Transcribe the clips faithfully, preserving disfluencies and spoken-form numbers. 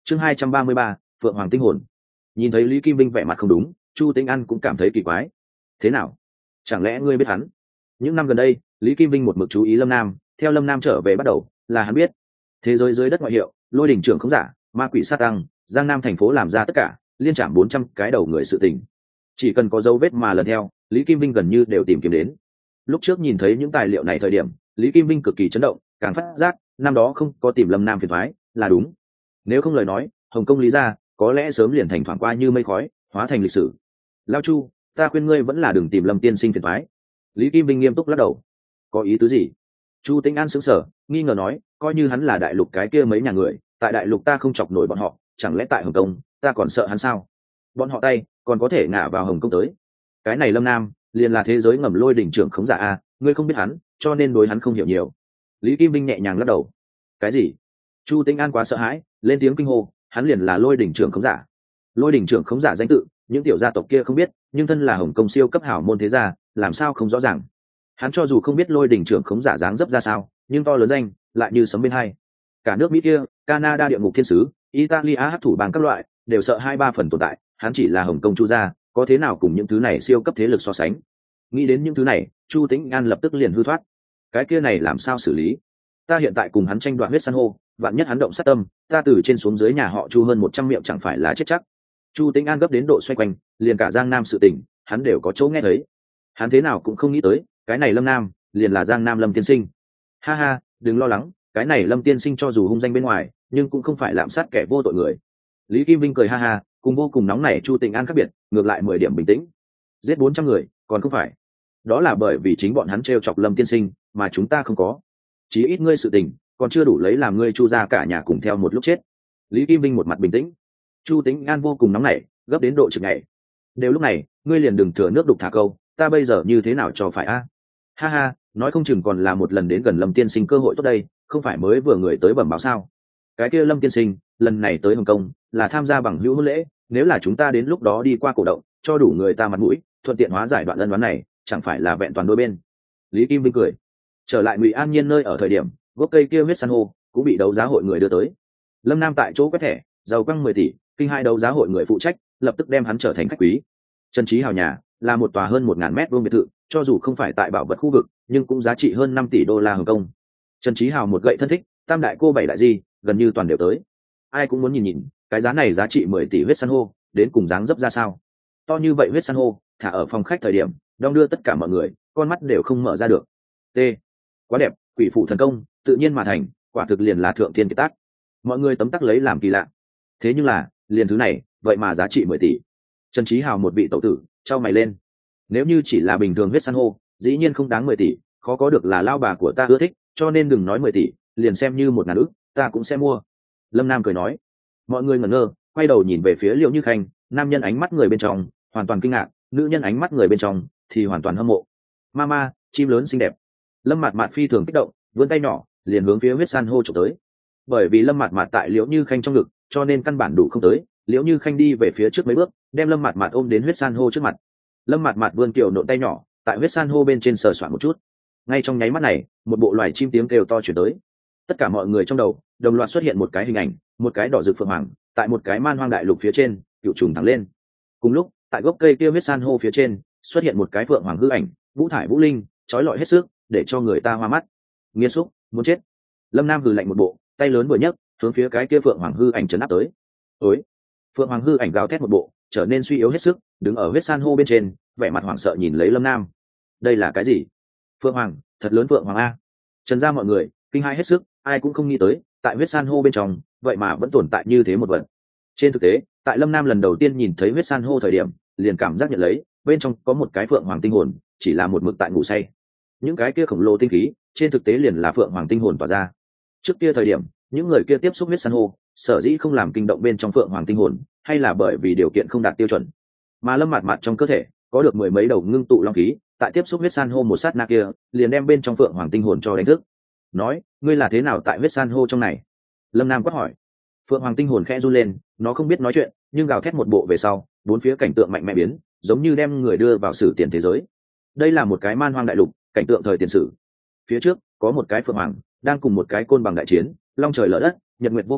chương hai trăm ba mươi ba, phượng hoàng tinh hồn. Nhìn thấy Lý Kim Vinh vẻ mặt không đúng, Chu Tĩnh An cũng cảm thấy kỳ quái. Thế nào, chẳng lẽ ngươi biết hắn? Những năm gần đây, Lý Kim Vinh một mực chú ý Lâm Nam, theo Lâm Nam trở về bắt đầu là hắn biết. Thế giới dưới đất ngoại hiệu, lôi đỉnh trưởng không giả, ma quỷ sát tăng, Giang Nam thành phố làm ra tất cả, liên trảm bốn trăm cái đầu người sự tình. Chỉ cần có dấu vết mà lần theo, Lý Kim Vinh gần như đều tìm kiếm đến. Lúc trước nhìn thấy những tài liệu này thời điểm, Lý Kim Vinh cực kỳ chấn động, càng phát giác năm đó không có tìm Lâm Nam phiền toái là đúng. Nếu không lời nói, Hồng Kông Lý gia có lẽ sớm liền thành thoảng qua như mây khói, hóa thành lịch sử. Lao Chu, ta khuyên ngươi vẫn là đừng tìm Lâm tiên sinh phiền toái. Lý Kim Vinh nghiêm túc lắc đầu. Có ý tứ gì? Chu Tĩnh An sững sờ, nghi ngờ nói, coi như hắn là đại lục cái kia mấy nhà người, tại đại lục ta không chọc nổi bọn họ, chẳng lẽ tại Hồng Kông ta còn sợ hắn sao? Bọn họ tay còn có thể ngả vào Hồng Kông tới. Cái này Lâm Nam liền là thế giới ngầm lôi đỉnh trưởng khống giả a, ngươi không biết hắn, cho nên đối hắn không hiểu nhiều. Lý Kim Vinh nhẹ nhàng lắc đầu. Cái gì? Chu Tĩnh An quá sợ hãi, lên tiếng kinh hô, hắn liền là lôi đỉnh trưởng khống giả. Lôi đỉnh trưởng khống giả danh tự, những tiểu gia tộc kia không biết, nhưng thân là Hồng Kông siêu cấp hảo môn thế gia, làm sao không rõ ràng. Hắn cho dù không biết lôi đỉnh trưởng khống giả dáng dấp ra sao, nhưng to lớn danh lại như sấm bên hai. Cả nước Mỹ kia, Canada địa ngục thiên sứ, Italia hắc thủ bằng các loại, đều sợ hai ba phần tồn tại, hắn chỉ là Hồng Kông Chu gia, có thế nào cùng những thứ này siêu cấp thế lực so sánh. Nghĩ đến những thứ này, Chu Tĩnh An lập tức liền hư thoát. Cái kia này làm sao xử lý? Ta hiện tại cùng hắn tranh đoạt huyết san hô, vạn nhất hắn động sát tâm, ta từ trên xuống dưới nhà họ Chu hơn một trăm miệng chẳng phải là chết chắc. Chu Tĩnh An gấp đến độ xoay quanh, liền cả Giang Nam sự tình, hắn đều có chỗ nghe thấy. Hắn thế nào cũng không nghĩ tới, cái này Lâm Nam, liền là Giang Nam Lâm tiên sinh. Ha ha, đừng lo lắng, cái này Lâm tiên sinh cho dù hung danh bên ngoài, nhưng cũng không phải lạm sát kẻ vô tội người. Lý Kim Vinh cười ha ha, cùng vô cùng nóng nảy Chu Tĩnh An khác biệt, ngược lại mười điểm bình tĩnh. Giết bốn trăm người, còn không phải. Đó là bởi vì chính bọn hắn trêu chọc Lâm tiên sinh, mà chúng ta không có. Chí ít ngươi sự tình, còn chưa đủ lấy làm ngươi Chu ra cả nhà cùng theo một lúc chết. Lý Kim Vinh một mặt bình tĩnh. Chu Tĩnh An vô cùng nóng nảy, gấp đến độ trực nhảy. Đều lúc này, ngươi liền đừng thừa nước đục thả câu, ta bây giờ như thế nào cho phải a? Ha ha, nói không chừng còn là một lần đến gần Lâm tiên sinh cơ hội tốt đây, không phải mới vừa người tới bẩm báo sao? Cái kia Lâm tiên sinh, lần này tới Hồng Kông, là tham gia bằng hữu hôn lễ, nếu là chúng ta đến lúc đó đi qua cổ động, cho đủ người ta mặt mũi, thuận tiện hóa giải đoạn ân oán này, chẳng phải là vẹn toàn đôi bên. Lý Kim Vinh cười. Trở lại Ngụy An Nhiên nơi ở thời điểm, gốc cây kia huyết san hô cũng bị đấu giá hội người đưa tới. Lâm Nam tại chỗ quét thẻ, giàu quăng mười tỷ, kinh hai đấu giá hội người phụ trách, lập tức đem hắn trở thành khách quý. Trần Trí Hào nhà là một tòa hơn một ngàn mét vuông biệt thự, cho dù không phải tại bảo vật khu vực, nhưng cũng giá trị hơn năm tỷ đô la Hồng Kông. Trần Trí Hào một gậy thân thích, tam đại cô bảy đại di, gần như toàn đều tới. Ai cũng muốn nhìn nhìn, cái giá này giá trị mười tỷ huyết san hô, đến cùng dáng dấp ra sao. To như vậy huyết san hô, thả ở phòng khách thời điểm, đong đưa tất cả mọi người, con mắt đều không mở ra được. T. Quá đẹp, quỷ phụ thần công, tự nhiên mà thành, quả thực liền là thượng thiên kiệt tác. Mọi người tấm tắc lấy làm kỳ lạ. Thế nhưng là, liền thứ này, vậy mà giá trị mười tỷ. Trần Trí Hào một vị tẩu tử, trao mày lên. Nếu như chỉ là bình thường huyết san hô, dĩ nhiên không đáng mười tỷ, khó có được là lao bà của ta ưa thích, cho nên đừng nói mười tỷ, liền xem như một ngàn ức, ta cũng sẽ mua. Lâm Nam cười nói. Mọi người ngẩn ngơ, quay đầu nhìn về phía Liệu Như Khanh, nam nhân ánh mắt người bên trong hoàn toàn kinh ngạc, nữ nhân ánh mắt người bên trong thì hoàn toàn hâm mộ. Mama, chim lớn xinh đẹp. Lâm Mạt Mạt phi thường kích động, vươn tay nhỏ, liền hướng phía huyết san hô chụp tới. Bởi vì Lâm Mạt Mạt tại Liễu Như Khanh trong ngực, cho nên căn bản đủ không tới. Liễu Như Khanh đi về phía trước mấy bước, đem Lâm Mạt Mạt ôm đến huyết san hô trước mặt. Lâm Mạt Mạt vươn kiểu nộn tay nhỏ, tại huyết san hô bên trên sờ soạn một chút. Ngay trong nháy mắt này, một bộ loài chim tiếng kêu to chuyển tới. Tất cả mọi người trong đầu đồng loạt xuất hiện một cái hình ảnh, một cái đỏ rực phượng hoàng, tại một cái man hoang đại lục phía trên, cựu trùng thẳng lên. Cùng lúc, tại gốc cây kia huyết san hô phía trên, xuất hiện một cái phượng hoàng hư ảnh, vũ thải vũ linh, chói lọi hết sức, để cho người ta hoa mắt. Nghiệt xúc, muốn chết. Lâm Nam hừ lạnh một bộ, tay lớn vừa nhấc, hướng phía cái kia phượng hoàng hư ảnh chấn áp tới. Ối! Phượng hoàng hư ảnh gào thét một bộ, trở nên suy yếu hết sức, đứng ở huyết san hô bên trên, vẻ mặt hoảng sợ nhìn lấy Lâm Nam. Đây là cái gì? Phượng hoàng, thật lớn phượng hoàng a. Trần gia mọi người kinh hãi hết sức, ai cũng không nghĩ tới, tại huyết san hô bên trong, vậy mà vẫn tồn tại như thế một vật. Trên thực tế, tại Lâm Nam lần đầu tiên nhìn thấy huyết san hô thời điểm, liền cảm giác nhận lấy, bên trong có một cái phượng hoàng tinh hồn, chỉ là một mực tại ngủ say. Những cái kia khổng lồ tinh khí, trên thực tế liền là phượng hoàng tinh hồn tỏa ra. Trước kia thời điểm, những người kia tiếp xúc huyết san hô, sở dĩ không làm kinh động bên trong phượng hoàng tinh hồn, hay là bởi vì điều kiện không đạt tiêu chuẩn. Mà Lâm Mạt Mạt trong cơ thể có được mười mấy đầu ngưng tụ long khí, tại tiếp xúc huyết san hô một sát na kia, liền đem bên trong phượng hoàng tinh hồn cho đánh thức. Nói, ngươi là thế nào tại huyết san hô trong này? Lâm Nam quát hỏi. Phượng hoàng tinh hồn khẽ run lên, nó không biết nói chuyện, nhưng gào thét một bộ về sau, bốn phía cảnh tượng mạnh mẽ biến, giống như đem người đưa vào sử tiền thế giới. Đây là một cái man hoang đại lục, cảnh tượng thời tiền sử. Phía trước có một cái phượng hoàng đang cùng một cái côn bằng đại chiến, long trời lở đất, nhật nguyệt vô quang,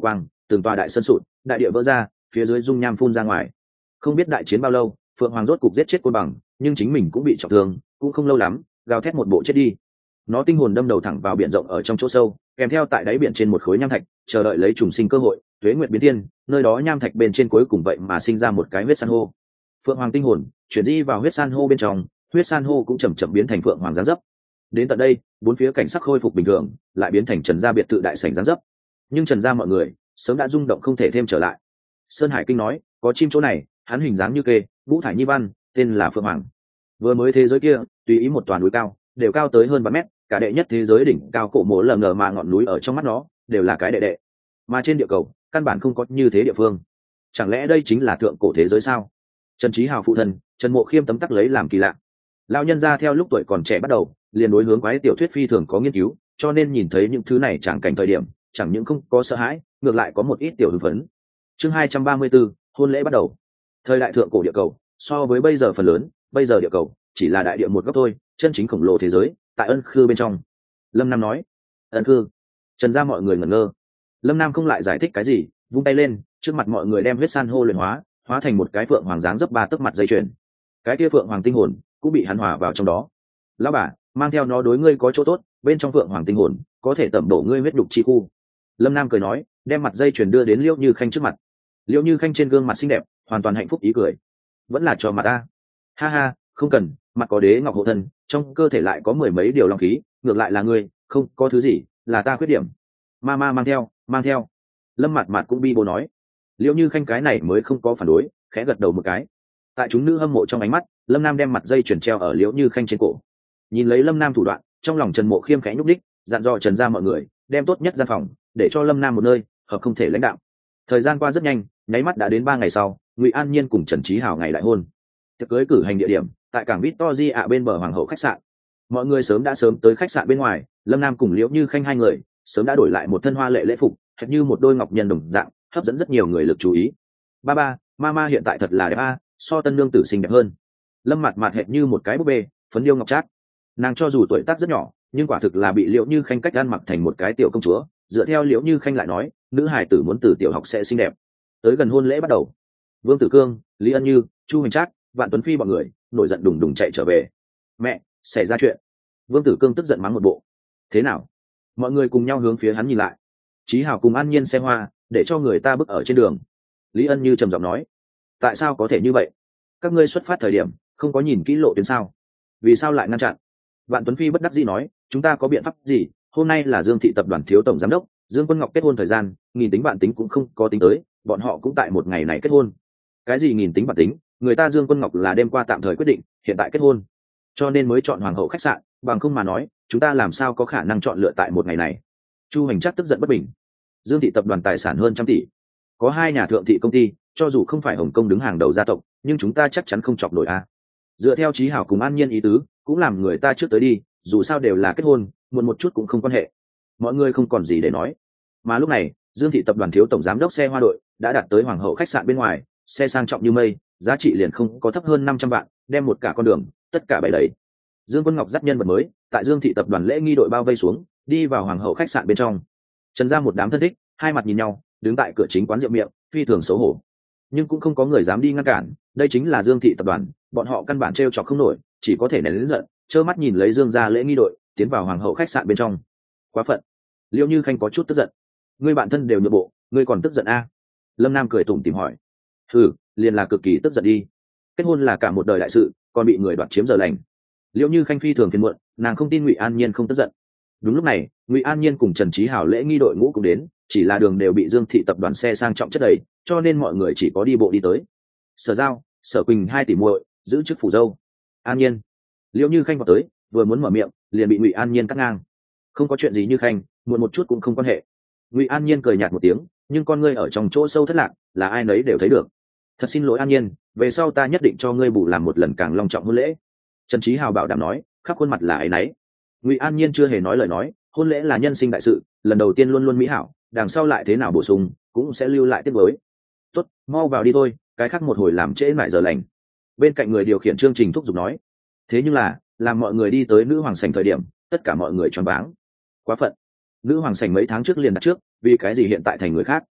từng tòa đại sơn sụt, đại địa vỡ ra, phía dưới dung nham phun ra ngoài. Không biết đại chiến bao lâu, phượng hoàng rốt cục giết chết côn bằng, nhưng chính mình cũng bị trọng thương, cũng không lâu lắm, gào thét một bộ chết đi. Nó tinh hồn đâm đầu thẳng vào biển rộng ở trong chỗ sâu, kèm theo tại đáy biển trên một khối nham thạch, chờ đợi lấy trùng sinh cơ hội, tuế nguyệt biến thiên, nơi đó nham thạch bên trên cuối cùng vậy mà sinh ra một cái huyết san hô. Phượng hoàng tinh hồn chuyển di vào huyết san hô bên trong, huyết san hô cũng chậm chậm biến thành phượng hoàng giáng dấp. Đến tận đây, bốn phía cảnh sắc khôi phục bình thường, lại biến thành Trần gia biệt thự đại sảnh giáng dấp. Nhưng Trần gia mọi người sớm đã rung động không thể thêm trở lại. Sơn Hải Kinh nói, có chim chỗ này, hắn hình dáng như kê, vũ thải nhi văn, tên là Phượng Hoàng. Vừa mới thế giới kia, tùy ý một toàn núi cao, đều cao tới hơn ba mét, cả đệ nhất thế giới đỉnh cao cổ mộ lờ ngờ mà ngọn núi ở trong mắt nó, đều là cái đệ đệ. Mà trên địa cầu, căn bản không có như thế địa phương. Chẳng lẽ đây chính là thượng cổ thế giới sao? Trần Chí Hào phụ thân, Trần Mộ Khiêm tấm tắc lấy làm kỳ lạ. Lão nhân gia theo lúc tuổi còn trẻ bắt đầu, liền đối hướng quái tiểu thuyết phi thường có nghiên cứu, cho nên nhìn thấy những thứ này chẳng cảnh thời điểm, chẳng những không có sợ hãi, ngược lại có một ít tiểu hưng phấn. Chương hai trăm ba mươi 4, hôn lễ bắt đầu. Thời đại thượng cổ địa cầu, so với bây giờ phần lớn, bây giờ địa cầu chỉ là đại địa một góc thôi, chân chính khổng lồ thế giới, tại Ân Khư bên trong. Lâm Nam nói. Ân Khư. Trần gia mọi người ngẩn ngơ. Lâm Nam không lại giải thích cái gì, vung tay lên, trước mặt mọi người đem huyết san hô luyện hóa, hóa thành một cái phượng hoàng dáng dấp ba tấc mặt dây chuyền. Cái kia phượng hoàng tinh hồn cũng bị hắn hòa vào trong đó. Lão bà, mang theo nó đối ngươi có chỗ tốt, bên trong phượng hoàng tinh hồn có thể tẩm bổ ngươi huyết đục chi khu. Lâm Nam cười nói, đem mặt dây chuyền đưa đến Liễu Như Khanh trước mặt. Liễu Như Khanh trên gương mặt xinh đẹp, hoàn toàn hạnh phúc ý cười. Vẫn là cho mặt ta. Ha ha, không cần, mặt có đế ngọc hộ thân, trong cơ thể lại có mười mấy điều long khí, ngược lại là ngươi, không có thứ gì, là ta khuyết điểm. Ma ma mang theo, mang theo. Lâm Mạt Mạt cũng bi bô nói. Liễu Như Khanh cái này mới không có phản đối, khẽ gật đầu một cái. Tại chúng nữ hâm mộ trong ánh mắt, Lâm Nam đem mặt dây chuyền treo ở Liễu Như Khanh trên cổ. Nhìn lấy Lâm Nam thủ đoạn, trong lòng Trần Mộ Khiêm khẽ nhúc đích, dặn dò Trần gia mọi người đem tốt nhất gian phòng, để cho Lâm Nam một nơi hợp không thể lãnh đạo. Thời gian qua rất nhanh, nháy mắt đã đến ba ngày sau, Ngụy An Nhiên cùng Trần Chí Hào ngày đại hôn. Tiệc cưới cử hành địa điểm tại cảng Victory ạ bên bờ Hoàng hậu khách sạn. Mọi người sớm đã sớm tới khách sạn bên ngoài, Lâm Nam cùng Liễu Như Khanh hai người sớm đã đổi lại một thân hoa lệ lễ phục, hệt như một đôi ngọc nhân đồng dạng, hấp dẫn rất nhiều người lực chú ý. Ba ba, mama hiện tại thật là đẹp a, so tân nương tử xinh đẹp hơn. Lâm Mạt Mạt hệt như một cái búp bê, phấn điêu ngọc trác. Nàng cho dù tuổi tác rất nhỏ, nhưng quả thực là bị Liễu Như Khanh cách ăn mặc thành một cái tiểu công chúa. Dựa theo Liễu Như Khanh lại nói, nữ hài tử muốn từ tiểu học sẽ xinh đẹp. Tới gần hôn lễ bắt đầu, Vương Tử Cương, Lý Ân Như, Chu Hoành Trác, Vạn Tuấn Phi bọn người nổi giận đùng đùng chạy trở về. Mẹ, xảy ra chuyện. Vương Tử Cương tức giận mắng một bộ. Thế nào? Mọi người cùng nhau hướng phía hắn nhìn lại. Chí Hào cùng An Nhiên xe hoa, để cho người ta bước ở trên đường. Lý Ân Như trầm giọng nói. Tại sao có thể như vậy? Các ngươi xuất phát thời điểm không có nhìn kỹ lộ tuyến sao? Vì sao lại ngăn chặn? Vạn Tuấn Phi bất đắc dĩ nói, chúng ta có biện pháp gì? Hôm nay là Dương thị tập đoàn thiếu tổng giám đốc Dương Quân Ngọc kết hôn thời gian, nghìn tính vạn tính cũng không có tính tới, bọn họ cũng tại một ngày này kết hôn. Cái gì nghìn tính vạn tính? Người ta Dương Quân Ngọc là đêm qua tạm thời quyết định, hiện tại kết hôn, cho nên mới chọn Hoàng hậu khách sạn, bằng không mà nói, chúng ta làm sao có khả năng chọn lựa tại một ngày này? Chu Hành Trác tức giận bất bình. Dương thị tập đoàn tài sản hơn trăm tỷ, có hai nhà thượng thị công ty, cho dù không phải Hồng Kông đứng hàng đầu gia tộc, nhưng chúng ta chắc chắn không chọc nổi a. Dựa theo Chí Hảo cùng An Nhiên ý tứ, cũng làm người ta trước tới đi, dù sao đều là kết hôn, muộn một chút cũng không quan hệ. Mọi người không còn gì để nói. Mà lúc này, Dương thị tập đoàn thiếu tổng giám đốc xe hoa đội đã đạt tới Hoàng hậu khách sạn bên ngoài, xe sang trọng như mây, giá trị liền không có thấp hơn năm trăm vạn, đem một cả con đường tất cả bày đầy. Dương Quân Ngọc dắt nhân vật mới, tại Dương thị tập đoàn lễ nghi đội bao vây xuống, đi vào Hoàng hậu khách sạn bên trong. Trần ra một đám thân thích, hai mặt nhìn nhau, đứng tại cửa chính quán rượu miệng, phi thường xấu hổ. Nhưng cũng không có người dám đi ngăn cản, đây chính là Dương thị tập đoàn, bọn họ căn bản trêu chọc không nổi, chỉ có thể nén lớn giận, trơ mắt nhìn lấy Dương gia lễ nghi đội tiến vào Hoàng hậu khách sạn bên trong. Quá phận. Liễu Như Khanh có chút tức giận. Ngươi bạn thân đều nhượng bộ, ngươi còn tức giận a? À? Lâm Nam cười tủm tỉm hỏi. Hừ, liền là cực kỳ tức giận đi. Kết hôn là cả một đời đại sự, còn bị người đoạt chiếm giờ lành. Liễu Như Khanh phi thường phiền muộn, nàng không tin Ngụy An Nhiên không tức giận. Đúng lúc này, Ngụy An Nhiên cùng Trần Chí Hảo lễ nghi đội ngũ cũng đến, chỉ là đường đều bị Dương thị tập đoàn xe sang trọng chất đầy, cho nên mọi người chỉ có đi bộ đi tới. Sở Giao, Sở Quỳnh hai tỷ muội giữ chức phủ dâu. An Nhiên. Liễu Như Khanh vào tới, vừa muốn mở miệng, liền bị Ngụy An Nhiên cắt ngang. Không có chuyện gì Như Khanh, muộn một chút cũng không quan hệ. Ngụy An Nhiên cười nhạt một tiếng, nhưng con ngươi ở trong chỗ sâu thất lạc, là ai nấy đều thấy được. Thật xin lỗi An Nhiên, về sau ta nhất định cho ngươi bù làm một lần càng long trọng hôn lễ. Trần Chí Hào bảo đảm nói, khắp khuôn mặt là ấy nấy. Ngụy An Nhiên chưa hề nói lời nói, hôn lễ là nhân sinh đại sự, lần đầu tiên luôn luôn mỹ hảo, đằng sau lại thế nào bổ sung, cũng sẽ lưu lại tiếc nuối. Tốt, mau vào đi thôi, cái khác một hồi làm trễ lại giờ lành. Bên cạnh người điều khiển chương trình thúc giục nói. Thế nhưng là, làm mọi người đi tới nữ hoàng sảnh thời điểm, tất cả mọi người choáng váng. Quá phận. Nữ hoàng sảnh mấy tháng trước liền đặt trước, vì cái gì hiện tại thành người khác?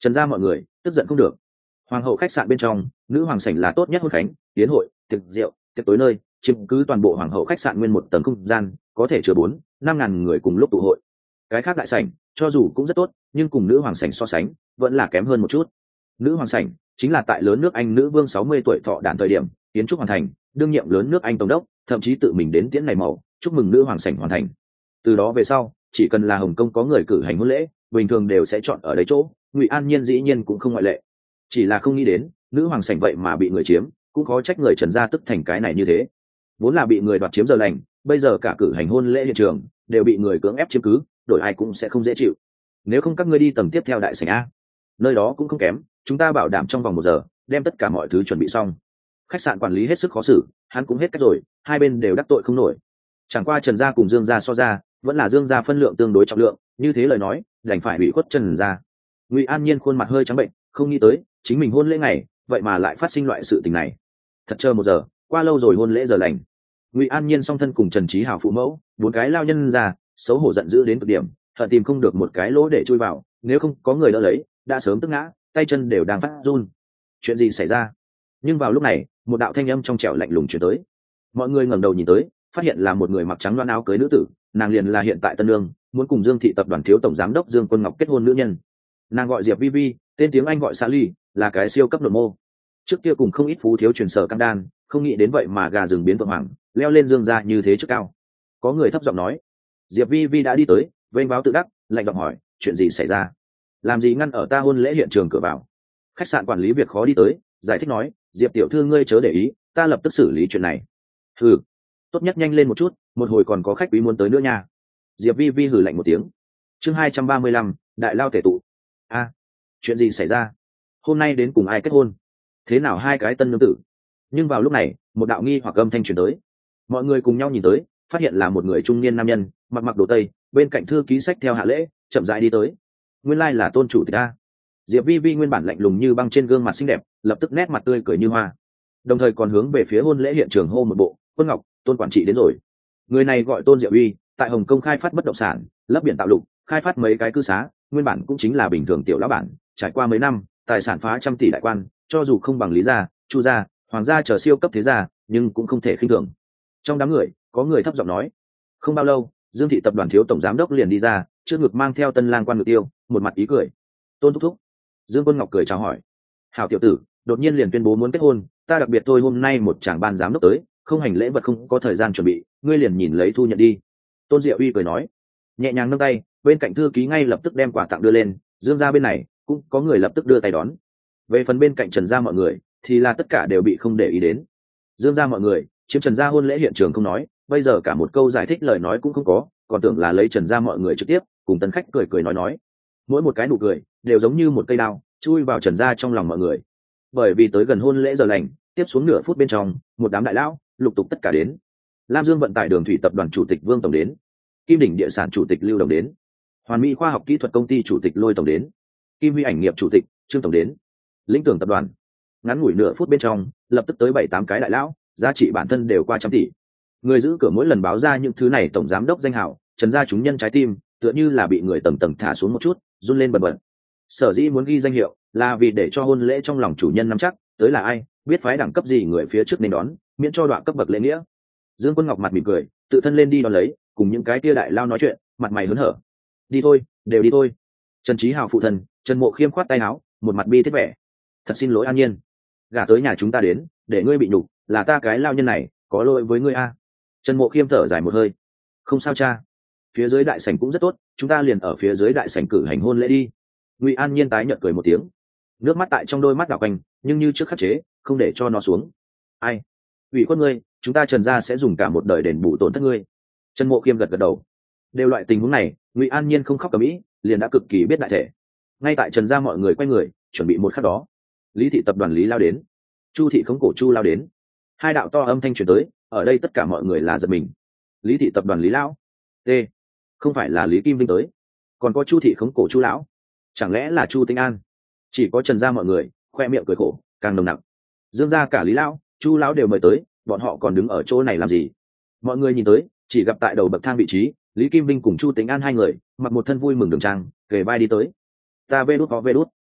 Trần gia mọi người tức giận không được. Hoàng hậu khách sạn bên trong, nữ hoàng sảnh là tốt nhất hôn khánh, tiến hội, tiệc rượu, tiệc tối nơi, chiếm cứ toàn bộ hoàng hậu khách sạn nguyên một tầng không gian, có thể chứa bốn năm ngàn người cùng lúc tụ hội. Cái khác đại sảnh cho dù cũng rất tốt, nhưng cùng nữ hoàng sảnh so sánh vẫn là kém hơn một chút. Nữ hoàng sảnh chính là tại lớn nước Anh nữ vương sáu mươi tuổi thọ đản thời điểm kiến trúc hoàn thành, đương nhiệm lớn nước Anh tổng đốc thậm chí tự mình đến tiễn này màu chúc mừng nữ hoàng sảnh hoàn thành. Từ đó về sau, chỉ cần là Hồng Kông có người cử hành hôn lễ, bình thường đều sẽ chọn ở đấy chỗ, Ngụy An Nhiên dĩ nhiên cũng không ngoại lệ. Chỉ là không nghĩ đến nữ hoàng sảnh vậy mà bị người chiếm, cũng khó trách người Trần gia tức thành cái này như thế. Vốn là bị người đoạt chiếm giờ lành, bây giờ cả cử hành hôn lễ hiện trường đều bị người cưỡng ép chiếm cứ, đổi ai cũng sẽ không dễ chịu. Nếu không các ngươi đi tầng tiếp theo đại sảnh a, nơi đó cũng không kém, chúng ta bảo đảm trong vòng một giờ đem tất cả mọi thứ chuẩn bị xong. Khách sạn quản lý hết sức khó xử, hắn cũng hết cách rồi, hai bên đều đắc tội không nổi. Chẳng qua Trần gia cùng Dương gia so ra, vẫn là Dương gia phân lượng tương đối trọng lượng, như thế lời nói đành phải bị khuất Trần gia. Ngụy An Nhiên khuôn mặt hơi trắng bệnh, không nghĩ tới chính mình hôn lễ ngày vậy mà lại phát sinh loại sự tình này. Thật chờ một giờ, qua lâu rồi hôn lễ giờ lành. Ngụy An Nhiên song thân cùng Trần Chí Hào phụ mẫu, bốn cái lao nhân già, xấu hổ giận dữ đến cực điểm, hận tìm không được một cái lỗ để chui vào, nếu không có người đỡ lấy, đã sớm tức ngã, tay chân đều đang phát run. Chuyện gì xảy ra? Nhưng vào lúc này, một đạo thanh âm trong trẻo lạnh lùng truyền tới. Mọi người ngẩng đầu nhìn tới, phát hiện là một người mặc trắng loan áo cưới nữ tử, nàng liền là hiện tại tân nương, muốn cùng Dương thị tập đoàn thiếu tổng giám đốc Dương Quân Ngọc kết hôn nữ nhân. Nàng gọi Diệp Vi Vi, tên tiếng Anh gọi Sally, là cái siêu cấp nội mô. Trước kia cùng không ít phú thiếu truyền sở cam đan, không nghĩ đến vậy mà gà rừng biến vượng hoàng, leo lên Dương gia như thế trước cao. Có người thấp giọng nói. Diệp Vi Vi đã đi tới, vênh váo tự đắc, lạnh giọng hỏi, chuyện gì xảy ra? Làm gì ngăn ở ta hôn lễ hiện trường cửa vào? Khách sạn quản lý việc khó đi tới, giải thích nói, Diệp tiểu thư ngươi chớ để ý, ta lập tức xử lý chuyện này. Hừ, tốt nhất nhanh lên một chút, một hồi còn có khách quý muốn tới nữa nha. Diệp Vi Vi hừ lạnh một tiếng. Chương hai trăm ba mươi lăm, đại lao tể tụ. A, chuyện gì xảy ra? Hôm nay đến cùng ai kết hôn? Thế nào hai cái tân nương tử? Nhưng vào lúc này, một đạo nghi hoặc âm thanh truyền tới. Mọi người cùng nhau nhìn tới, phát hiện là một người trung niên nam nhân, mặc mặc đồ tây, bên cạnh thư ký sách theo hạ lễ, chậm rãi đi tới. Nguyên lai là tôn chủ tịch a. Diệp Vi Vi nguyên bản lạnh lùng như băng trên gương mặt xinh đẹp, lập tức nét mặt tươi cười như hoa, đồng thời còn hướng về phía hôn lễ hiện trường hô một bộ, Quân Ngọc, tôn quản trị đến rồi. Người này gọi Tôn Diệu Uy, tại Hồng Kông khai phát bất động sản, lấp biển tạo lục, khai phát mấy cái cư xá, nguyên bản cũng chính là bình thường tiểu lão bản, trải qua mấy năm, tài sản phá trăm tỷ đại quan, cho dù không bằng Lý gia, Chu gia, Hoàng gia chờ siêu cấp thế gia, nhưng cũng không thể khinh thường. Trong đám người, có người thấp giọng nói. Không bao lâu, Dương thị tập đoàn thiếu tổng giám đốc liền đi ra, trước ngực mang theo tân lang quan ngự tiêu, một mặt ý cười. Tôn thúc thúc. Dương Quân Ngọc cười chào hỏi. Hảo tiểu tử, đột nhiên liền tuyên bố muốn kết hôn, ta đặc biệt thôi hôm nay một chàng ban giám đốc tới, không hành lễ vật không có thời gian chuẩn bị, ngươi liền nhìn lấy thu nhận đi. Tôn Diệu Uy cười nói, nhẹ nhàng nâng tay, bên cạnh thư ký ngay lập tức đem quà tặng đưa lên, Dương gia bên này cũng có người lập tức đưa tay đón. Về phần bên cạnh Trần gia mọi người, thì là tất cả đều bị không để ý đến. Dương gia mọi người chiếm Trần gia hôn lễ hiện trường không nói, bây giờ cả một câu giải thích lời nói cũng không có, còn tưởng là lấy Trần gia mọi người trực tiếp cùng tân khách cười cười nói nói. Mỗi một cái nụ cười đều giống như một cây đao chui vào Trần gia trong lòng mọi người. Bởi vì tới gần hôn lễ giờ lành, tiếp xuống nửa phút bên trong, một đám đại lão lục tục tất cả đến. Lam Dương vận tải đường thủy tập đoàn chủ tịch Vương tổng đến, Kim đỉnh địa sản chủ tịch Lưu Đồng đến, Hoàn Mỹ khoa học kỹ thuật công ty chủ tịch Lôi tổng đến, Kim Huy ảnh nghiệp chủ tịch Trương tổng đến, Lĩnh Tưởng tập đoàn. Ngắn ngủi nửa phút bên trong, lập tức tới bảy tám cái đại lão, giá trị bản thân đều qua trăm tỷ. Người giữ cửa mỗi lần báo ra những thứ này tổng giám đốc danh hào, Trần gia chúng nhân trái tim tựa như là bị người tầng tầng thả xuống một chút, run lên bần bật. Sở dĩ muốn ghi danh hiệu là vì để cho hôn lễ trong lòng chủ nhân nắm chắc tới là ai, biết phái đẳng cấp gì người phía trước nên đón, miễn cho đoạn cấp bậc lễ nghĩa. Dương Quân Ngọc mặt mỉm cười, tự thân lên đi đón lấy, cùng những cái kia đại lao nói chuyện, mặt mày hớn hở. Đi thôi, đều đi thôi. Trần Chí Hào phụ thân, Trần Mộ Khiêm khoát tay áo, một mặt bi thiết vẻ. Thật xin lỗi An Nhiên, gả tới nhà chúng ta đến, để ngươi bị nhục, là ta cái lao nhân này, có lỗi với ngươi a. Trần Mộ Khiêm thở dài một hơi. Không sao cha, phía dưới đại sảnh cũng rất tốt, chúng ta liền ở phía dưới đại sảnh cử hành hôn lễ đi. Ngụy An Nhiên tái nhợt cười một tiếng, nước mắt tại trong đôi mắt đảo quanh, nhưng như trước khắc chế, không để cho nó xuống. Ai? Ủy khuất ngươi, chúng ta Trần gia sẽ dùng cả một đời đền bù tổn thất ngươi. Trần Mộ Khiêm gật gật đầu. Đều loại tình huống này, Ngụy An Nhiên không khóc cả mỹ, liền đã cực kỳ biết đại thể. Ngay tại Trần gia mọi người quay người, chuẩn bị một khắc đó, Lý thị tập đoàn Lý lao đến, Chu thị khống cổ Chu lao đến. Hai đạo to âm thanh truyền tới, ở đây tất cả mọi người là giật mình. Lý thị tập đoàn Lý lão, t, không phải là Lý Kim Vinh tới, còn có Chu thị khống cổ Chu lão, chẳng lẽ là Chu Tinh An? Chỉ có Trần gia mọi người khoe miệng cười khổ, càng nồng nặc. Dương gia cả Lý lão, Chu lão đều mời tới, bọn họ còn đứng ở chỗ này làm gì? Mọi người nhìn tới, chỉ gặp tại đầu bậc thang vị trí, Lý Kim Vinh cùng Chu Tinh An hai người, mặc một thân vui mừng đường trang, kề vai đi tới. Ta vê đút có vê đút.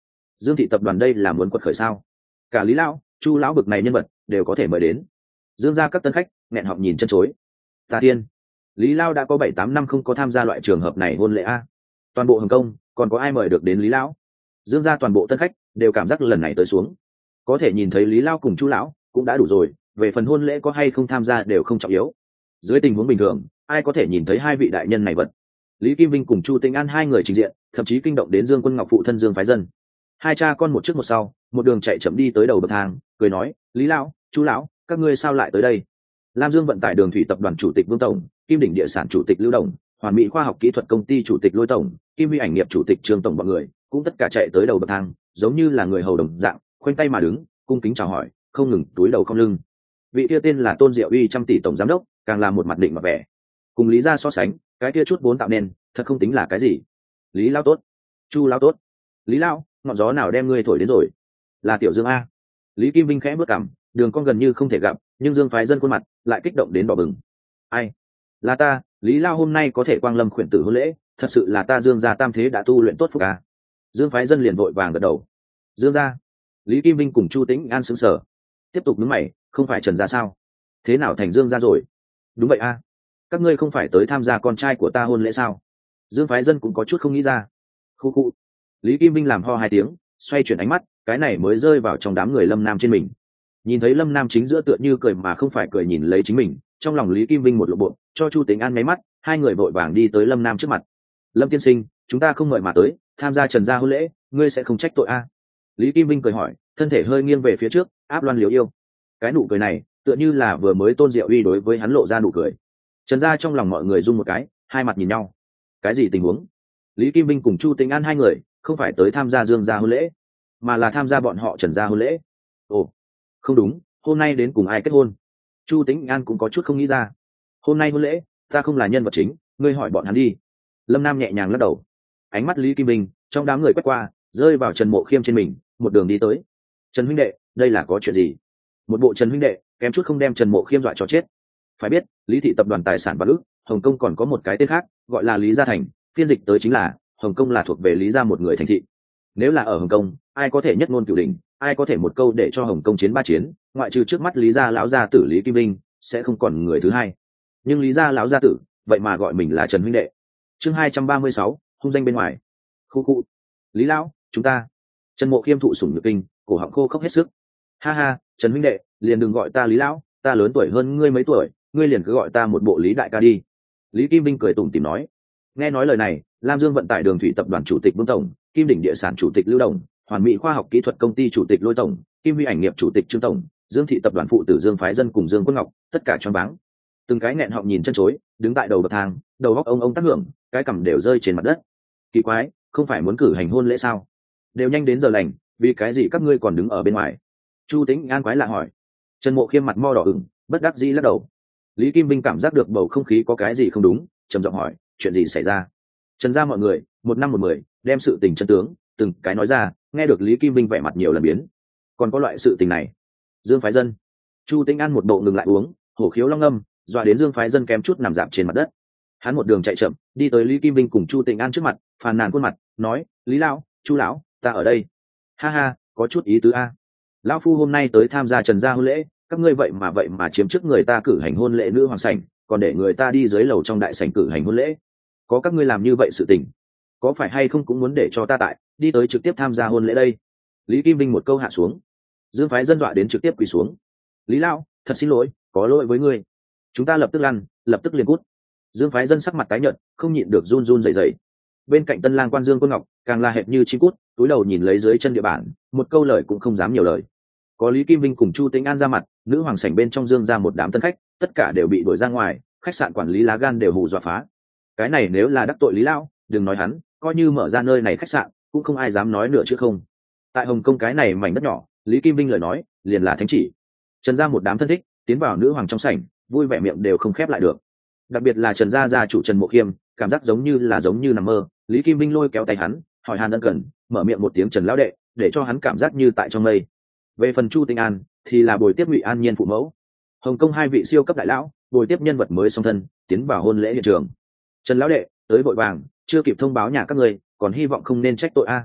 Dương thị tập đoàn đây là muốn quật khởi sao? Cả Lý lão, Chu lão bực này nhân vật đều có thể mời đến. Dương gia các tân khách nghẹn họng nhìn chân chối. Ta tiên, Lý lão đã có bảy tám năm không có tham gia loại trường hợp này hôn lễ a. Toàn bộ Hồng Kông còn có ai mời được đến Lý lão? Dương gia toàn bộ tân khách đều cảm giác lần này tới xuống, có thể nhìn thấy Lý lão cùng Chu lão cũng đã đủ rồi, về phần hôn lễ có hay không tham gia đều không trọng yếu. Dưới tình huống bình thường, ai có thể nhìn thấy hai vị đại nhân này vật? Lý Kim Vinh cùng Chu Tĩnh An hai người trình diện, thậm chí kinh động đến Dương Quân Ngọc phụ thân Dương Phái Dân. Hai cha con một trước một sau, một đường chạy chậm đi tới đầu bậc thang, cười nói: Lý lão, Chu lão, các ngươi sao lại tới đây? Lam Dương vận tải đường thủy tập đoàn chủ tịch Vương tổng, Kim đỉnh địa sản chủ tịch Lưu đồng, Hoàn Mỹ khoa học kỹ thuật công ty chủ tịch Lôi tổng, Kim huy ảnh nghiệp chủ tịch Trương tổng bọn người, cũng tất cả chạy tới đầu bậc thang, giống như là người hầu đồng dạng, khoanh tay mà đứng, cung kính chào hỏi, không ngừng túi đầu không lưng. Vị kia tên là Tôn Diệu Uy trăm tỷ tổng giám đốc, càng là một mặt định mặt vẻ. Cùng Lý gia so sánh, cái kia chút vốn tạo nên, thật không tính là cái gì. Lý lão tốt, Chu lão tốt. Lý lão, ngọn gió nào đem ngươi thổi đến rồi? Là Tiểu Dương a. Lý Kim Vinh khẽ bước cằm, đường con gần như không thể gặp, nhưng Dương Phái Dân khuôn mặt lại kích động đến đỏ bừng. Ai? Là ta, Lý lão hôm nay có thể quang lâm khuyển tử hôn lễ, thật sự là ta Dương gia tam thế đã tu luyện tốt phúc a. Dương Phái Dân liền vội vàng gật đầu. Dương gia. Lý Kim Vinh cùng Chu Tĩnh An sững sờ, tiếp tục nhướng mày, không phải Trần gia sao? Thế nào thành Dương gia rồi? Đúng vậy a. Các ngươi không phải tới tham gia con trai của ta hôn lễ sao? Dương Phái Dân cũng có chút không nghĩ ra. Khu khu. Lý Kim Vinh làm ho hai tiếng, xoay chuyển ánh mắt, cái này mới rơi vào trong đám người Lâm Nam trên mình. Nhìn thấy Lâm Nam chính giữa tựa như cười mà không phải cười nhìn lấy chính mình, trong lòng Lý Kim Vinh một lộ bộ, cho Chu Tĩnh An mấy mắt, hai người vội vàng đi tới Lâm Nam trước mặt. Lâm tiên sinh, chúng ta không mời mà tới, tham gia Trần gia hôn lễ, ngươi sẽ không trách tội a? Lý Kim Vinh cười hỏi, thân thể hơi nghiêng về phía trước, áp loan liều yêu. Cái nụ cười này, tựa như là vừa mới Tôn Diệu Uy đối với hắn lộ ra nụ cười. Trần gia trong lòng mọi người rung một cái, hai mặt nhìn nhau. Cái gì tình huống? Lý Kim Vinh cùng Chu Tĩnh An hai người không phải tới tham gia Dương gia hôn lễ, mà là tham gia bọn họ Trần gia hôn lễ. Ồ, không đúng, hôm nay đến cùng ai kết hôn? Chu Tĩnh An cũng có chút không nghĩ ra. Hôm nay hôn lễ, ta không là nhân vật chính, ngươi hỏi bọn hắn đi. Lâm Nam nhẹ nhàng lắc đầu. Ánh mắt Lý Kim Vinh trong đám người quét qua, rơi vào Trần Mộ Khiêm trên mình, một đường đi tới. Trần huynh đệ, đây là có chuyện gì? Một bộ Trần huynh đệ, kém chút không đem Trần Mộ Khiêm dọa cho chết. Phải biết, Lý thị tập đoàn tài sản và ước, Hồng Kông còn có một cái tên khác, gọi là Lý Gia Thành, phiên dịch tới chính là Hồng Kông là thuộc về Lý gia một người thành thị. Nếu là ở Hồng Kông, ai có thể nhất ngôn cửu đỉnh, ai có thể một câu để cho Hồng Kông chiến ba chiến, ngoại trừ trước mắt Lý gia lão gia tử Lý Kim Vinh, sẽ không còn người thứ hai. Nhưng Lý gia lão gia tử, vậy mà gọi mình là Trần huynh đệ. Chương hai trăm ba mươi sáu, hung danh bên ngoài. Khu khu. Lý lão, chúng ta. Trần Mộ Khiêm thụ sủng nhược kinh, cổ họng khô khốc hết sức. Ha ha, Trần huynh đệ, liền đừng gọi ta Lý lão, ta lớn tuổi hơn ngươi mấy tuổi, ngươi liền cứ gọi ta một bộ Lý đại ca đi. Lý Kim Vinh cười tủm tỉm nói. Nghe nói lời này, Lam Dương vận tải đường thủy tập đoàn chủ tịch Vương tổng, Kim đỉnh địa sản chủ tịch Lưu đồng, Hoàn Mỹ khoa học kỹ thuật công ty chủ tịch Lôi tổng, Kim huy ảnh nghiệp chủ tịch Trương tổng, Dương thị tập đoàn phụ tử Dương Phái Dân cùng Dương Quân Ngọc, tất cả choáng váng. Từng cái nghẹn họng nhìn chân chối, đứng tại đầu bậc thang, đầu góc ông ông tác hưởng, cái cằm đều rơi trên mặt đất. Kỳ quái, không phải muốn cử hành hôn lễ sao? Đều nhanh đến giờ lành, vì cái gì các ngươi còn đứng ở bên ngoài? Chu Tĩnh An quái lạ hỏi. Trần Mộ Khiêm mặt mo đỏ ửng, bất đắc dĩ lắc đầu. Lý Kim Vinh cảm giác được bầu không khí có cái gì không đúng, trầm giọng hỏi, chuyện gì xảy ra? Trần gia mọi người, một năm một mười, đem sự tình chân tướng, từng cái nói ra, nghe được Lý Kim Vinh vẻ mặt nhiều lần biến. Còn có loại sự tình này? Dương Phái Dân. Chu Tĩnh An một bộ ngừng lại uống, hổ khiếu long âm, dọa đến Dương Phái Dân kém chút nằm dạp trên mặt đất. Hắn một đường chạy chậm, đi tới Lý Kim Vinh cùng Chu Tĩnh An trước mặt, phàn nàn khuôn mặt, nói, Lý lão, Chu lão, ta ở đây. Ha ha, có chút ý tứ a. Lão phu hôm nay tới tham gia Trần gia hôn lễ, các ngươi vậy mà vậy mà chiếm trước người ta cử hành hôn lễ nữ hoàng sảnh, còn để người ta đi dưới lầu trong đại sảnh cử hành hôn lễ. Có các ngươi làm như vậy sự tình, có phải hay không cũng muốn để cho ta tại đi tới trực tiếp tham gia hôn lễ đây? Lý Kim Vinh một câu hạ xuống. Dương Phái Dân dọa đến trực tiếp quỳ xuống. Lý lão, thật xin lỗi, có lỗi với ngươi, chúng ta lập tức lăn, lập tức liền cút. Dương Phái Dân sắc mặt tái nhợt, không nhịn được run run rẩy rẩy. Bên cạnh tân lang quan Dương Quân Ngọc càng là hệt như chim cút, túi đầu nhìn lấy dưới chân địa bản, một câu lời cũng không dám nhiều lời. Có Lý Kim Vinh cùng Chu Tĩnh An ra mặt, nữ hoàng sảnh bên trong Dương ra một đám tân khách, tất cả đều bị đuổi ra ngoài, khách sạn quản lý lá gan đều hù dọa phá. Cái này nếu là đắc tội Lý lão, đừng nói hắn, coi như mở ra nơi này khách sạn, cũng không ai dám nói nữa chứ không. Tại Hồng Kông cái này mảnh đất nhỏ, Lý Kim Vinh lời nói, liền là thánh chỉ. Trần gia một đám thân thích, tiến vào nữ hoàng trong sảnh, vui vẻ miệng đều không khép lại được. Đặc biệt là Trần gia gia chủ Trần Mộ Khiêm, cảm giác giống như là giống như nằm mơ. Lý Kim Vinh lôi kéo tay hắn, hỏi han ân cần, mở miệng một tiếng Trần lão đệ, để cho hắn cảm giác như tại trong mây. Về phần Chu Tĩnh An, thì là bồi tiếp Ngụy An Nhiên phụ mẫu. Hồng Kông hai vị siêu cấp đại lão, bồi tiếp nhân vật mới song thân, tiến vào hôn lễ hiện trường. Trần lão đệ, tới vội vàng, chưa kịp thông báo nhà các người, còn hy vọng không nên trách tội a.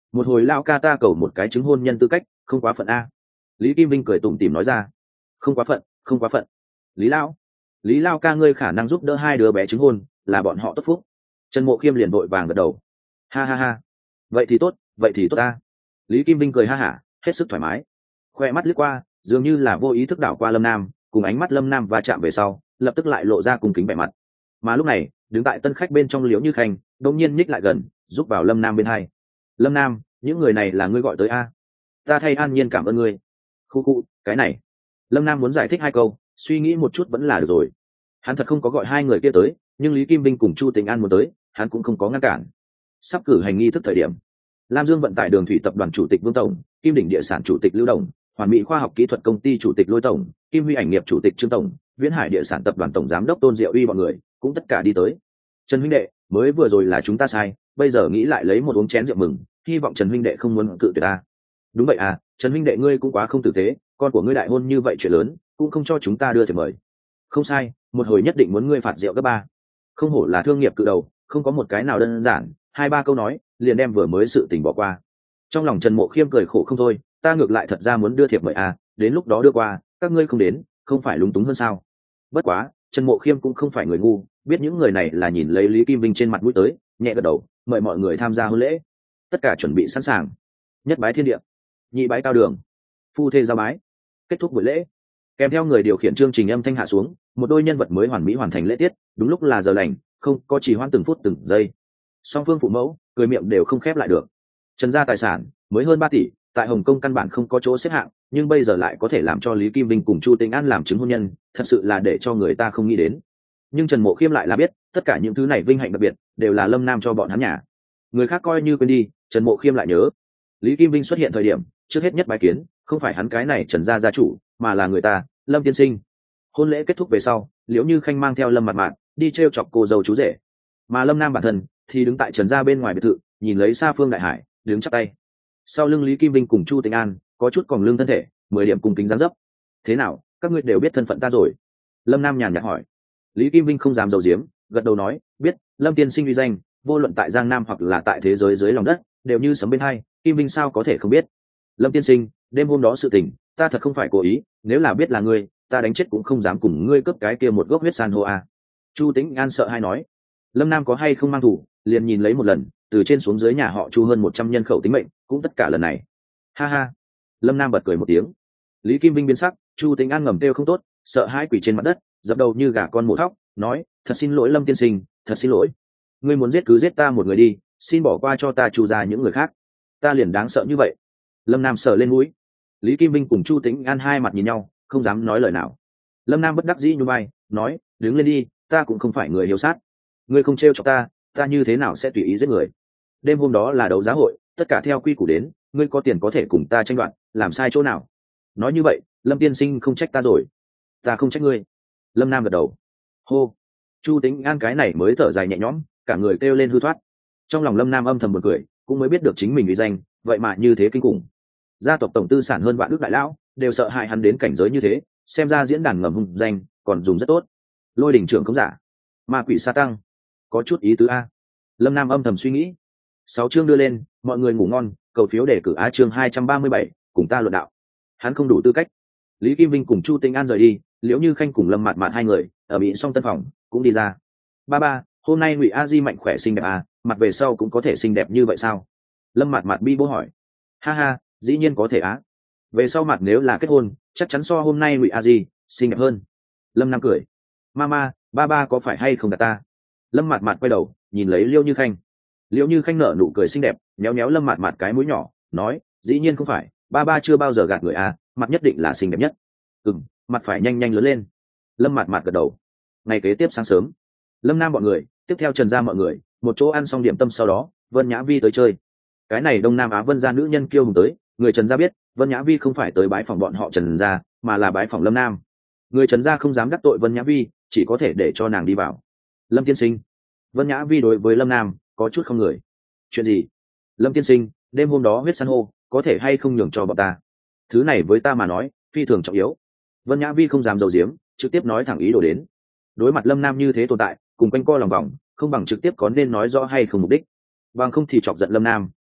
một hồi lao ca ta cầu một cái chứng hôn nhân tư cách không quá phận a. Lý Kim Vinh cười tủm tỉm nói ra. Không quá phận, không quá phận. Lý Lao, Lý Lao ca ngươi khả năng giúp đỡ hai đứa bé chứng hôn là bọn họ tốt phúc. Trần Mộ Khiêm liền vội vàng gật đầu. Ha ha ha, vậy thì tốt, vậy thì tốt ta. Lý Kim Vinh cười ha hả, hết sức thoải mái, khoe mắt lướt qua dường như là vô ý thức đảo qua Lâm Nam, cùng ánh mắt Lâm Nam va chạm về sau lập tức lại lộ ra cùng kính vẻ mặt. Mà lúc này đứng tại tân khách bên trong Liễu Như Khanh đột nhiên nhích lại gần giúp vào Lâm Nam bên hai. Lâm Nam, những người này là ngươi gọi tới a? Ta thay An Nhiên cảm ơn ngươi. Khu khu, cái này. Lâm Nam muốn giải thích hai câu, suy nghĩ một chút vẫn là được rồi. Hắn thật không có gọi hai người kia tới, nhưng Lý Kim Vinh cùng Chu Tình An muốn tới, hắn cũng không có ngăn cản. Sắp cử hành nghi thức thời điểm, Lam Dương vận tải đường thủy tập đoàn chủ tịch Vương Tổng, Kim Đỉnh địa sản chủ tịch Lưu Đồng, Hoàn Mỹ khoa học kỹ thuật công ty chủ tịch Lôi Tổng, Kim Huy ảnh nghiệp chủ tịch Trương Tổng, Viễn Hải địa sản tập đoàn tổng giám đốc Tôn Diệu Uy bọn người cũng tất cả đi tới. Trần huynh đệ, mới vừa rồi là chúng ta sai, bây giờ nghĩ lại lấy một uống chén rượu mừng, hy vọng Trần huynh đệ không muốn cự tuyệt ta. Đúng vậy à, Trần huynh đệ ngươi cũng quá không tử tế, con của ngươi đại hôn như vậy chuyện lớn, cũng không cho chúng ta đưa thiệp mời. Không sai, một hồi nhất định muốn ngươi phạt rượu cấp ba. Không hổ là thương nghiệp cự đầu, không có một cái nào đơn giản, hai ba câu nói liền đem vừa mới sự tình bỏ qua. Trong lòng Trần Mộ Khiêm cười khổ không thôi, ta ngược lại thật ra muốn đưa thiệp mời à, đến lúc đó đưa qua, các ngươi không đến, không phải lúng túng hơn sao? Bất quá, Trần Mộ Khiêm cũng không phải người ngu, biết những người này là nhìn lấy Lý Kim Vinh trên mặt mũi tới, nhẹ gật đầu, mời mọi người tham gia hôn lễ. Tất cả chuẩn bị sẵn sàng. Nhất bái thiên địa, nhị bái cao đường, phu thê giao bái. Kết thúc buổi lễ, kèm theo người điều khiển chương trình âm thanh hạ xuống, một đôi nhân vật mới hoàn mỹ hoàn thành lễ tiết, đúng lúc là giờ lành, không có trì hoãn từng phút từng giây. Song phương phụ mẫu cười miệng đều không khép lại được. Trần gia tài sản mới hơn ba tỷ, tại Hồng Kông căn bản không có chỗ xếp hạng, nhưng bây giờ lại có thể làm cho Lý Kim Vinh cùng Chu Tĩnh An làm chứng hôn nhân, thật sự là để cho người ta không nghĩ đến. Nhưng Trần Mộ Khiêm lại là biết, tất cả những thứ này vinh hạnh đặc biệt đều là Lâm Nam cho bọn hắn nhà. Người khác coi như quên đi, Trần Mộ Khiêm lại nhớ. Lý Kim Vinh xuất hiện thời điểm, trước hết nhất bái kiến, không phải hắn cái này Trần gia gia chủ, mà là người ta, Lâm tiên sinh. Hôn lễ kết thúc về sau, Liễu Như Khanh mang theo Lâm Mạt Mạt đi trêu chọc cô dâu chú rể, mà Lâm Nam bản thân thì đứng tại Trần gia bên ngoài biệt thự, nhìn lấy xa phương đại hải, đứng chắp tay. Sau lưng Lý Kim Vinh cùng Chu Tĩnh An có chút còn lưng thân thể, mười điểm cùng kính dáng dấp. Thế nào, các ngươi đều biết thân phận ta rồi? Lâm Nam nhàn nhạt hỏi. Lý Kim Vinh không dám giấu giếm, gật đầu nói, biết. Lâm tiên sinh uy danh, vô luận tại Giang Nam hoặc là tại thế giới dưới lòng đất, đều như sấm bên hai, Kim Vinh sao có thể không biết. Lâm tiên sinh, đêm hôm đó sự tình, ta thật không phải cố ý, nếu là biết là ngươi, ta đánh chết cũng không dám cùng ngươi cướp cái kia một gốc huyết san hô a. Chu Tĩnh An sợ hai nói. Lâm Nam có hay không mang thủ, liền nhìn lấy một lần, từ trên xuống dưới nhà họ Chu hơn một trăm nhân khẩu tính mệnh, cũng tất cả lần này. Ha ha. Lâm Nam bật cười một tiếng. Lý Kim Vinh biến sắc, Chu Tĩnh An ngầm kêu không tốt, sợ hãi quỳ trên mặt đất, dập đầu như gà con mổ thóc, nói, thật xin lỗi Lâm tiên sinh, thật xin lỗi. Ngươi muốn giết cứ giết ta một người đi, xin bỏ qua cho ta Chu ra những người khác. Ta liền đáng sợ như vậy. Lâm Nam sờ lên mũi. Lý Kim Vinh cùng Chu Tĩnh An hai mặt nhìn nhau, không dám nói lời nào. Lâm Nam bất đắc dĩ như bay, nói, đứng lên đi, ta cũng không phải người hiếu sát. Ngươi không trêu chọc ta, ta như thế nào sẽ tùy ý giết người? Đêm hôm đó là đấu giá hội, tất cả theo quy củ đến, ngươi có tiền có thể cùng ta tranh đoạt, làm sai chỗ nào? Nói như vậy, Lâm tiên sinh không trách ta rồi. Ta không trách ngươi. Lâm Nam gật đầu. Hô. Chu Tĩnh An cái này mới thở dài nhẹ nhõm, cả người kêu lên hư thoát. Trong lòng Lâm Nam âm thầm buồn cười, cũng mới biết được chính mình uy danh, vậy mà như thế kinh khủng. Gia tộc tổng tư sản hơn vạn ước đại lão, đều sợ hại hắn đến cảnh giới như thế, xem ra diễn đàn ngầm hùng danh, còn dùng rất tốt. Lôi đỉnh trưởng không giả, ma quỷ sa tăng, có chút ý tứ a. Lâm Nam âm thầm suy nghĩ. Sáu chương đưa lên, mọi người ngủ ngon, cầu phiếu đề cử a chương hai trăm ba mươi bảy, cùng ta luận đạo. Hắn không đủ tư cách. Lý Kim Vinh cùng Chu Tĩnh An rời đi, Liễu Như Khanh cùng Lâm Mạt Mạt hai người ở bị xong tân phòng cũng đi ra. Ba ba, hôm nay Ngụy A Di mạnh khỏe xinh đẹp à, mặt về sau cũng có thể xinh đẹp như vậy sao? Lâm Mạt Mạt bi bố hỏi. Ha ha, dĩ nhiên có thể á. Về sau mặt nếu là kết hôn, chắc chắn so hôm nay Ngụy A Di xinh đẹp hơn. Lâm Nam cười. Mama, ba ba có phải hay không gạt ta? Lâm Mạt Mạt quay đầu nhìn lấy Liễu Như Khanh. Liễu Như Khanh nở nụ cười xinh đẹp, méo méo Lâm Mạt Mạt cái mũi nhỏ, nói, dĩ nhiên không phải, ba ba chưa bao giờ gạt người à, mặt nhất định là xinh đẹp nhất. Ừm, mặt phải nhanh nhanh lớn lên. Lâm Mạt Mạt gật đầu. Ngày kế tiếp sáng sớm, Lâm Nam bọn người tiếp theo Trần gia mọi người một chỗ ăn xong điểm tâm, sau đó Vân Nhã Vi tới chơi. Cái này Đông Nam Á Vân gia nữ nhân kiêu hùng tới, người Trần gia biết Vân Nhã Vi không phải tới bái phòng bọn họ Trần gia, mà là bái phòng Lâm Nam. Người Trần gia không dám đắc tội Vân Nhã Vi, chỉ có thể để cho nàng đi vào. Lâm tiên sinh. Vân Nhã Vi đối với Lâm Nam có chút không người. Chuyện gì? Lâm tiên sinh, đêm hôm đó huyết san hô có thể hay không nhường cho bọn ta? Thứ này với ta mà nói phi thường trọng yếu. Vân Nhã Vi không dám giấu giếm, trực tiếp nói thẳng ý đồ đến. Đối mặt Lâm Nam như thế tồn tại, cùng quanh co lòng vòng, không bằng trực tiếp có nên nói rõ hay không mục đích. Bằng không thì chọc giận Lâm Nam,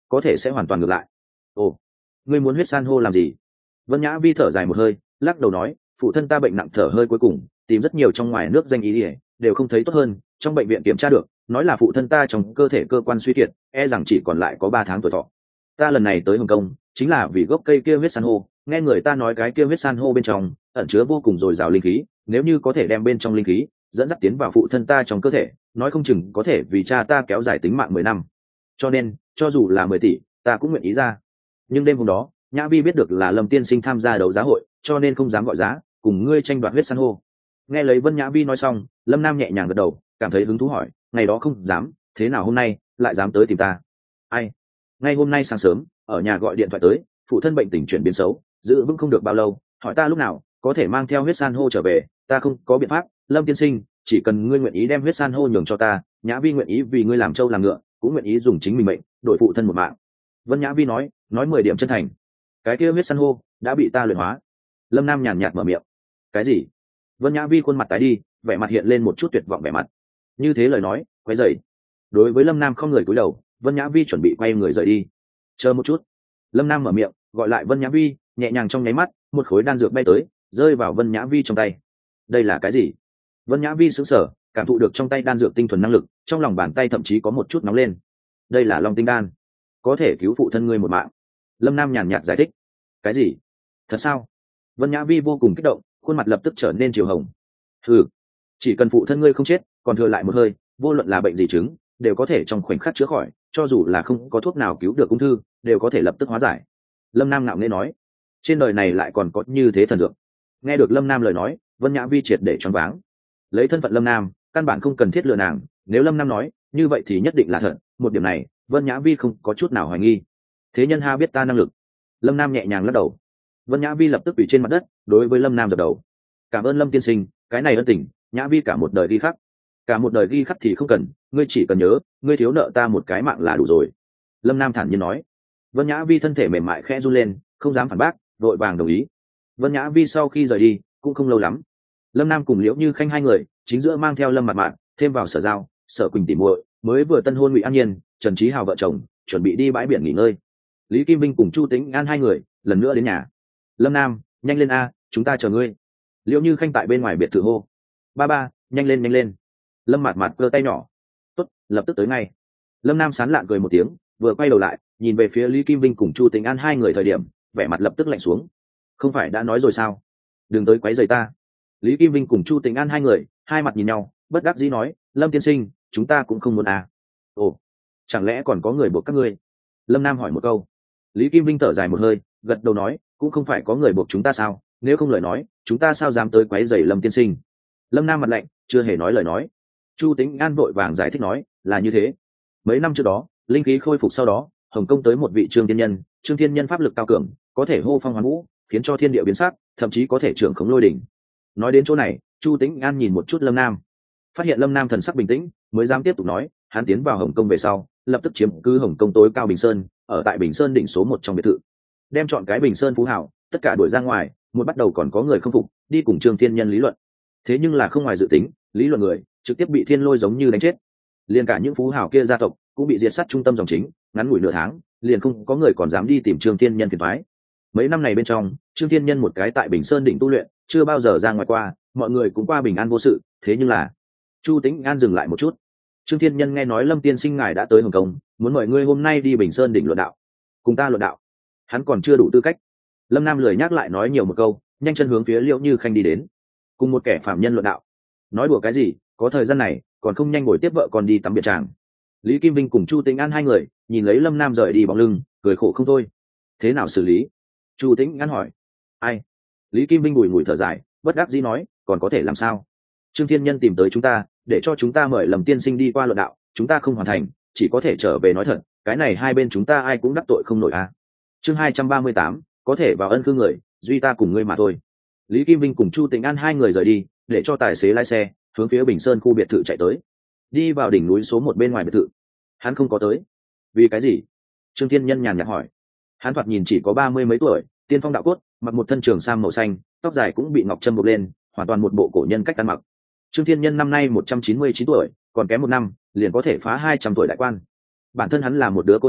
có thể sẽ hoàn toàn ngược lại. Ồ, ngươi muốn huyết san hô làm gì? Vân Nhã Vi thở dài một hơi, lắc đầu nói, phụ thân ta bệnh nặng thở hơi cuối cùng, tìm rất nhiều trong ngoài nước danh y ỉa đều không thấy tốt hơn, trong bệnh viện kiểm tra được, nói là phụ thân ta trong cơ thể cơ quan suy kiệt, e rằng chỉ còn lại có ba tháng tuổi thọ. Ta lần này tới Hồng Kông chính là vì gốc cây kia huyết san hô, nghe người ta nói cái kia huyết san hô bên trong ẩn chứa vô cùng dồi dào linh khí, nếu như có thể đem bên trong linh khí dẫn dắt tiến vào phụ thân ta trong cơ thể, nói không chừng có thể vì cha ta kéo dài tính mạng mười năm. Cho nên cho dù là mười tỷ ta cũng nguyện ý ra. Nhưng đêm hôm đó Nhã Vi biết được là Lâm tiên sinh tham gia đấu giá hội, cho nên không dám gọi giá cùng ngươi tranh đoạt huyết san hô. Nghe lấy Vân Nhã Vi nói xong, Lâm Nam nhẹ nhàng gật đầu, cảm thấy hứng thú hỏi, ngày đó không dám, thế nào hôm nay lại dám tới tìm ta? Ai? Ngay hôm nay sáng sớm ở nhà gọi điện thoại tới, phụ thân bệnh tình chuyển biến xấu, giữ vững không được bao lâu, hỏi ta lúc nào có thể mang theo huyết san hô trở về. Ta không có biện pháp, Lâm tiên sinh, chỉ cần ngươi nguyện ý đem huyết san hô nhường cho ta, Nhã Vi nguyện ý vì ngươi làm trâu làm ngựa, cũng nguyện ý dùng chính mình mệnh đổi phụ thân một mạng. Vân Nhã Vi nói nói mười điểm chân thành. Cái kia huyết san hô đã bị ta luyện hóa. Lâm Nam nhàn nhạt mở miệng. Cái gì? Vân Nhã Vi khuôn mặt tái đi, vẻ mặt hiện lên một chút tuyệt vọng vẻ mặt. Như thế lời nói quay dậy. Đối với Lâm Nam không người cúi đầu, Vân Nhã Vi chuẩn bị quay người rời đi. Chờ một chút. Lâm Nam mở miệng gọi lại Vân Nhã Vi, nhẹ nhàng trong nháy mắt một khối đan dược bay tới, rơi vào Vân Nhã Vi trong tay. Đây là cái gì? Vân Nhã Vi sững sờ, cảm thụ được trong tay đan dược tinh thuần năng lực, trong lòng bàn tay thậm chí có một chút nóng lên. Đây là Long Tinh đan, có thể cứu phụ thân ngươi một mạng. Lâm Nam nhàn nhạt giải thích. Cái gì? Thật sao? Vân Nhã Vi vô cùng kích động, khuôn mặt lập tức trở nên chiều hồng. Ừ, chỉ cần phụ thân ngươi không chết, còn thừa lại một hơi, vô luận là bệnh gì chứng đều có thể trong khoảnh khắc chữa khỏi, cho dù là không có thuốc nào cứu được ung thư đều có thể lập tức hóa giải. Lâm Nam ngạo nghễ nói. Trên đời này lại còn có như thế thần dược. Nghe được Lâm Nam lời nói, Vân Nhã Vi triệt để choáng váng. Lấy thân phận Lâm Nam, căn bản không cần thiết lừa nàng, nếu Lâm Nam nói như vậy thì nhất định là thật, một điểm này Vân Nhã Vi không có chút nào hoài nghi. Thế nhân ha biết ta năng lực. Lâm Nam nhẹ nhàng lắc đầu. Vân Nhã Vi lập tức quỳ trên mặt đất, đối với Lâm Nam dập đầu. Cảm ơn Lâm tiên sinh, cái này ân tình Nhã Vi cả một đời ghi khắc. Cả một đời ghi khắc thì không cần, ngươi chỉ cần nhớ ngươi thiếu nợ ta một cái mạng là đủ rồi. Lâm Nam thản nhiên nói. Vân Nhã Vi thân thể mềm mại khẽ run lên, không dám phản bác, vội vàng đồng ý. Vân Nhã Vi sau khi rời đi cũng không lâu lắm, Lâm Nam cùng Liễu Như Khanh hai người chính giữa mang theo Lâm Mạt Mạt thêm vào Sở Giao, Sở Quỳnh tỉ muội mới vừa tân hôn Ngụy An Nhiên, Trần Trí Hào vợ chồng chuẩn bị đi bãi biển nghỉ ngơi. Lý Kim Vinh cùng Chu Tĩnh An hai người lần nữa đến nhà. Lâm Nam, nhanh lên a, chúng ta chờ ngươi. Liễu Như Khanh tại bên ngoài biệt thự hô. Ba ba, nhanh lên nhanh lên. Lâm Mạt Mạt giơ tay nhỏ. Tốt, lập tức tới ngay. Lâm Nam sán lạn cười một tiếng, vừa quay đầu lại nhìn về phía Lý Kim Vinh cùng Chu Tĩnh An hai người thời điểm, vẻ mặt lập tức lạnh xuống. Không phải đã nói rồi sao, đừng tới quấy rầy ta. Lý Kim Vinh cùng Chu Tĩnh An hai người hai mặt nhìn nhau, bất đắc dĩ nói, Lâm tiên sinh, chúng ta cũng không muốn à. Ồ, chẳng lẽ còn có người buộc các ngươi? Lâm Nam hỏi một câu. Lý Kim Vinh thở dài một hơi, gật đầu nói, cũng không phải có người buộc chúng ta sao, nếu không lời nói chúng ta sao dám tới quấy rầy Lâm tiên sinh. Lâm Nam mặt lạnh, chưa hề nói lời nói. Chu Tĩnh An vội vàng giải thích nói, là như thế, mấy năm trước đó linh khí khôi phục sau đó, Hồng Kông tới một vị Trương Thiên Nhân, Trương Thiên Nhân pháp lực cao cường, có thể hô phong hoán vũ, khiến cho thiên địa biến sắc, thậm chí có thể trưởng khống lôi đỉnh. Nói đến chỗ này, Chu Tĩnh An nhìn một chút Lâm Nam, phát hiện Lâm Nam thần sắc bình tĩnh, mới dám tiếp tục nói, hắn tiến vào Hồng Kông về sau, lập tức chiếm cứ Hồng Kông tối cao Bình Sơn, ở tại Bình Sơn đỉnh số một trong biệt thự, đem chọn cái Bình Sơn phú hảo tất cả đuổi ra ngoài, một bắt đầu còn có người không phục, đi cùng Trương Thiên Nhân lý luận. Thế nhưng là không ngoài dự tính, lý luận người trực tiếp bị thiên lôi giống như đánh chết. Liền cả những phú hảo kia gia tộc cũng bị diệt sát trung tâm dòng chính, ngắn ngủi nửa tháng, liền không có người còn dám đi tìm Trương Thiên Nhân phiền toái. Mấy năm này bên trong, Trương Thiên Nhân một cái tại Bình Sơn đỉnh tu luyện, chưa bao giờ ra ngoài qua, mọi người cũng qua bình an vô sự, thế nhưng là Chu Tĩnh An dừng lại một chút. Trương Thiên Nhân nghe nói Lâm tiên sinh ngài đã tới Hồng Kông, muốn mời ngươi hôm nay đi Bình Sơn đỉnh luận đạo, cùng ta luận đạo. Hắn còn chưa đủ tư cách. Lâm Nam lười nhắc lại nói nhiều một câu, nhanh chân hướng phía Liễu Như Khanh đi đến. Cùng một kẻ phạm nhân luận đạo, nói đùa cái gì, có thời gian này còn không nhanh ngồi tiếp vợ con đi tắm biệt tràng. Lý Kim Vinh cùng Chu Tĩnh An hai người nhìn lấy Lâm Nam rời đi bóng lưng, cười khổ không thôi. Thế nào xử lý? Chu Tĩnh An hỏi. Ai? Lý Kim Vinh bùi ngùi thở dài, bất đắc dĩ nói, còn có thể làm sao? Trương Thiên Nhân tìm tới chúng ta, để cho chúng ta mời Lâm tiên sinh đi qua luận đạo, chúng ta không hoàn thành, chỉ có thể trở về nói thật, cái này hai bên chúng ta ai cũng đắc tội không nổi à. Chương hai trăm ba mươi tám, có thể vào ân cư người, duy ta cùng ngươi mà thôi. Lý Kim Vinh cùng Chu Tĩnh An hai người rời đi, để cho tài xế lái xe hướng phía Bình Sơn khu biệt thự chạy tới. Đi vào đỉnh núi số một bên ngoài biệt thự, hắn không có tới. Vì cái gì? Trương Thiên Nhân nhàn nhạt hỏi. Hắn thoạt nhìn chỉ có ba mươi mấy tuổi, tiên phong đạo cốt, mặc một thân trường sam màu xanh, tóc dài cũng bị ngọc trâm buộc lên, hoàn toàn một bộ cổ nhân cách ăn mặc. Trương Thiên Nhân năm nay một trăm chín mươi chín tuổi, còn kém một năm liền có thể phá hai trăm tuổi đại quan. Bản thân hắn là một đứa cô nhi,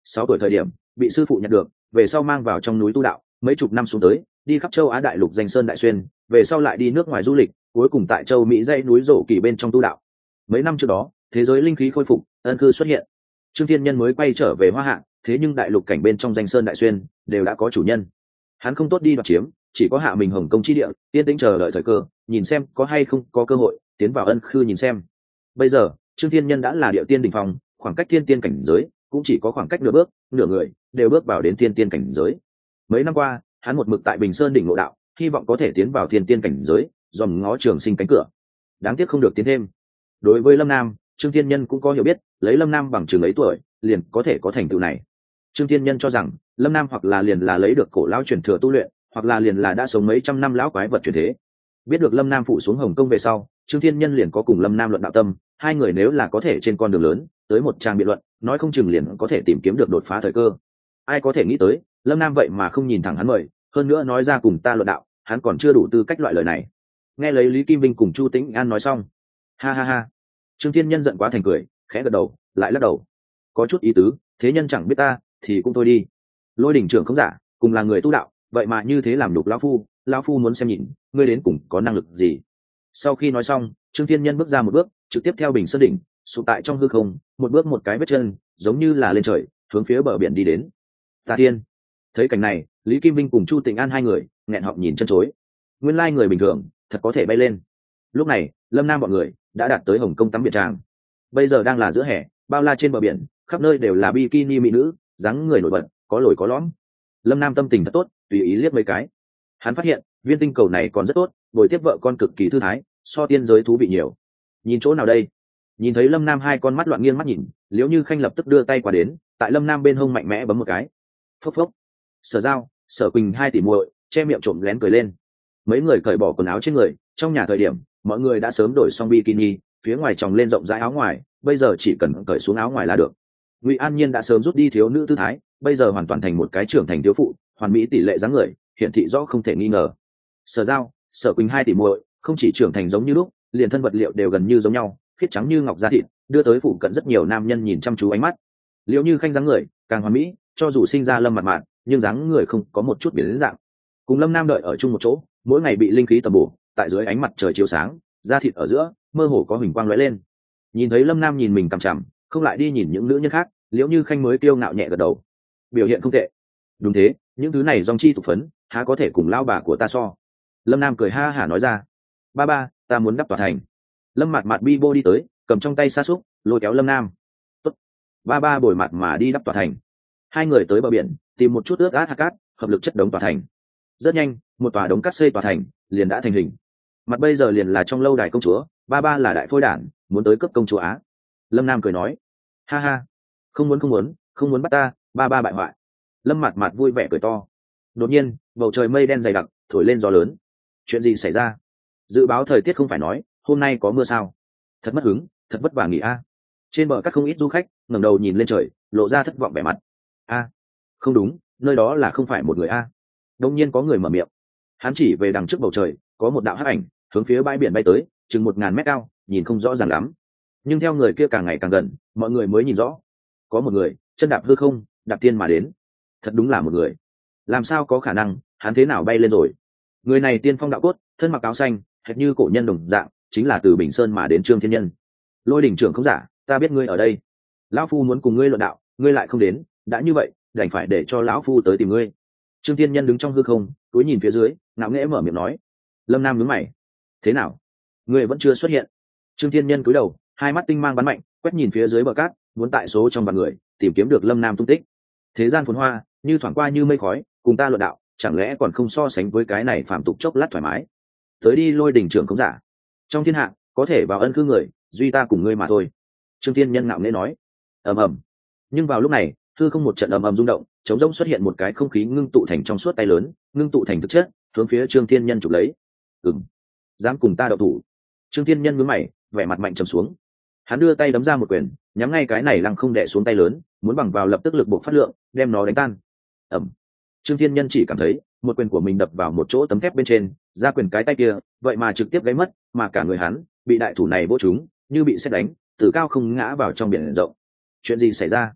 sáu tuổi thời điểm bị sư phụ nhận được, về sau mang vào trong núi tu đạo, mấy chục năm xuống tới đi khắp châu Á đại lục danh sơn đại xuyên, về sau lại đi nước ngoài du lịch, cuối cùng tại châu Mỹ dãy núi rổ kỳ bên trong tu đạo. Mấy năm trước đó thế giới linh khí khôi phục, ân cư xuất hiện, Trương Thiên Nhân mới quay trở về Hoa Hạ, thế nhưng đại lục cảnh bên trong danh sơn đại xuyên đều đã có chủ nhân, hắn không tốt đi đoạt chiếm, chỉ có hạ mình Hồng Công chi địa, yên tĩnh chờ đợi thời cơ, nhìn xem có hay không có cơ hội tiến vào ân khư nhìn xem. Bây giờ Trương Thiên Nhân đã là địa tiên đỉnh phong, khoảng cách thiên tiên cảnh giới cũng chỉ có khoảng cách nửa bước, nửa người đều bước vào đến thiên tiên cảnh giới. Mấy năm qua hắn một mực tại Bình Sơn đỉnh ngộ đạo, hy vọng có thể tiến vào thiên tiên cảnh giới, dòm ngó trường sinh cánh cửa. Đáng tiếc không được tiến thêm. Đối với Lâm Nam, Trương Thiên Nhân cũng có hiểu biết, lấy Lâm Nam bằng chừng ấy tuổi liền có thể có thành tựu này. Trương Thiên Nhân cho rằng Lâm Nam hoặc là liền là lấy được cổ lão truyền thừa tu luyện, hoặc là liền là đã sống mấy trăm năm lão quái vật truyền thế. Biết được Lâm Nam phụ xuống Hồng Kông về sau, Trương Thiên Nhân liền có cùng Lâm Nam luận đạo tâm, hai người nếu là có thể trên con đường lớn tới một trang biện luận, nói không chừng liền có thể tìm kiếm được đột phá thời cơ. Ai có thể nghĩ tới Lâm Nam vậy mà không nhìn thẳng hắn mời, hơn nữa nói ra cùng ta luận đạo, hắn còn chưa đủ tư cách loại lời này. Nghe lấy Lý Kim Vinh cùng Chu Tĩnh An nói xong, ha ha ha, Trương Thiên Nhân giận quá thành cười, khẽ gật đầu lại lắc đầu, có chút ý tứ, thế nhân chẳng biết ta thì cũng thôi đi. Lôi Đỉnh trưởng không giả, cùng là người tu đạo, vậy mà như thế làm nhục lão phu, lão phu muốn xem nhìn ngươi đến cùng có năng lực gì. Sau khi nói xong, Trương Thiên Nhân bước ra một bước, trực tiếp theo Bình Sơn đỉnh sụp tại trong hư không, một bước một cái vết chân, giống như là lên trời, hướng phía bờ biển đi đến. Tà Tiên. Thấy cảnh này, Lý Kim Vinh cùng Chu Tịnh An hai người nghẹn họng nhìn chân chối. Nguyên lai người bình thường thật có thể bay lên. Lúc này Lâm Nam bọn người đã đạt tới Hồng Kông tắm biển tràng. Bây giờ đang là giữa hè, bao la trên bờ biển khắp nơi đều là bikini mỹ nữ, dáng người nổi bật, có lồi có lõm. Lâm Nam tâm tình thật tốt, tùy ý liếc mấy cái, hắn phát hiện viên tinh cầu này còn rất tốt, bồi tiếp vợ con cực kỳ thư thái, so tiên giới thú vị nhiều. Nhìn chỗ nào đây? Nhìn thấy Lâm Nam hai con mắt loạn nghiêng mắt nhìn, Liễu Như Khanh lập tức đưa tay qua đến, tại Lâm Nam bên hông mạnh mẽ bấm một cái. Phốc phốc. Sở Giao, Sở Quỳnh hai tỷ muội che miệng trộm lén cười lên. Mấy người cởi bỏ quần áo trên người, trong nhà thời điểm mọi người đã sớm đổi xong bikini, phía ngoài tròng lên rộng rãi áo ngoài, bây giờ chỉ cần cởi xuống áo ngoài là được. Ngụy An Nhiên đã sớm rút đi thiếu nữ tư thái, bây giờ hoàn toàn thành một cái trưởng thành thiếu phụ, hoàn mỹ tỷ lệ dáng người hiển thị rõ không thể nghi ngờ. Sở Giao, Sở Quỳnh hai tỷ muội không chỉ trưởng thành giống như lúc, liền thân vật liệu đều gần như giống nhau, khiết trắng như ngọc da thịt, đưa tới phụ cận rất nhiều nam nhân nhìn chăm chú ánh mắt. Liễu Như Khanh dáng người càng hoàn mỹ, cho dù sinh ra Lâm mặt mạn, nhưng dáng người không có một chút biến dạng. Cùng Lâm Nam đợi ở chung một chỗ, mỗi ngày bị linh khí tầm bổ, tại dưới ánh mặt trời chiếu sáng, da thịt ở giữa mơ hồ có huỳnh quang lóe lên. Nhìn thấy Lâm Nam nhìn mình cằm chằm, không lại đi nhìn những nữ nhân khác, Liễu Như Khanh mới kiêu ngạo nhẹ gật đầu. Biểu hiện không tệ. Đúng thế, những thứ này dòng chi tục phấn, há có thể cùng lao bà của ta so. Lâm Nam cười ha hả nói ra. Ba ba, ta muốn đắp tòa thành. Lâm Mạt Mạt bi bô đi tới, cầm trong tay sa súc, lôi kéo Lâm Nam. Tốt. Ba ba bồi mặt mà đi đắp tòa thành. Hai người tới bờ biển, tìm một chút ướt át hạt cát, hợp lực chất đống tòa thành. Rất nhanh, một tòa đống cát xây tòa thành liền đã thành hình. Mặt bây giờ liền là trong lâu đài công chúa, ba ba là đại phôi đản, muốn tới cấp công chúa Á. Lâm Nam cười nói. Ha ha, không muốn không muốn, không muốn bắt ta, ba ba bại hoại. Lâm Mạt Mạt vui vẻ cười to. Đột nhiên bầu trời mây đen dày đặc, thổi lên gió lớn. Chuyện gì xảy ra? Dự báo thời tiết không phải nói hôm nay có mưa sao? Thật mất hứng, thật vất vả nghỉ a. Trên bờ các không ít du khách ngẩng đầu nhìn lên trời, lộ ra thất vọng vẻ mặt. A, không đúng, nơi đó là không phải một người a. Đông nhiên có người mở miệng. Hắn chỉ về đằng trước bầu trời, có một đạo hắc ảnh hướng phía bãi biển bay tới, chừng một ngàn mét cao, nhìn không rõ ràng lắm. Nhưng theo người kia càng ngày càng gần, mọi người mới nhìn rõ. Có một người chân đạp hư không, đạp tiên mà đến. Thật đúng là một người. Làm sao có khả năng, hắn thế nào bay lên rồi? Người này tiên phong đạo cốt, thân mặc áo xanh, hệt như cổ nhân đồng dạng, chính là từ Bình Sơn mà đến Trương Thiên Nhân. Lôi Đỉnh trưởng không giả, ta biết ngươi ở đây. Lão phu muốn cùng ngươi luận đạo, ngươi lại không đến, đã như vậy, đành phải để cho lão phu tới tìm ngươi. Trương Thiên Nhân đứng trong hư không, túi nhìn phía dưới, ngạo nghễ mở miệng nói. Lâm Nam nhướng mày. Thế nào? Ngươi vẫn chưa xuất hiện. Trương Thiên Nhân cúi đầu, hai mắt tinh mang bắn mạnh, quét nhìn phía dưới bờ cát, muốn tại số trong vạn người tìm kiếm được Lâm Nam tung tích. Thế gian phồn hoa, như thoảng qua như mây khói, cùng ta luận đạo, chẳng lẽ còn không so sánh với cái này phạm tục chốc lát thoải mái. Tới đi Lôi Đỉnh trưởng không giả. Trong thiên hạ, có thể vào ân cư người, duy ta cùng ngươi mà thôi. Trương Thiên Nhân ngạo nghễ nói. Ầm ầm. Nhưng vào lúc này, hư không một trận ầm ầm rung động, trống rỗng xuất hiện một cái không khí ngưng tụ thành trong suốt tay lớn, ngưng tụ thành thực chất, hướng phía Trương Thiên Nhân chụp lấy. Ừm, dám cùng ta đậu thủ? Trương Thiên Nhân nhướng mày, vẻ mặt mạnh trầm xuống. Hắn đưa tay đấm ra một quyền, nhắm ngay cái này lăng không đè xuống tay lớn, muốn bằng vào lập tức lực buộc phát lượng, đem nó đánh tan. Ầm. Trương Thiên Nhân chỉ cảm thấy một quyền của mình đập vào một chỗ tấm thép bên trên, ra quyền cái tay kia, vậy mà trực tiếp gãy mất, mà cả người hắn bị đại thủ này vỗ trúng, như bị sét đánh, từ cao không ngã vào trong biển rộng. Chuyện gì xảy ra?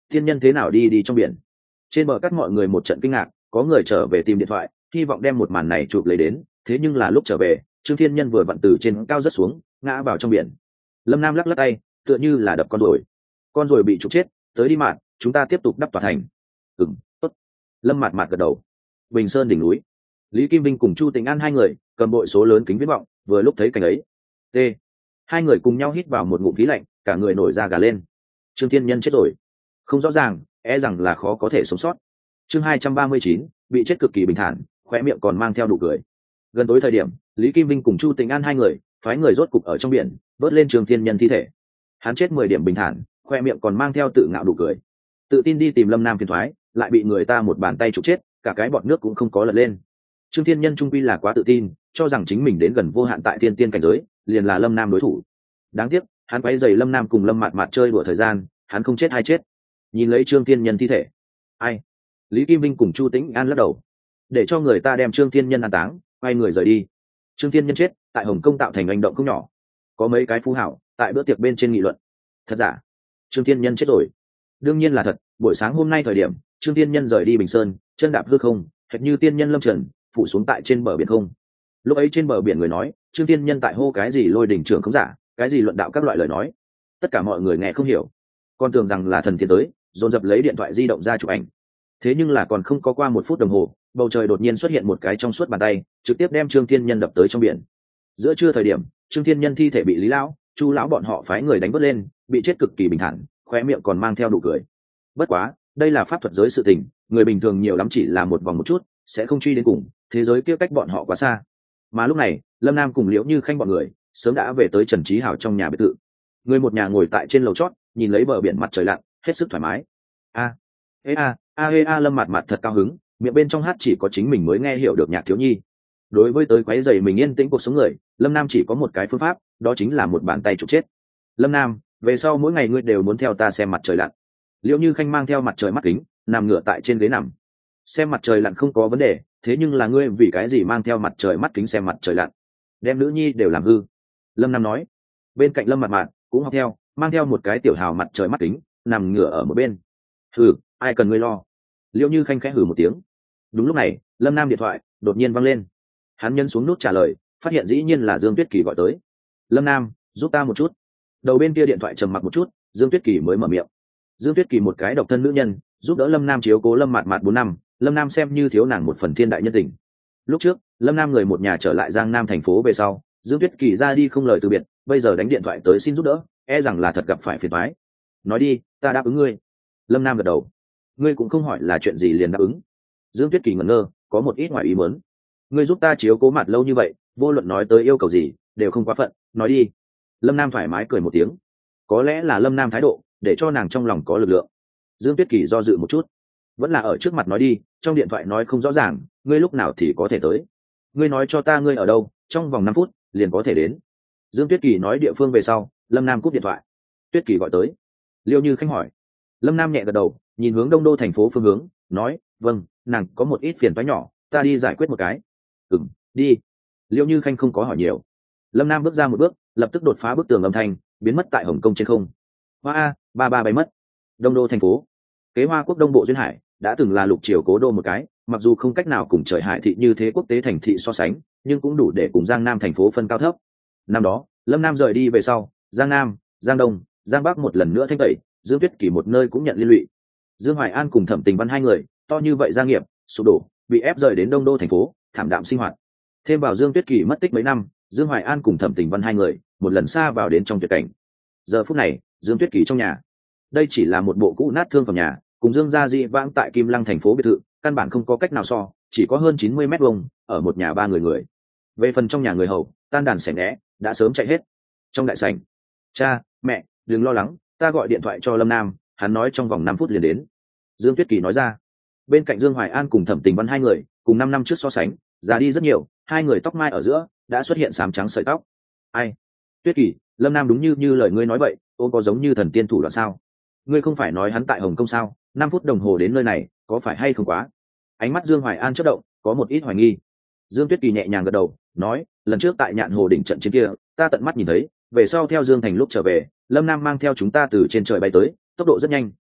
thiên nhân thế nào đi đi trong biển? Trên bờ cắt mọi người một trận kinh ngạc, có người trở về tìm điện thoại hy vọng đem một màn này chụp lấy đến, thế nhưng là lúc trở về trương thiên nhân vừa vặn từ trên cao rất xuống ngã vào trong biển. Lâm Nam lắc lắc tay tựa như là đập con rồi, con rồi bị trục chết, tới đi mạn, chúng ta tiếp tục đắp tòa thành. Ừm, tốt. Lâm Mạt Mạt gật đầu. Bình Sơn đỉnh núi, Lý Kim Vinh cùng Chu Tĩnh An hai người cầm bội số lớn kính viễn vọng, vừa lúc thấy cảnh ấy. T. Hai người cùng nhau hít vào một ngụm khí lạnh, cả người nổi da gà lên. Trương Thiên Nhân chết rồi. Không rõ ràng, e rằng là khó có thể sống sót. Chương hai trăm ba mươi chín, bị chết cực kỳ bình thản, khóe miệng còn mang theo nụ cười. Gần tối thời điểm, Lý Kim Vinh cùng Chu Tĩnh An hai người phái người rốt cục ở trong biển vớt lên Trương Thiên Nhân thi thể. Hắn chết mười điểm bình thản, khoe miệng còn mang theo tự ngạo đủ cười, tự tin đi tìm Lâm Nam phiền thoái, lại bị người ta một bàn tay trục chết, cả cái bọt nước cũng không có lật lên. Trương Thiên Nhân trung quy là quá tự tin, cho rằng chính mình đến gần vô hạn tại thiên tiên cảnh giới, liền là Lâm Nam đối thủ. Đáng tiếc, hắn quấy rầy Lâm Nam cùng Lâm Mạt Mạt chơi đùa thời gian, hắn không chết hay chết. Nhìn lấy Trương Thiên Nhân thi thể, ai? Lý Kim Vinh cùng Chu Tĩnh An lắc đầu, để cho người ta đem Trương Thiên Nhân an táng, quay người rời đi. Trương Thiên Nhân chết, tại Hồng Kông tạo thành hành động không nhỏ, có mấy cái phú hảo tại bữa tiệc bên trên nghị luận. Thật giả? Trương Thiên Nhân chết rồi? Đương nhiên là thật. Buổi sáng hôm nay thời điểm Trương Thiên Nhân rời đi Bình Sơn, chân đạp hư không, hệt như tiên nhân lâm trần, phủ xuống tại trên bờ biển không. Lúc ấy trên bờ biển người nói Trương Thiên Nhân tại hô cái gì lôi đỉnh trưởng không giả, cái gì luận đạo các loại lời nói, tất cả mọi người nghe không hiểu, còn tưởng rằng là thần tiên tới, dồn dập lấy điện thoại di động ra chụp ảnh. Thế nhưng là còn không có qua một phút đồng hồ, bầu trời đột nhiên xuất hiện một cái trong suốt bàn tay, trực tiếp đem Trương Thiên Nhân đập tới trong biển. Giữa trưa thời điểm Trương Thiên Nhân thi thể bị Lý lão, Chu lão bọn họ phái người đánh vớt lên, bị chết cực kỳ bình thản, khóe miệng còn mang theo nụ cười. Bất quá đây là pháp thuật giới sự tình, người bình thường nhiều lắm chỉ là một vòng một chút, sẽ không truy đến cùng, thế giới kia cách bọn họ quá xa. Mà lúc này Lâm Nam cùng Liễu Như Khanh bọn người sớm đã về tới Trần Trí Hảo trong nhà biệt thự. Người một nhà ngồi tại trên lầu chót, nhìn lấy bờ biển mặt trời lặn, hết sức thoải mái. A ê a a ê a Lâm Mạt Mạt thật cao hứng, miệng bên trong hát chỉ có chính mình mới nghe hiểu được nhạc thiếu nhi. Đối với tới quấy rầy mình yên tĩnh cuộc sống người, Lâm Nam chỉ có một cái phương pháp, đó chính là một bàn tay trục chết. Lâm Nam, về sau mỗi ngày ngươi đều muốn theo ta xem mặt trời lặn. Liễu Như Khanh mang theo mặt trời mắt kính, nằm ngửa tại trên ghế nằm. Xem mặt trời lặn không có vấn đề, thế nhưng là ngươi vì cái gì mang theo mặt trời mắt kính xem mặt trời lặn? Đem nữ nhi đều làm hư. Lâm Nam nói. Bên cạnh Lâm Mạt Mạt cũng học theo, mang theo một cái tiểu hào mặt trời mắt kính, nằm ngửa ở một bên. Hừ, ai cần ngươi lo? Liễu Như Khanh khẽ hừ một tiếng. Đúng lúc này, Lâm Nam điện thoại đột nhiên vang lên. Hắn nhấn xuống nút trả lời, phát hiện dĩ nhiên là Dương Tuyết Kỳ gọi tới. Lâm Nam, giúp ta một chút. Đầu bên kia điện thoại trầm mặc một chút, Dương Tuyết Kỳ mới mở miệng. Dương Tuyết Kỳ một cái độc thân nữ nhân, giúp đỡ Lâm Nam chiếu cố Lâm Mạt Mạt bốn năm, Lâm Nam xem như thiếu nàng một phần thiên đại nhân tình. Lúc trước Lâm Nam người một nhà trở lại Giang Nam thành phố về sau, Dương Tuyết Kỳ ra đi không lời từ biệt, bây giờ đánh điện thoại tới xin giúp đỡ, e rằng là thật gặp phải phiền toái. Nói đi, ta đáp ứng ngươi. Lâm Nam gật đầu. Ngươi cũng không hỏi là chuyện gì liền đáp ứng. Dương Tuyết Kỳ ngẩn ngơ, có một ít ngoài ý muốn. Ngươi giúp ta chiếu cố Mặt lâu như vậy, vô luận nói tới yêu cầu gì đều không quá phận, nói đi. Lâm Nam thoải mái cười một tiếng. Có lẽ là Lâm Nam thái độ để cho nàng trong lòng có lực lượng. Dương Tuyết Kỳ do dự một chút, vẫn là ở trước mặt nói đi, trong điện thoại nói không rõ ràng, ngươi lúc nào thì có thể tới. Ngươi nói cho ta ngươi ở đâu, trong vòng năm phút liền có thể đến. Dương Tuyết Kỳ nói địa phương về sau, Lâm Nam cúp điện thoại. Tuyết Kỳ gọi tới. Liêu Như Khanh hỏi. Lâm Nam nhẹ gật đầu, nhìn hướng đông đô thành phố phương hướng, nói, vâng, nàng có một ít phiền toái nhỏ, ta đi giải quyết một cái. Ừm, đi. Liêu Như Khanh không có hỏi nhiều. Lâm Nam bước ra một bước, lập tức đột phá bức tường âm thanh, biến mất tại Hồng Kông trên không. Hoa a, ba ba bay mất. Đông đô thành phố, kế Hoa quốc đông bộ duyên hải, đã từng là lục triều cố đô một cái, mặc dù không cách nào cùng trời hải thị như thế quốc tế thành thị so sánh, nhưng cũng đủ để cùng Giang Nam thành phố phân cao thấp. Năm đó Lâm Nam rời đi về sau, Giang Nam, Giang Đông, Giang Bắc một lần nữa thanh tẩy, Dương Tuyết Kỳ một nơi cũng nhận liên lụy. Dương Hoài An cùng Thẩm Tình Văn hai người to như vậy gia nghiệp sụp đổ, bị ép rời đến đông đô thành phố, thảm đạm sinh hoạt. Thêm vào Dương Tuyết Kỳ mất tích mấy năm, Dương Hoài An cùng Thẩm Tình Văn hai người một lần xa vào đến trong tuyệt cảnh. Giờ phút này Dương Tuyết Kỳ trong nhà, đây chỉ là một bộ cũ nát thương phẩm nhà, cùng Dương gia di vãng tại Kim Lăng thành phố biệt thự căn bản không có cách nào so, chỉ có hơn chín mươi mét vuông, ở một nhà ba người người. Về phần trong nhà người hầu, tan đàn xẻ né đã sớm chạy hết. Trong đại sảnh, cha mẹ đừng lo lắng, ta gọi điện thoại cho Lâm Nam, hắn nói trong vòng năm phút liền đến. Dương Tuyết Kỳ nói ra. Bên cạnh Dương Hoài An cùng Thẩm Tình Văn hai người cùng năm năm trước so sánh già đi rất nhiều, hai người tóc mai ở giữa đã xuất hiện xám trắng sợi tóc. Ai? Tuyết Kỳ, Lâm Nam đúng như như lời ngươi nói vậy, ôm có giống như thần tiên thủ đoạn sao? Ngươi không phải nói hắn tại Hồng Kông sao? Năm phút đồng hồ đến nơi này, có phải hay không quá? Ánh mắt Dương Hoài An chớp động, có một ít hoài nghi. Dương Tuyết Kỳ nhẹ nhàng gật đầu, nói, lần trước tại Nhạn Hồ đỉnh trận chiến kia, ta tận mắt nhìn thấy, về sau theo Dương Thành lúc trở về, Lâm Nam mang theo chúng ta từ trên trời bay tới, tốc độ rất nhanh,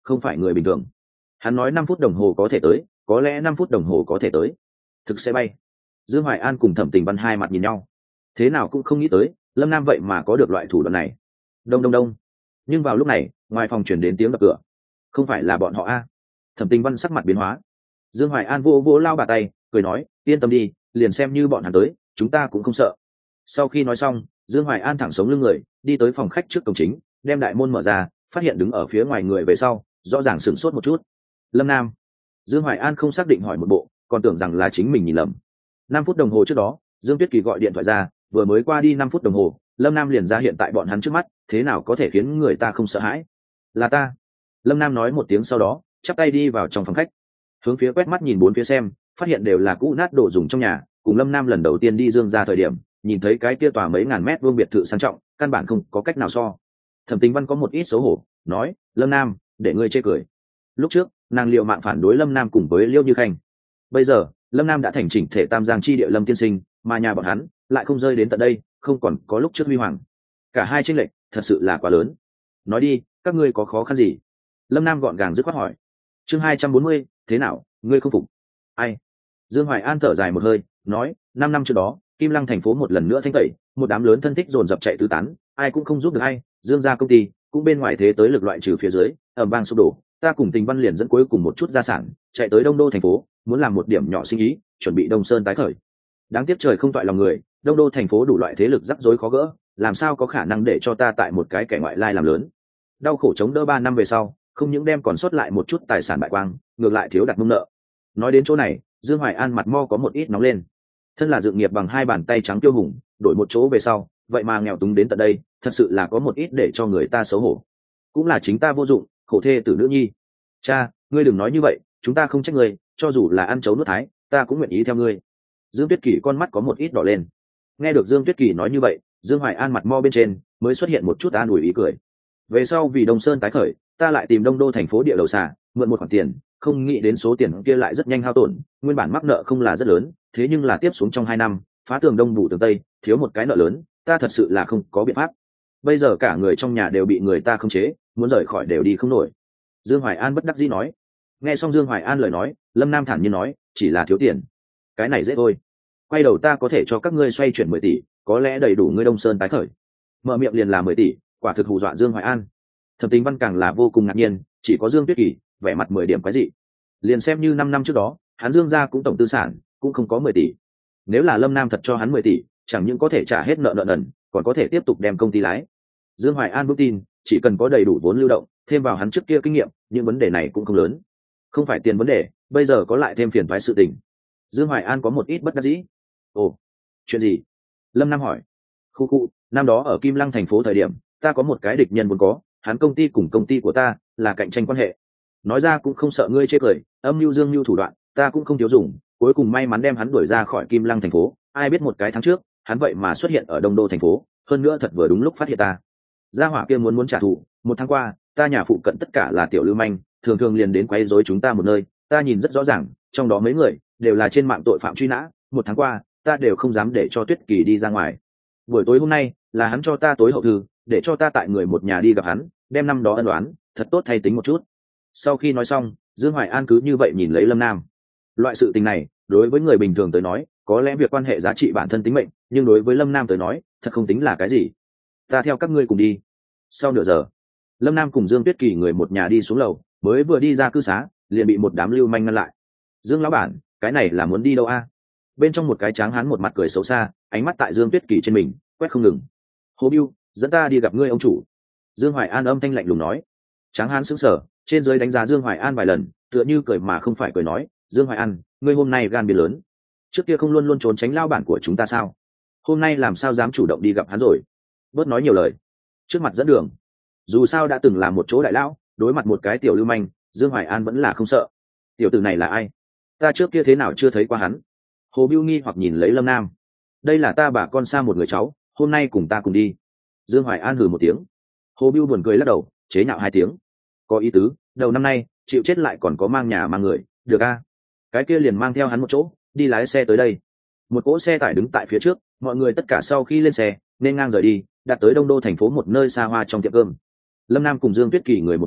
không phải người bình thường. Hắn nói năm phút đồng hồ có thể tới, có lẽ năm phút đồng hồ có thể tới, thực sẽ bay. Dương Hoài An cùng Thẩm Tình Văn hai mặt nhìn nhau, thế nào cũng không nghĩ tới Lâm Nam vậy mà có được loại thủ đoạn này. Đông đông đông. Nhưng vào lúc này ngoài phòng chuyển đến tiếng đập cửa. Không phải là bọn họ a? Thẩm Tình Văn sắc mặt biến hóa. Dương Hoài An vô vô lao bà tay, cười nói, yên tâm đi, liền xem như bọn hắn tới, chúng ta cũng không sợ. Sau khi nói xong, Dương Hoài An thẳng sống lưng người, đi tới phòng khách trước cổng chính, đem đại môn mở ra, phát hiện đứng ở phía ngoài người về sau, rõ ràng sửng sốt một chút. Lâm Nam. Dương Hoài An không xác định hỏi một bộ, còn tưởng rằng là chính mình nhìn lầm. Năm phút đồng hồ trước đó, Dương Tuyết Kỳ gọi điện thoại ra, vừa mới qua đi năm phút đồng hồ, Lâm Nam liền ra hiện tại bọn hắn trước mắt, thế nào có thể khiến người ta không sợ hãi? Là ta. Lâm Nam nói một tiếng sau đó, chắp tay đi vào trong phòng khách, hướng phía quét mắt nhìn bốn phía xem, phát hiện đều là cũ nát đồ dùng trong nhà, cùng Lâm Nam lần đầu tiên đi Dương ra thời điểm, nhìn thấy cái kia tòa mấy ngàn mét vuông biệt thự sang trọng, căn bản không có cách nào so. Thẩm Tình Văn có một ít xấu hổ, nói, Lâm Nam, để ngươi chê cười. Lúc trước, nàng liệu mạng phản đối Lâm Nam cùng với Liêu Như Khanh. Bây giờ, Lâm Nam đã thành chỉnh thể tam giang chi địa Lâm tiên sinh, mà nhà bọn hắn lại không rơi đến tận đây, không còn có lúc trước huy hoàng. Cả hai chênh lệch thật sự là quá lớn. Nói đi, các ngươi có khó khăn gì? Lâm Nam gọn gàng dứt khoát hỏi. Chương hai trăm bốn mươi, thế nào, ngươi không phục? Ai? Dương Hoài An thở dài một hơi, nói, năm năm trước đó, Kim Lăng thành phố một lần nữa thanh tẩy, một đám lớn thân thích dồn dập chạy tứ tán, ai cũng không giúp được ai, Dương gia công ty cũng bên ngoài thế tới lực loại trừ phía dưới, ầm vang sụp đổ, ta cùng Tình Văn liền dẫn cuối cùng một chút gia sản, chạy tới Đông Đô thành phố, muốn làm một điểm nhỏ sinh ý, chuẩn bị Đông Sơn tái khởi. Đáng tiếc trời không toại lòng người, Đông Đô thành phố đủ loại thế lực rắc rối khó gỡ, làm sao có khả năng để cho ta tại một cái kẻ ngoại lai làm lớn. Đau khổ chống đỡ ba năm về sau, không những đem còn sót lại một chút tài sản bại quang, ngược lại thiếu đặt mông nợ. Nói đến chỗ này, Dương Hoài An mặt mo có một ít nóng lên. Thân là dựng nghiệp bằng hai bàn tay trắng tiêu hùng, đổi một chỗ về sau, vậy mà nghèo túng đến tận đây, thật sự là có một ít để cho người ta xấu hổ. Cũng là chính ta vô dụng, khổ thê tử nữ nhi. Cha, ngươi đừng nói như vậy, chúng ta không trách ngươi, cho dù là ăn chấu nuốt thái, ta cũng nguyện ý theo ngươi. Dương Tuyết Kỳ con mắt có một ít đỏ lên. Nghe được Dương Tuyết Kỳ nói như vậy, Dương Hoài An mặt mo bên trên mới xuất hiện một chút an ủi ý cười. Về sau vì Đông Sơn tái khởi, ta lại tìm Đông Đô thành phố địa đầu xà, mượn một khoản tiền, không nghĩ đến số tiền kia lại rất nhanh hao tổn, nguyên bản mắc nợ không là rất lớn, thế nhưng là tiếp xuống trong hai năm, phá tường đông bù tường tây, thiếu một cái nợ lớn, ta thật sự là không có biện pháp. Bây giờ cả người trong nhà đều bị người ta khống chế, muốn rời khỏi đều đi không nổi. Dương Hoài An bất đắc dĩ nói. Nghe xong Dương Hoài An lời nói, Lâm Nam thản nhiên nói, chỉ là thiếu tiền, cái này dễ thôi. Quay đầu ta có thể cho các ngươi xoay chuyển mười tỷ, có lẽ đầy đủ ngươi Đông Sơn tái khởi. Mở miệng liền là mười tỷ, quả thực hù dọa Dương Hoài An. Thẩm Tình Văn càng là vô cùng ngạc nhiên, chỉ có Dương Tuyết Kỳ vẻ mặt mười điểm quái dị. Liền xem như năm năm trước đó, hắn Dương gia cũng tổng tư sản cũng không có mười tỷ. Nếu là Lâm Nam thật cho hắn mười tỷ, chẳng những có thể trả hết nợ nợ nần, còn có thể tiếp tục đem công ty lái. Dương Hoài An vững tin, chỉ cần có đầy đủ vốn lưu động, thêm vào hắn trước kia kinh nghiệm, những vấn đề này cũng không lớn. Không phải tiền vấn đề, bây giờ có lại thêm phiền toái sự tình. Dương Hoài An có một ít bất đắc dĩ. Ồ, chuyện gì? Lâm Nam hỏi. Khu khu, năm đó ở Kim Lăng thành phố thời điểm, ta có một cái địch nhân muốn có, hắn công ty cùng công ty của ta là cạnh tranh quan hệ. Nói ra cũng không sợ ngươi chê cười, âm mưu dương mưu thủ đoạn, ta cũng không thiếu dùng, cuối cùng may mắn đem hắn đuổi ra khỏi Kim Lăng thành phố, ai biết một cái tháng trước, hắn vậy mà xuất hiện ở Đông Đô thành phố, hơn nữa thật vừa đúng lúc phát hiện ta. Gia hỏa kia muốn muốn trả thù, một tháng qua, ta nhà phụ cận tất cả là tiểu lưu manh, thường thường liền đến quấy rối chúng ta một nơi, ta nhìn rất rõ ràng, trong đó mấy người đều là trên mạng tội phạm truy nã, một tháng qua, ta đều không dám để cho Tuyết Kỳ đi ra ngoài. Buổi tối hôm nay, là hắn cho ta tối hậu thư, để cho ta tại người một nhà đi gặp hắn, đem năm đó ân oán, thật tốt thay tính một chút. Sau khi nói xong, Dương Hoài An cứ như vậy nhìn lấy Lâm Nam. Loại sự tình này, đối với người bình thường tới nói, có lẽ việc quan hệ giá trị bản thân tính mệnh, nhưng đối với Lâm Nam tới nói, thật không tính là cái gì. Ta theo các ngươi cùng đi. Sau nửa giờ, Lâm Nam cùng Dương Tuyết Kỳ người một nhà đi xuống lầu, mới vừa đi ra cư xá, liền bị một đám lưu manh ngăn lại. Dương lão bản, cái này là muốn đi đâu a? Bên trong một cái tráng hán một mặt cười xấu xa, ánh mắt tại Dương Tuyết Kỳ trên mình quét không ngừng. Hồ Biêu, dẫn ta đi gặp ngươi ông chủ. Dương Hoài An âm thanh lạnh lùng nói. Tráng hán sững sờ, trên dưới đánh giá Dương Hoài An vài lần, tựa như cười mà không phải cười nói, Dương Hoài An, ngươi hôm nay gan biến lớn, trước kia không luôn luôn trốn tránh lao bản của chúng ta sao? Hôm nay làm sao dám chủ động đi gặp hắn rồi? Bớt nói nhiều lời, trước mặt dẫn đường. Dù sao đã từng là một chỗ đại lão, đối mặt một cái tiểu lưu manh, Dương Hoài An vẫn là không sợ. Tiểu tử này là ai? Ta trước kia thế nào chưa thấy qua hắn? Hồ Biêu nghi hoặc nhìn lấy Lâm Nam. Đây là ta bà con xa một người cháu, hôm nay cùng ta cùng đi. Dương Hoài An hừ một tiếng. Hồ Biêu buồn cười lắc đầu, chế nhạo hai tiếng. Có ý tứ, đầu năm nay chịu chết lại còn có mang nhà mang người, được a? Cái kia liền mang theo hắn một chỗ, đi lái xe tới đây. Một cỗ xe tải đứng tại phía trước, mọi người tất cả sau khi lên xe nên ngang rời đi, đặt tới Đông Đô thành phố một nơi xa hoa trong tiệm cơm. Lâm Nam cùng Dương Tuyết Kỳ người một nhà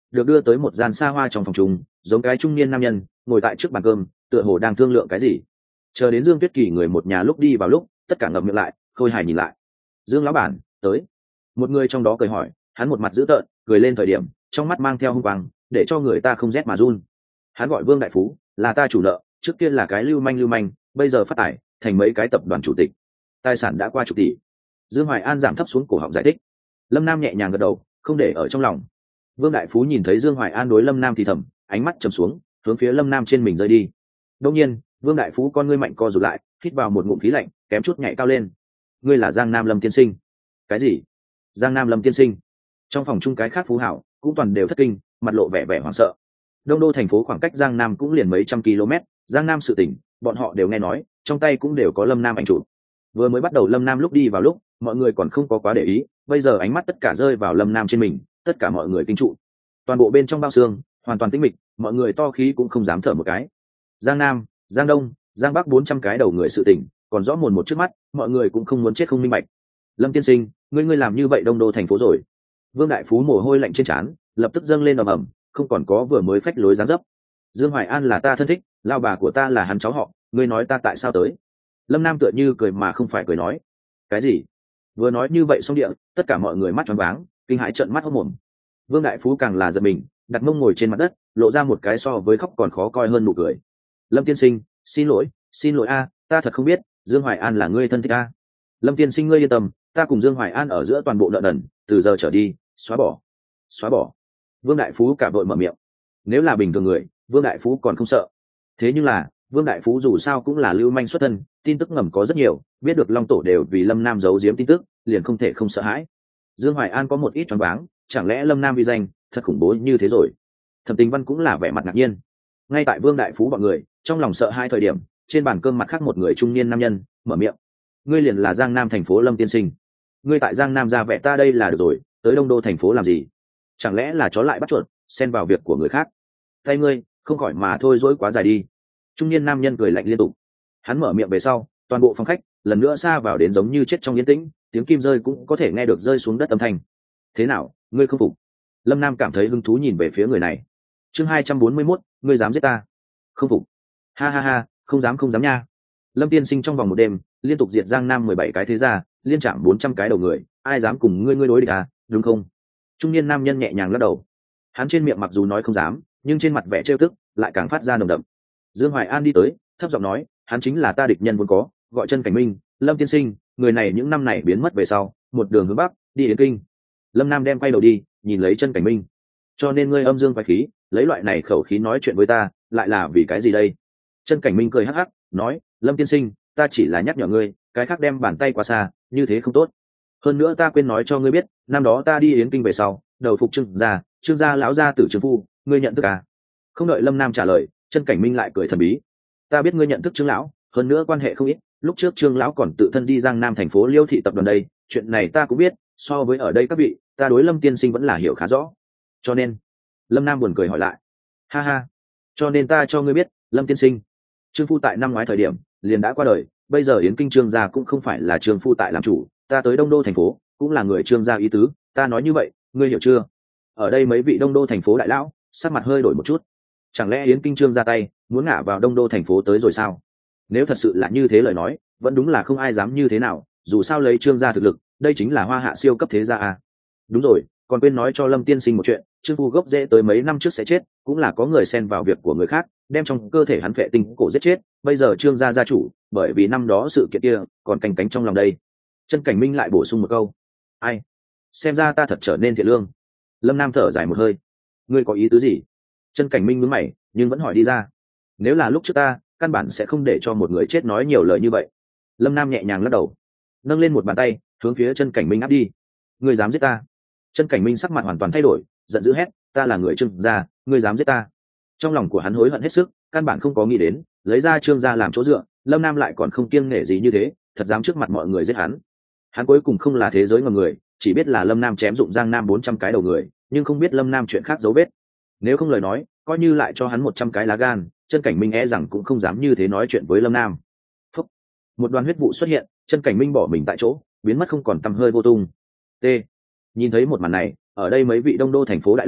được đưa tới một gian xa hoa trong phòng chung, giống cái trung niên nam nhân ngồi tại trước bàn cơm, tựa hồ đang thương lượng cái gì. Chờ đến Dương Tuyết Kỳ người một nhà lúc đi vào lúc, tất cả ngậm miệng lại, khôi hài nhìn lại. Dương lão bản tới. Một người trong đó cười hỏi, hắn một mặt dữ tợn, cười lên thời điểm trong mắt mang theo hung quang, để cho người ta không rét mà run. Hắn gọi Vương đại phú, là ta chủ nợ, trước kia là cái lưu manh lưu manh, bây giờ phát tài thành mấy cái tập đoàn chủ tịch, tài sản đã qua chục tỷ. Dương Hoài An giảm thấp xuống cổ họng giải thích. Lâm Nam nhẹ nhàng gật đầu, không để ở trong lòng. Vương đại phú nhìn thấy Dương Hoài An đối Lâm Nam thì thầm, ánh mắt trầm xuống, hướng phía Lâm Nam trên mình rơi đi. Đương nhiên, Vương đại phú con ngươi mạnh co rụt lại, hít vào một ngụm khí lạnh, kém chút nhảy cao lên. Ngươi là Giang Nam Lâm tiên sinh? Cái gì? Giang Nam Lâm tiên sinh? Trong phòng chung cái khác phú hảo cũng toàn đều thất kinh, mặt lộ vẻ vẻ hoảng sợ. Đông đô thành phố khoảng cách Giang Nam cũng liền mấy trăm km, Giang Nam sự tỉnh bọn họ đều nghe nói, trong tay cũng đều có Lâm Nam ảnh chụp. Vừa mới bắt đầu Lâm Nam lúc đi vào lúc, mọi người còn không có quá để ý, bây giờ ánh mắt tất cả rơi vào Lâm Nam trên mình, tất cả mọi người kinh trụ. Toàn bộ bên trong bao xương hoàn toàn tĩnh mịch, mọi người to khí cũng không dám thở một cái. Giang Nam, Giang Đông, Giang Bắc bốn trăm cái đầu người sự tỉnh còn rõ mồn một trước mắt, mọi người cũng không muốn chết không minh bạch. Lâm tiên sinh, ngươi ngươi làm như vậy Đông đô thành phố rồi. Vương đại phú mồ hôi lạnh trên trán lập tức dâng lên ầm ầm, không còn có vừa mới phách lối dáng dấp. Dương Hoài An là ta thân thích, lao bà của ta là hắn cháu họ, ngươi nói ta tại sao tới? Lâm Nam tựa như cười mà không phải cười nói. Cái gì? Vừa nói như vậy xong địa, tất cả mọi người mắt tròn váng, kinh hãi trợn mắt hốt mồm. Vương đại phú càng là giật mình, đặt mông ngồi trên mặt đất, lộ ra một cái so với khóc còn khó coi hơn nụ cười. Lâm tiên sinh, xin lỗi, xin lỗi a, ta thật không biết, Dương Hoài An là ngươi thân thích a. Lâm tiên sinh ngươi yên tâm, ta cùng Dương Hoài An ở giữa toàn bộ nợ nần, từ giờ trở đi, xóa bỏ. Xóa bỏ. Vương đại phú cả vội mở miệng. Nếu là bình thường người, Vương đại phú còn không sợ. Thế nhưng là, Vương đại phú dù sao cũng là lưu manh xuất thân, tin tức ngầm có rất nhiều, biết được Long tổ đều vì Lâm Nam giấu giếm tin tức, liền không thể không sợ hãi. Dương Hoài An có một ít choáng váng, chẳng lẽ Lâm Nam vi danh thật khủng bố như thế rồi? Thẩm Tình Văn cũng là vẻ mặt ngạc nhiên. Ngay tại Vương đại phú bọn người trong lòng sợ hai thời điểm, trên bàn cơm mặt khác một người trung niên nam nhân mở miệng. Ngươi liền là Giang Nam thành phố Lâm tiên sinh. Ngươi tại Giang Nam ra vẻ ta đây là được rồi, tới Đông đô thành phố làm gì? Chẳng lẽ là chó lại bắt chuột, xen vào việc của người khác? Tay ngươi không khỏi mà thôi dỗi quá dài đi. Trung niên nam nhân cười lạnh liên tục. Hắn mở miệng về sau, toàn bộ phòng khách lần nữa xa vào đến giống như chết trong yên tĩnh, tiếng kim rơi cũng có thể nghe được rơi xuống đất âm thanh. Thế nào, ngươi không phục? Lâm Nam cảm thấy hứng thú nhìn về phía người này. Chương hai trăm bốn mươi mốt, ngươi dám giết ta? Không phục? Ha ha ha, không dám không dám nha. Lâm tiên sinh trong vòng một đêm liên tục diệt Giang Nam mười bảy cái thế gia, liên chạm bốn trăm cái đầu người, ai dám cùng ngươi ngươi đối địch à, đúng không? Trung niên nam nhân nhẹ nhàng lắc đầu. Hắn trên miệng mặc dù nói không dám, nhưng trên mặt vẻ trêu tức lại càng phát ra nồng đậm. Dương Hoài An đi tới, thấp giọng nói, hắn chính là ta địch nhân vốn có, gọi Chân Cảnh Minh. Lâm tiên sinh, người này những năm này biến mất về sau, một đường hướng bắc đi đến kinh. Lâm Nam đem quay đầu đi, nhìn lấy Chân Cảnh Minh. Cho nên ngươi âm dương quái khí, lấy loại này khẩu khí nói chuyện với ta, lại là vì cái gì đây? Chân Cảnh Minh cười hắc hắc, nói, Lâm tiên sinh, ta chỉ là nhắc nhở ngươi, cái khác đem bàn tay qua xa, như thế không tốt. Hơn nữa ta quên nói cho ngươi biết, năm đó ta đi yến kinh về sau, đầu phục Trương gia, Trương gia lão gia tử Trương phu, ngươi nhận thức à? Không đợi Lâm Nam trả lời, Chân Cảnh Minh lại cười thần bí. Ta biết ngươi nhận thức Trương lão, hơn nữa quan hệ không ít, lúc trước Trương lão còn tự thân đi Giang Nam thành phố Liêu thị tập đoàn đây, chuyện này ta cũng biết, so với ở đây các vị, ta đối Lâm tiên sinh vẫn là hiểu khá rõ. Cho nên, Lâm Nam buồn cười hỏi lại. Ha ha, cho nên ta cho ngươi biết, Lâm tiên sinh, Trương phu tại năm ngoái thời điểm liền đã qua đời, bây giờ yến kinh Trương gia cũng không phải là Trương phu tại làm chủ, ta tới Đông đô thành phố cũng là người Trương gia ý tứ, ta nói như vậy, ngươi hiểu chưa? Ở đây mấy vị Đông đô thành phố đại lão sắc mặt hơi đổi một chút. Chẳng lẽ yến kinh Trương ra tay muốn ngả vào Đông đô thành phố tới rồi sao? Nếu thật sự là như thế lời nói, vẫn đúng là không ai dám như thế nào, dù sao lấy Trương gia thực lực, đây chính là hoa hạ siêu cấp thế gia à. Đúng rồi, còn quên nói cho Lâm tiên sinh một chuyện, Trương phu gốc rễ tới mấy năm trước sẽ chết, cũng là có người xen vào việc của người khác, đem trong cơ thể hắn phệ tinh cổ giết chết, bây giờ Trương gia gia chủ, bởi vì năm đó sự kiện kia còn canh cánh trong lòng đây. Chân Cảnh Minh lại bổ sung một câu. Ai? Xem ra ta thật trở nên thiện lương. Lâm Nam thở dài một hơi. Ngươi có ý tứ gì? Chân Cảnh Minh nhướng mày, nhưng vẫn hỏi đi ra. Nếu là lúc trước ta, căn bản sẽ không để cho một người chết nói nhiều lời như vậy. Lâm Nam nhẹ nhàng lắc đầu, nâng lên một bàn tay hướng phía Chân Cảnh Minh áp đi. Ngươi dám giết ta? Chân Cảnh Minh sắc mặt hoàn toàn thay đổi, giận dữ hét, ta là người Trương gia, ngươi dám giết ta? Trong lòng của hắn hối hận hết sức, căn bản không có nghĩ đến lấy ra Trương gia làm chỗ dựa, Lâm Nam lại còn không kiêng nể gì như thế, thật dám trước mặt mọi người giết hắn. Hắn cuối cùng không là thế giới ngầm người, chỉ biết là Lâm Nam chém dụng Giang Nam bốn trăm cái đầu người, nhưng không biết Lâm Nam chuyện khác dấu vết. Nếu không lời nói, coi như lại cho hắn một trăm cái lá gan, Chân Cảnh Minh e rằng cũng không dám như thế nói chuyện với Lâm Nam. Phúc. Một đoàn huyết vụ xuất hiện, Chân Cảnh Minh bỏ mình tại chỗ, biến mất không còn tăm hơi vô tung. T. Nhìn thấy một màn này, ở đây mấy vị Đông đô thành phố đại lão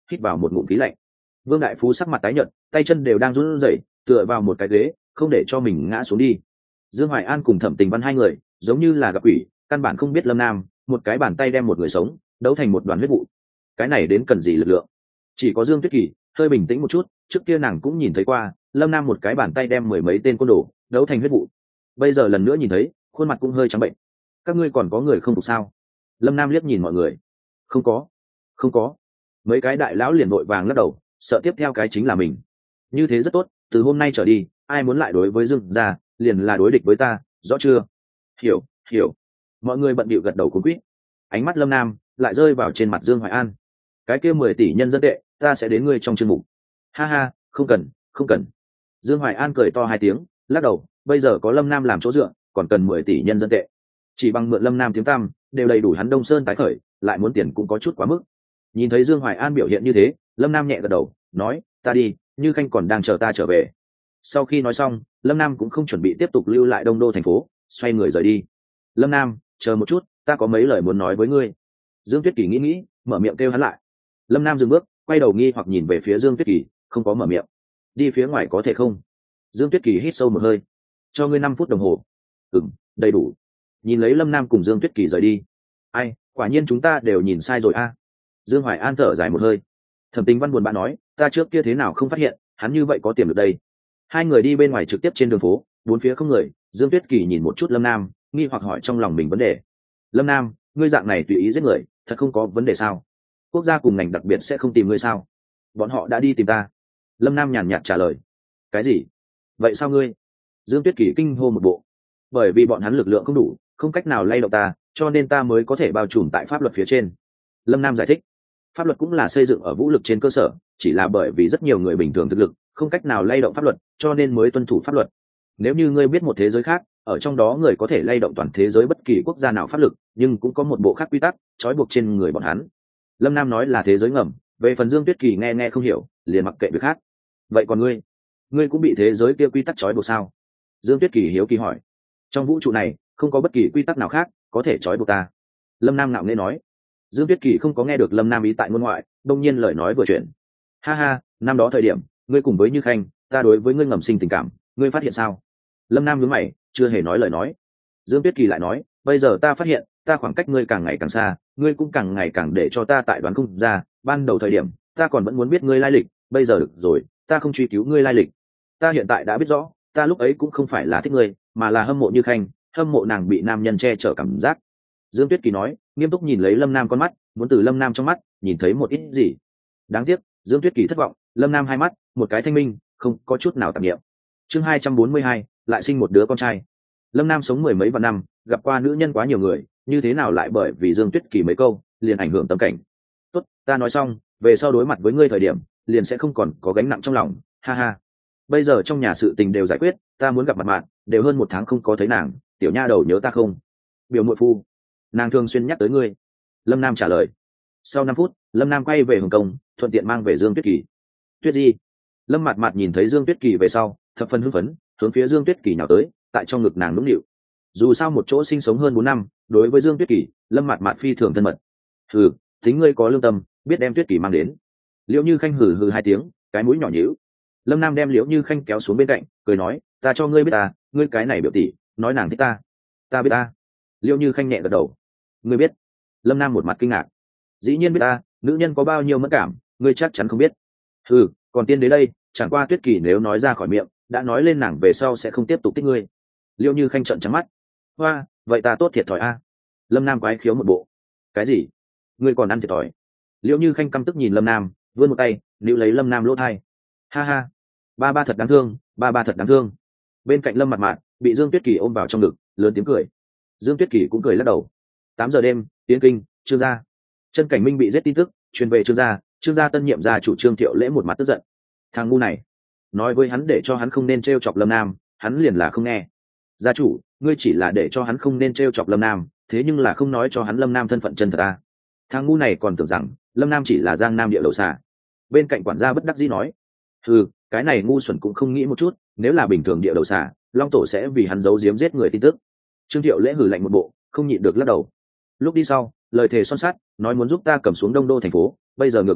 hít vào một ngụm khí lạnh. Vương Đại Phú sắc mặt tái nhợt, tay chân đều đang run rẩy, tựa vào một cái ghế, không để cho mình ngã xuống đi. Dương Hoài An cùng Thẩm Tình Văn hai người giống như là gặp quỷ, căn bản không biết Lâm Nam một cái bàn tay đem một người sống đấu thành một đoàn huyết vụ. Cái này đến cần gì lực lượng? Chỉ có Dương Tuyết Kỳ hơi bình tĩnh một chút, trước kia nàng cũng nhìn thấy qua Lâm Nam một cái bàn tay đem mười mấy tên côn đồ đấu thành huyết vụ. Bây giờ lần nữa nhìn thấy, khuôn mặt cũng hơi trắng bệnh. Các ngươi còn có người không phục sao? Lâm Nam liếc nhìn mọi người. Không có, không có. Mấy cái đại lão liền vội vàng lắc đầu, sợ tiếp theo cái chính là mình. Như thế rất tốt, từ hôm nay trở đi, ai muốn lại đối với Dương gia, liền là đối địch với ta, rõ chưa? Hiểu, hiểu. Mọi người bận bịu gật đầu cuống quýt. Ánh mắt Lâm Nam lại rơi vào trên mặt Dương Hoài An. Cái kia mười tỷ nhân dân tệ, ta sẽ đến ngươi trong chương mục. Ha ha, không cần, không cần. Dương Hoài An cười to hai tiếng, lắc đầu, bây giờ có Lâm Nam làm chỗ dựa, còn cần mười tỷ nhân dân tệ. Chỉ bằng mượn Lâm Nam tiếng tăm, đều đầy đủ hắn Đông Sơn tái khởi, lại muốn tiền cũng có chút quá mức. Nhìn thấy Dương Hoài An biểu hiện như thế, Lâm Nam nhẹ gật đầu, nói, ta đi, Như Khanh còn đang chờ ta trở về. Sau khi nói xong, Lâm Nam cũng không chuẩn bị tiếp tục lưu lại Đông Đô thành phố, xoay người rời đi. Lâm Nam, chờ một chút, ta có mấy lời muốn nói với ngươi. Dương Tuyết Kỳ nghĩ nghĩ, mở miệng kêu hắn lại. Lâm Nam dừng bước, quay đầu nghi hoặc nhìn về phía Dương Tuyết Kỳ, không có mở miệng. Đi phía ngoài có thể không? Dương Tuyết Kỳ hít sâu một hơi. Cho ngươi năm phút đồng hồ. Ừm, đầy đủ. Nhìn lấy Lâm Nam cùng Dương Tuyết Kỳ rời đi. Ai, quả nhiên chúng ta đều nhìn sai rồi a. Dương Hoài An thở dài một hơi. Thẩm Tình Văn buồn bã nói, ta trước kia thế nào không phát hiện, hắn như vậy có tiềm lực đây. Hai người đi bên ngoài trực tiếp trên đường phố, bốn phía không người. Dương Tuyết Kỳ nhìn một chút Lâm Nam, nghi hoặc hỏi trong lòng mình vấn đề. Lâm Nam, ngươi dạng này tùy ý giết người, thật không có vấn đề sao? Quốc gia cùng ngành đặc biệt sẽ không tìm ngươi sao? Bọn họ đã đi tìm ta. Lâm Nam nhàn nhạt trả lời. Cái gì? Vậy sao ngươi? Dương Tuyết Kỳ kinh hô một bộ. Bởi vì bọn hắn lực lượng không đủ, không cách nào lay động ta, cho nên ta mới có thể bao trùm tại pháp luật phía trên. Lâm Nam giải thích. Pháp luật cũng là xây dựng ở vũ lực trên cơ sở, chỉ là bởi vì rất nhiều người bình thường thực lực không cách nào lay động pháp luật, cho nên mới tuân thủ pháp luật. Nếu như ngươi biết một thế giới khác, ở trong đó người có thể lay động toàn thế giới bất kỳ quốc gia nào pháp lực, nhưng cũng có một bộ khác quy tắc trói buộc trên người bọn hắn. Lâm Nam nói là thế giới ngầm, về phần Dương Tuyết Kỳ nghe nghe không hiểu, liền mặc kệ việc khác. Vậy còn ngươi, ngươi cũng bị thế giới kia quy tắc trói buộc sao? Dương Tuyết Kỳ hiếu kỳ hỏi. Trong vũ trụ này không có bất kỳ quy tắc nào khác có thể trói buộc ta. Lâm Nam ngạo nghễ nói. Dương Tuyết Kỳ không có nghe được Lâm Nam ý tại ngôn ngoại, đông nhiên lời nói vừa chuyển. Ha ha, năm đó thời điểm ngươi cùng với Như Khanh, ta đối với ngươi ngầm sinh tình cảm, ngươi phát hiện sao? Lâm Nam nhướng mày, chưa hề nói lời nói. Dương Tuyết Kỳ lại nói, bây giờ ta phát hiện ta khoảng cách ngươi càng ngày càng xa, ngươi cũng càng ngày càng để cho ta tại đoán không ra. Ban đầu thời điểm ta còn vẫn muốn biết ngươi lai lịch, bây giờ được rồi, ta không truy cứu ngươi lai lịch. Ta hiện tại đã biết rõ, ta lúc ấy cũng không phải là thích ngươi, mà là hâm mộ Như Khanh, hâm mộ nàng bị nam nhân che chở cảm giác. Dương Tuyết Kỳ nói, nghiêm túc nhìn lấy Lâm Nam con mắt, muốn từ Lâm Nam trong mắt nhìn thấy một ít gì. Đáng tiếc, Dương Tuyết Kỳ thất vọng, Lâm Nam hai mắt, một cái thanh minh, không có chút nào tạp niệm. Chương hai trăm bốn mươi hai, lại sinh một đứa con trai. Lâm Nam sống mười mấy vạn năm, gặp qua nữ nhân quá nhiều người, như thế nào lại bởi vì Dương Tuyết Kỳ mấy câu liền ảnh hưởng tâm cảnh. Tốt, ta nói xong, về sau đối mặt với ngươi thời điểm liền sẽ không còn có gánh nặng trong lòng, ha ha. Bây giờ trong nhà sự tình đều giải quyết, ta muốn gặp mặt bạn, đều hơn một tháng không có thấy nàng, tiểu nha đầu nhớ ta không? Biểu muội phu, nàng thường xuyên nhắc tới ngươi. Lâm Nam trả lời. Sau năm phút, Lâm Nam quay về Hồng Kông, thuận tiện mang về Dương Tuyết Kỳ. Tuyết Di. Lâm Mạt Mạt nhìn thấy Dương Tuyết Kỳ về sau, thập phần hưng phấn, hướng phía Dương Tuyết Kỳ nhào tới, tại trong ngực nàng nũng nịu. Dù sao một chỗ sinh sống hơn bốn năm, đối với Dương Tuyết Kỳ, Lâm Mạt Mạt phi thường thân mật. Hừ, tính ngươi có lương tâm, biết đem Tuyết Kỳ mang đến. Liễu Như Khanh hừ hừ hai tiếng, cái mũi nhỏ nhíu. Lâm Nam đem Liễu Như Khanh kéo xuống bên cạnh, cười nói, ta cho ngươi biết ta, ngươi cái này biểu tỷ, nói nàng thích ta. Ta biết ta. Liễu Như Khanh nhẹ gật đầu. Ngươi biết? Lâm Nam một mặt kinh ngạc. Dĩ nhiên biết ta, nữ nhân có bao nhiêu mẫn cảm, ngươi chắc chắn không biết. Hừ, còn tiên đế đây, chẳng qua Tuyết Kỳ nếu nói ra khỏi miệng, đã nói lên nàng về sau sẽ không tiếp tục thích ngươi. Liễu Như Khanh trợn trắng mắt. Hoa, vậy ta tốt thiệt thòi a. Lâm Nam quái khiếu một bộ. Cái gì? Ngươi còn ăn thiệt thòi? Liễu Như Khanh căm tức nhìn Lâm Nam, vươn một tay níu lấy Lâm Nam lỗ thai. Ha ha, ba ba thật đáng thương, ba ba thật đáng thương. Bên cạnh Lâm Mạt Mạt bị Dương Tuyết Kỳ ôm vào trong ngực, lớn tiếng cười. Dương Tuyết Kỳ cũng cười lắc đầu. Tám giờ đêm, Tiến Kinh, Trương gia. Chân Cảnh Minh bị giết tin tức truyền về Trương gia, Trương gia tân nhiệm gia chủ Trương Thiệu Lễ một mặt tức giận. Thằng ngu này, nói với hắn để cho hắn không nên trêu chọc Lâm Nam, hắn liền là không nghe. Gia chủ, ngươi chỉ là để cho hắn không nên trêu chọc Lâm Nam, thế nhưng là không nói cho hắn Lâm Nam thân phận chân thật à? Thằng ngu này còn tưởng rằng Lâm Nam chỉ là Giang Nam địa đầu xà. Bên cạnh quản gia bất đắc dĩ nói, ừ, cái này ngu xuẩn cũng không nghĩ một chút, nếu là bình thường địa đầu xà, Long Tổ sẽ vì hắn giấu giếm giết người tin tức. Trương Thiệu Lễ hử lạnh một bộ, không nhịn được lắc đầu. Lúc đi sau, lời thề son sắt, nói muốn giúp ta cầm xuống Đông Đô thành phố, bây giờ ngược lại tốt,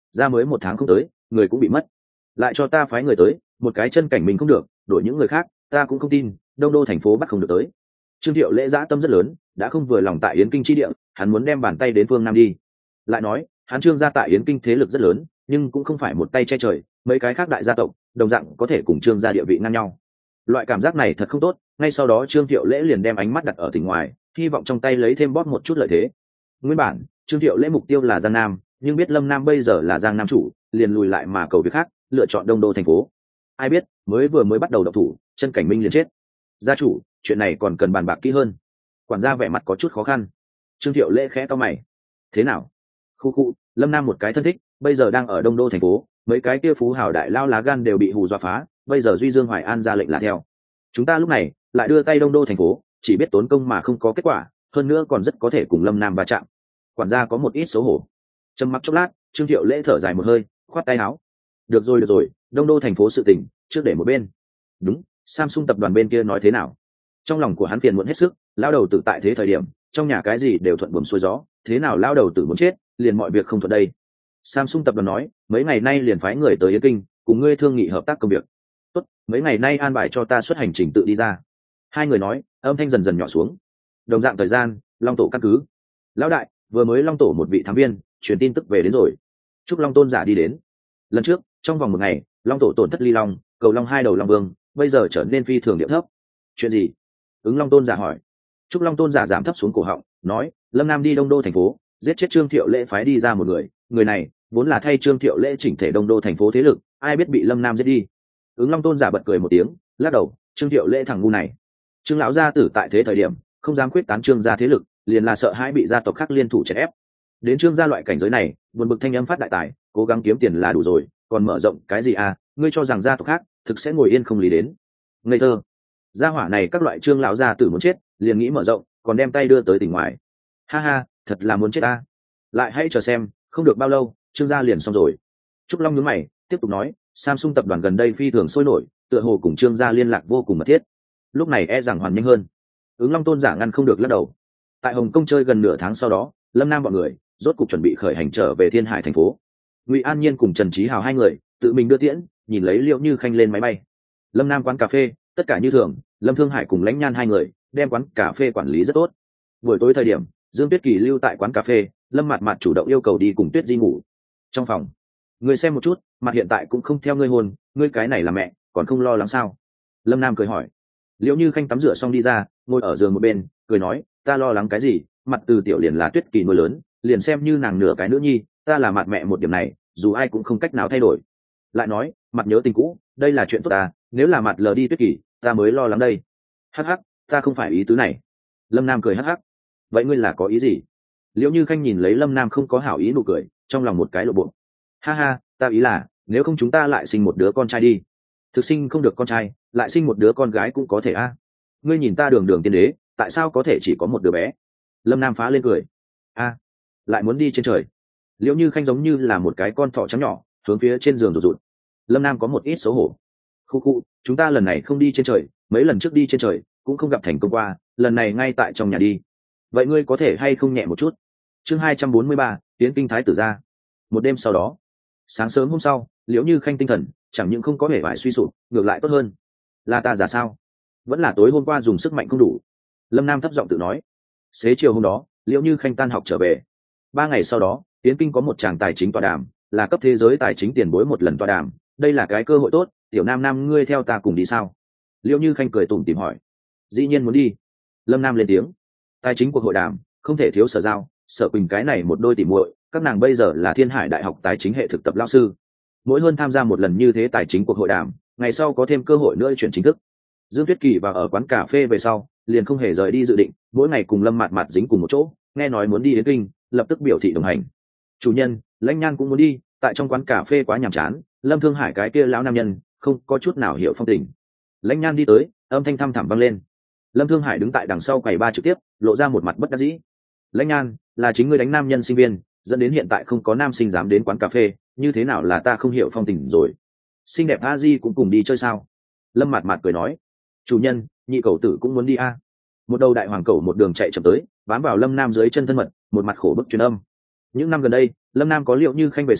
ra mới một tháng không tới người cũng bị mất, lại cho ta phái người tới, một cái chân cảnh mình không được, đổi những người khác ta cũng không tin đông đô thành phố bắt không được tới. Trương Thiệu Lễ dã tâm rất lớn, đã không vừa lòng tại Yến Kinh chi địa, hắn muốn đem bàn tay đến phương Nam đi. Lại nói hắn Trương gia tại Yến Kinh thế lực rất lớn, nhưng cũng không phải một tay che trời, mấy cái khác đại gia tộc đồng dạng có thể cùng Trương gia địa vị ngang nhau. Loại cảm giác này thật không tốt, ngay sau đó Trương Thiệu Lễ liền đem ánh mắt đặt ở tỉnh ngoài, hy vọng trong tay lấy thêm bóp một chút lợi thế. Nguyên bản Trương Thiệu Lễ mục tiêu là Giang Nam, nhưng biết Lâm Nam bây giờ là Giang Nam chủ, liền lùi lại mà cầu việc khác, lựa chọn đông đô thành phố. Ai biết mới vừa mới bắt đầu độc thủ, chân cảnh minh liền chết. Gia chủ, chuyện này còn cần bàn bạc kỹ hơn. Quản gia vẻ mặt có chút khó khăn. Trương Thiệu Lễ khẽ to mày. Thế nào? Khu khu, Lâm Nam một cái thân thích, bây giờ đang ở đông đô thành phố, mấy cái kia phú hào đại lao lá gan đều bị hù dọa phá, bây giờ Duy Dương Hoài An ra lệnh là theo. Chúng ta lúc này lại đưa tay đông đô thành phố, chỉ biết tốn công mà không có kết quả, hơn nữa còn rất có thể cùng Lâm Nam va chạm. Quản gia có một ít xấu hổ. Trầm mặc chốc lát, Trương Thiệu Lễ thở dài một hơi, khoát tay áo. Được rồi được rồi, đông đô thành phố sự tình trước để một bên. Đúng, Samsung tập đoàn bên kia nói thế nào? Trong lòng của hắn phiền muộn hết sức, lao đầu tử tại thế thời điểm trong nhà cái gì đều thuận buồm xuôi gió, thế nào lao đầu tử muốn chết liền mọi việc không thuận đây. Samsung tập đoàn nói mấy ngày nay liền phái người tới Yến Kinh cùng ngươi thương nghị hợp tác công việc. Tốt, mấy ngày nay an bài cho ta xuất hành trình tự đi ra. Hai người nói, âm thanh dần dần nhỏ xuống. Đồng dạng thời gian, Long tổ căn cứ. Lão đại, vừa mới Long tổ một vị thám viên truyền tin tức về đến rồi. Trúc Long tôn giả đi đến. Lần trước trong vòng một ngày Long tổ tổn thất ly long, cầu long hai đầu long vương, bây giờ trở nên phi thường địa thấp. Chuyện gì? Ứng Long tôn giả hỏi. Trúc Long tôn giả giảm thấp xuống cổ họng, nói Lâm Nam đi đông đô thành phố, giết chết Trương Thiệu Lễ phái đi ra một người, người này vốn là thay Trương Thiệu Lễ chỉnh thể đông đô thành phố thế lực, ai biết bị Lâm Nam giết đi. Ứng Long tôn giả bật cười một tiếng, lắc đầu. Trương Thiệu Lễ thằng ngu này, Trương lão gia tử tại thế thời điểm không dám quyết tán Trương gia thế lực, liền là sợ hãi bị gia tộc khác liên thủ chèn ép. Đến Trương gia loại cảnh giới này, buồn bực thanh âm phát đại tài, cố gắng kiếm tiền là đủ rồi, còn mở rộng cái gì à? Ngươi cho rằng gia tộc khác thực sẽ ngồi yên không lý đến? Ngây thơ. Gia hỏa này các loại Trương lão gia tử muốn chết, liền nghĩ mở rộng, còn đem tay đưa tới tỉnh ngoài. Ha ha, thật là muốn chết ta. Lại hãy chờ xem, không được bao lâu, Trương gia liền xong rồi. Trúc Long nhướng mày, tiếp tục nói, Samsung tập đoàn gần đây phi thường sôi nổi, tựa hồ cùng Trương gia liên lạc vô cùng mật thiết. Lúc này e rằng hoàn nhanh hơn. Ứng Long tôn giả ngăn không được lắc đầu. Tại Hồng Kông chơi gần nửa tháng sau đó, Lâm Nam bọn người rốt cục chuẩn bị khởi hành trở về Thiên Hải thành phố. Ngụy An Nhiên cùng Trần Trí Hào hai người tự mình đưa tiễn, nhìn lấy Liệu Như Khanh lên máy bay. Lâm Nam quán cà phê, tất cả như thường, Lâm Thương Hải cùng Lãnh Nhan hai người đem quán cà phê quản lý rất tốt. Buổi tối thời điểm, Dương Tuyết Kỳ lưu tại quán cà phê, Lâm Mạt Mạt chủ động yêu cầu đi cùng Tuyết Di ngủ. Trong phòng, người xem một chút, mặt hiện tại cũng không theo ngươi hôn, ngươi cái này là mẹ, còn không lo lắng sao? Lâm Nam cười hỏi. Liệu Như Khanh tắm rửa xong đi ra, ngồi ở giường một bên, cười nói, ta lo lắng cái gì, mặt từ tiểu liền là Tuyết Kỳ nuôi lớn, liền xem như nàng nửa cái nữ nhi, ta là mặt mẹ một điểm này, dù ai cũng không cách nào thay đổi. Lại nói, mặt nhớ tình cũ, đây là chuyện tốt ta, nếu là mặt lờ đi Tuyết Kỳ, ta mới lo lắng đây. Hắc hắc, ta không phải ý tứ này. Lâm Nam cười hắc hắc. Vậy ngươi là có ý gì? Liễu Như Khanh nhìn lấy Lâm Nam không có hảo ý nụ cười, trong lòng một cái lộ bộ. Ha ha, ta ý là, nếu không chúng ta lại sinh một đứa con trai đi. Thực sinh không được con trai, lại sinh một đứa con gái cũng có thể a. Ngươi nhìn ta đường đường tiên đế, tại sao có thể chỉ có một đứa bé? Lâm Nam phá lên cười. A, lại muốn đi trên trời. Liễu Như Khanh giống như là một cái con thỏ trắng nhỏ, hướng phía trên giường rụt rụt. Lâm Nam có một ít xấu hổ. Khu khu, chúng ta lần này không đi trên trời, mấy lần trước đi trên trời cũng không gặp thành công qua, lần này ngay tại trong nhà đi. Vậy ngươi có thể hay không nhẹ một chút? Chương hai trăm bốn mươi ba, Tiến Kinh Thái tử ra. Một đêm sau đó, sáng sớm hôm sau, Liễu Như Khanh tinh thần chẳng những không có vẻ vải suy sụp, ngược lại tốt hơn. Là ta giả sao? Vẫn là tối hôm qua dùng sức mạnh không đủ. Lâm Nam thấp giọng tự nói. Xế chiều hôm đó, Liễu Như Khanh tan học trở về. Ba ngày sau đó, Tiến Kinh có một tràng tài chính tọa đàm, là cấp thế giới tài chính tiền bối một lần tọa đàm. Đây là cái cơ hội tốt, tiểu Nam Nam ngươi theo ta cùng đi sao? Liễu Như Khanh cười tủm tỉm hỏi. Dĩ nhiên muốn đi. Lâm Nam lên tiếng. Tài chính cuộc hội đàm không thể thiếu Sở Giao, Sở Quỳnh cái này một đôi tỉ muội, các nàng bây giờ là Thiên Hải Đại học tài chính hệ thực tập lao sư. Mỗi hơn tham gia một lần như thế tài chính cuộc hội đàm, ngày sau có thêm cơ hội nữa chuyển chính thức. Dương Tuyết Kỳ vào ở quán cà phê về sau, liền không hề rời đi dự định, mỗi ngày cùng Lâm Mạt Mạt dính cùng một chỗ, nghe nói muốn đi đến Kinh, lập tức biểu thị đồng hành. Chủ nhân, Lãnh Nhan cũng muốn đi, tại trong quán cà phê quá nhàm chán, Lâm Thương Hải cái kia lão nam nhân, không có chút nào hiểu phong tình. Lãnh Nhan đi tới, âm thanh thăm thẳm vang lên. Lâm Thương Hải đứng tại đằng sau quầy ba trực tiếp, lộ ra một mặt bất đắc dĩ. Lãnh Nhan, là chính ngươi đánh nam nhân sinh viên, dẫn đến hiện tại không có nam sinh dám đến quán cà phê, như thế nào là ta không hiểu phong tình rồi? Xinh đẹp a di cũng cùng đi chơi sao? Lâm Mạt Mạt cười nói. Chủ nhân, nhị cầu tử cũng muốn đi a. Một đầu đại hoàng cầu một đường chạy chậm tới, bám vào Lâm Nam dưới chân thân mật, một mặt khổ bức truyền âm. Những năm gần đây, Lâm Nam có Liễu Như Khanh về sau,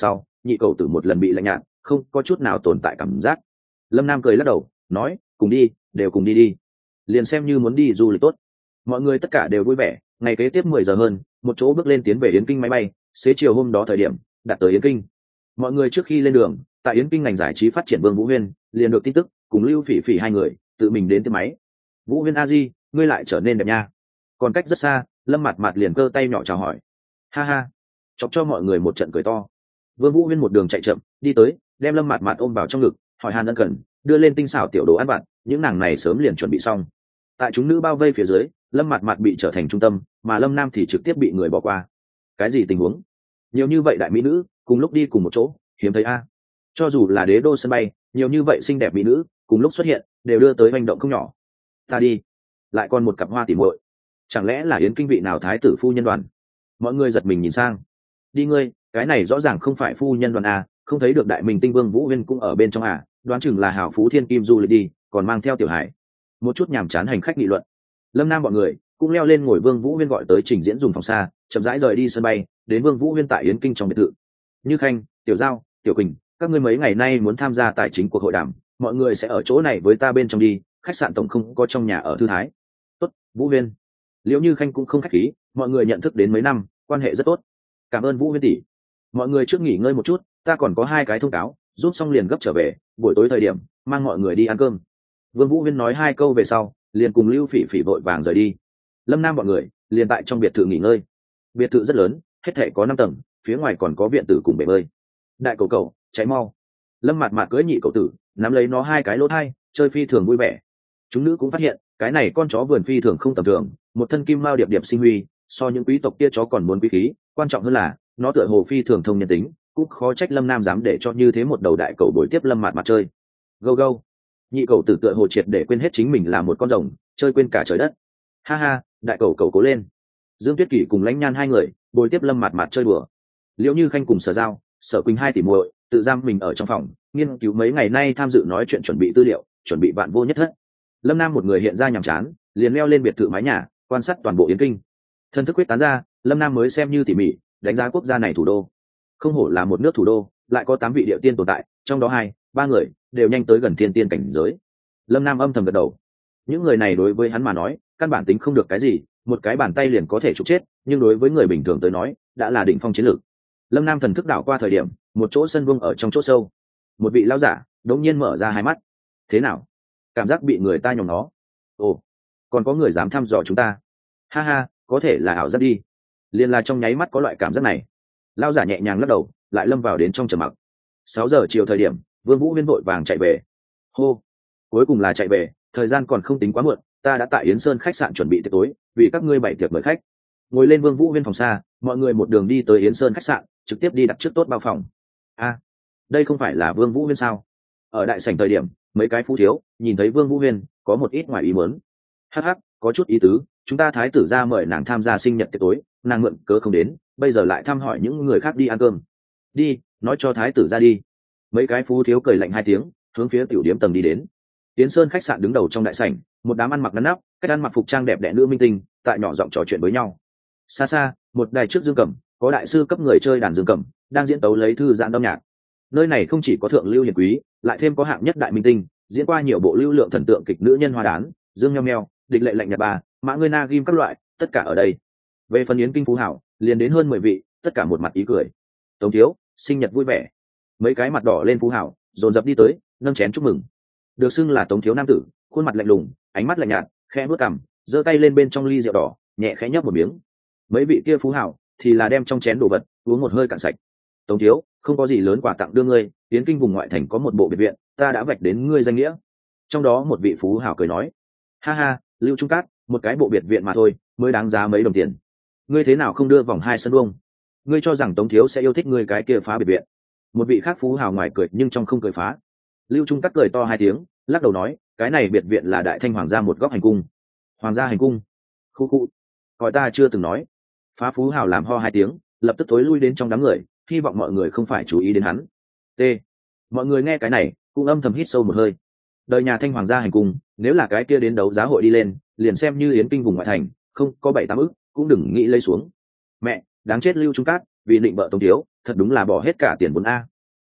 nhị cầu tử một lần bị lạnh nhạt, không có chút nào tồn tại cảm giác. Lâm Nam cười lắc đầu nói, cùng đi, đều cùng đi đi, liền xem như muốn đi du lịch tốt. Mọi người tất cả đều vui vẻ. Ngày kế tiếp mười giờ hơn, một chỗ bước lên tiến về Yến Kinh máy bay xế chiều hôm đó thời điểm đặt tới Yến Kinh. Mọi người trước khi lên đường, tại Yến Kinh ngành giải trí phát triển Vương Vũ Huyên liền được tin tức, cùng Lưu Phỉ Phỉ hai người tự mình đến tiếp máy. Vũ Huyên a di, ngươi lại trở nên đẹp nha. Còn cách rất xa, Lâm Mạt Mạt liền cơ tay nhỏ chào hỏi. Ha ha, chọc cho mọi người một trận cười to. Vương Vũ Huyên một đường chạy chậm đi tới, đem Lâm Mạt Mạt ôm vào trong ngực, hỏi han ân cần, đưa lên tinh xảo tiểu đồ ăn vặt, những nàng này sớm liền chuẩn bị xong. Tại chúng nữ bao vây phía dưới, Lâm Mạt Mạt bị trở thành trung tâm, mà Lâm Nam thì trực tiếp bị người bỏ qua. Cái gì tình huống? Nhiều như vậy đại mỹ nữ cùng lúc đi cùng một chỗ, hiếm thấy a. Cho dù là đế đô sân bay, nhiều như vậy xinh đẹp mỹ nữ cùng lúc xuất hiện, đều đưa tới hành động không nhỏ. Ta đi, lại còn một cặp hoa tỉ muội, chẳng lẽ là Yến Kinh vị nào thái tử phu nhân đoàn? Mọi người giật mình nhìn sang. Đi ngươi, cái này rõ ràng không phải phu nhân đoàn a, không thấy được đại minh tinh Vương Vũ Huyên cũng ở bên trong à? Đoán chừng là hào phú thiên kim du lịch đi, còn mang theo tiểu hải. Một chút nhàm chán hành khách nghị luận. Lâm Nam bọn người cũng leo lên ngồi Vương Vũ Huyên gọi tới trình diễn dùng phòng xa, chậm rãi rời đi sân bay, đến Vương Vũ Huyên tại Yến Kinh trong biệt thự. Như Khanh, Tiểu Giao, Tiểu Quỳnh, các ngươi mấy ngày nay muốn tham gia tài chính cuộc hội đàm, mọi người sẽ ở chỗ này với ta bên trong đi, khách sạn tổng không có trong nhà ở thư thái. Tốt, Vũ Huyên. Liễu Như Khanh cũng không khách khí, mọi người nhận thức đến mấy năm, quan hệ rất tốt. Cảm ơn Vũ Huyên tỷ. Mọi người trước nghỉ ngơi một chút, ta còn có hai cái thông cáo, giúp xong liền gấp trở về, buổi tối thời điểm mang mọi người đi ăn cơm. Vương Vũ Huyên nói hai câu về sau, liền cùng Lưu Phỉ Phỉ vội vàng rời đi. Lâm Nam bọn người liền tại trong biệt thự nghỉ ngơi. Biệt thự rất lớn, hết thảy có năm tầng, phía ngoài còn có viện tử cùng bể bơi. Đại cầu cầu, cháy mau. Lâm Mạt Mạt cưỡi nhị cầu tử, nắm lấy nó hai cái lỗ thai, chơi phi thường vui vẻ. Chúng nữ cũng phát hiện, cái này con chó vườn phi thường không tầm thường, một thân kim mao điệp điệp sinh huy, so những quý tộc kia chó còn muốn quý khí, quan trọng hơn là, nó tựa hồ phi thường thông nhân tính, cũng khó trách Lâm Nam dám để cho như thế một đầu đại cầu bồi tiếp Lâm Mạt Mạt chơi. Go go. Nhị cầu tử tựa hồ triệt để quên hết chính mình là một con rồng, chơi quên cả trời đất. Ha ha, đại cầu cầu cố lên. Dương Tuyết Kỷ cùng Lãnh Nhan hai người bồi tiếp Lâm Mạt Mạt chơi đùa. Liễu Như Khanh cùng Sở Giao, Sở Quỳnh hai tỷ muội tự giam mình ở trong phòng, nghiên cứu mấy ngày nay tham dự nói chuyện chuẩn bị tư liệu, chuẩn bị vạn vô nhất thất. Lâm Nam một người hiện ra nhàm chán, liền leo lên biệt thự mái nhà, quan sát toàn bộ Yến Kinh. Thân thức quyết tán ra, Lâm Nam mới xem như tỉ mỉ đánh giá quốc gia này thủ đô. Không hổ là một nước thủ đô, lại có tám vị địa tiên tồn tại, trong đó hai, ba người đều nhanh tới gần thiên tiên cảnh giới. Lâm Nam âm thầm gật đầu. Những người này đối với hắn mà nói, căn bản tính không được cái gì, một cái bàn tay liền có thể trục chết, nhưng đối với người bình thường tới nói, đã là đỉnh phong chiến lược. Lâm Nam thần thức đảo qua thời điểm, một chỗ sân vuông ở trong chỗ sâu, một vị lão giả đột nhiên mở ra hai mắt. Thế nào? Cảm giác bị người ta nhòm nó. Ồ, còn có người dám thăm dò chúng ta? Ha ha, có thể là ảo giác đi. Liên là trong nháy mắt có loại cảm giác này. Lão giả nhẹ nhàng lắc đầu, lại lâm vào đến trong trầm mặc. Sáu giờ chiều thời điểm, Vương Vũ Huyên vội vàng chạy về. Hô, cuối cùng là chạy về, thời gian còn không tính quá muộn, ta đã tại Yến Sơn khách sạn chuẩn bị tiệc tối, vì các ngươi bày tiệc mời khách. Ngồi lên Vương Vũ Huyên phòng xa, mọi người một đường đi tới Yến Sơn khách sạn, trực tiếp đi đặt trước tốt bao phòng. A, à, đây không phải là Vương Vũ Huyên sao? Ở đại sảnh thời điểm, mấy cái phú thiếu nhìn thấy Vương Vũ Huyên, có một ít ngoài ý muốn. Hắc hắc, có chút ý tứ, chúng ta thái tử ra mời nàng tham gia sinh nhật tiệc tối, nàng mượn cớ không đến, bây giờ lại thăm hỏi những người khác đi ăn cơm. Đi, nói cho thái tử ra đi. Mấy cái phú thiếu cười lạnh hai tiếng, hướng phía tiểu điếm tầng đi đến. Yến Sơn khách sạn đứng đầu trong đại sảnh, một đám ăn mặc ngắn nắp, cách ăn mặc phục trang đẹp đẽ nữ minh tinh, tại nhỏ giọng trò chuyện với nhau. Xa xa, một đài trước dương cầm, có đại sư cấp người chơi đàn dương cầm, đang diễn tấu lấy thư giãn âm nhạc. Nơi này không chỉ có thượng lưu hiền quý, lại thêm có hạng nhất đại minh tinh, diễn qua nhiều bộ lưu lượng thần tượng kịch nữ nhân hoa đán, dương nheo nheo, địch lệ lạnh nhật bà, mã ngươi na ghim các loại, tất cả ở đây. Về phần Yến Kinh phú hảo, liền đến hơn mười vị, tất cả một mặt ý cười. Tống thiếu, sinh nhật vui vẻ. Mấy cái mặt đỏ lên phú hảo, dồn dập đi tới, nâng chén chúc mừng. Được xưng là Tống thiếu nam tử, khuôn mặt lạnh lùng, ánh mắt lạnh nhạt, khẽ bước cằm, giơ tay lên bên trong ly rượu đỏ, nhẹ khẽ nhấp một miếng. Mấy vị kia phú hảo thì là đem trong chén đồ vật uống một hơi cạn sạch. Tống thiếu, không có gì lớn quà tặng đưa ngươi, Yến Kinh vùng ngoại thành có một bộ biệt viện, ta đã vạch đến ngươi danh nghĩa. Trong đó một vị phú hảo cười nói, ha ha, Lưu Trung Cát, một cái bộ biệt viện mà thôi, mới đáng giá mấy đồng tiền. Ngươi thế nào không đưa vòng hai sân vuông? Ngươi cho rằng Tống thiếu sẽ yêu thích ngươi cái kia phá biệt viện? Một vị khác phú hảo ngoài cười nhưng trong không cười phá. Lưu Trung Cát cười to hai tiếng, lắc đầu nói, cái này biệt viện là đại thanh hoàng gia một góc hành cung. Hoàng gia hành cung? Khu khu, gọi ta chưa từng nói. Phá phú hảo làm ho hai tiếng, lập tức thối lui đến trong đám người, hy vọng mọi người không phải chú ý đến hắn. T. Mọi người nghe cái này, cũng âm thầm hít sâu một hơi. Đời nhà thanh hoàng gia hành cung, nếu là cái kia đến đấu giá hội đi lên, liền xem như Yến Kinh vùng ngoại thành, không có bảy tám ức, cũng đừng nghĩ lấy xuống. Mẹ, đáng chết Lưu Trung Cát, vì định bợ Tống thiếu, thật đúng là bỏ hết cả tiền vốn a.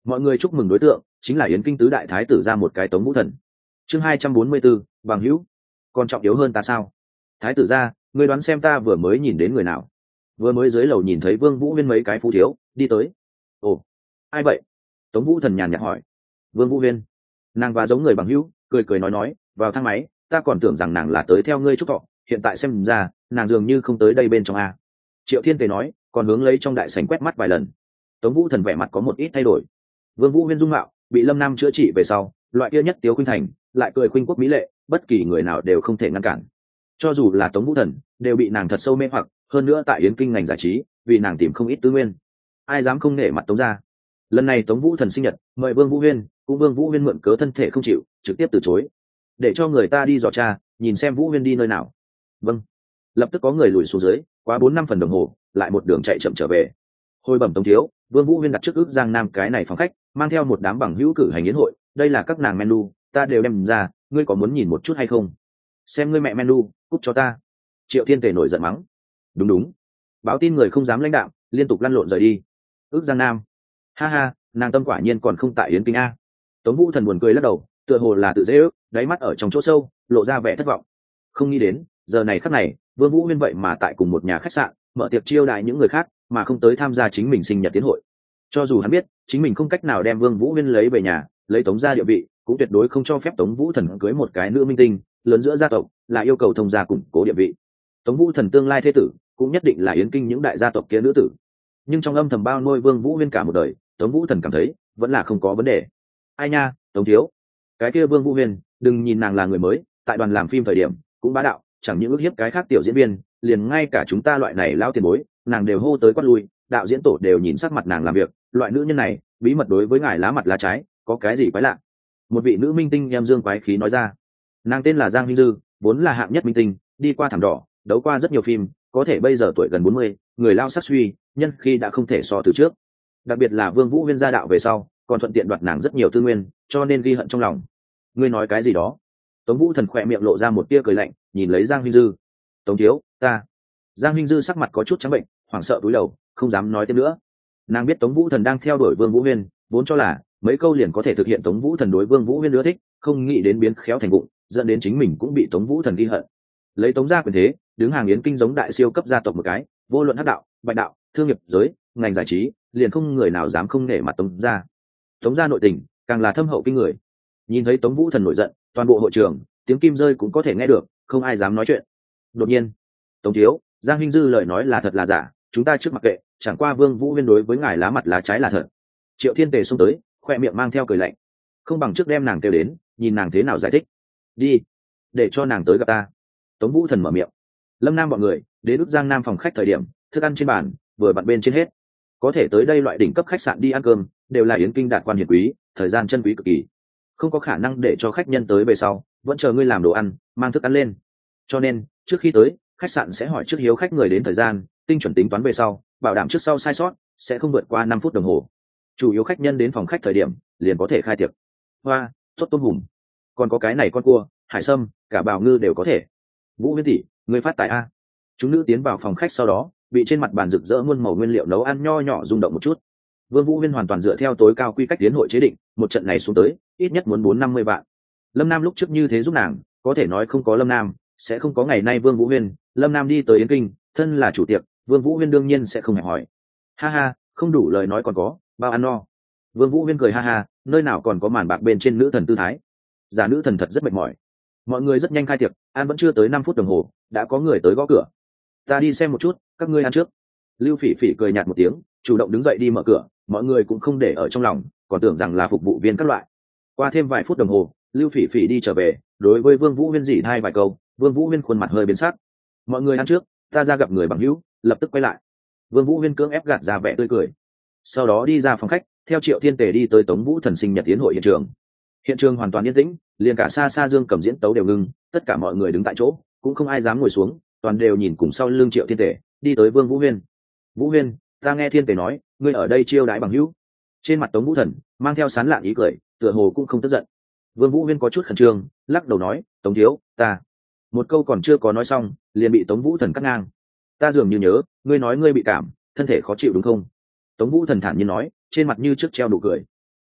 mọi người chúc mừng đối tượng chính là yến kinh tứ đại thái tử ra một cái Tống Vũ Thần. Chương hai trăm bốn mươi 4, bằng hữu, còn trọng yếu hơn ta sao? Thái tử ra, ngươi đoán xem ta vừa mới nhìn đến người nào? Vừa mới dưới lầu nhìn thấy Vương Vũ Huyên mấy cái phú thiếu đi tới. Ồ, ai vậy? Tống Vũ Thần nhàn nhạt hỏi. Vương Vũ Huyên. Nàng và giống người bằng hữu, cười cười nói nói, vào thang máy, ta còn tưởng rằng nàng là tới theo ngươi chúc thọ, hiện tại xem ra, nàng dường như không tới đây bên trong a. Triệu Thiên Tề nói, còn hướng lấy trong đại sảnh quét mắt vài lần. Tống Vũ Thần vẻ mặt có một ít thay đổi. Vương Vũ Huyên dung mạo bị Lâm Nam chữa trị về sau, loại kia nhất Tiếu khuynh thành, lại cười khuynh quốc mỹ lệ, bất kỳ người nào đều không thể ngăn cản. Cho dù là Tống Vũ Thần, đều bị nàng thật sâu mê hoặc, hơn nữa tại yến kinh ngành giải trí, vì nàng tìm không ít tư nguyên. Ai dám không nể mặt Tống gia. Lần này Tống Vũ Thần sinh nhật, mời Vương Vũ Huyên, cũng Vương Vũ Huyên mượn cớ thân thể không chịu, trực tiếp từ chối. Để cho người ta đi dò tra, nhìn xem Vũ Huyên đi nơi nào. Vâng. Lập tức có người lùi xuống dưới, quá bốn năm phần đồng hồ, lại một đường chạy chậm trở về. Hồi bẩm Tống thiếu, Vương Vũ Huyên đặt trước ước Giang Nam cái này phòng khách, mang theo một đám bằng hữu cử hành yến hội, đây là các nàng menu, ta đều đem ra, ngươi có muốn nhìn một chút hay không? Xem ngươi mẹ menu, cút cho ta. Triệu Thiên Tề nổi giận mắng. Đúng đúng. Báo tin người không dám lãnh đạo, liên tục lăn lộn rời đi. Ước Giang Nam. Ha ha, nàng tâm quả nhiên còn không tại yến kinh a. Tống Vũ Thần buồn cười lắc đầu, tựa hồ là tự dễ ước, đáy mắt ở trong chỗ sâu, lộ ra vẻ thất vọng. Không nghĩ đến, giờ này khắc này, Vương Vũ Huyên vậy mà tại cùng một nhà khách sạn, mở tiệc chiêu đãi những người khác, mà không tới tham gia chính mình sinh nhật tiến hội. Cho dù hắn biết, chính mình không cách nào đem Vương Vũ Huyên lấy về nhà, lấy Tống gia địa vị, cũng tuyệt đối không cho phép Tống Vũ Thần cưới một cái nữ minh tinh, lớn giữa gia tộc, là yêu cầu thông gia củng cố địa vị. Tống Vũ Thần tương lai thế tử, cũng nhất định là yến kinh những đại gia tộc kia nữ tử. Nhưng trong âm thầm bao nuôi Vương Vũ Huyên cả một đời, Tống Vũ Thần cảm thấy, vẫn là không có vấn đề. Ai nha, Tống thiếu, cái kia Vương Vũ Huyên, đừng nhìn nàng là người mới, tại đoàn làm phim thời điểm, cũng bá đạo, chẳng những ước hiếp cái khác tiểu diễn viên, liền ngay cả chúng ta loại này lao tiền bối, nàng đều hô tới quát lui, đạo diễn tổ đều nhìn sắc mặt nàng làm việc, loại nữ nhân này, bí mật đối với ngài lá mặt lá trái, có cái gì quái lạ? Một vị nữ minh tinh em dương quái khí nói ra. Nàng tên là Giang Minh Dư, vốn là hạng nhất minh tinh, đi qua thảm đỏ, đấu qua rất nhiều phim, có thể bây giờ tuổi gần bốn mươi, người lao sắc suy, nhân khi đã không thể so từ trước. Đặc biệt là Vương Vũ Huyên gia đạo về sau, còn thuận tiện đoạt nàng rất nhiều tư nguyên, cho nên ghi hận trong lòng. Ngươi nói cái gì đó? Tống Vũ Thần khỏe miệng lộ ra một tia cười lạnh, nhìn lấy Giang Minh Dư. Tống thiếu, ta. Giang Minh Dư sắc mặt có chút trắng bệnh, hoảng sợ cúi đầu, không dám nói tiếp nữa. Nàng biết Tống Vũ Thần đang theo đuổi Vương Vũ Huyên, vốn cho là mấy câu liền có thể thực hiện Tống Vũ Thần đối Vương Vũ Huyên ưa thích, không nghĩ đến biến khéo thành vụng, dẫn đến chính mình cũng bị Tống Vũ Thần ghi hận. Lấy Tống gia quyền thế, đứng hàng yến kinh giống đại siêu cấp gia tộc một cái, vô luận hắc đạo, bạch đạo, thương nghiệp giới, ngành giải trí, liền không người nào dám không nể mặt Tống gia. Tống gia nội tình, càng là thâm hậu kinh người. Nhìn thấy Tống Vũ Thần nổi giận, toàn bộ hội trường, tiếng kim rơi cũng có thể nghe được, không ai dám nói chuyện. Đột nhiên, Tống thiếu, Giang Hinh Dư lời nói là thật là giả, chúng ta trước mặc kệ, chẳng qua Vương Vũ Huyên đối với ngài lá mặt lá trái là thật. Triệu Thiên Tề xông tới, khoe miệng mang theo cười lạnh. Không bằng trước đem nàng kêu đến, nhìn nàng thế nào giải thích. Đi, để cho nàng tới gặp ta. Tống Vũ Thần mở miệng. Lâm Nam bọn người đến ước Giang Nam phòng khách thời điểm, thức ăn trên bàn vừa bận bên trên hết. Có thể tới đây loại đỉnh cấp khách sạn đi ăn cơm, đều là yến kinh đạt quan hiển quý, thời gian chân quý cực kỳ. Không có khả năng để cho khách nhân tới về sau, vẫn chờ ngươi làm đồ ăn, mang thức ăn lên. Cho nên, trước khi tới, khách sạn sẽ hỏi trước hiếu khách người đến thời gian, tinh chuẩn tính toán về sau, bảo đảm trước sau sai sót, sẽ không vượt qua năm phút đồng hồ. Chủ yếu khách nhân đến phòng khách thời điểm, liền có thể khai tiệc. Hoa, tốt tôm hùm. Còn có cái này con cua, hải sâm, cả bào ngư đều có thể. Vũ Huyên tỷ, ngươi phát tài a. Chúng nữ tiến vào phòng khách sau đó, bị trên mặt bàn rực rỡ muôn màu nguyên liệu nấu ăn nho nhỏ rung động một chút. Vương Vũ Huyên hoàn toàn dựa theo tối cao quy cách tiến hội chế định, một trận này xuống tới, ít nhất muốn bốn năm mươi vạn. Lâm Nam lúc trước như thế giúp nàng, có thể nói không có Lâm Nam, sẽ không có ngày nay Vương Vũ Huyên. Lâm Nam đi tới yến kinh, thân là chủ tiệc, Vương Vũ Huyên đương nhiên sẽ không hề hỏi. Ha ha, không đủ lời nói còn có, bao ăn no. Vương Vũ Huyên cười ha ha, nơi nào còn có màn bạc bên trên nữ thần tư thái. Giả nữ thần thật rất mệt mỏi. Mọi người rất nhanh khai tiệc, ăn vẫn chưa tới năm phút đồng hồ, đã có người tới gõ cửa. Ta đi xem một chút, các ngươi ăn trước. Lưu Phỉ Phỉ cười nhạt một tiếng, chủ động đứng dậy đi mở cửa, mọi người cũng không để ở trong lòng, còn tưởng rằng là phục vụ viên các loại. Qua thêm vài phút đồng hồ, Lưu Phỉ Phỉ đi trở về, đối với Vương Vũ Huyên dỉ hai vài câu, Vương Vũ Huyên khuôn mặt hơi biến sắc. Mọi người ăn trước, ta ra gặp người bằng hữu, lập tức quay lại. Vương Vũ Huyên cưỡng ép gạt ra vẻ tươi cười, sau đó đi ra phòng khách, theo Triệu Thiên Tề đi tới Tống Vũ Thần sinh nhật tiến hội hiện trường. Hiện trường hoàn toàn yên tĩnh, liền cả xa xa Dương Cầm diễn tấu đều ngưng, tất cả mọi người đứng tại chỗ, cũng không ai dám ngồi xuống, toàn đều nhìn cùng sau lưng Triệu Thiên Tề, đi tới Vương Vũ Huyên. Vũ Huyên, ta nghe Thiên Tề nói, ngươi ở đây chiêu đãi bằng hữu. Trên mặt Tống Vũ Thần mang theo sán lạn ý cười, tựa hồ cũng không tức giận. Vương Vũ Huyên có chút khẩn trương, lắc đầu nói, Tống thiếu, ta. Một câu còn chưa có nói xong, liền bị Tống Vũ Thần cắt ngang. Ta dường như nhớ, ngươi nói ngươi bị cảm, thân thể khó chịu đúng không? Tống Vũ Thần thản nhiên nói, trên mặt như trước treo nụ cười.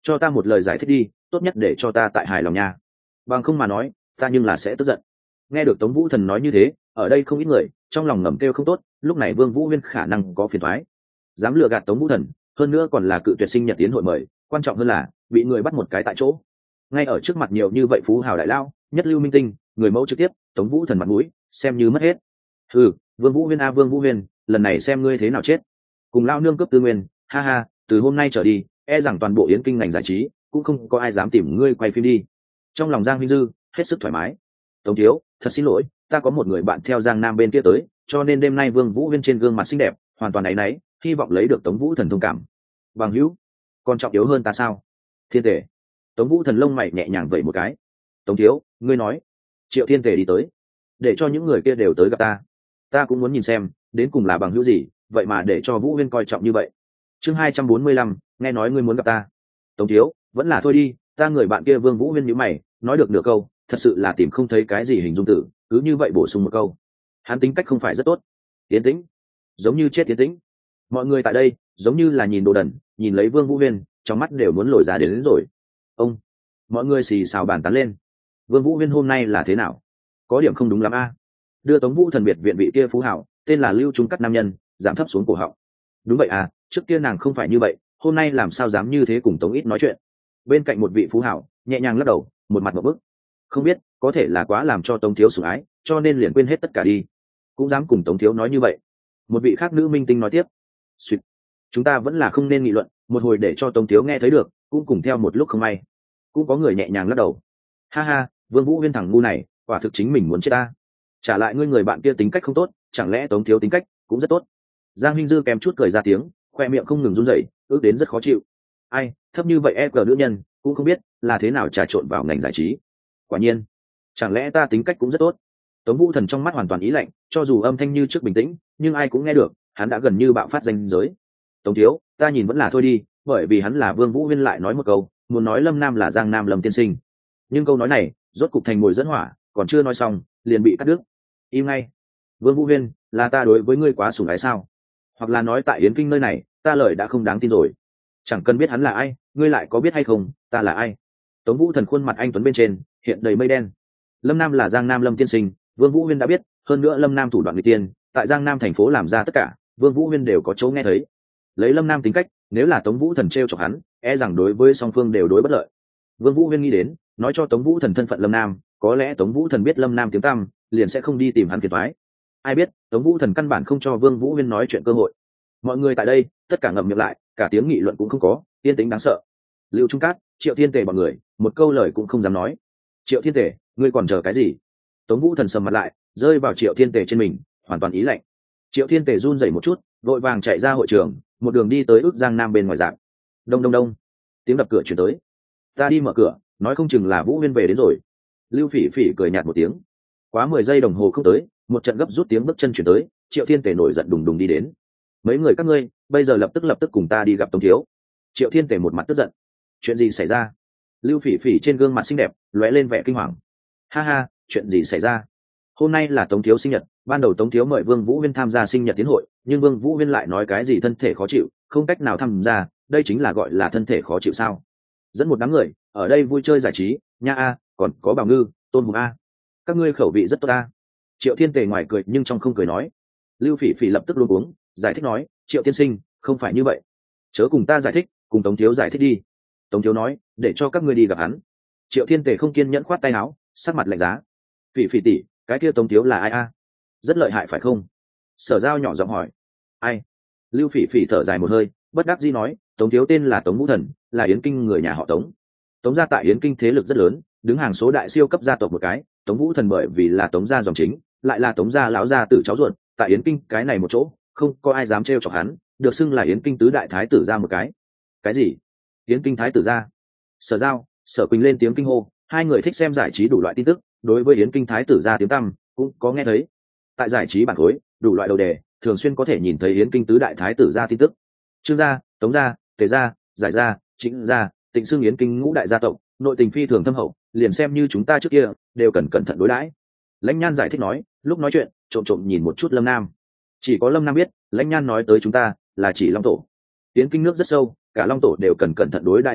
cho ta một lời giải thích đi, tốt nhất để cho ta tại hài lòng nha, bằng không mà nói ta nhưng là sẽ tức giận. Nghe được Tống Vũ Thần nói như thế, ở đây không ít người trong lòng ngầm kêu không tốt, lúc này Vương Vũ Huyên khả năng có phiền toái, dám lừa gạt Tống Vũ Thần, hơn nữa còn là cự tuyệt sinh nhật tiến hội mời, quan trọng hơn là bị người bắt một cái tại chỗ, ngay ở trước mặt nhiều như vậy phú hào đại lao, nhất lưu minh tinh, người mẫu trực tiếp, Tống Vũ Thần mặt mũi xem như mất hết. Ừ, Vương Vũ Huyên a Vương Vũ Huyên, lần này xem ngươi thế nào chết. Cùng lao nương cấp tư nguyên, ha ha, từ hôm nay trở đi, e rằng toàn bộ Yến Kinh ngành giải trí cũng không có ai dám tìm ngươi quay phim đi. Trong lòng Giang Huy Dư hết sức thoải mái. Tống thiếu, thật xin lỗi, ta có một người bạn theo Giang Nam bên kia tới, cho nên đêm nay Vương Vũ Huyên trên gương mặt xinh đẹp, hoàn toàn áy náy, hy vọng lấy được Tống Vũ Thần thông cảm. Bằng hữu, còn trọng yếu hơn ta sao? Thiên Tề. Tống Vũ Thần lông mày nhẹ nhàng vẩy một cái. Tống thiếu, ngươi nói. Triệu Thiên Tề đi tới, để cho những người kia đều tới gặp ta. Ta cũng muốn nhìn xem, đến cùng là bằng hữu gì, vậy mà để cho Vũ Huyên coi trọng như vậy. Chương hai trăm bốn mươi lăm, nghe nói ngươi muốn gặp ta. Tống thiếu, vẫn là thôi đi, ta người bạn kia Vương Vũ Huyên nhíu mày, nói được nửa câu, thật sự là tìm không thấy cái gì hình dung tử, cứ như vậy bổ sung một câu. Hắn tính cách không phải rất tốt. Tiến tĩnh, giống như chết tiến tĩnh. Mọi người tại đây giống như là nhìn đồ đần, nhìn lấy Vương Vũ Huyên, trong mắt đều muốn lồi ra đến, đến rồi. Ông, mọi người xì xào bàn tán lên. Vương Vũ Huyên hôm nay là thế nào? Có điểm không đúng lắm a. Đưa Tống Vũ Thần biệt viện vị kia phú hảo, tên là Lưu Trung Cắt nam nhân, giảm thấp xuống cổ họng. Đúng vậy à, trước kia nàng không phải như vậy, hôm nay làm sao dám như thế cùng Tống Ít nói chuyện. Bên cạnh một vị phú hảo nhẹ nhàng lắc đầu, một mặt một bức. Không biết, có thể là quá làm cho Tống thiếu sủng ái, cho nên liền quên hết tất cả đi, cũng dám cùng Tống thiếu nói như vậy. Một vị khác nữ minh tinh nói tiếp. Xuyệt, chúng ta vẫn là không nên nghị luận, một hồi để cho Tống thiếu nghe thấy được, cũng cùng theo một lúc không may. Cũng có người nhẹ nhàng lắc đầu. Ha ha, Vương Vũ Huyên thằng ngu này, quả thực chính mình muốn chết ta. Trả lại ngươi người bạn kia tính cách không tốt, chẳng lẽ Tống thiếu tính cách cũng rất tốt? Giang Hinh Dư kèm chút cười ra tiếng, khoe miệng không ngừng run rẩy, ước đến rất khó chịu. Ai, thấp như vậy e cờ nữ nhân, cũng không biết là thế nào trà trộn vào ngành giải trí. Quả nhiên, chẳng lẽ ta tính cách cũng rất tốt? Tống Vũ Thần trong mắt hoàn toàn ý lạnh, cho dù âm thanh như trước bình tĩnh, nhưng ai cũng nghe được, hắn đã gần như bạo phát danh giới. Tống thiếu, ta nhìn vẫn là thôi đi, bởi vì hắn là Vương Vũ Huyên lại nói một câu, muốn nói Lâm Nam là Giang Nam Lâm tiên sinh. Nhưng câu nói này, rốt cục thành mồi dẫn hỏa, còn chưa nói xong, liền bị cắt đứt. Im ngay. Vương Vũ Huyên, là ta đối với ngươi quá sủng ái sao? Hoặc là nói tại Yến Kinh nơi này, ta lời đã không đáng tin rồi. Chẳng cần biết hắn là ai, ngươi lại có biết hay không, ta là ai? Tống Vũ Thần khuôn mặt anh tuấn bên trên hiện đầy mây đen. Lâm Nam là Giang Nam Lâm tiên sinh, Vương Vũ Huyên đã biết, hơn nữa Lâm Nam thủ đoạn người tiên, tại Giang Nam thành phố làm ra tất cả, Vương Vũ Huyên đều có chỗ nghe thấy. Lấy Lâm Nam tính cách, nếu là Tống Vũ Thần trêu chọc hắn, e rằng đối với song phương đều đối bất lợi. Vương Vũ Huyên nghĩ đến, nói cho Tống Vũ Thần thân phận Lâm Nam, có lẽ Tống Vũ Thần biết Lâm Nam tiếng tăm, liền sẽ không đi tìm hắn phiền toái. Ai biết, Tống Vũ Thần căn bản không cho Vương Vũ Huyên nói chuyện cơ hội. Mọi người tại đây, tất cả ngậm miệng lại, cả tiếng nghị luận cũng không có, yên tĩnh đáng sợ. Lưu Trung Cát, Triệu Thiên Tề bọn người, một câu lời cũng không dám nói. Triệu Thiên Tề, ngươi còn chờ cái gì? Tống Vũ Thần sầm mặt lại, rơi vào Triệu Thiên Tề trên mình, hoàn toàn ý lạnh. Triệu Thiên Tề run rẩy một chút, vội vàng chạy ra hội trường, một đường đi tới ước Giang Nam bên ngoài dạng. Đông đông đông, tiếng đập cửa chuyển tới. Ta đi mở cửa, nói không chừng là Vũ Huyên về đến rồi. Lưu Phỉ Phỉ cười nhạt một tiếng. Quá mười giây đồng hồ không tới, một trận gấp rút tiếng bước chân chuyển tới, Triệu Thiên Tề nổi giận đùng đùng đi đến. Mấy người các ngươi, bây giờ lập tức lập tức cùng ta đi gặp Tống thiếu. Triệu Thiên Tề một mặt tức giận. Chuyện gì xảy ra? Lưu Phỉ Phỉ trên gương mặt xinh đẹp lóe lên vẻ kinh hoàng. Ha ha, chuyện gì xảy ra? Hôm nay là Tống thiếu sinh nhật, ban đầu Tống thiếu mời Vương Vũ Huyên tham gia sinh nhật tiến hội, nhưng Vương Vũ Huyên lại nói cái gì thân thể khó chịu, không cách nào tham gia, đây chính là gọi là thân thể khó chịu sao? Dẫn một đám người ở đây vui chơi giải trí, nha a, còn có Bảo Ngư, Tôn Hùng a. Các ngươi khẩu vị rất tốt a. Triệu Thiên Tề ngoài cười nhưng trong không cười nói. Lưu Phỉ Phỉ lập tức luống cuống, giải thích nói, Triệu tiên sinh, không phải như vậy. Chớ cùng ta giải thích, cùng Tống thiếu giải thích đi. Tống thiếu nói, để cho các ngươi đi gặp hắn. Triệu Thiên Tề không kiên nhẫn khoát tay áo, sắc mặt lạnh giá. Phỉ Phỉ tỷ, cái kia Tống thiếu là ai a? Rất lợi hại phải không? Sở Giao nhỏ giọng hỏi. Ai? Lưu Phỉ Phỉ thở dài một hơi, bất đắc dĩ nói, Tống thiếu tên là Tống Vũ Thần, là Yến Kinh người nhà họ Tống. Tống gia tại Yến Kinh thế lực rất lớn, đứng hàng số đại siêu cấp gia tộc một cái. Tống Vũ Thần bởi vì là Tống gia dòng chính, lại là Tống gia lão gia tử cháu ruột, tại Yến Kinh cái này một chỗ, không có ai dám trêu chọc hắn, được xưng là Yến Kinh tứ đại thái tử gia một cái. Cái gì? Yến Kinh thái tử gia? Sở Giao, Sở Quỳnh lên tiếng kinh hô, hai người thích xem giải trí đủ loại tin tức, đối với Yến Kinh thái tử gia tiếng tăm cũng có nghe thấy. Tại giải trí bản khối, đủ loại đầu đề, thường xuyên có thể nhìn thấy Yến Kinh tứ đại thái tử gia tin tức. Trương gia, Tống gia, Tề gia, Giải gia, Trịnh gia, Tịnh xưng Yến Kinh ngũ đại gia tộc, nội tình phi thường thâm hậu, liền xem như chúng ta trước kia đều cần cẩn thận đối đãi. Lãnh Nhan giải thích nói, lúc nói chuyện trộm trộm nhìn một chút Lâm Nam. Chỉ có Lâm Nam biết, Lãnh Nhan nói tới chúng ta là chỉ Long tổ. Yến Kinh nước rất sâu, cả Long tổ đều cần cẩn thận đối đại gia tộc,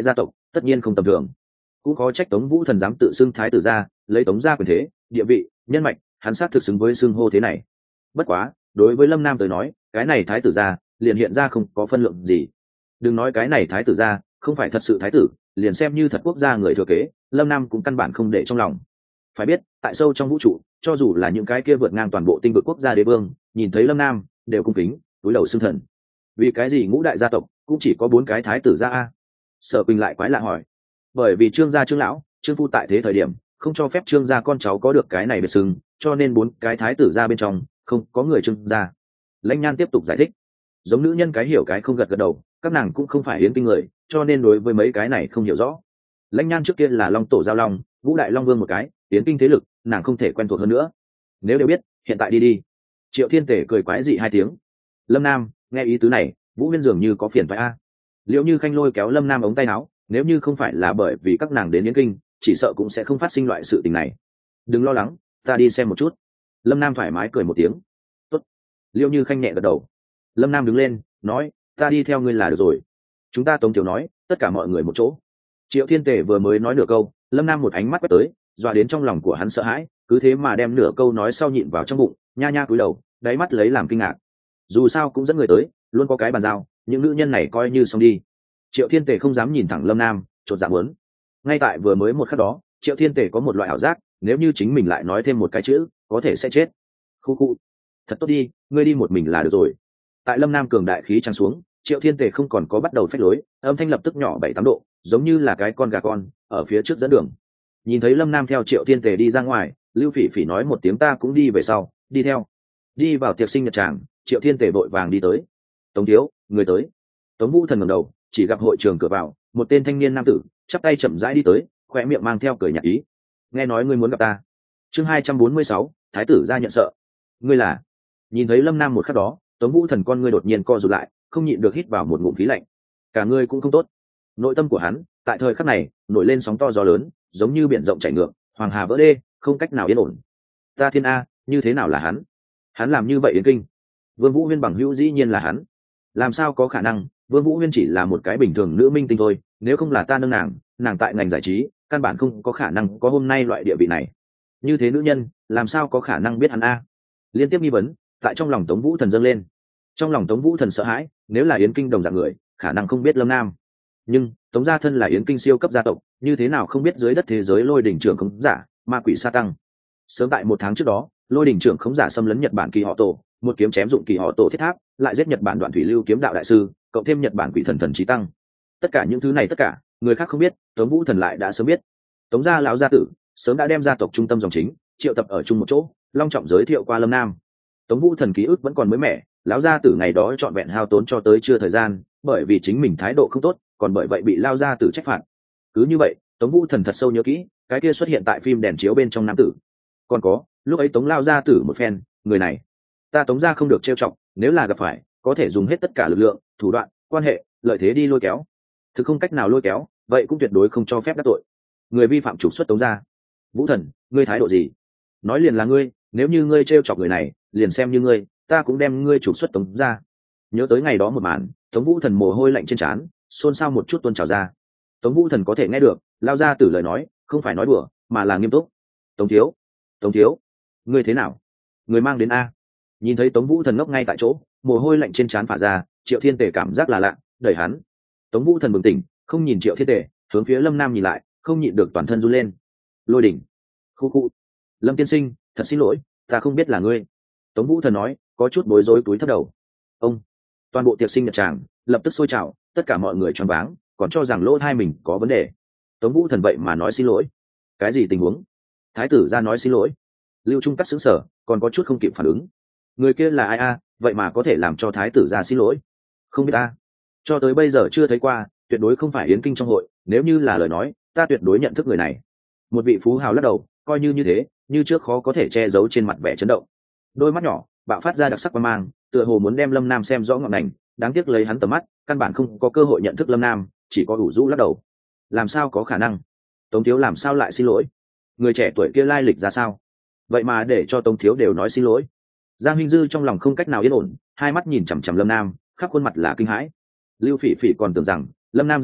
tất nhiên không tầm thường. Cũng có trách Tống Vũ Thần dám tự xưng thái tử gia, lấy Tống gia quyền thế, địa vị, nhân mạch, hắn xác thực xứng với xưng hô thế này. Bất quá, đối với Lâm Nam tới nói, cái này thái tử gia liền hiện ra không có phân lượng gì. Đừng nói cái này thái tử gia không phải thật sự thái tử, liền xem như thật quốc gia người thừa kế, Lâm Nam cũng căn bản không để trong lòng. Phải biết, tại sâu trong vũ trụ, cho dù là những cái kia vượt ngang toàn bộ tinh vực quốc gia đế vương, nhìn thấy Lâm Nam đều cung kính, túi đầu xưng thần. Vì cái gì ngũ đại gia tộc cũng chỉ có bốn cái thái tử gia a? Sở Quỳnh lại quái lạ hỏi. Bởi vì Trương gia Trương lão, Trương phu tại thế thời điểm, không cho phép Trương gia con cháu có được cái này biệt xưng, cho nên bốn cái thái tử gia bên trong không có người Trương gia. Lãnh Nhan tiếp tục giải thích. Giống nữ nhân cái hiểu cái không gật gật đầu, các nàng cũng không phải yến kinh người, cho nên đối với mấy cái này không hiểu rõ. Lãnh Nhan trước kia là Long tổ giao long, ngũ đại long vương một cái, yến kinh thế lực, nàng không thể quen thuộc hơn nữa. Nếu đều biết, hiện tại đi đi. Triệu Thiên Tể cười quái dị hai tiếng. Lâm Nam, nghe ý tứ này, Vũ Huyên dường như có phiền phải a. Liệu như Khanh lôi kéo Lâm Nam ống tay áo, nếu như không phải là bởi vì các nàng đến yến kinh, chỉ sợ cũng sẽ không phát sinh loại sự tình này. Đừng lo lắng, ta đi xem một chút. Lâm Nam thoải mái cười một tiếng. Tốt. Liêu như Khanh nhẹ gật đầu. Lâm Nam đứng lên, nói, ta đi theo ngươi là được rồi. Chúng ta Tống Tiểu nói, tất cả mọi người một chỗ. Triệu Thiên Tể vừa mới nói nửa câu, Lâm Nam một ánh mắt quét tới, dọa đến trong lòng của hắn sợ hãi, cứ thế mà đem nửa câu nói sau nhịn vào trong bụng, nha nha cúi đầu, đáy mắt lấy làm kinh ngạc. Dù sao cũng dẫn người tới, luôn có cái bàn giao, những nữ nhân này coi như xong đi. Triệu Thiên Tể không dám nhìn thẳng Lâm Nam, chột dạ muốn. Ngay tại vừa mới một khắc đó, Triệu Thiên Tể có một loại ảo giác, nếu như chính mình lại nói thêm một cái chữ, có thể sẽ chết. Khu khu. Thật tốt đi, ngươi đi một mình là được rồi. Tại Lâm Nam cường đại khí tràn xuống, Triệu Thiên Tề không còn có bắt đầu phách lối, âm thanh lập tức nhỏ bảy tám độ, giống như là cái con gà con ở phía trước dẫn đường. Nhìn thấy Lâm Nam theo Triệu Thiên Tề đi ra ngoài, Lưu Phỉ Phỉ nói một tiếng ta cũng đi về sau, đi theo. Đi vào tiệc sinh nhật tràng, Triệu Thiên Tề vội vàng đi tới. Tống thiếu, người tới. Tống Vũ Thần ngẩng đầu, chỉ gặp hội trường cửa vào, một tên thanh niên nam tử, chắp tay chậm rãi đi tới, khóe miệng mang theo cười nhạt ý. Nghe nói ngươi muốn gặp ta. Chương hai trăm bốn mươi sáu, thái tử ra nhận sợ. Ngươi là? Nhìn thấy Lâm Nam một khắc đó, Tống Vũ Thần con ngươi đột nhiên co rụt lại, không nhịn được hít vào một ngụm khí lạnh. Cả ngươi cũng không tốt. Nội tâm của hắn, tại thời khắc này, nổi lên sóng to gió lớn, giống như biển rộng chảy ngược, hoàng hà vỡ đê, không cách nào yên ổn. Ta thiên a, như thế nào là hắn? Hắn làm như vậy yến kinh. Vương Vũ Huyên bằng hữu dĩ nhiên là hắn. Làm sao có khả năng, Vương Vũ Huyên chỉ là một cái bình thường nữ minh tinh thôi, nếu không là ta nâng nàng, nàng tại ngành giải trí, căn bản không có khả năng có hôm nay loại địa vị này. Như thế nữ nhân, làm sao có khả năng biết hắn a? Liên tiếp nghi vấn, tại trong lòng Tống Vũ Thần dâng lên. Trong lòng Tống Vũ Thần sợ hãi, nếu là yến kinh đồng dạng người, khả năng không biết Lâm Nam. Nhưng Tống gia thân là yến kinh siêu cấp gia tộc, như thế nào không biết dưới đất thế giới lôi đỉnh trưởng khống giả, ma quỷ sa tăng. Sớm tại một tháng trước đó, lôi đỉnh trưởng khống giả xâm lấn Nhật Bản kỳ họ tổ, một kiếm chém dụng kỳ họ tổ thiết tháp, lại giết Nhật Bản đoạn thủy lưu kiếm đạo đại sư, cộng thêm Nhật Bản quỷ thần thần trí tăng. Tất cả những thứ này tất cả, người khác không biết, Tống Vũ Thần lại đã sớm biết. Tống gia lão gia tử sớm đã đem gia tộc trung tâm dòng chính triệu tập ở chung một chỗ, long trọng giới thiệu qua Lâm Nam. Tống Vũ Thần ký ức vẫn còn mới mẻ, lão gia tử ngày đó trọn vẹn hao tốn cho tới chưa thời gian, bởi vì chính mình thái độ không tốt, còn bởi vậy bị lao gia tử trách phạt. Cứ như vậy, Tống Vũ Thần thật sâu nhớ kỹ, cái kia xuất hiện tại phim đèn chiếu bên trong nam tử. Còn có, lúc ấy Tống lao gia tử một phen, người này, ta Tống gia không được trêu chọc, nếu là gặp phải, có thể dùng hết tất cả lực lượng, thủ đoạn, quan hệ, lợi thế đi lôi kéo. Thực không cách nào lôi kéo, vậy cũng tuyệt đối không cho phép đắc tội. Người vi phạm trục xuất Tống gia. Vũ Thần, ngươi thái độ gì? Nói liền là ngươi, nếu như ngươi trêu chọc người này, liền xem như ngươi, ta cũng đem ngươi trục xuất Tống gia. Nhớ tới ngày đó một màn, Tống Vũ Thần mồ hôi lạnh trên trán, xôn xao một chút tuôn trào ra. Tống Vũ Thần có thể nghe được, lao ra từ lời nói, không phải nói đùa, mà là nghiêm túc. Tống thiếu, Tống thiếu, ngươi thế nào? Người mang đến a. Nhìn thấy Tống Vũ Thần ngốc ngay tại chỗ, mồ hôi lạnh trên trán phả ra, Triệu Thiên Tề cảm giác là lạ, đẩy hắn. Tống Vũ Thần bừng tỉnh, không nhìn Triệu Thiên Tề, hướng phía Lâm Nam nhìn lại, không nhịn được toàn thân run lên. Lôi đỉnh, khu khu. Lâm tiên sinh, thật xin lỗi, ta không biết là ngươi. Tống Vũ Thần nói, có chút bối rối túi thấp đầu. Ông, toàn bộ tiệc sinh nhật tràng lập tức sôi trào, tất cả mọi người choáng váng, còn cho rằng lỗ hai mình có vấn đề. Tống Vũ Thần vậy mà nói xin lỗi. Cái gì tình huống? Thái tử ra nói xin lỗi. Lưu Trung Cắt sững sờ, còn có chút không kịp phản ứng. Người kia là ai a? Vậy mà có thể làm cho thái tử ra xin lỗi? Không biết ta, cho tới bây giờ chưa thấy qua, tuyệt đối không phải yến kinh trong hội, nếu như là lời nói, ta tuyệt đối nhận thức người này. Một vị phú hào lắc đầu, coi như như thế, như trước khó có thể che giấu trên mặt vẻ chấn động. Đôi mắt nhỏ bạo phát ra đặc sắc quan mang, tựa hồ muốn đem Lâm Nam xem rõ ngọn ngành, đáng tiếc lấy hắn tầm mắt, căn bản không có cơ hội nhận thức Lâm Nam, chỉ có đủ rũ lắc đầu. Làm sao có khả năng? Tống thiếu làm sao lại xin lỗi? Người trẻ tuổi kia lai lịch ra sao? Vậy mà để cho Tống thiếu đều nói xin lỗi. Giang Hinh Dư trong lòng không cách nào yên ổn, hai mắt nhìn chằm chằm Lâm Nam, khắp khuôn mặt là kinh hãi. Lưu Phỉ Phỉ còn tưởng rằng Lâm Nam ra mặt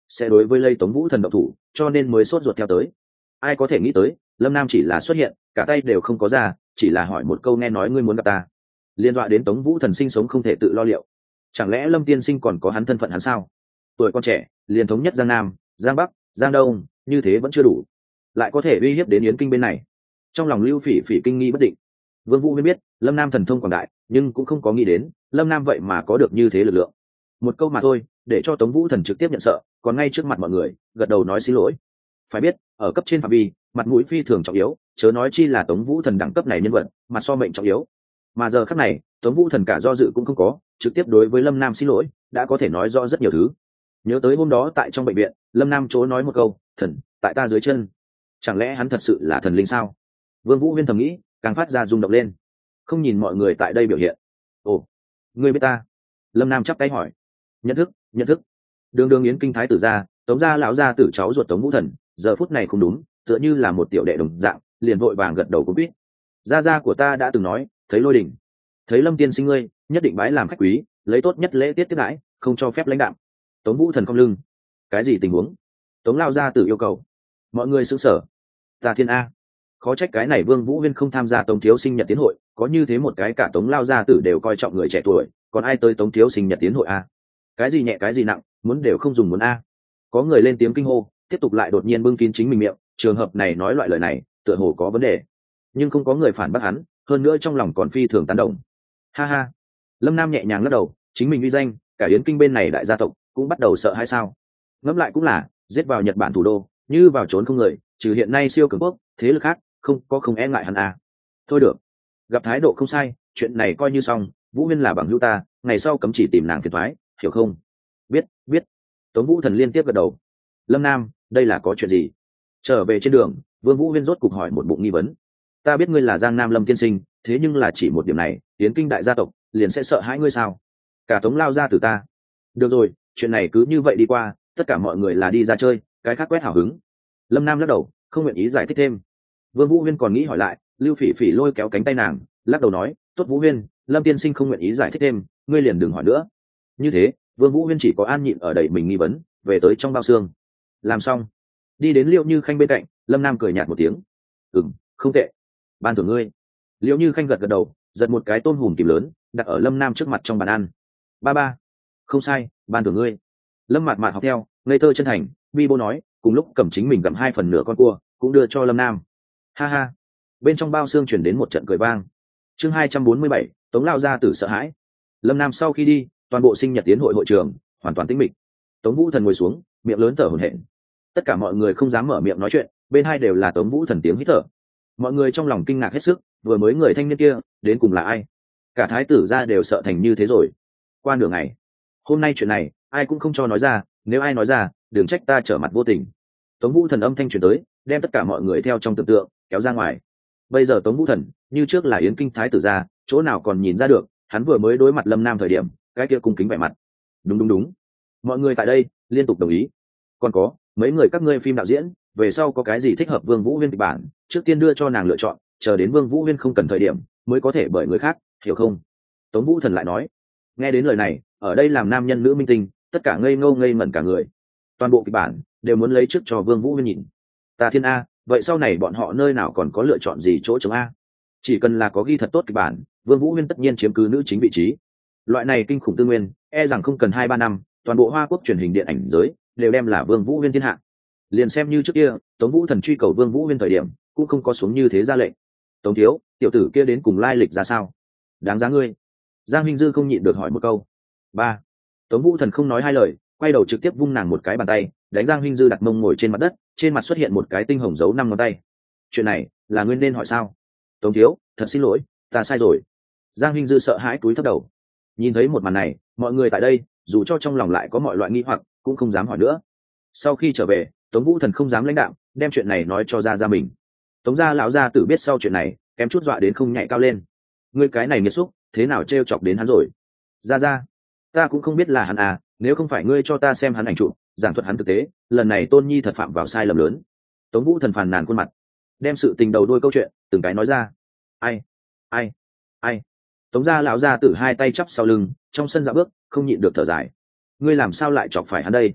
sẽ đối với lây tống vũ thần động thủ, cho nên mới sốt ruột theo tới. Ai có thể nghĩ tới lâm nam chỉ là xuất hiện, cả tay đều không có ra, chỉ là hỏi một câu nghe nói ngươi muốn gặp ta, liên dọa đến tống vũ thần sinh sống không thể tự lo liệu. Chẳng lẽ lâm tiên sinh còn có hắn thân phận hắn sao? Tuổi con trẻ liền thống nhất giang nam, giang bắc, giang đông, như thế vẫn chưa đủ, lại có thể uy hiếp đến yến kinh bên này. Trong lòng lưu phỉ phỉ kinh nghi bất định. Vương Vũ Huyên biết lâm nam thần thông quảng đại, nhưng cũng không có nghĩ đến lâm nam vậy mà có được như thế lực lượng. Một câu mà thôi để cho tống vũ thần trực tiếp nhận sợ, còn ngay trước mặt mọi người gật đầu nói xin lỗi. Phải biết ở cấp trên phạm vi, mặt mũi phi thường trọng yếu, chớ nói chi là tống vũ thần đẳng cấp này nhân vật mặt so mệnh trọng yếu. Mà giờ khắc này tống vũ thần cả do dự cũng không có, trực tiếp đối với lâm nam xin lỗi, đã có thể nói rõ rất nhiều thứ. Nhớ tới hôm đó tại trong bệnh viện, lâm nam chố nói một câu thần tại ta dưới chân, chẳng lẽ hắn thật sự là thần linh sao? Vương Vũ Huyên thầm nghĩ, càng phát ra rung động lên, không nhìn mọi người tại đây biểu hiện. Ồ, ngươi biết ta? Lâm nam chắp tay hỏi. Nhận thức, nhận thức. Đường đường yến kinh thái tử gia, tống gia lão gia tử cháu ruột tống vũ thần, giờ phút này không đúng, tựa như là một tiểu đệ đồng dạng, liền vội vàng gật đầu cũng biết. Gia gia của ta đã từng nói, thấy lôi đỉnh, thấy lâm tiên sinh ngươi, nhất định bái làm khách quý, lấy tốt nhất lễ tiết tiếp đãi, không cho phép lãnh đạm. Tống vũ thần cong lưng. Cái gì tình huống? Tống lao gia tử yêu cầu. Mọi người sững sờ. Ta thiên a, khó trách cái này Vương Vũ Huyên không tham gia tống thiếu sinh nhật tiến hội, có như thế một cái cả tống lao gia tử đều coi trọng người trẻ tuổi, còn ai tới tống thiếu sinh nhật tiến hội a? Cái gì nhẹ cái gì nặng, muốn đều không dùng muốn a. Có người lên tiếng kinh hô, tiếp tục lại đột nhiên bưng kín chính mình miệng, trường hợp này nói loại lời này tựa hồ có vấn đề, nhưng không có người phản bác hắn, hơn nữa trong lòng còn phi thường tán đồng. Ha ha. Lâm nam nhẹ nhàng lắc đầu, chính mình uy danh, cả yến kinh bên này đại gia tộc cũng bắt đầu sợ hay sao? Ngẫm lại cũng là, giết vào Nhật Bản thủ đô như vào trốn không người, trừ hiện nay siêu cường quốc, thế lực khác không có không e ngại hắn à. Thôi được, gặp thái độ không sai, chuyện này coi như xong. Vũ Huyên là bằng hữu ta, ngày sau cấm chỉ tìm nàng phiền thoái, hiểu không? Biết, biết. Tống vũ thần liên tiếp gật đầu. Lâm nam, đây là có chuyện gì? Trở về trên đường, Vương Vũ Huyên rốt cục hỏi một bụng nghi vấn. Ta biết ngươi là giang nam lâm tiên sinh, thế nhưng là chỉ một điểm này tiến kinh đại gia tộc liền sẽ sợ hãi ngươi sao? Cả tống lao ra từ ta. Được rồi, chuyện này cứ như vậy đi qua, tất cả mọi người là đi ra chơi, cái khác quét hào hứng. Lâm nam lắc đầu, không nguyện ý giải thích thêm. Vương Vũ Huyên còn nghĩ hỏi lại, lưu phỉ phỉ lôi kéo cánh tay nàng, lắc đầu nói, tốt Vũ Huyên, lâm tiên sinh không nguyện ý giải thích thêm, ngươi liền đừng hỏi nữa. Như thế Vương Vũ Huyên chỉ có an nhịn ở đẩy mình nghi vấn, về tới trong bao xương. Làm xong, đi đến Liễu Như Khanh bên cạnh, Lâm Nam cười nhạt một tiếng. Ừm, không tệ, ban thưởng ngươi. Liễu Như Khanh gật gật đầu, giật một cái tôm hùm kìm lớn đặt ở Lâm Nam trước mặt trong bàn ăn. Ba ba, không sai, ban thưởng ngươi. Lâm Mạt Mạt học theo, ngây thơ chân thành, bi bô nói, cùng lúc cầm chính mình gặm hai phần nửa con cua, cũng đưa cho Lâm Nam. Ha ha. Bên trong bao xương chuyển đến một trận cười vang. Chương hai trăm bốn mươi bảy, Tống lao gia tử sợ hãi. Lâm Nam sau khi đi, toàn bộ sinh nhật tiến hội hội trường hoàn toàn tĩnh mịch. Tống Vũ Thần ngồi xuống, miệng lớn thở hổn hển. Tất cả mọi người không dám mở miệng nói chuyện, bên hai đều là Tống Vũ Thần tiếng hít thở. Mọi người trong lòng kinh ngạc hết sức, vừa mới người thanh niên kia đến cùng là ai? Cả thái tử gia đều sợ thành như thế rồi. Qua nửa ngày, hôm nay chuyện này ai cũng không cho nói ra, nếu ai nói ra, đừng trách ta trở mặt vô tình. Tống Vũ Thần âm thanh truyền tới, đem tất cả mọi người theo trong tưởng tượng kéo ra ngoài. Bây giờ Tống Vũ Thần như trước là yến kinh thái tử gia, chỗ nào còn nhìn ra được, hắn vừa mới đối mặt Lâm Nam thời điểm, cái kia cung kính vẻ mặt. Đúng đúng đúng, mọi người tại đây liên tục đồng ý. Còn có mấy người các ngươi phim đạo diễn, về sau có cái gì thích hợp Vương Vũ Huyên kịch bản, trước tiên đưa cho nàng lựa chọn, chờ đến Vương Vũ Huyên không cần thời điểm mới có thể bởi người khác, hiểu không? Tống Vũ Thần lại nói. Nghe đến lời này, ở đây làm nam nhân nữ minh tinh, tất cả ngây ngô ngây ngẩn cả người. Toàn bộ kịch bản đều muốn lấy trước cho Vương Vũ Huyên nhìn. Ta thiên a, vậy sau này bọn họ nơi nào còn có lựa chọn gì chỗ chống a? Chỉ cần là có ghi thật tốt kịch bản, Vương Vũ Huyên tất nhiên chiếm cứ nữ chính vị trí. Loại này kinh khủng tư nguyên, e rằng không cần hai ba năm, toàn bộ Hoa Quốc truyền hình điện ảnh giới đều đem là Vương Vũ Huyên thiên hạ. Liền xem như trước kia, Tống Vũ Thần truy cầu Vương Vũ Huyên thời điểm, cũng không có xuống như thế ra lệnh. Tống thiếu, tiểu tử kia đến cùng lai lịch ra sao? Đáng giá ngươi. Giang Minh Dư không nhịn được hỏi một câu. Ba. Tống Vũ Thần không nói hai lời, quay đầu trực tiếp vung nàng một cái bàn tay, đánh Giang Minh Dư đặt mông ngồi trên mặt đất, trên mặt xuất hiện một cái tinh hồng dấu năm ngón tay. Chuyện này là nguyên nên hỏi sao? Tống thiếu, thật xin lỗi, ta sai rồi. Giang Minh Dư sợ hãi cúi thấp đầu. Nhìn thấy một màn này, mọi người tại đây dù cho trong lòng lại có mọi loại nghi hoặc, cũng không dám hỏi nữa. Sau khi trở về, Tống Vũ Thần không dám lãnh đạm, đem chuyện này nói cho ra ra mình. Tống gia lão gia tử biết sau chuyện này, kém chút dọa đến không nhảy cao lên. Ngươi cái này nghiệt xúc, thế nào trêu chọc đến hắn rồi? Ra ra, ta cũng không biết là hắn à, nếu không phải ngươi cho ta xem hắn ảnh chụp, giảng thuật hắn thực tế, lần này Tôn Nhi thật phạm vào sai lầm lớn. Tống Vũ Thần phàn nàn khuôn mặt, đem sự tình đầu đuôi câu chuyện từng cái nói ra. Ai, ai, ai? Tống gia lão gia tử hai tay chắp sau lưng, trong sân dạo bước, không nhịn được thở dài. Ngươi làm sao lại chọc phải hắn đây?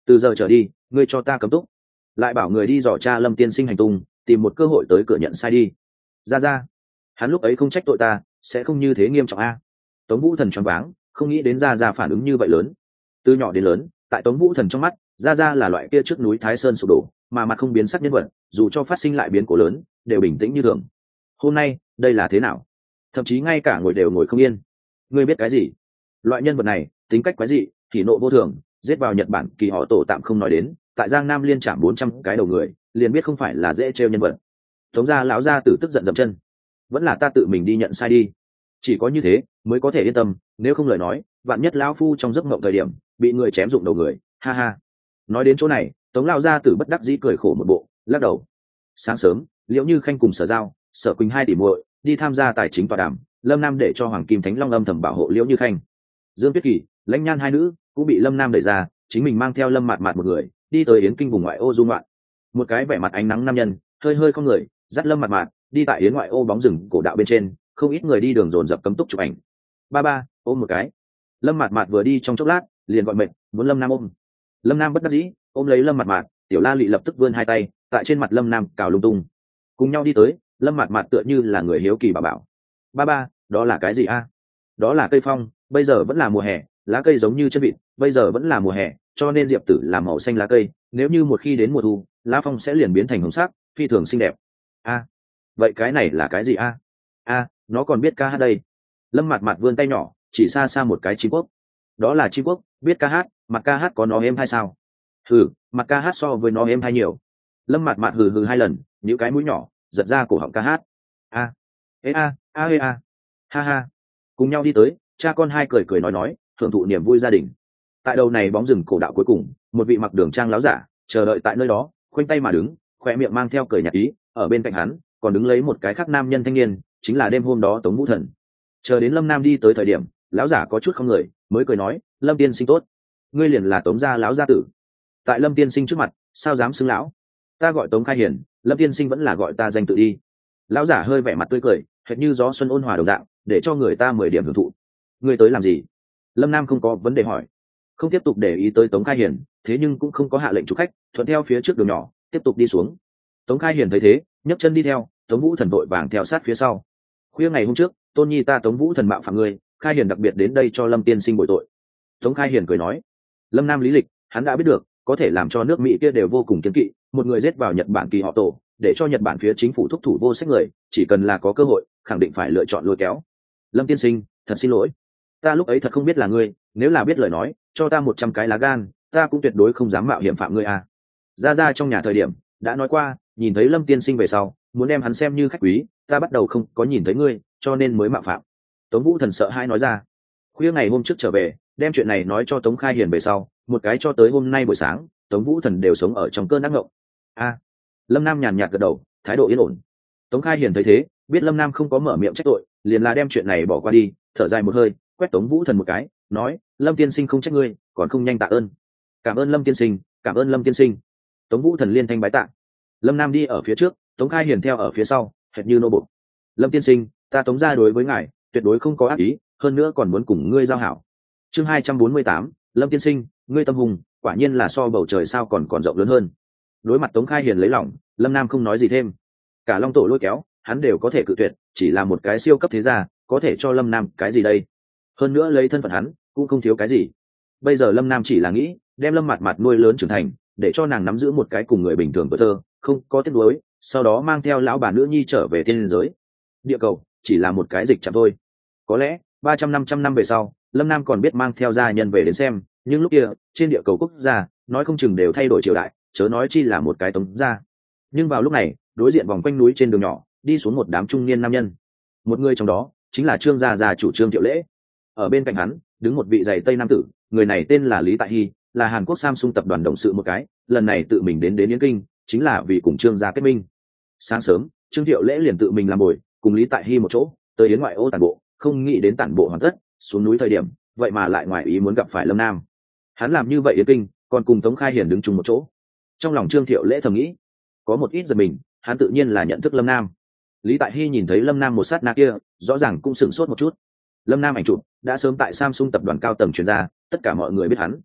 từ giờ trở đi ngươi cho ta cấm túc, lại bảo người đi dò tra Lâm tiên sinh hành tung, tìm một cơ hội tới cửa nhận sai đi. Ra ra, hắn lúc ấy không trách tội ta, sẽ không như thế nghiêm trọng a. Tống Vũ Thần choáng váng, không nghĩ đến ra ra phản ứng như vậy lớn. Từ nhỏ đến lớn, tại Tống Vũ Thần trong mắt, ra ra là loại kia trước núi Thái Sơn sụp đổ mà mặt không biến sắc nhân vật, dù cho phát sinh lại biến cố lớn đều bình tĩnh như thường. Hôm nay đây là thế nào? Thậm chí ngay cả ngồi đều ngồi không yên. Ngươi biết cái gì? Loại nhân vật này tính cách quái dị, thì nộ vô thường, giết vào Nhật Bản kỳ họ tổ tạm không nói đến, tại Giang Nam liên chạm bốn trăm cái đầu người, liền biết không phải là dễ trêu nhân vật. Tống gia lão gia tử tức giận dậm chân, vẫn là ta tự mình đi nhận sai đi, chỉ có như thế mới có thể yên tâm, nếu không lời nói vạn nhất lão phu trong giấc mộng thời điểm bị người chém dụng đầu người, ha ha. Nói đến chỗ này, Tống lão gia tử bất đắc dĩ cười khổ một bộ, lắc đầu. Sáng sớm, Liễu Như Khanh cùng Sở Giao, Sở Quỳnh hai tỷ muội đi tham gia tài chính tọa đàm, Lâm Nam để cho Hoàng Kim Thánh Long âm thầm bảo hộ Liễu Như Khanh. Dương Tuyết Kỳ, Lãnh Nhan hai nữ cũng bị Lâm Nam đẩy ra, chính mình mang theo Lâm Mạt Mạt một người đi tới Yến Kinh vùng ngoại ô du ngoạn. Một cái vẻ mặt ánh nắng nam nhân hơi hơi không người dắt Lâm Mạt Mạt đi tại Yến ngoại ô bóng rừng cổ đạo bên trên, không ít người đi đường dồn dập cấm túc chụp ảnh. Ba ba ôm một cái. Lâm Mạt Mạt vừa đi trong chốc lát liền gọi mệt, muốn Lâm Nam ôm. Lâm Nam bất đắc dĩ ôm lấy Lâm Mạt Mạt, Tiểu La Lụy lập tức vươn hai tay tại trên mặt Lâm Nam cào lung tung. Cùng nhau đi tới, Lâm Mạt Mạt tựa như là người hiếu kỳ bà bảo. Ba ba, đó là cái gì a? Đó là cây phong, bây giờ vẫn là mùa hè, lá cây giống như chân vịt, bây giờ vẫn là mùa hè, cho nên diệp tử làm màu xanh lá cây, nếu như một khi đến mùa thu, lá phong sẽ liền biến thành hồng sắc, phi thường xinh đẹp. A, vậy cái này là cái gì a? A, nó còn biết ca hát đây. Lâm Mạt Mạt vươn tay nhỏ chỉ xa xa một cái chim quốc. Đó là chim quốc, biết ca hát, mặt ca hát có nó êm hay sao? Hừ, mặt ca hát so với nó êm hay nhiều. Lâm Mạt Mạt hừ hừ hai lần, những cái mũi nhỏ giật ra cổ họng ca hát. A, ê a, a ê a, ha ha. Cùng nhau đi tới, cha con hai cười cười nói nói, thưởng thụ niềm vui gia đình. Tại đầu này bóng rừng cổ đạo cuối cùng, một vị mặc đường trang láo giả chờ đợi tại nơi đó, khoanh tay mà đứng, khoe miệng mang theo cười nhạt ý. Ở bên cạnh hắn còn đứng lấy một cái khác nam nhân thanh niên, chính là đêm hôm đó Tống Vũ Thần. Chờ đến Lâm Nam đi tới thời điểm, láo giả có chút không người, mới cười nói, Lâm tiên sinh tốt, ngươi liền là Tống gia láo gia tử. Tại Lâm tiên sinh trước mặt sao dám xưng lão? Ta gọi Tống Khai Hiển, Lâm tiên sinh vẫn là gọi ta danh tự đi. Lão giả hơi vẻ mặt tươi cười, hệt như gió xuân ôn hòa đồng dạng, để cho người ta mười điểm hưởng thụ. Ngươi tới làm gì? Lâm Nam không có vấn đề hỏi, không tiếp tục để ý tới Tống Khai Hiển, thế nhưng cũng không có hạ lệnh chủ khách, thuận theo phía trước đường nhỏ tiếp tục đi xuống. Tống Khai Hiển thấy thế, nhấc chân đi theo, Tống Vũ Thần vội vàng theo sát phía sau. Khuya ngày hôm trước, tôn nhi ta Tống Vũ Thần mạo phạm ngươi, Khai Hiển đặc biệt đến đây cho Lâm tiên sinh bồi tội. Tống Khai Hiển cười nói. Lâm Nam lý lịch hắn đã biết được, có thể làm cho nước Mỹ kia đều vô cùng kiêng kỵ, một người giết vào Nhật Bản kỳ họ tổ, để cho Nhật Bản phía chính phủ thúc thủ vô sách người, chỉ cần là có cơ hội khẳng định phải lựa chọn lôi kéo. Lâm tiên sinh, thật xin lỗi, ta lúc ấy thật không biết là ngươi, nếu là biết lời nói cho ta một trăm cái lá gan, ta cũng tuyệt đối không dám mạo hiểm phạm ngươi à. Ra ra trong nhà thời điểm đã nói qua, nhìn thấy Lâm tiên sinh về sau muốn đem hắn xem như khách quý, ta bắt đầu không có nhìn thấy ngươi cho nên mới mạo phạm. Tống Vũ Thần sợ hãi nói ra. Khuya ngày hôm trước trở về đem chuyện này nói cho Tống Khai Hiền về sau, một cái cho tới hôm nay buổi sáng Tống Vũ Thần đều sống ở trong cơn ác ngộng. A. Lâm Nam nhàn nhạt gật đầu, thái độ yên ổn. Tống Khai Hiền thấy thế biết Lâm Nam không có mở miệng trách tội, liền là đem chuyện này bỏ qua đi, thở dài một hơi quét Tống Vũ Thần một cái, nói, Lâm tiên sinh không trách ngươi, còn không nhanh tạ ơn. Cảm ơn Lâm tiên sinh, cảm ơn Lâm tiên sinh. Tống Vũ Thần liên thanh bái tạ. Lâm Nam đi ở phía trước, Tống Khai Hiền theo ở phía sau, hệt như nô bộc. Lâm tiên sinh, ta Tống gia đối với ngài tuyệt đối không có ác ý, hơn nữa còn muốn cùng ngươi giao hảo. Chương hai trăm bốn mươi tám, Lâm tiên sinh, ngươi tâm hùng quả nhiên là so bầu trời sao còn còn rộng lớn hơn. Đối mặt Tống Khai Hiền lấy lòng, Lâm Nam không nói gì thêm. Cả Long Tổ lôi kéo hắn đều có thể cự tuyệt, chỉ là một cái siêu cấp thế gia có thể cho Lâm Nam cái gì đây? Hơn nữa lấy thân phận hắn cũng không thiếu cái gì. Bây giờ Lâm Nam chỉ là nghĩ đem Lâm Mạt Mạt nuôi lớn trưởng thành, để cho nàng nắm giữ một cái cùng người bình thường vợ thơ, không có tiếc nuối, sau đó mang theo lão bà nữ nhi trở về thiên giới. Địa cầu chỉ là một cái dịch chạm thôi. Có lẽ ba trăm năm trăm năm về sau, Lâm Nam còn biết mang theo gia nhân về đến xem, nhưng lúc kia trên địa cầu quốc gia nói không chừng đều thay đổi triều đại, chớ nói chi là một cái Tống gia. Nhưng vào lúc này, đối diện vòng quanh núi trên đường nhỏ đi xuống một đám trung niên nam nhân. Một người trong đó chính là Trương gia gia chủ Trương Thiệu Lễ. Ở bên cạnh hắn đứng một vị giày tây nam tử, người này tên là Lý Tại Hy, là Hàn Quốc Samsung tập đoàn đồng sự một cái, lần này tự mình đến đến Yến Kinh chính là vì cùng Trương gia kết minh. Sáng sớm Trương Thiệu Lễ liền tự mình làm bồi, cùng Lý Tại Hy một chỗ tới Yến ngoại ô tản bộ, không nghĩ đến tản bộ hoàn tất xuống núi thời điểm vậy mà lại ngoài ý muốn gặp phải Lâm Nam. Hắn làm như vậy Yến Kinh còn cùng Tống Khai Hiền đứng chung một chỗ. Trong lòng Trương Thiệu Lễ thầm nghĩ có một ít giật mình, hắn tự nhiên là nhận thức Lâm Nam. Lý Tại Hy nhìn thấy Lâm Nam một sát na kia rõ ràng cũng sửng sốt một chút. Lâm Nam ảnh chụp đã sớm tại Samsung tập đoàn cao tầng truyền ra, tất cả mọi người biết hắn.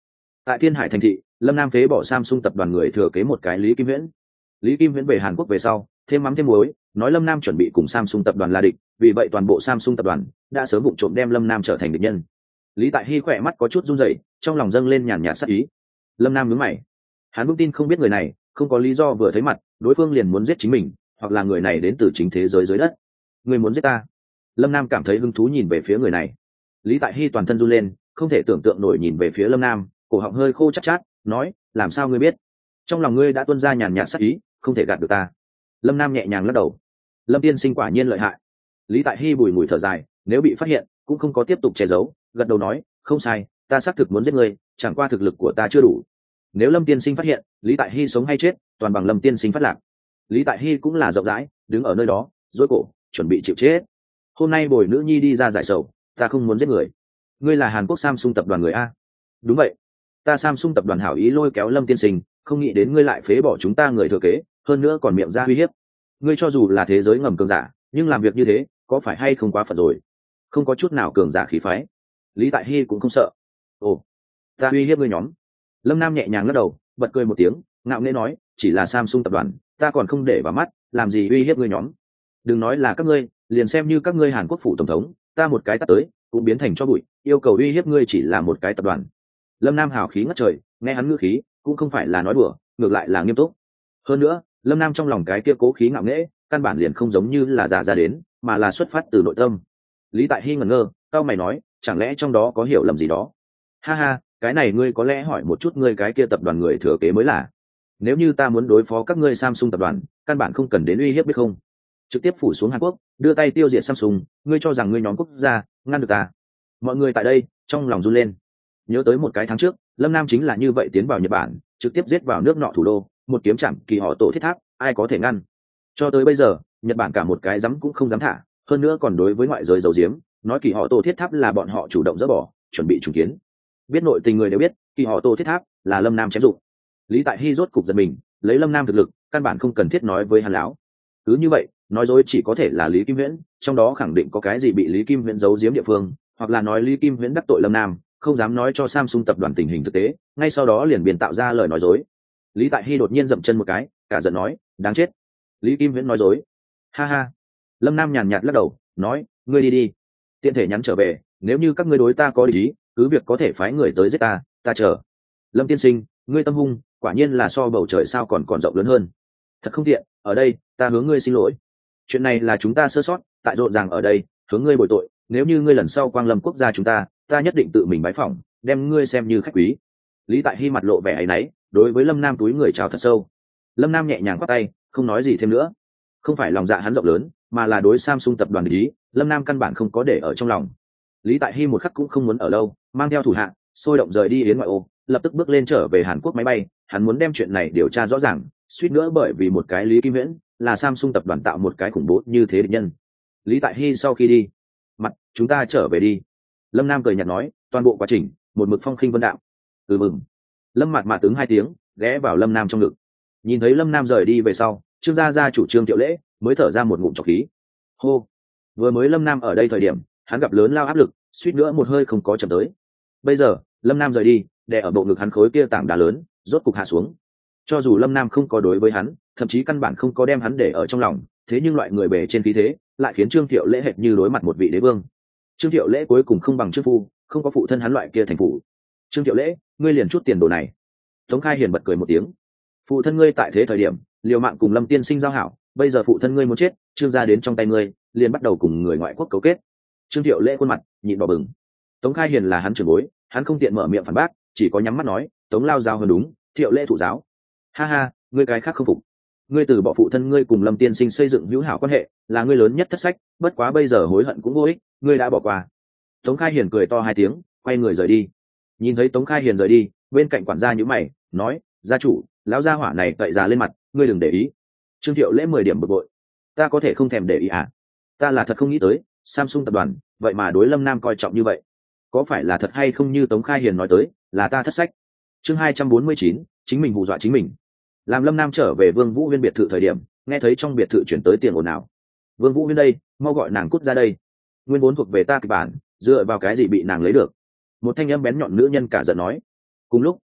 Tại Thiên Hải thành thị, lâm nam phế bỏ Samsung tập đoàn người thừa kế một cái Lý Kim Viễn. Lý Kim Viễn về Hàn Quốc về sau, thêm mắm thêm muối, nói lâm nam chuẩn bị cùng Samsung tập đoàn là địch, vì vậy toàn bộ Samsung tập đoàn đã sớm vụng trộm đem lâm nam trở thành địch nhân. Lý Tại Hy khỏe mắt có chút run rẩy, trong lòng dâng lên nhàn nhạt sát ý. Lâm nam nhướng mày, hắn vững tin không biết người này không có lý do vừa thấy mặt đối phương liền muốn giết chính mình, hoặc là người này đến từ chính thế giới dưới đất. Người muốn giết ta? Lâm nam cảm thấy hứng thú nhìn về phía người này. Lý Tại Hy toàn thân run lên, không thể tưởng tượng nổi nhìn về phía lâm nam, cổ họng hơi khô chát chát, nói, làm sao ngươi biết? Trong lòng ngươi đã tuôn ra nhàn nhạt sát ý, không thể gạt được ta. Lâm nam nhẹ nhàng lắc đầu. Lâm tiên sinh quả nhiên lợi hại. Lý Tại Hy bùi ngùi thở dài, nếu bị phát hiện cũng không có tiếp tục che giấu, gật đầu nói, không sai, ta xác thực muốn giết ngươi, chẳng qua thực lực của ta chưa đủ. Nếu Lâm tiên sinh phát hiện Lý Tại Hy sống hay chết toàn bằng Lâm tiên sinh phát lạc. Lý Tại Hy cũng là rộng rãi, đứng ở nơi đó duỗi cổ chuẩn bị chịu chết. Hôm nay bồi nữ nhi đi ra giải sầu, ta không muốn giết người. Ngươi là Hàn Quốc Samsung tập đoàn người a? Đúng vậy, ta Samsung tập đoàn hảo ý lôi kéo Lâm tiên sinh, không nghĩ đến ngươi lại phế bỏ chúng ta người thừa kế, hơn nữa còn miệng ra uy hiếp. Ngươi cho dù là thế giới ngầm cường giả, nhưng làm việc như thế có phải hay không quá phận rồi? Không có chút nào cường giả khí phái. Lý Tại Hy cũng không sợ. Ồ, ta uy hiếp ngươi nhóm? Lâm nam nhẹ nhàng lắc đầu, bật cười một tiếng, ngạo nghễ nói, chỉ là Samsung tập đoàn ta còn không để vào mắt, làm gì uy hiếp ngươi nhóm? Đừng nói là các ngươi, liền xem như các ngươi Hàn Quốc phủ tổng thống, ta một cái tát tới cũng biến thành cho bụi, yêu cầu uy hiếp ngươi chỉ là một cái tập đoàn. Lâm nam hào khí ngất trời, nghe hắn ngữ khí cũng không phải là nói đùa, ngược lại là nghiêm túc. Hơn nữa lâm nam trong lòng cái kia cố khí ngạo nghễ căn bản liền không giống như là giả ra đến, mà là xuất phát từ nội tâm. Lý Tại Hy ngẩn ngơ, tao mày nói, chẳng lẽ trong đó có hiểu lầm gì đó? Ha ha, cái này ngươi có lẽ hỏi một chút ngươi cái kia tập đoàn người thừa kế mới là. Nếu như ta muốn đối phó các ngươi Samsung tập đoàn, căn bản không cần đến uy hiếp biết không? Trực tiếp phủ xuống Hàn Quốc, đưa tay tiêu diệt Samsung, ngươi cho rằng ngươi nhóm quốc gia ngăn được ta? Mọi người tại đây trong lòng run lên. Nhớ tới một cái tháng trước, lâm nam chính là như vậy tiến vào Nhật Bản, trực tiếp giết vào nước nọ thủ đô, một kiếm chạm kỳ họ tổ thiết tháp, ai có thể ngăn? Cho tới bây giờ Nhật Bản cả một cái dám cũng không dám thả, hơn nữa còn đối với ngoại giới giấu giếm, nói kỳ họ tổ thiết tháp là bọn họ chủ động dỡ bỏ, chuẩn bị trùng kiến. Biết nội tình người đều biết kỳ họ tổ thiết tháp là lâm nam chém dụng. Lý Tại Hy rốt cục giật mình, lấy lâm nam thực lực căn bản không cần thiết nói với hắn lão. Cứ như vậy nói dối chỉ có thể là Lý Kim Viễn, trong đó khẳng định có cái gì bị Lý Kim Viễn giấu giếm địa phương, hoặc là nói Lý Kim Viễn đắc tội lâm nam, không dám nói cho Samsung tập đoàn tình hình thực tế, ngay sau đó liền biên tạo ra lời nói dối. Lý Tại Hy đột nhiên dậm chân một cái, cả giận nói, đáng chết, Lý Kim Viễn nói dối. Ha ha. Lâm nam nhàn nhạt lắc đầu, nói, ngươi đi đi, tiện thể nhắn trở về, nếu như các ngươi đối ta có ý, cứ việc có thể phái người tới giết ta, ta chờ. Lâm tiên sinh, ngươi tâm hung quả nhiên là so bầu trời sao còn còn rộng lớn hơn. Thật không tiện, ở đây ta hướng ngươi xin lỗi, chuyện này là chúng ta sơ sót, tại rộn ràng ở đây hướng ngươi bồi tội, nếu như ngươi lần sau quang lâm quốc gia chúng ta ta nhất định tự mình bái phỏng, đem ngươi xem như khách quý. Lý Tại Hy mặt lộ vẻ áy náy, đối với lâm nam túi người chào thật sâu. Lâm nam nhẹ nhàng khoác tay, không nói gì thêm nữa. Không phải lòng dạ hắn rộng lớn, mà là đối Samsung tập đoàn ý, lâm nam căn bản không có để ở trong lòng. Lý Tại Hy một khắc cũng không muốn ở lâu, mang theo thủ hạ sôi động rời đi yến ngoại ô, lập tức bước lên trở về Hàn Quốc máy bay. Hắn muốn đem chuyện này điều tra rõ ràng, suýt nữa bởi vì một cái Lý Kim Viễn là Samsung tập đoàn tạo một cái khủng bố như thế địch nhân. Lý Tại Hy sau khi đi, mặt chúng ta trở về đi. Lâm nam cười nhạt nói, toàn bộ quá trình một mực phong khinh vân đạo. Ừ mừng. Lâm mặt mạt ứng hai tiếng, ghé vào lâm nam trong ngực. Nhìn thấy lâm nam rời đi về sau, trương gia gia chủ Trương Thiệu Lễ mới thở ra một ngụm trọc khí. Hô. Vừa mới lâm nam ở đây thời điểm hắn gặp lớn lao áp lực, suýt nữa một hơi không có chậm tới. Bây giờ lâm nam rời đi, đè ở bộ ngực hắn khối kia tảng đá lớn rốt cục hạ xuống. Cho dù lâm nam không có đối với hắn, thậm chí căn bản không có đem hắn để ở trong lòng, thế nhưng loại người bề trên khí thế lại khiến Trương Thiệu Lễ hệt như đối mặt một vị đế vương. Trương Thiệu Lễ cuối cùng không bằng Trương phu, không có phụ thân hắn loại kia thành phụ. Trương Thiệu Lễ, ngươi liền chút tiền đồ này. Tống Khai Hiền bật cười một tiếng. Phụ thân ngươi tại thế thời điểm liều mạng cùng lâm tiên sinh giao hảo, bây giờ phụ thân ngươi muốn chết, Trương gia đến trong tay ngươi liền bắt đầu cùng người ngoại quốc cấu kết. Trương Thiệu Lễ khuôn mặt nhịn đỏ bừng. Tống Khai Hiền là hắn trưởng bối, hắn không tiện mở miệng phản bác, chỉ có nhắm mắt nói, Tống lao giao hơn đúng, Thiệu Lễ thụ giáo. Ha ha, ngươi cái khác không phục. Ngươi từ bỏ phụ thân ngươi cùng lâm tiên sinh xây dựng hữu hảo quan hệ, là ngươi lớn nhất thất sách, bất quá bây giờ hối hận cũng vô ích, ngươi đã bỏ qua. Tống Khai Hiền cười to hai tiếng, quay người rời đi. Nhìn thấy Tống Khai Hiền rời đi, bên cạnh quản gia nhíu mày, nói, gia chủ, lão gia hỏa này cậy già lên mặt, ngươi đừng để ý. Trương Thiệu Lễ mười điểm bực bội. Ta có thể không thèm để ý à? Ta là thật không nghĩ tới Samsung tập đoàn vậy mà đối lâm nam coi trọng như vậy. Có phải là thật hay không như Tống Khai Hiền nói tới, là ta thất sách. Chương hai trăm bốn mươi chín, chính mình hù dọa chính mình. Làm lâm nam trở về Vương Vũ Huyên biệt thự thời điểm, nghe thấy trong biệt thự chuyển tới tiền ồn ào. Vương Vũ Huyên đây, mau gọi nàng cút ra đây. Nguyên vốn thuộc về ta kịch bản, dựa vào cái gì bị nàng lấy được? Một thanh âm bén nhọn nữ nhân cả giận nói. Cùng lúc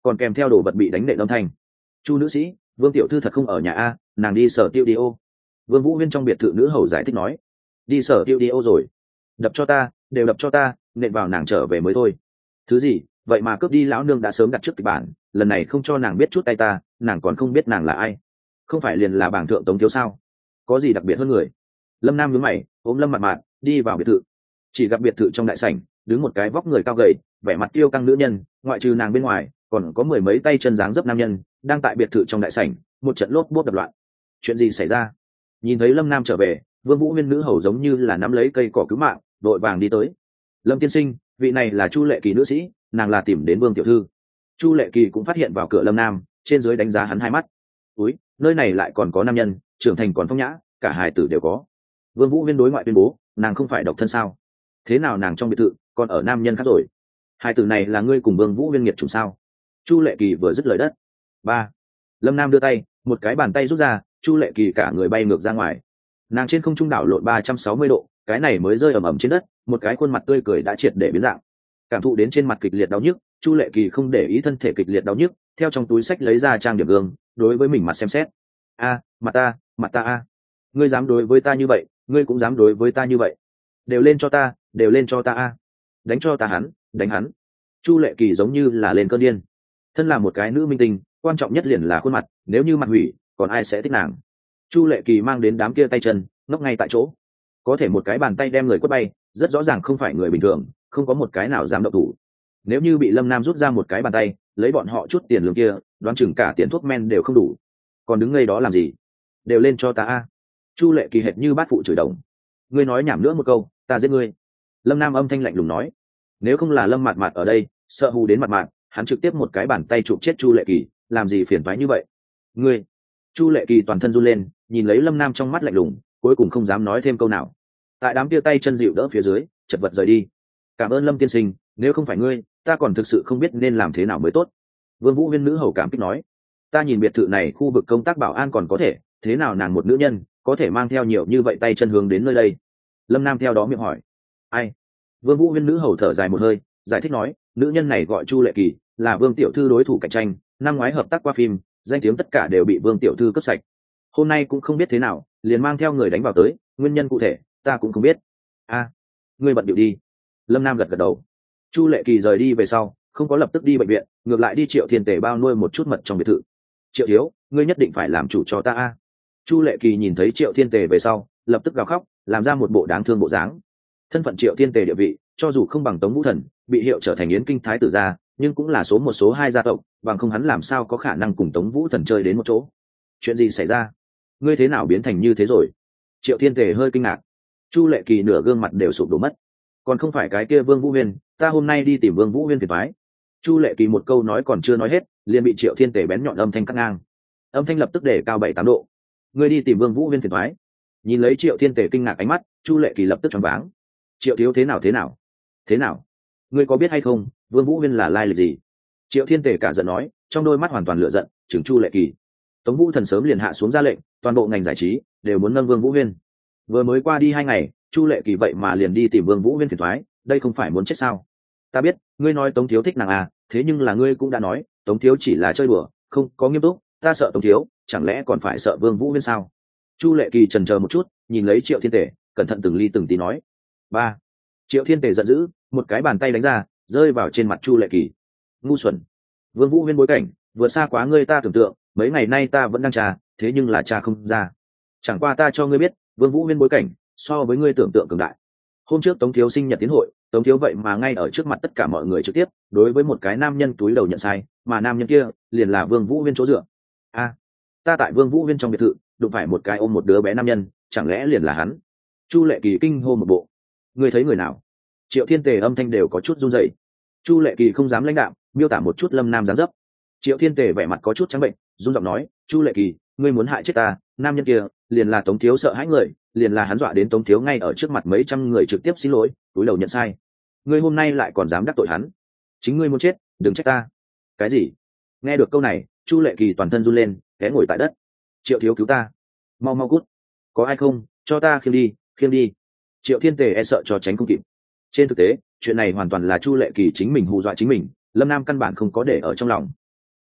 còn kèm theo đồ vật bị đánh nện âm thanh. Chu nữ sĩ, Vương tiểu thư thật không ở nhà a, nàng đi sở tiêu đi ô. Vương Vũ Huyên trong biệt thự nữ hầu giải thích nói. Đi sở tiêu đi ô rồi. Đập cho ta, đều đập cho ta, nện vào nàng trở về mới thôi. Thứ gì, vậy mà cướp đi lão nương đã sớm đặt trước kịch bản, lần này không cho nàng biết chút tay ta, nàng còn không biết nàng là ai. Không phải liền là bảng thượng Tống thiếu sao? Có gì đặc biệt hơn người? Lâm Nam nhướng mày, ôm Lâm Mạt Mạt đi vào biệt thự. Chỉ gặp biệt thự trong đại sảnh đứng một cái vóc người cao gầy, vẻ mặt kiêu căng nữ nhân, ngoại trừ nàng bên ngoài còn có mười mấy tay chân dáng dấp nam nhân đang tại biệt thự trong đại sảnh, một trận lốp bốp đập loạn. Chuyện gì xảy ra? Nhìn thấy Lâm Nam trở về, Vương Vũ Huyên nữ hầu giống như là nắm lấy cây cỏ cứu mạng, đội vàng đi tới. Lâm tiên sinh, vị này là Chu Lệ Kỳ nữ sĩ, nàng là tìm đến Vương tiểu thư. Chu Lệ Kỳ cũng phát hiện vào cửa Lâm Nam, trên dưới đánh giá hắn hai mắt. Úi, nơi này lại còn có nam nhân, trưởng thành còn phong nhã, cả hài tử đều có. Vương Vũ Huyên đối ngoại tuyên bố, nàng không phải độc thân sao? Thế nào nàng trong biệt thự còn ở nam nhân khác rồi? Hài tử này là ngươi cùng Vương Vũ Huyên nghiệt chủng sao? Chu Lệ Kỳ vừa dứt lời đất. Ba. Lâm Nam đưa tay, một cái bàn tay rút ra, Chu Lệ Kỳ cả người bay ngược ra ngoài. Nàng trên không trung đảo lộn ba trăm sáu mươi độ, cái này mới rơi ầm ầm trên đất, một cái khuôn mặt tươi cười đã triệt để biến dạng. Cảm thụ đến trên mặt kịch liệt đau nhức, Chu Lệ Kỳ không để ý thân thể kịch liệt đau nhức, theo trong túi sách lấy ra trang điểm gương, đối với mình mặt xem xét. A, mặt ta, mặt ta a. Ngươi dám đối với ta như vậy, ngươi cũng dám đối với ta như vậy. Đều lên cho ta, đều lên cho ta a. Đánh cho ta hắn, đánh hắn. Chu Lệ Kỳ giống như là lên cơn điên. Thân là một cái nữ minh tinh, quan trọng nhất liền là khuôn mặt, nếu như mặt hủy, còn ai sẽ thích nàng? Chu Lệ Kỳ mang đến đám kia tay chân, ngốc ngay tại chỗ. Có thể một cái bàn tay đem người quất bay, rất rõ ràng không phải người bình thường, không có một cái nào dám động thủ. Nếu như bị Lâm Nam rút ra một cái bàn tay, lấy bọn họ chút tiền lương kia, đoán chừng cả tiền thuốc men đều không đủ. Còn đứng ngây đó làm gì? Đều lên cho ta a. Chu Lệ Kỳ hệt như bát phụ chửi đồng. Ngươi nói nhảm nữa một câu, ta giết ngươi. Lâm Nam âm thanh lạnh lùng nói. Nếu không là Lâm Mạt Mạt ở đây, sợ hù đến mặt mạt, hắn trực tiếp một cái bàn tay chụp chết Chu Lệ Kỳ, làm gì phiền toái như vậy? Ngươi! Chu Lệ Kỳ toàn thân run lên, nhìn lấy Lâm Nam trong mắt lạnh lùng, cuối cùng không dám nói thêm câu nào. Tại đám kia tay chân dịu đỡ phía dưới, chật vật rời đi. Cảm ơn Lâm tiên sinh, nếu không phải ngươi, ta còn thực sự không biết nên làm thế nào mới tốt. Vương Vũ Huyên nữ hầu cảm kích nói. Ta nhìn biệt thự này khu vực công tác bảo an còn có thể, thế nào nàng một nữ nhân có thể mang theo nhiều như vậy tay chân hướng đến nơi đây? Lâm Nam theo đó miệng hỏi. Ai? Vương Vũ Huyên nữ hầu thở dài một hơi, giải thích nói, nữ nhân này gọi Chu Lệ Kỳ, là Vương tiểu thư đối thủ cạnh tranh, năm ngoái hợp tác qua phim, danh tiếng tất cả đều bị Vương tiểu thư cướp sạch. Hôm nay cũng không biết thế nào, liền mang theo người đánh vào tới, nguyên nhân cụ thể ta cũng không biết. A, à, ngươi bận điệu đi. Lâm Nam gật gật đầu. Chu Lệ Kỳ rời đi về sau, không có lập tức đi bệnh viện, ngược lại đi Triệu Thiên Tề bao nuôi một chút mật trong biệt thự. Triệu thiếu, ngươi nhất định phải làm chủ cho ta a. Chu Lệ Kỳ nhìn thấy Triệu Thiên Tề về sau, lập tức gào khóc, làm ra một bộ đáng thương bộ dáng. Thân phận Triệu Thiên Tề địa vị, cho dù không bằng Tống Vũ Thần, bị hiệu trở thành Yến Kinh thái tử gia, nhưng cũng là số một số hai gia tộc, bằng không hắn làm sao có khả năng cùng Tống Vũ Thần chơi đến một chỗ. Chuyện gì xảy ra? Ngươi thế nào biến thành như thế rồi? Triệu Thiên Tề hơi kinh ngạc. Chu Lệ Kỳ nửa gương mặt đều sụp đổ mất. Còn không phải cái kia Vương Vũ Huyên, ta hôm nay đi tìm Vương Vũ Huyên phiền toái. Chu Lệ Kỳ một câu nói còn chưa nói hết, liền bị Triệu Thiên Tề bén nhọn âm thanh cắt ngang. Âm thanh lập tức để cao bảy tám độ. Ngươi đi tìm Vương Vũ Huyên phiền toái? Nhìn lấy Triệu Thiên Tề kinh ngạc ánh mắt, Chu Lệ Kỳ lập tức choáng váng. Triệu thiếu thế nào thế nào? Thế nào? Ngươi có biết hay không, Vương Vũ Huyên là lai lịch gì? Triệu Thiên Tề cả giận nói, trong đôi mắt hoàn toàn lửa giận, chừng Chu Lệ Kỳ. Tống Vũ Thần sớm liền hạ xuống ra lệnh, toàn bộ ngành giải trí đều muốn nâng Vương Vũ Huyên. Vừa mới qua đi hai ngày, Chu Lệ Kỳ vậy mà liền đi tìm Vương Vũ Huyên phiền toái, đây không phải muốn chết sao? Ta biết, ngươi nói Tống thiếu thích nàng à, thế nhưng là ngươi cũng đã nói, Tống thiếu chỉ là chơi đùa, không có nghiêm túc, ta sợ Tống thiếu, chẳng lẽ còn phải sợ Vương Vũ Huyên sao? Chu Lệ Kỳ chần chờ một chút, nhìn lấy Triệu Thiên Tề, cẩn thận từng ly từng tí nói. Ba. Triệu Thiên Tề giận dữ, một cái bàn tay đánh ra, rơi vào trên mặt Chu Lệ Kỳ. Ngu xuẩn! Vương Vũ Huyên bối cảnh vượt xa quá ngươi ta tưởng tượng, mấy ngày nay ta vẫn đang tra, thế nhưng là tra không ra. Chẳng qua ta cho ngươi biết, Vương Vũ Huyên bối cảnh so với ngươi tưởng tượng cường đại. Hôm trước Tống thiếu sinh nhật tiến hội, Tống thiếu vậy mà ngay ở trước mặt tất cả mọi người trực tiếp đối với một cái nam nhân túi đầu nhận sai, mà nam nhân kia liền là Vương Vũ Huyên chỗ dựa. A, à, ta tại Vương Vũ Huyên trong biệt thự đụng phải một cái ôm một đứa bé nam nhân, chẳng lẽ liền là hắn? Chu Lệ Kỳ kinh hô một bộ. Ngươi thấy người nào? Triệu Thiên Tề âm thanh đều có chút run rẩy. Chu Lệ Kỳ không dám lãnh đạm, miêu tả một chút Lâm Nam dáng dấp. Triệu Thiên Tề vẻ mặt có chút trắng bệnh, run giọng nói, Chu Lệ Kỳ, ngươi muốn hại chết ta? Nam nhân kia liền là Tống thiếu sợ hãi người, liền là hắn dọa đến Tống thiếu ngay ở trước mặt mấy trăm người trực tiếp xin lỗi, túi đầu nhận sai. Ngươi hôm nay lại còn dám đắc tội hắn, chính ngươi muốn chết, đừng trách ta. Cái gì? Nghe được câu này, Chu Lệ Kỳ toàn thân run lên, té ngồi tại đất. Triệu thiếu cứu ta, mau mau cút, có ai không, cho ta khiêng đi, khiêng đi. Triệu Thiên Tề e sợ cho tránh không kịp. Trên thực tế, chuyện này hoàn toàn là Chu Lệ Kỳ chính mình hù dọa chính mình, Lâm Nam căn bản không có để ở trong lòng.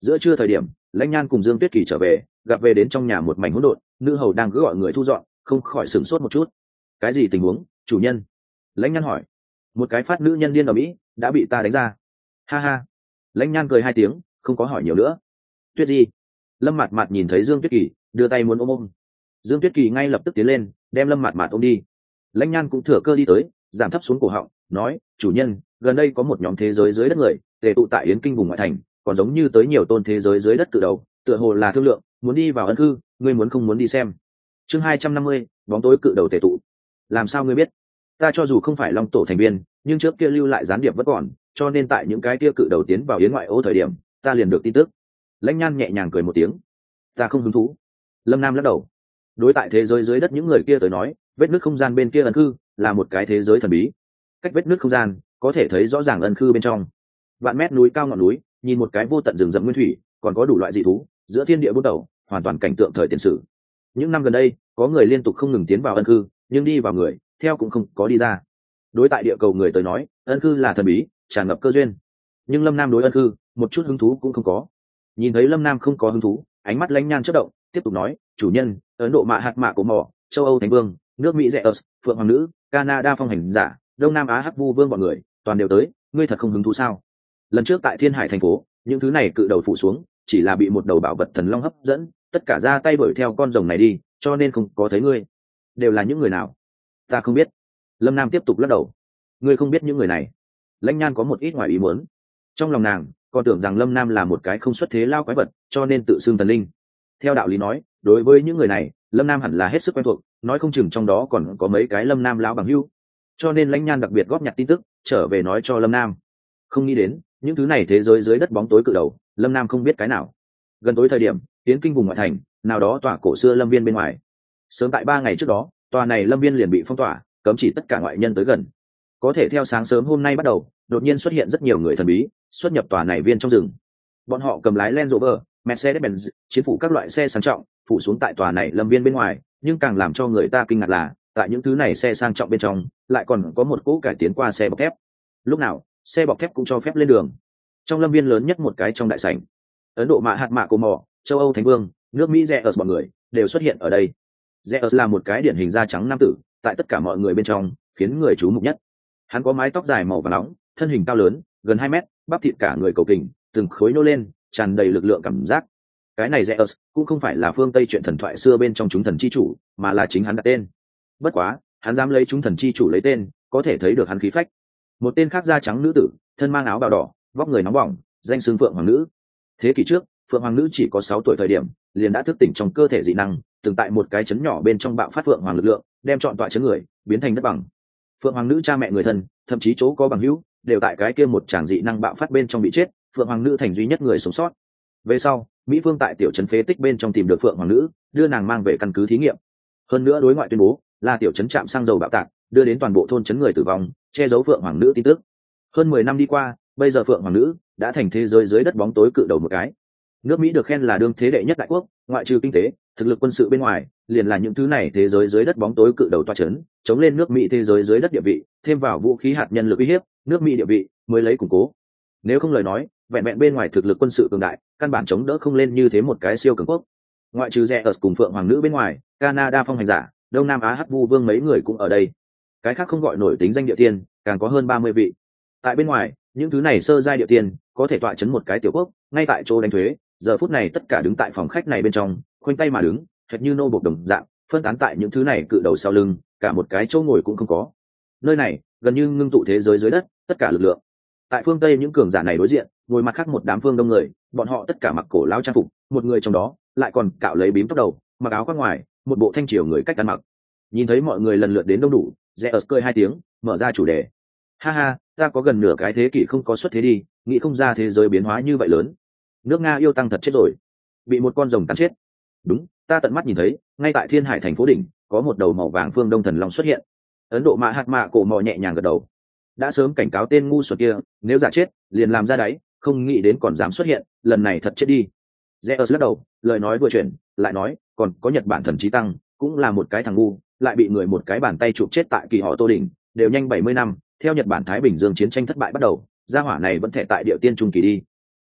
Giữa trưa thời điểm, Lãnh Nhan cùng Dương Tuyết Kỳ trở về, gặp về đến trong nhà một mảnh hỗn độn, nữ hầu đang cứ gọi người thu dọn, không khỏi sửng sốt một chút. Cái gì tình huống, chủ nhân? Lãnh Nhan hỏi. Một cái phát nữ nhân điên ở mỹ đã bị ta đánh ra. Ha ha. Lãnh Nhan cười hai tiếng, không có hỏi nhiều nữa. Tuyết gì? Lâm Mạt Mạt nhìn thấy Dương Tuyết Kỳ, đưa tay muốn ôm ôm. Dương Tuyết Kỳ ngay lập tức tiến lên, đem Lâm Mạt Mạt ôm đi. Lãnh Nhan cũng thừa cơ đi tới, giảm thấp xuống cổ họng, nói: chủ nhân, gần đây có một nhóm thế giới dưới đất người tề tụ tại Yến Kinh vùng ngoại thành, còn giống như tới nhiều tôn thế giới dưới đất từ đầu, tựa hồ là thương lượng muốn đi vào ân cư, ngươi muốn không muốn đi xem? Chương hai trăm năm mươi, bóng tối cự đầu tề tụ. Làm sao ngươi biết? Ta cho dù không phải Long Tổ thành viên, nhưng trước kia lưu lại gián điệp vẫn còn, cho nên tại những cái kia cự đầu tiến vào Yến ngoại ô thời điểm, ta liền được tin tức. Lãnh Nhan nhẹ nhàng cười một tiếng. Ta không hứng thú. Lâm Nam lắc đầu. Đối tại thế giới dưới đất những người kia tới nói, vết nứt không gian bên kia ân cư là một cái thế giới thần bí. Cách vết nứt không gian có thể thấy rõ ràng ân cư bên trong. Vạn mét núi cao ngọn núi, nhìn một cái vô tận rừng rậm nguyên thủy, còn có đủ loại dị thú, giữa thiên địa bút đầu, hoàn toàn cảnh tượng thời tiền sử. Những năm gần đây, có người liên tục không ngừng tiến vào ân cư, nhưng đi vào người, theo cũng không có đi ra. Đối tại địa cầu người tới nói, ân cư là thần bí, tràn ngập cơ duyên. Nhưng Lâm Nam đối ân cư, một chút hứng thú cũng không có. Nhìn thấy Lâm Nam không có hứng thú, ánh mắt Lãnh Nhan chớp động, tiếp tục nói: chủ nhân, Ấn Độ mạ hạt mạ của mỏ, châu Âu Thánh Vương, nước Mỹ Zeus, Phượng Hoàng Nữ, Canada Phong Hành Giả, Đông Nam Á Hắc Vu Vương bọn người, toàn đều tới, ngươi thật không hứng thú sao? Lần trước tại Thiên Hải thành phố, những thứ này cự đầu phụ xuống, chỉ là bị một đầu bảo vật thần long hấp dẫn, tất cả ra tay đuổi theo con rồng này đi, cho nên không có thấy ngươi. Đều là những người nào? Ta không biết. Lâm Nam tiếp tục lắc đầu. Ngươi không biết những người này? Lãnh Nhan có một ít ngoài ý muốn. Trong lòng nàng, còn tưởng rằng Lâm Nam là một cái không xuất thế lao quái vật, cho nên tự xưng thần linh. Theo đạo lý nói, đối với những người này, Lâm Nam hẳn là hết sức quen thuộc, nói không chừng trong đó còn có mấy cái Lâm Nam lão bằng hữu. Cho nên Lãnh Nhan đặc biệt góp nhặt tin tức, trở về nói cho Lâm Nam. Không nghĩ đến, những thứ này thế giới dưới đất bóng tối cự đầu, Lâm Nam không biết cái nào. Gần tối thời điểm, Yến Kinh vùng ngoại thành, nào đó tòa cổ xưa lâm viên bên ngoài. Sớm tại ba ngày trước đó, tòa này lâm viên liền bị phong tỏa, cấm chỉ tất cả ngoại nhân tới gần. Có thể theo sáng sớm hôm nay bắt đầu, đột nhiên xuất hiện rất nhiều người thần bí, xuất nhập tòa này viên trong rừng. Bọn họ cầm lái Land Rover, Mercedes-Benz, chiến phủ các loại xe sang trọng, phủ xuống tại tòa này lâm viên bên ngoài, nhưng càng làm cho người ta kinh ngạc là, tại những thứ này xe sang trọng bên trong, lại còn có một cỗ cải tiến qua xe bọc thép. Lúc nào, xe bọc thép cũng cho phép lên đường. Trong lâm viên lớn nhất một cái trong đại sảnh, Ấn Độ mạ hạt mạ của mỏ, châu Âu Thánh Vương, nước Mỹ Zeus bọn người đều xuất hiện ở đây. Zeus là một cái điển hình da trắng nam tử, tại tất cả mọi người bên trong, khiến người chú mục nhất. Hắn có mái tóc dài màu vàng nóng, thân hình cao lớn, gần hai mét, bắp thịt cả người cầu kình, từng khối nô lên, tràn đầy lực lượng cảm giác. Cái này Zeus cũng không phải là phương Tây chuyện thần thoại xưa bên trong chúng thần chi chủ, mà là chính hắn đặt tên. Bất quá, hắn dám lấy chúng thần chi chủ lấy tên, có thể thấy được hắn khí phách. Một tên khác da trắng nữ tử, thân mang áo bào đỏ, vóc người nóng bỏng, danh xưng Phượng Hoàng Nữ. Thế kỷ trước, Phượng Hoàng Nữ chỉ có sáu tuổi thời điểm, liền đã thức tỉnh trong cơ thể dị năng, từng tại một cái chấn nhỏ bên trong bạo phát Phượng Hoàng lực lượng, đem trọn tọa chấn người biến thành đất bằng. Phượng Hoàng Nữ cha mẹ người thân, thậm chí chỗ có bằng hữu, đều tại cái kia một tràng dị năng bạo phát bên trong bị chết, Phượng Hoàng Nữ thành duy nhất người sống sót. Về sau, Mỹ Phương tại tiểu trấn phế tích bên trong tìm được Phượng Hoàng Nữ, đưa nàng mang về căn cứ thí nghiệm. Hơn nữa đối ngoại tuyên bố, là tiểu trấn trạm xăng dầu bạo tạc, đưa đến toàn bộ thôn trấn người tử vong, che giấu Phượng Hoàng Nữ tin tức. Hơn mười năm đi qua, bây giờ Phượng Hoàng Nữ đã thành thế giới dưới đất bóng tối cự đầu một cái. Nước Mỹ được khen là đương thế đệ nhất đại quốc, ngoại trừ kinh tế, thực lực quân sự bên ngoài, liền là những thứ này thế giới dưới đất bóng tối cự đầu toa chấn, chống lên nước Mỹ thế giới dưới đất địa vị, thêm vào vũ khí hạt nhân lực uy hiếp, nước Mỹ địa vị mới lấy củng cố. Nếu không lời nói, vẹn vẹn bên ngoài thực lực quân sự cường đại, căn bản chống đỡ không lên như thế một cái siêu cường quốc. Ngoại trừ Zeus cùng Phượng Hoàng Nữ bên ngoài, Canada Phong Hành Giả, Đông Nam Á Hắc Vu Vương mấy người cũng ở đây. Cái khác không gọi nổi tính danh địa tiên, càng có hơn ba mươi vị. Tại bên ngoài, những thứ này sơ giai địa tiên, có thể tọa chấn một cái tiểu quốc, ngay tại chỗ đánh thuế, giờ phút này tất cả đứng tại phòng khách này bên trong, khoanh tay mà đứng, hệt như nô bộc đồng dạng, phân tán tại những thứ này cự đầu sau lưng, cả một cái chỗ ngồi cũng không có. Nơi này gần như ngưng tụ thế giới dưới đất, tất cả lực lượng. Tại phương Tây những cường giả này đối diện, ngồi mặt khác một đám phương đông người, bọn họ tất cả mặc cổ lão trang phục, một người trong đó lại còn cạo lấy bím tóc đầu, mặc áo khoác ngoài, một bộ thanh triều người cách ăn mặc. Nhìn thấy mọi người lần lượt đến đông đủ, Zeus cười hai tiếng, mở ra chủ đề. Ha ha, ta có gần nửa cái thế kỷ không có xuất thế đi, nghĩ không ra thế giới biến hóa như vậy lớn. Nước Nga yêu tăng thật chết rồi, bị một con rồng cắn chết. Đúng, ta tận mắt nhìn thấy, ngay tại Thiên Hải thành phố đỉnh, có một đầu màu vàng phương đông thần long xuất hiện. Ấn Độ mạ hạt mạ cổ mò nhẹ nhàng gật đầu. Đã sớm cảnh cáo tên ngu xuẩn kia, nếu giả chết, liền làm ra đáy, không nghĩ đến còn dám xuất hiện, lần này thật chết đi. Zeus lắc đầu, lời nói vừa chuyển, lại nói, còn có Nhật Bản thần trí tăng, cũng là một cái thằng ngu, lại bị người một cái bàn tay chụp chết tại kỳ họ Tô đỉnh, đều nhanh bảy mươi năm, theo Nhật Bản Thái Bình Dương chiến tranh thất bại bắt đầu, gia hỏa này vẫn thể tại địa tiên trung kỳ đi.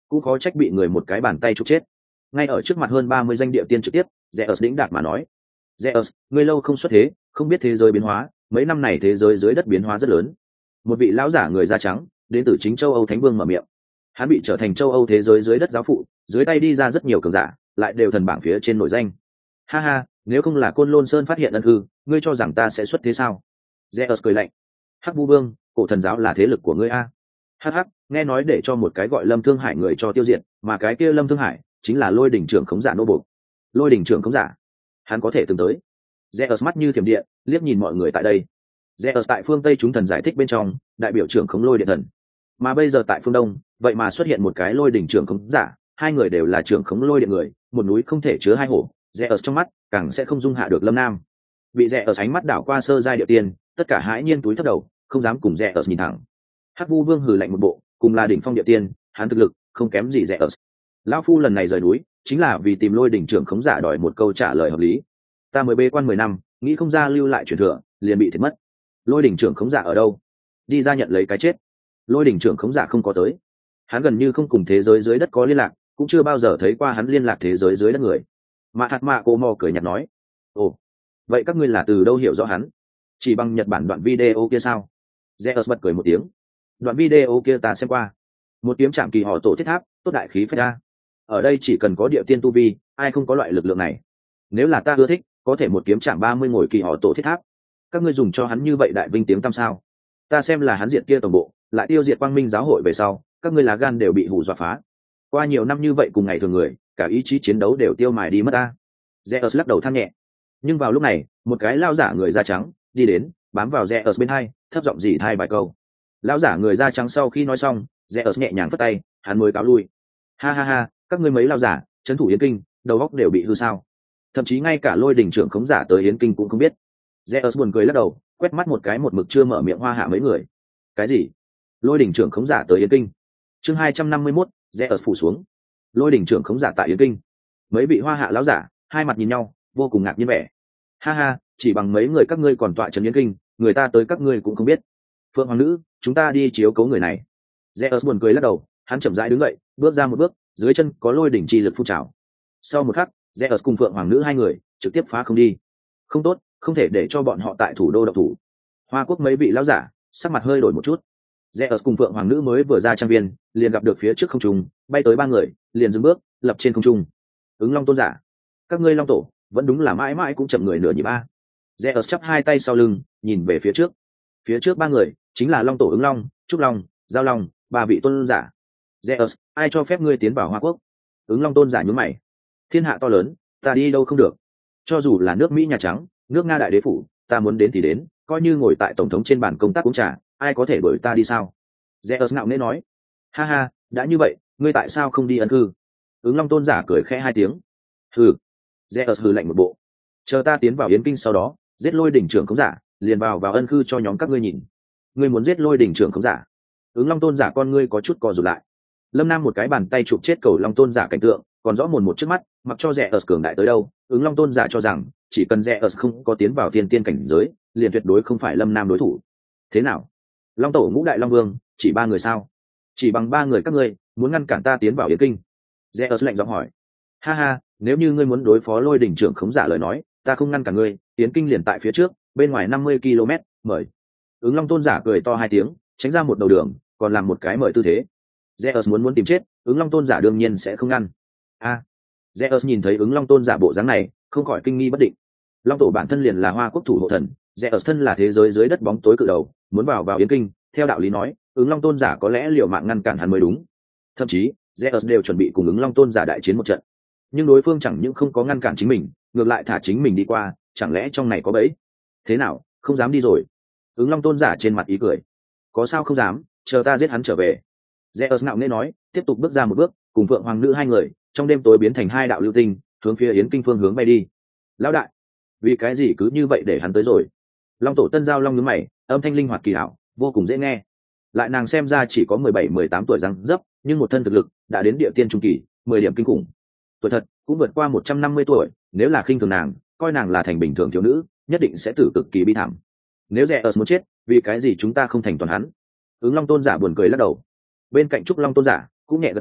cũng khó trách bị người một cái bàn tay trục chết. Ngay ở trước mặt hơn ba mươi danh địa tiên trực tiếp, Zeus đĩnh đạc mà nói: Zeus, ngươi lâu không xuất thế, không biết thế giới biến hóa, mấy năm này thế giới dưới đất biến hóa rất lớn. Một vị lão giả người da trắng, đến từ chính châu Âu Thánh Vương mở miệng. Hắn bị trở thành châu Âu thế giới dưới đất giáo phụ, dưới tay đi ra rất nhiều cường giả, lại đều thần bảng phía trên nổi danh. Ha ha, nếu không là Côn Lôn Sơn phát hiện ân hư, ngươi cho rằng ta sẽ xuất thế sao? Zeus cười lạnh. Hắc Vu Vương, cổ thần giáo là thế lực của ngươi a? Hắc hắc, nghe nói để cho một cái gọi Lâm Thương Hải người cho tiêu diệt, mà cái kia Lâm Thương Hải chính là Lôi đỉnh trưởng khống giả nô buộc. Lôi đỉnh trưởng khống giả, hắn có thể từng tới. Zeus mắt như thiểm điện, liếc nhìn mọi người tại đây. Zeus tại phương Tây chúng thần giải thích bên trong, đại biểu trưởng khống lôi điện thần. Mà bây giờ tại phương Đông, vậy mà xuất hiện một cái lôi đỉnh trưởng khống giả, hai người đều là trưởng khống lôi điện người, một núi không thể chứa hai hổ. Zeus trong mắt càng sẽ không dung hạ được Lâm Nam. Bị Zeus ánh mắt đảo qua sơ giai địa tiên, tất cả hãi nhiên túi thấp đầu, không dám cùng Zeus nhìn thẳng. Hắc Vu Vương hừ lạnh một bộ, cùng là đỉnh phong địa tiên, hắn thực lực không kém gì Zeus. Lão phu lần này rời núi, chính là vì tìm lôi đỉnh trưởng khống giả đòi một câu trả lời hợp lý. Ta mới bế quan mười năm, nghĩ không ra lưu lại truyền thừa, liền bị thiệt mất. Lôi đỉnh trưởng khống giả ở đâu? Đi ra nhận lấy cái chết. Lôi đỉnh trưởng khống giả không có tới. Hắn gần như không cùng thế giới dưới đất có liên lạc, cũng chưa bao giờ thấy qua hắn liên lạc thế giới dưới đất người. Mà hạt mạ cô mò cười nhạt nói: ồ, vậy các ngươi là từ đâu hiểu rõ hắn? Chỉ bằng Nhật Bản đoạn video kia sao? Zeus bật cười một tiếng. Đoạn video kia ta xem qua. Một kiếm chạm kỳ họ tổ thiết tháp, tốt đại khí phách ra. Ở đây chỉ cần có địa tiên tu vi, ai không có loại lực lượng này. Nếu là ta ưa thích, có thể một kiếm chạm ba mươi ngồi kỳ họ tổ thiết tháp. Các ngươi dùng cho hắn như vậy đại vinh tiếng tăm sao? Ta xem là hắn diệt kia tổng bộ, lại tiêu diệt quang minh giáo hội về sau, các ngươi lá gan đều bị hù dọa phá. Qua nhiều năm như vậy cùng ngày thường người, cả ý chí chiến đấu đều tiêu mài đi mất ta. Zeus lắc đầu than nhẹ. Nhưng vào lúc này, một cái lao giả người da trắng đi đến, bám vào Zeus bên hai, thấp giọng dì thai bài câu. Lão giả người da trắng sau khi nói xong, Zeus nhẹ nhàng phất tay, hắn mới cáo lui. Ha ha ha, các ngươi mấy lao giả, trấn thủ Yến Kinh, đầu óc đều bị hư sao? Thậm chí ngay cả lôi đỉnh trưởng khống giả tới Yến Kinh cũng không biết. Zeus buồn cười lắc đầu, quét mắt một cái một mực chưa mở miệng hoa hạ mấy người. Cái gì? Lôi đỉnh trưởng khống giả tới Yến Kinh? Chương hai trăm năm mươi mốt, Zeus phủ xuống. Lôi đỉnh trưởng khống giả tại Yến Kinh. Mấy vị hoa hạ lão giả, hai mặt nhìn nhau, vô cùng ngạc nhiên vẻ. Ha ha, chỉ bằng mấy người các ngươi còn tọa trấn Yến Kinh, người ta tới các ngươi cũng không biết. Phượng Hoàng nữ, chúng ta đi chiếu cố người này. Zeus buồn cười lắc đầu, hắn chậm rãi đứng dậy, bước ra một bước, dưới chân có lôi đỉnh chi lực phun trào. Sau một khắc, Zeus cùng Phượng Hoàng nữ hai người trực tiếp phá không đi. Không tốt, không thể để cho bọn họ tại thủ đô độc thủ. Hoa Quốc mấy vị lão giả sắc mặt hơi đổi một chút. Zeus cùng Phượng Hoàng nữ mới vừa ra trang viên, liền gặp được phía trước không trung bay tới ba người, liền dừng bước, lập trên không trung. Ứng Long tôn giả, các ngươi Long tổ vẫn đúng là mãi mãi cũng chậm người nửa nhịp a. Zeus chắp hai tay sau lưng, nhìn về phía trước. Phía trước ba người chính là Long tổ Ứng Long, Trúc Long, Giao Long, ba vị tôn giả. Zeus, ai cho phép ngươi tiến vào Hoa Quốc? Ứng Long tôn giả nhún mày. Thiên hạ to lớn, ta đi đâu không được. Cho dù là nước Mỹ Nhà Trắng, nước Nga Đại Đế phủ, ta muốn đến thì đến, coi như ngồi tại tổng thống trên bàn công tác uống trà, ai có thể đuổi ta đi sao? Zeus ngạo nghễ nói. Ha ha, đã như vậy, ngươi tại sao không đi ân cư? Ứng Long tôn giả cười khẽ hai tiếng. Hừ. Zeus hừ lạnh một bộ. Chờ ta tiến vào Yến Kinh sau đó, giết lôi đỉnh trưởng khống giả, liền vào vào ân cư cho nhóm các ngươi nhìn. Ngươi muốn giết lôi đỉnh trưởng khống giả? Ứng Long tôn giả con ngươi có chút co rụt lại. Lâm Nam một cái bàn tay chụp chết cầu Long tôn giả cảnh tượng, còn rõ mồn một trước mắt, mặc cho Zeus cường đại tới đâu, Ứng Long tôn giả cho rằng chỉ cần Zeus không có tiến vào thiên tiên cảnh giới, liền tuyệt đối không phải Lâm Nam đối thủ. Thế nào? Long tổ ngũ đại long vương, chỉ ba người sao? Chỉ bằng ba người các ngươi, muốn ngăn cản ta tiến vào Yến Kinh? Zeus lạnh giọng hỏi. Ha ha, nếu như ngươi muốn đối phó lôi đỉnh trưởng khống giả lời nói, ta không ngăn cản ngươi, Yến Kinh liền tại phía trước, bên ngoài năm mươi ki lô mét, mời. Ứng Long tôn giả cười to hai tiếng, tránh ra một đầu đường, còn làm một cái mời tư thế. Zeus muốn muốn tìm chết, Ứng Long tôn giả đương nhiên sẽ không ngăn. A, à, Zeus nhìn thấy Ứng Long tôn giả bộ dáng này, không khỏi kinh nghi bất định. Long tổ bản thân liền là Hoa Quốc thủ hộ thần, Zeus thân là thế giới dưới đất bóng tối cự đầu, muốn vào vào Yến Kinh, theo đạo lý nói, Ứng Long tôn giả có lẽ liều mạng ngăn cản hắn mới đúng. Thậm chí, Zeus đều chuẩn bị cùng Ứng Long tôn giả đại chiến một trận. Nhưng đối phương chẳng những không có ngăn cản chính mình, ngược lại thả chính mình đi qua, chẳng lẽ trong này có bẫy? Thế nào, không dám đi rồi? Ứng Long tôn giả trên mặt ý cười. Có sao không dám, chờ ta giết hắn trở về. Zeus ngạo nghễ nói, tiếp tục bước ra một bước, cùng Phượng Hoàng nữ hai người, trong đêm tối biến thành hai đạo lưu tinh, hướng phía Yến Kinh phương hướng bay đi. Lão đại, vì cái gì cứ như vậy để hắn tới rồi? Long tổ Tân Giao Long nhướng mày, âm thanh linh hoạt kỳ hảo, vô cùng dễ nghe. Lại nàng xem ra chỉ có mười bảy mười tám tuổi răng dấp, nhưng một thân thực lực đã đến địa tiên trung kỳ, mười điểm kinh khủng. Tuổi thật cũng vượt qua một trăm năm mươi tuổi, nếu là khinh thường nàng, coi nàng là thành bình thường thiếu nữ, nhất định sẽ tử cực kỳ bi thảm. Nếu Zeus muốn chết, vì cái gì chúng ta không thành toàn hắn? Ứng Long tôn giả buồn cười lắc đầu. Bên cạnh Trúc Long tôn giả cũng nhẹ gật đầu,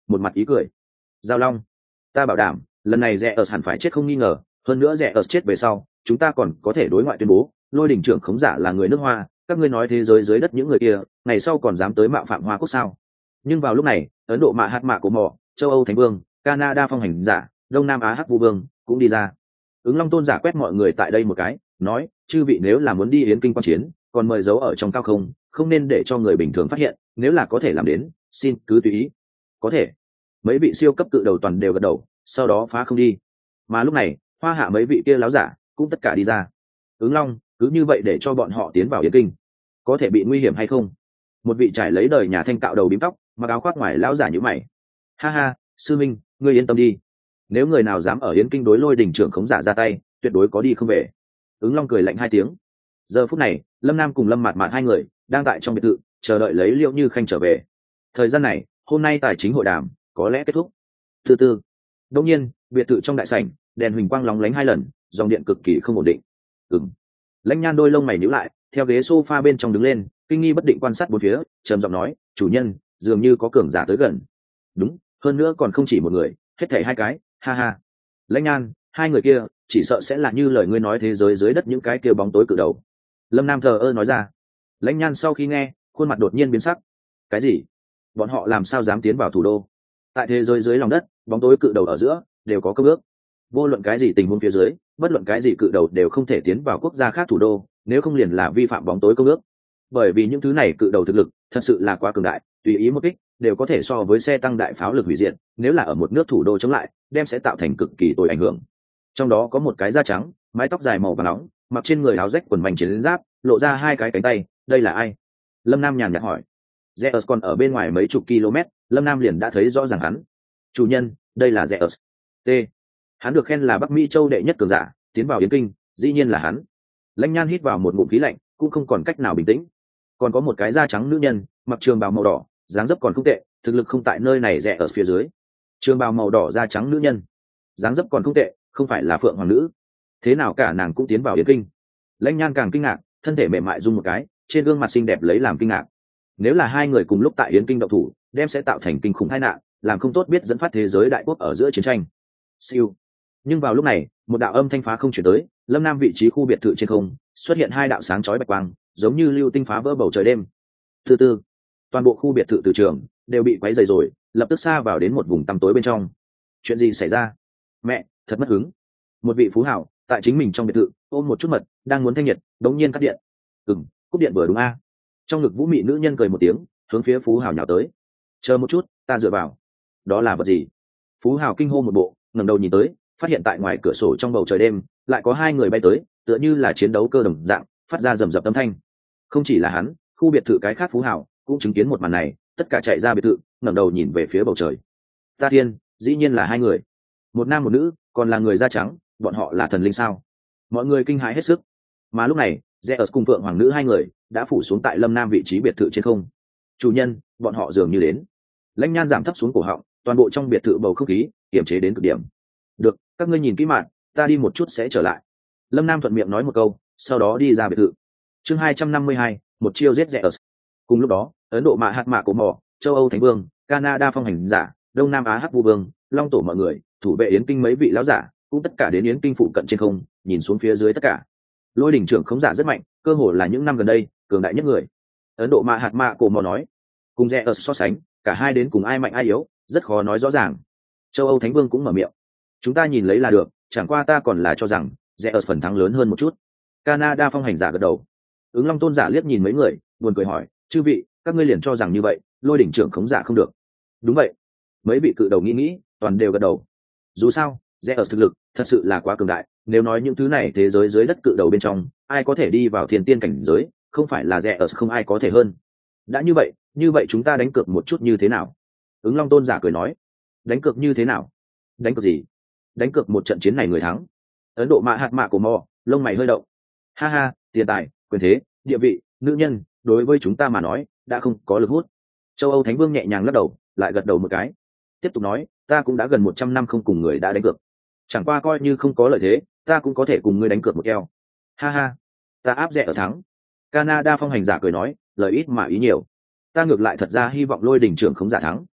một mặt ý cười. Giao Long, ta bảo đảm lần này rẻ ở hẳn phải chết không nghi ngờ, hơn nữa rẻ ở chết về sau chúng ta còn có thể đối ngoại tuyên bố lôi đỉnh trưởng khống giả là người nước Hoa. Các ngươi nói thế giới dưới đất những người kia ngày sau còn dám tới mạo phạm Hoa quốc sao? Nhưng vào lúc này Ấn Độ mạ hạt mạ của mỏ, châu Âu thánh vương, Canada phong hành giả, Đông Nam Á hắc vu vương cũng đi ra. Ứng Long tôn giả quét mọi người tại đây một cái, nói: chư vị nếu là muốn đi yến kinh quan chiến, còn mời giấu ở trong cao không, không nên để cho người bình thường phát hiện, nếu là có thể làm đến, xin cứ tùy ý. Có thể. Mấy vị siêu cấp cự đầu toàn đều gật đầu, sau đó phá không đi. Mà lúc này Hoa Hạ mấy vị kia láo giả cũng tất cả đi ra. Ứng Long, cứ như vậy để cho bọn họ tiến vào yến kinh, có thể bị nguy hiểm hay không? Một vị trải lấy đời nhà thanh cạo đầu bím tóc, mặc áo khoác ngoài lão giả như mày. Ha ha, sư minh, ngươi yên tâm đi, nếu người nào dám ở yến kinh đối lôi đỉnh trưởng khống giả ra tay, tuyệt đối có đi không về. Ứng Long cười lạnh hai tiếng. Giờ phút này Lâm Nam cùng Lâm Mạt Mạt hai người đang tại trong biệt thự chờ đợi lấy Liễu Như Khanh trở về. Thời gian này hôm nay tài chính hội đàm có lẽ kết thúc. Từ từ đông nhiên biệt thự trong đại sảnh đèn huỳnh quang lóng lánh hai lần, dòng điện cực kỳ không ổn định. Ừm. Lãnh Nhan đôi lông mày nhíu lại, theo ghế sofa bên trong đứng lên, kinh nghi bất định quan sát bốn phía, trầm giọng nói: chủ nhân, dường như có cường giả tới gần. Đúng, hơn nữa còn không chỉ một người, hết thảy hai cái. Ha ha. Lãnh Nhan, hai người kia chỉ sợ sẽ là như lời ngươi nói thế giới dưới đất những cái kia bóng tối cự đầu. Lâm Nam thờ ơ nói ra. Lãnh Nhan sau khi nghe, khuôn mặt đột nhiên biến sắc. Cái gì? Bọn họ làm sao dám tiến vào thủ đô? Tại thế giới dưới lòng đất, bóng tối cự đầu ở giữa đều có công ước. Vô luận cái gì tình huống phía dưới, bất luận cái gì cự đầu đều không thể tiến vào quốc gia khác thủ đô, nếu không liền là vi phạm bóng tối công ước. Bởi vì những thứ này cự đầu thực lực thật sự là quá cường đại, tùy ý một kích đều có thể so với xe tăng đại pháo lực hủy diệt, nếu là ở một nước thủ đô chống lại, đem sẽ tạo thành cực kỳ tồi ảnh hưởng. Trong đó có một cái da trắng, mái tóc dài màu vàng nóng, mặc trên người áo rách quần mảnh chiến giáp, lộ ra hai cái cánh tay, đây là ai? Lâm Nam nhàn nhạt hỏi. Zeus còn ở bên ngoài mấy chục km, Lâm Nam liền đã thấy rõ ràng hắn. Chủ nhân, đây là Zeus. T. Hắn được khen là Bắc Mỹ châu đệ nhất cường giả, tiến vào yến kinh, dĩ nhiên là hắn. Lãnh Nhan hít vào một ngụm khí lạnh, cũng không còn cách nào bình tĩnh. Còn có một cái da trắng nữ nhân, mặc trường bào màu đỏ, dáng dấp còn không tệ, thực lực không tại nơi này rẻ ở phía dưới. Trường bào màu đỏ da trắng nữ nhân, dáng dấp còn không tệ, không phải là Phượng Hoàng nữ. Thế nào cả nàng cũng tiến vào yến kinh? Lãnh Nhan càng kinh ngạc, thân thể mềm mại rung một cái, trên gương mặt xinh đẹp lấy làm kinh ngạc. Nếu là hai người cùng lúc tại yến kinh động thủ, đem sẽ tạo thành kinh khủng tai nạn, làm không tốt biết dẫn phát thế giới đại quốc ở giữa chiến tranh. Siêu. Nhưng vào lúc này, một đạo âm thanh phá không chuyển tới, Lâm Nam vị trí khu biệt thự trên không xuất hiện hai đạo sáng chói bạch quang, giống như lưu tinh phá vỡ bầu trời đêm. Từ từ, toàn bộ khu biệt thự từ trường đều bị quấy rầy rồi, lập tức xa vào đến một vùng tăm tối bên trong. Chuyện gì xảy ra? Mẹ, thật mất hứng. Một vị phú hảo tại chính mình trong biệt thự ôm một chút mật, đang muốn thanh nhiệt, đống nhiên cắt điện. Ừm, cúp điện vừa đúng a. Trong ngực vũ mị nữ nhân cười một tiếng, hướng phía phú hảo nhào tới. Chờ một chút, ta dựa vào. Đó là vật gì? Phú hảo kinh hô một bộ, ngẩng đầu nhìn tới, phát hiện tại ngoài cửa sổ trong bầu trời đêm lại có hai người bay tới, tựa như là chiến đấu cơ đồng dạng, phát ra rầm rập âm thanh. Không chỉ là hắn, khu biệt thự cái khác phú hảo cũng chứng kiến một màn này, tất cả chạy ra biệt thự, ngẩng đầu nhìn về phía bầu trời. Ta thiên, dĩ nhiên là hai người, một nam một nữ, còn là người da trắng, bọn họ là thần linh sao? Mọi người kinh hãi hết sức. Mà lúc này, Zeus cùng Phượng Hoàng nữ hai người đã phủ xuống tại Lâm Nam vị trí biệt thự trên không. Chủ nhân, bọn họ dường như đến. Lãnh Nhan giảm thấp xuống cổ họng, toàn bộ trong biệt thự bầu không khí kiềm chế đến cực điểm. Được, các ngươi nhìn kỹ mạng, ta đi một chút sẽ trở lại. Lâm Nam thuận miệng nói một câu, sau đó đi ra biệt thự. Chương hai trăm năm mươi hai, một chiêu giết Zeus. Cùng lúc đó, Ấn Độ mạ hạt mạ của mỏ, châu Âu thánh vương, Canada phong hành giả, Đông Nam Á hắc vu vương, Long tổ mọi người, thủ vệ yến kinh mấy vị lão giả, cũng tất cả đến yến kinh phụ cận trên không, nhìn xuống phía dưới tất cả. Lôi đỉnh trưởng khống giả rất mạnh, cơ hồ là những năm gần đây cường đại nhất người. Ấn Độ mạ hạt mạ của mỏ nói, cùng Zeus so sánh, cả hai đến cùng ai mạnh ai yếu, rất khó nói rõ ràng. Châu Âu thánh vương cũng mở miệng, chúng ta nhìn lấy là được, chẳng qua ta còn là cho rằng Zeus phần thắng lớn hơn một chút. Canada phong hành giả gật đầu. Ứng Long tôn giả liếc nhìn mấy người, buồn cười hỏi, chư vị, các ngươi liền cho rằng như vậy, lôi đỉnh trưởng khống giả không được? Đúng vậy. Mấy vị cự đầu nghĩ nghĩ, toàn đều gật đầu. Dù sao, Zeus thực lực thật sự là quá cường đại, nếu nói những thứ này thế giới dưới đất cự đầu bên trong, ai có thể đi vào thiên tiên cảnh giới, không phải là Zeus không ai có thể hơn. Đã như vậy, như vậy chúng ta đánh cược một chút như thế nào? Ứng Long tôn giả cười nói. Đánh cược như thế nào? Đánh cược gì? Đánh cược một trận chiến này người thắng. Ấn Độ mạ hạt mạ của mò, lông mày hơi động. Ha ha, tiền tài, quyền thế, địa vị, nữ nhân, đối với chúng ta mà nói đã không có lực hút. Châu Âu thánh vương nhẹ nhàng lắc đầu, lại gật đầu một cái, tiếp tục nói, ta cũng đã gần một trăm năm không cùng người đã đánh cược, chẳng qua coi như không có lợi thế, ta cũng có thể cùng ngươi đánh cược một keo. Ha ha, ta áp rẻ ở thắng. Canada phong hành giả cười nói, lời ít mà ý nhiều, ta ngược lại thật ra hy vọng lôi đỉnh trưởng không giả thắng.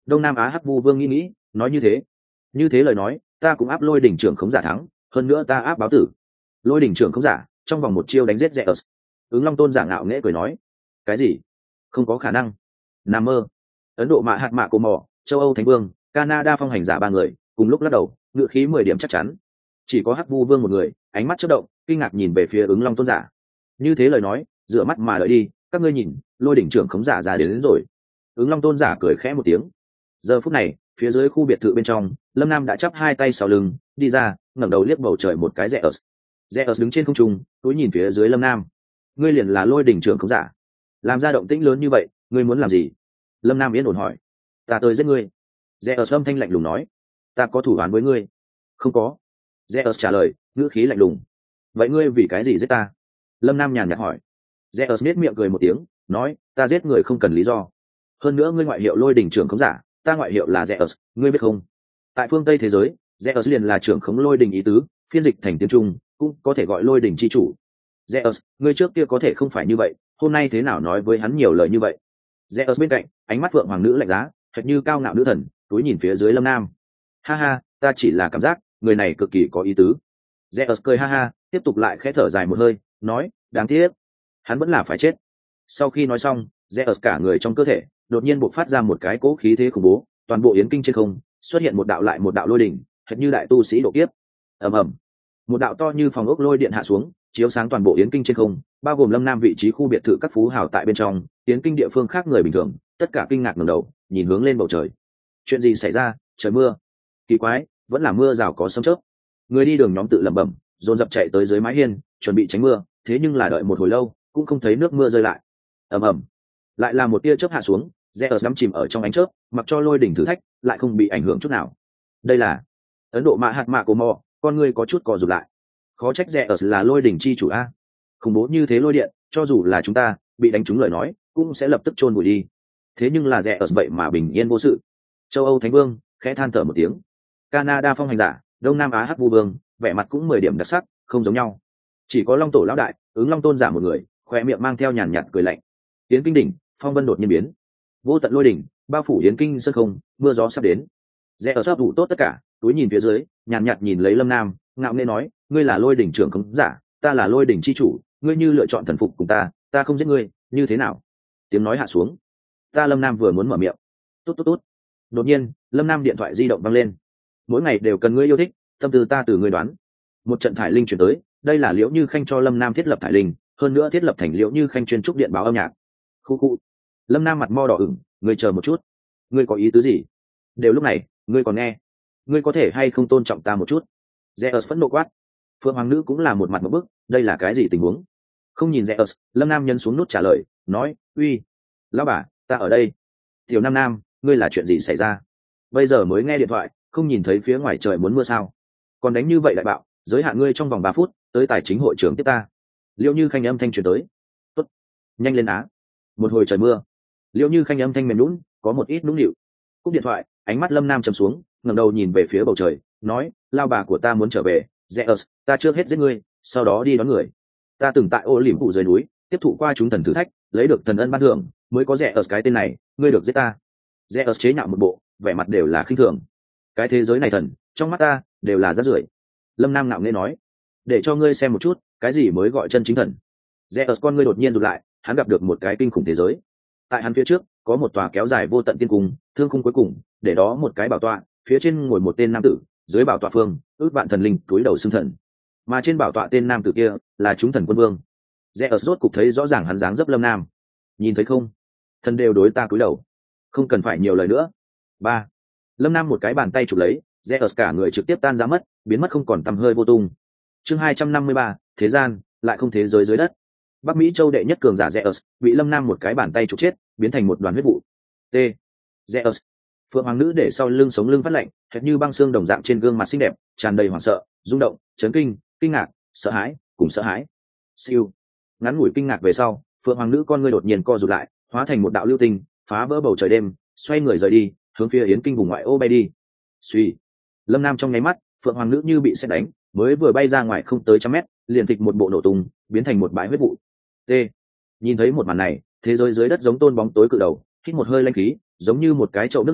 Đông Nam Á Hắc Vu Vương nghĩ nghĩ, nói như thế. Như thế lời nói, ta cũng áp lôi đỉnh trưởng khống giả thắng, hơn nữa ta áp báo tử. Lôi đỉnh trưởng khống giả, trong vòng một chiêu đánh giết Zeus. Ứng Long Tôn giả ngạo nghễ cười nói, cái gì? Không có khả năng. Nam mơ. Ấn Độ Mạ Hạt Mạ Cô Mò, châu Âu Thánh Vương, Canada phong hành giả ba người, cùng lúc lắc đầu, ngựa khí mười điểm chắc chắn. Chỉ có Hắc Vu Vương một người, ánh mắt chớp động, kinh ngạc nhìn về phía Ứng Long Tôn giả. Như thế lời nói, dựa mắt mà đợi đi, các ngươi nhìn, lôi đỉnh trưởng khống giả ra đến, đến rồi. Ứng Long Tôn giả cười khẽ một tiếng. Giờ phút này, phía dưới khu biệt thự bên trong, Lâm Nam đã chắp hai tay sau lưng, đi ra, ngẩng đầu liếc bầu trời một cái. Zeus. Zeus đứng trên không trung, túi nhìn phía dưới Lâm Nam. Ngươi liền là lôi đỉnh trưởng khống giả, làm ra động tĩnh lớn như vậy, ngươi muốn làm gì? Lâm Nam yên ổn hỏi. Ta tới giết ngươi. Zeus âm thanh lạnh lùng nói. Ta có thủ án với ngươi? Không có. Zeus trả lời, ngữ khí lạnh lùng. Vậy ngươi vì cái gì giết ta? Lâm Nam nhàn nhạt hỏi. Zeus nét miệng cười một tiếng, nói, ta giết người không cần lý do. Hơn nữa ngươi ngoại hiệu lôi đỉnh trưởng khống giả, ta ngoại hiệu là Zeus, ngươi biết không? Tại phương Tây thế giới, Zeus liền là trưởng khống lôi đỉnh ý tứ, phiên dịch thành tiếng Trung, cũng có thể gọi lôi đỉnh chi chủ. Zeus, ngươi trước kia có thể không phải như vậy, hôm nay thế nào nói với hắn nhiều lời như vậy? Zeus bên cạnh, ánh mắt phượng hoàng nữ lạnh giá, hệt như cao ngạo nữ thần, túi nhìn phía dưới Lâm Nam. Ha ha, ta chỉ là cảm giác, người này cực kỳ có ý tứ. Zeus cười ha ha, tiếp tục lại khẽ thở dài một hơi, nói, đáng tiếc, hắn vẫn là phải chết. Sau khi nói xong, Zeus cả người trong cơ thể đột nhiên bộc phát ra một cái cỗ khí thế khủng bố, toàn bộ yến kinh trên không xuất hiện một đạo lại một đạo lôi đỉnh, hệt như đại tu sĩ độ kiếp. Ầm ầm, một đạo to như phòng ốc lôi điện hạ xuống, chiếu sáng toàn bộ yến kinh trên không, bao gồm Lâm Nam vị trí khu biệt thự các phú hào tại bên trong, yến kinh địa phương khác người bình thường, tất cả kinh ngạc ngẩng đầu, nhìn hướng lên bầu trời. Chuyện gì xảy ra? Trời mưa. Kỳ quái, vẫn là mưa rào có sấm chớp. Người đi đường nhóm tự lẩm bẩm, dồn dập chạy tới dưới mái hiên, chuẩn bị tránh mưa, thế nhưng là đợi một hồi lâu, cũng không thấy nước mưa rơi lại. Ầm ầm, lại là một tia chớp hạ xuống, Zeus đắm chìm ở trong ánh chớp, mặc cho lôi đỉnh thử thách, lại không bị ảnh hưởng chút nào. Đây là Ấn Độ Mạ Hạt Mạ Cô Mò, con người có chút co rụt lại. Khó trách Zeus là lôi đỉnh chi chủ a. Khủng bố như thế lôi điện, cho dù là chúng ta bị đánh trúng lời nói, cũng sẽ lập tức chôn vùi đi. Thế nhưng là Zeus vậy mà bình yên vô sự. Châu Âu Thánh Vương khẽ than thở một tiếng. Canada phong hành giả, Đông Nam Á Hắc Vu Vương, vẻ mặt cũng mười điểm đặc sắc, không giống nhau. Chỉ có Long Tổ lão đại, Ứng Long Tôn giả một người, khoe miệng mang theo nhàn nhạt cười lạnh. Yến kinh đỉnh, phong vân đột nhiên biến, vô tận lôi đỉnh bao phủ yến kinh sân không, mưa gió sắp đến. Rẽ ở sắp đủ tốt tất cả, túi nhìn phía dưới, nhàn nhạt nhìn lấy Lâm Nam, ngạo nghễ nói, ngươi là lôi đỉnh trưởng khống giả, ta là lôi đỉnh chi chủ, ngươi như lựa chọn thần phục cùng ta, ta không giết ngươi, như thế nào? Tiếng nói hạ xuống, ta Lâm Nam vừa muốn mở miệng, tốt tốt tốt. Đột nhiên, Lâm Nam điện thoại di động vang lên. Mỗi ngày đều cần ngươi yêu thích, tâm tư ta từ ngươi đoán. Một trận thải linh chuyển tới, đây là Liễu Như Khanh cho Lâm Nam thiết lập thải linh, hơn nữa thiết lập thành Liễu Như Khanh chuyên trúc điện báo âm nhạc. Khu khu. Lâm Nam mặt mo đỏ ửng, ngươi chờ một chút, ngươi có ý tứ gì? Đều lúc này, ngươi còn nghe? Ngươi có thể hay không tôn trọng ta một chút? Zeus phẫn nộ quát. Phượng Hoàng nữ cũng là một mặt một bức, đây là cái gì tình huống? Không nhìn Zeus, Lâm Nam nhấn xuống nút trả lời, nói, uy, lão bà, ta ở đây. Tiểu Nam Nam, ngươi là chuyện gì xảy ra? Bây giờ mới nghe điện thoại, không nhìn thấy phía ngoài trời muốn mưa sao? Còn đánh như vậy đại bạo, giới hạn ngươi trong vòng ba phút, tới tài chính hội trưởng tiếp ta. Liễu Như Khanh âm thanh truyền tới. Tốt, nhanh lên á. Một hồi trời mưa. Liễu Như Khanh âm thanh mềm lún, có một ít nũng nịu. Cúp điện thoại, ánh mắt Lâm Nam trầm xuống, ngẩng đầu nhìn về phía bầu trời, nói, lao bà của ta muốn trở về, Zeus, ta trước hết giết ngươi, sau đó đi đón người. Ta từng tại ô liễm phủ dưới núi, tiếp thụ qua chúng thần thử thách, lấy được thần ân ban thưởng, mới có Zeus cái tên này, ngươi được giết ta. Zeus chế nhạo một bộ, vẻ mặt đều là khinh thường. Cái thế giới này thần, trong mắt ta, đều là rác rưởi. Lâm Nam ngạo nghễ nói, để cho ngươi xem một chút, cái gì mới gọi chân chính thần. Zeus con ngươi đột nhiên rụt lại, hắn gặp được một cái kinh khủng thế giới. Tại hắn phía trước, có một tòa kéo dài vô tận tiên cung, thương khung cuối cùng, để đó một cái bảo tọa, phía trên ngồi một tên nam tử, dưới bảo tọa phương, ước vạn thần linh cúi đầu xưng thần. Mà trên bảo tọa tên nam tử kia, là chúng thần quân vương. Zeus rốt cục thấy rõ ràng hắn dáng dấp Lâm Nam. Nhìn thấy không? Thần đều đối ta cúi đầu. Không cần phải nhiều lời nữa. Ba. Lâm Nam một cái bàn tay chụp lấy, Zeus cả người trực tiếp tan ra mất, biến mất không còn tăm hơi vô tung. Chương hai trăm năm mươi ba, thế gian, lại không thế giới dưới đất. Bắc Mỹ châu đệ nhất cường giả Zeus, bị Lâm Nam một cái bàn tay chụp chết, biến thành một đoàn huyết vụ. T. Zeus. Phượng Hoàng nữ để sau lưng sống lưng phát lạnh, hệt như băng xương đồng dạng trên gương mặt xinh đẹp, tràn đầy hoảng sợ, rung động, chấn kinh, kinh ngạc, sợ hãi, cùng sợ hãi. Siêu. Ngắn ngủi kinh ngạc về sau, Phượng Hoàng nữ con ngươi đột nhiên co rụt lại, hóa thành một đạo lưu tinh, phá vỡ bầu trời đêm, xoay người rời đi, hướng phía Yến Kinh vùng ngoại ô bay đi. Suy. Lâm Nam trong nháy mắt, Phượng Hoàng nữ như bị sét đánh, mới vừa bay ra ngoài không tới trăm mét, liền thịch một bộ nổ tung, biến thành một bãi huyết vụ. T. Nhìn thấy một màn này, thế giới dưới đất giống tôn bóng tối cự đầu, hít một hơi lãnh khí, giống như một cái chậu nước lạnh,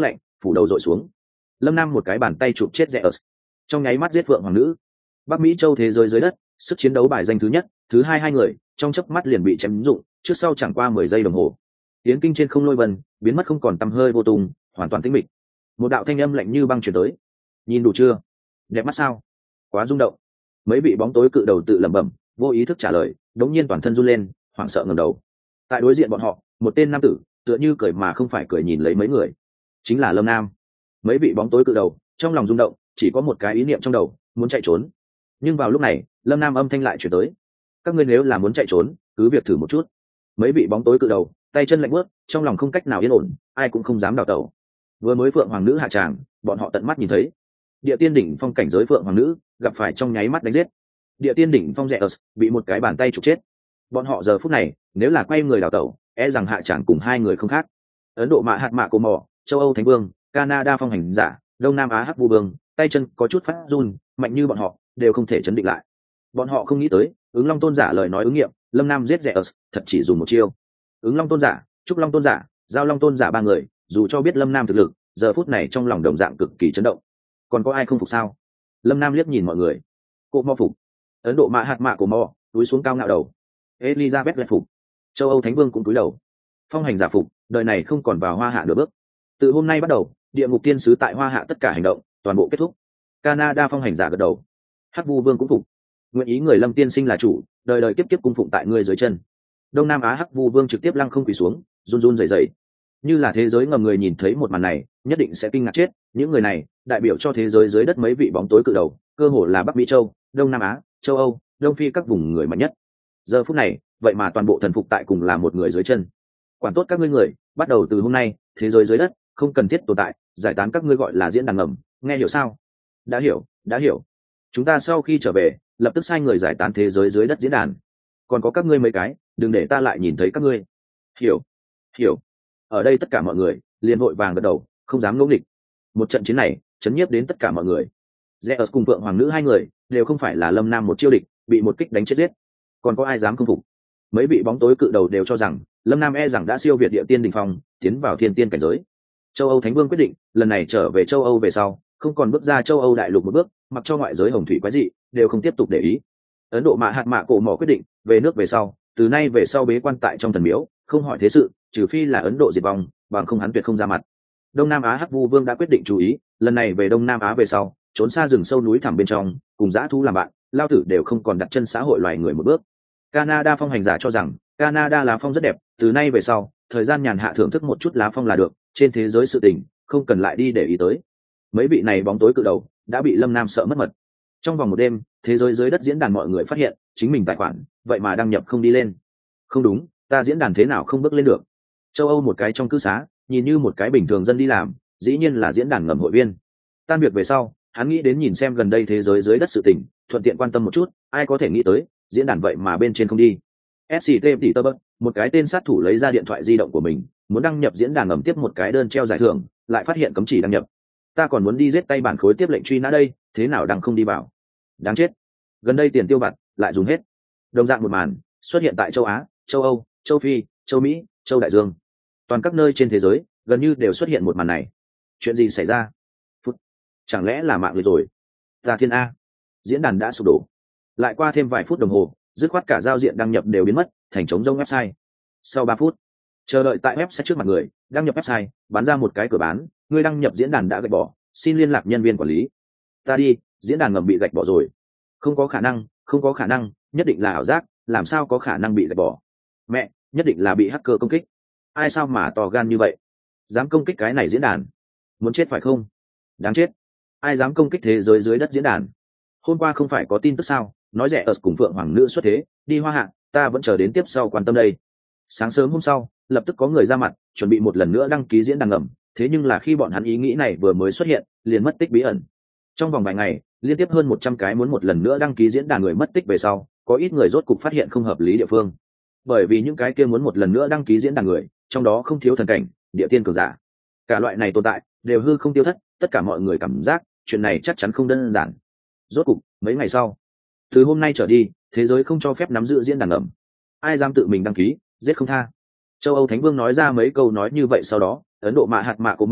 phủ đầu dội xuống. Lâm Nam một cái bàn tay chụp chết Zeus, trong nháy mắt giết vượng hoàng nữ. Bắc Mỹ châu thế giới dưới đất, sức chiến đấu bài danh thứ nhất, thứ hai hai người, trong chớp mắt liền bị chém dụng, trước sau chẳng qua mười giây đồng hồ. Yến kinh trên không lôi vân, biến mất không còn tăm hơi vô tung, hoàn toàn tĩnh mịch. Một đạo thanh âm lạnh như băng truyền tới. Nhìn đủ chưa? Đẹp mắt sao? Quá rung động. Mấy vị bóng tối cự đầu tự lẩm bẩm, vô ý thức trả lời, đống nhiên toàn thân run lên, hoảng sợ ngẩng đầu. Tại đối diện bọn họ, một tên nam tử, tựa như cười mà không phải cười nhìn lấy mấy người. Chính là Lâm Nam. Mấy vị bóng tối cự đầu, trong lòng rung động, chỉ có một cái ý niệm trong đầu, muốn chạy trốn. Nhưng vào lúc này, Lâm Nam âm thanh lại truyền tới. Các ngươi nếu là muốn chạy trốn, cứ việc thử một chút. Mấy vị bóng tối cự đầu, tay chân lạnh bước, trong lòng không cách nào yên ổn, ai cũng không dám đào tẩu. Vừa mới phượng hoàng nữ hạ tràng, bọn họ tận mắt nhìn thấy địa tiên đỉnh phong cảnh giới phượng hoàng nữ gặp phải trong nháy mắt đánh giết địa tiên đỉnh phong rẻ ớt bị một cái bàn tay trục chết. Bọn họ giờ phút này nếu là quay người đào tẩu, e rằng hạ tràng cùng hai người không khác. Ấn Độ mạ hạt mạ cổ mỏ, châu Âu thánh vương, Canada phong hành giả, Đông Nam Á hắc vu vương, tay chân có chút phát run, mạnh như bọn họ đều không thể chấn định lại. Bọn họ không nghĩ tới ứng long tôn giả lời nói ứng nghiệm, Lâm Nam giết rẻ ớt thật chỉ dùng một chiêu. Ứng long tôn giả, trúc long tôn giả, giao long tôn giả ba người, dù cho biết Lâm Nam thực lực, giờ phút này trong lòng đồng dạng cực kỳ chấn động. Còn có ai không phục sao? Lâm Nam liếc nhìn mọi người. Cô mò phục. Ấn Độ mạ hạt mạ của mò túi xuống cao ngạo đầu. Elizabeth lại phục. Châu Âu thánh vương cũng túi đầu. Phong hành giả phục, đời này không còn vào hoa hạ nửa bước. Từ hôm nay bắt đầu, địa ngục tiên sứ tại hoa hạ tất cả hành động toàn bộ kết thúc. Canada phong hành giả gật đầu. Hắc vu vương cũng phục. Nguyện ý người Lâm tiên sinh là chủ, đời đời kiếp kiếp cung phụng tại ngươi dưới chân. Đông Nam Á hắc vu vương trực tiếp lăng không quỳ xuống, run run rẩy rẩy. Như là thế giới ngầm người nhìn thấy một màn này, nhất định sẽ kinh ngạc chết. Những người này đại biểu cho thế giới dưới đất mấy vị bóng tối cự đầu, cơ hồ là Bắc Mỹ châu, Đông Nam Á, châu Âu, Đông Phi các vùng người mạnh nhất. Giờ phút này, vậy mà toàn bộ thần phục tại cùng là một người dưới chân. Quản tốt các ngươi người, bắt đầu từ hôm nay, thế giới dưới đất không cần thiết tồn tại, giải tán các ngươi gọi là diễn đàn ngầm, nghe hiểu sao? Đã hiểu, đã hiểu. Chúng ta sau khi trở về, lập tức sai người giải tán thế giới dưới đất diễn đàn. Còn có các ngươi mấy cái, đừng để ta lại nhìn thấy các ngươi. Hiểu, hiểu. Ở đây tất cả mọi người liền vội vàng gật đầu, không dám ngỗ nghịch. Một trận chiến này chấn nhiếp đến tất cả mọi người. Zeus cùng Phượng Hoàng nữ hai người đều không phải là Lâm Nam một chiêu địch, bị một kích đánh chết giết. Còn có ai dám không phục? Mấy vị bóng tối cự đầu đều cho rằng Lâm Nam e rằng đã siêu việt địa tiên đỉnh phong, tiến vào thiên tiên cảnh giới. Châu Âu Thánh Vương quyết định lần này trở về châu Âu về sau, không còn bước ra châu Âu đại lục một bước, mặc cho ngoại giới hồng thủy quái dị đều không tiếp tục để ý. Ấn Độ mạ hạt mạ cổ mỏ quyết định về nước về sau, từ nay về sau bế quan tại trong thần miếu, không hỏi thế sự, trừ phi là Ấn Độ diệt vong, bằng không hắn tuyệt không ra mặt. Đông Nam Á hắc vu vương đã quyết định chú ý, lần này về Đông Nam Á về sau, trốn xa rừng sâu núi thẳm bên trong, cùng dã thú làm bạn, lao tử đều không còn đặt chân xã hội loài người một bước. Canada phong hành giả cho rằng Canada lá phong rất đẹp, từ nay về sau, thời gian nhàn hạ thưởng thức một chút lá phong là được, trên thế giới sự tình, không cần lại đi để ý tới. Mấy vị này bóng tối cự đầu đã bị Lâm Nam sợ mất mật. Trong vòng một đêm, thế giới dưới đất diễn đàn mọi người phát hiện chính mình tài khoản vậy mà đăng nhập không đi lên. Không đúng, ta diễn đàn thế nào không bước lên được? Châu Âu một cái trong cư xá, nhìn như một cái bình thường dân đi làm, dĩ nhiên là diễn đàn ngầm hội viên. Tan việc về sau, hắn nghĩ đến nhìn xem gần đây thế giới dưới đất sự tình, thuận tiện quan tâm một chút, ai có thể nghĩ tới diễn đàn vậy mà bên trên không đi. ét xê tê tỷ tơ bật, một cái tên sát thủ lấy ra điện thoại di động của mình, muốn đăng nhập diễn đàn ngầm tiếp một cái đơn treo giải thưởng, lại phát hiện cấm chỉ đăng nhập. Ta còn muốn đi giết tay bản khối tiếp lệnh truy nã đây, thế nào đăng không đi vào? Đáng chết. Gần đây tiền tiêu vặt lại dùng hết. Đồng dạng một màn xuất hiện tại châu Á, châu Âu, châu Phi, châu Mỹ, châu Đại Dương. Toàn các nơi trên thế giới gần như đều xuất hiện một màn này. Chuyện gì xảy ra? Phút. Chẳng lẽ là mạng người rồi? Ta thiên a. Diễn đàn đã sụp đổ. Lại qua thêm vài phút đồng hồ, dứt khoát cả giao diện đăng nhập đều biến mất, thành trống rỗng website. Sau ba phút, chờ đợi tại website trước mặt người, đăng nhập website, bán ra một cái cửa bán, người đăng nhập diễn đàn đã gạch bỏ, xin liên lạc nhân viên quản lý. Ta đi, diễn đàn ngầm bị gạch bỏ rồi. Không có khả năng, không có khả năng, nhất định là ảo giác, làm sao có khả năng bị gạch bỏ? Mẹ, nhất định là bị hacker công kích. Ai sao mà to gan như vậy? Dám công kích cái này diễn đàn? Muốn chết phải không? Đáng chết. Ai dám công kích thế giới dưới đất diễn đàn? Hôm qua không phải có tin tức sao, nói rẻ ở cùng Phượng Hoàng nữ xuất thế, đi Hoa Hạ, ta vẫn chờ đến tiếp sau quan tâm đây. Sáng sớm hôm sau, lập tức có người ra mặt, chuẩn bị một lần nữa đăng ký diễn đàn ngầm, thế nhưng là khi bọn hắn ý nghĩ này vừa mới xuất hiện, liền mất tích bí ẩn. Trong vòng vài ngày, liên tiếp hơn một trăm cái muốn một lần nữa đăng ký diễn đàn người mất tích về sau, có ít người rốt cục phát hiện không hợp lý địa phương. Bởi vì những cái kia muốn một lần nữa đăng ký diễn đàn người, trong đó không thiếu thần cảnh, địa tiên cường giả. Cả loại này tồn tại, đều hư không tiêu thất, tất cả mọi người cảm giác, chuyện này chắc chắn không đơn giản. Rốt cục, mấy ngày sau, từ hôm nay trở đi, thế giới không cho phép nắm giữ diễn đàn ngầm. Ai dám tự mình đăng ký, giết không tha. Châu Âu Thánh Vương nói ra mấy câu nói như vậy sau đó, Ấn Độ mạ hạt mạ của mò,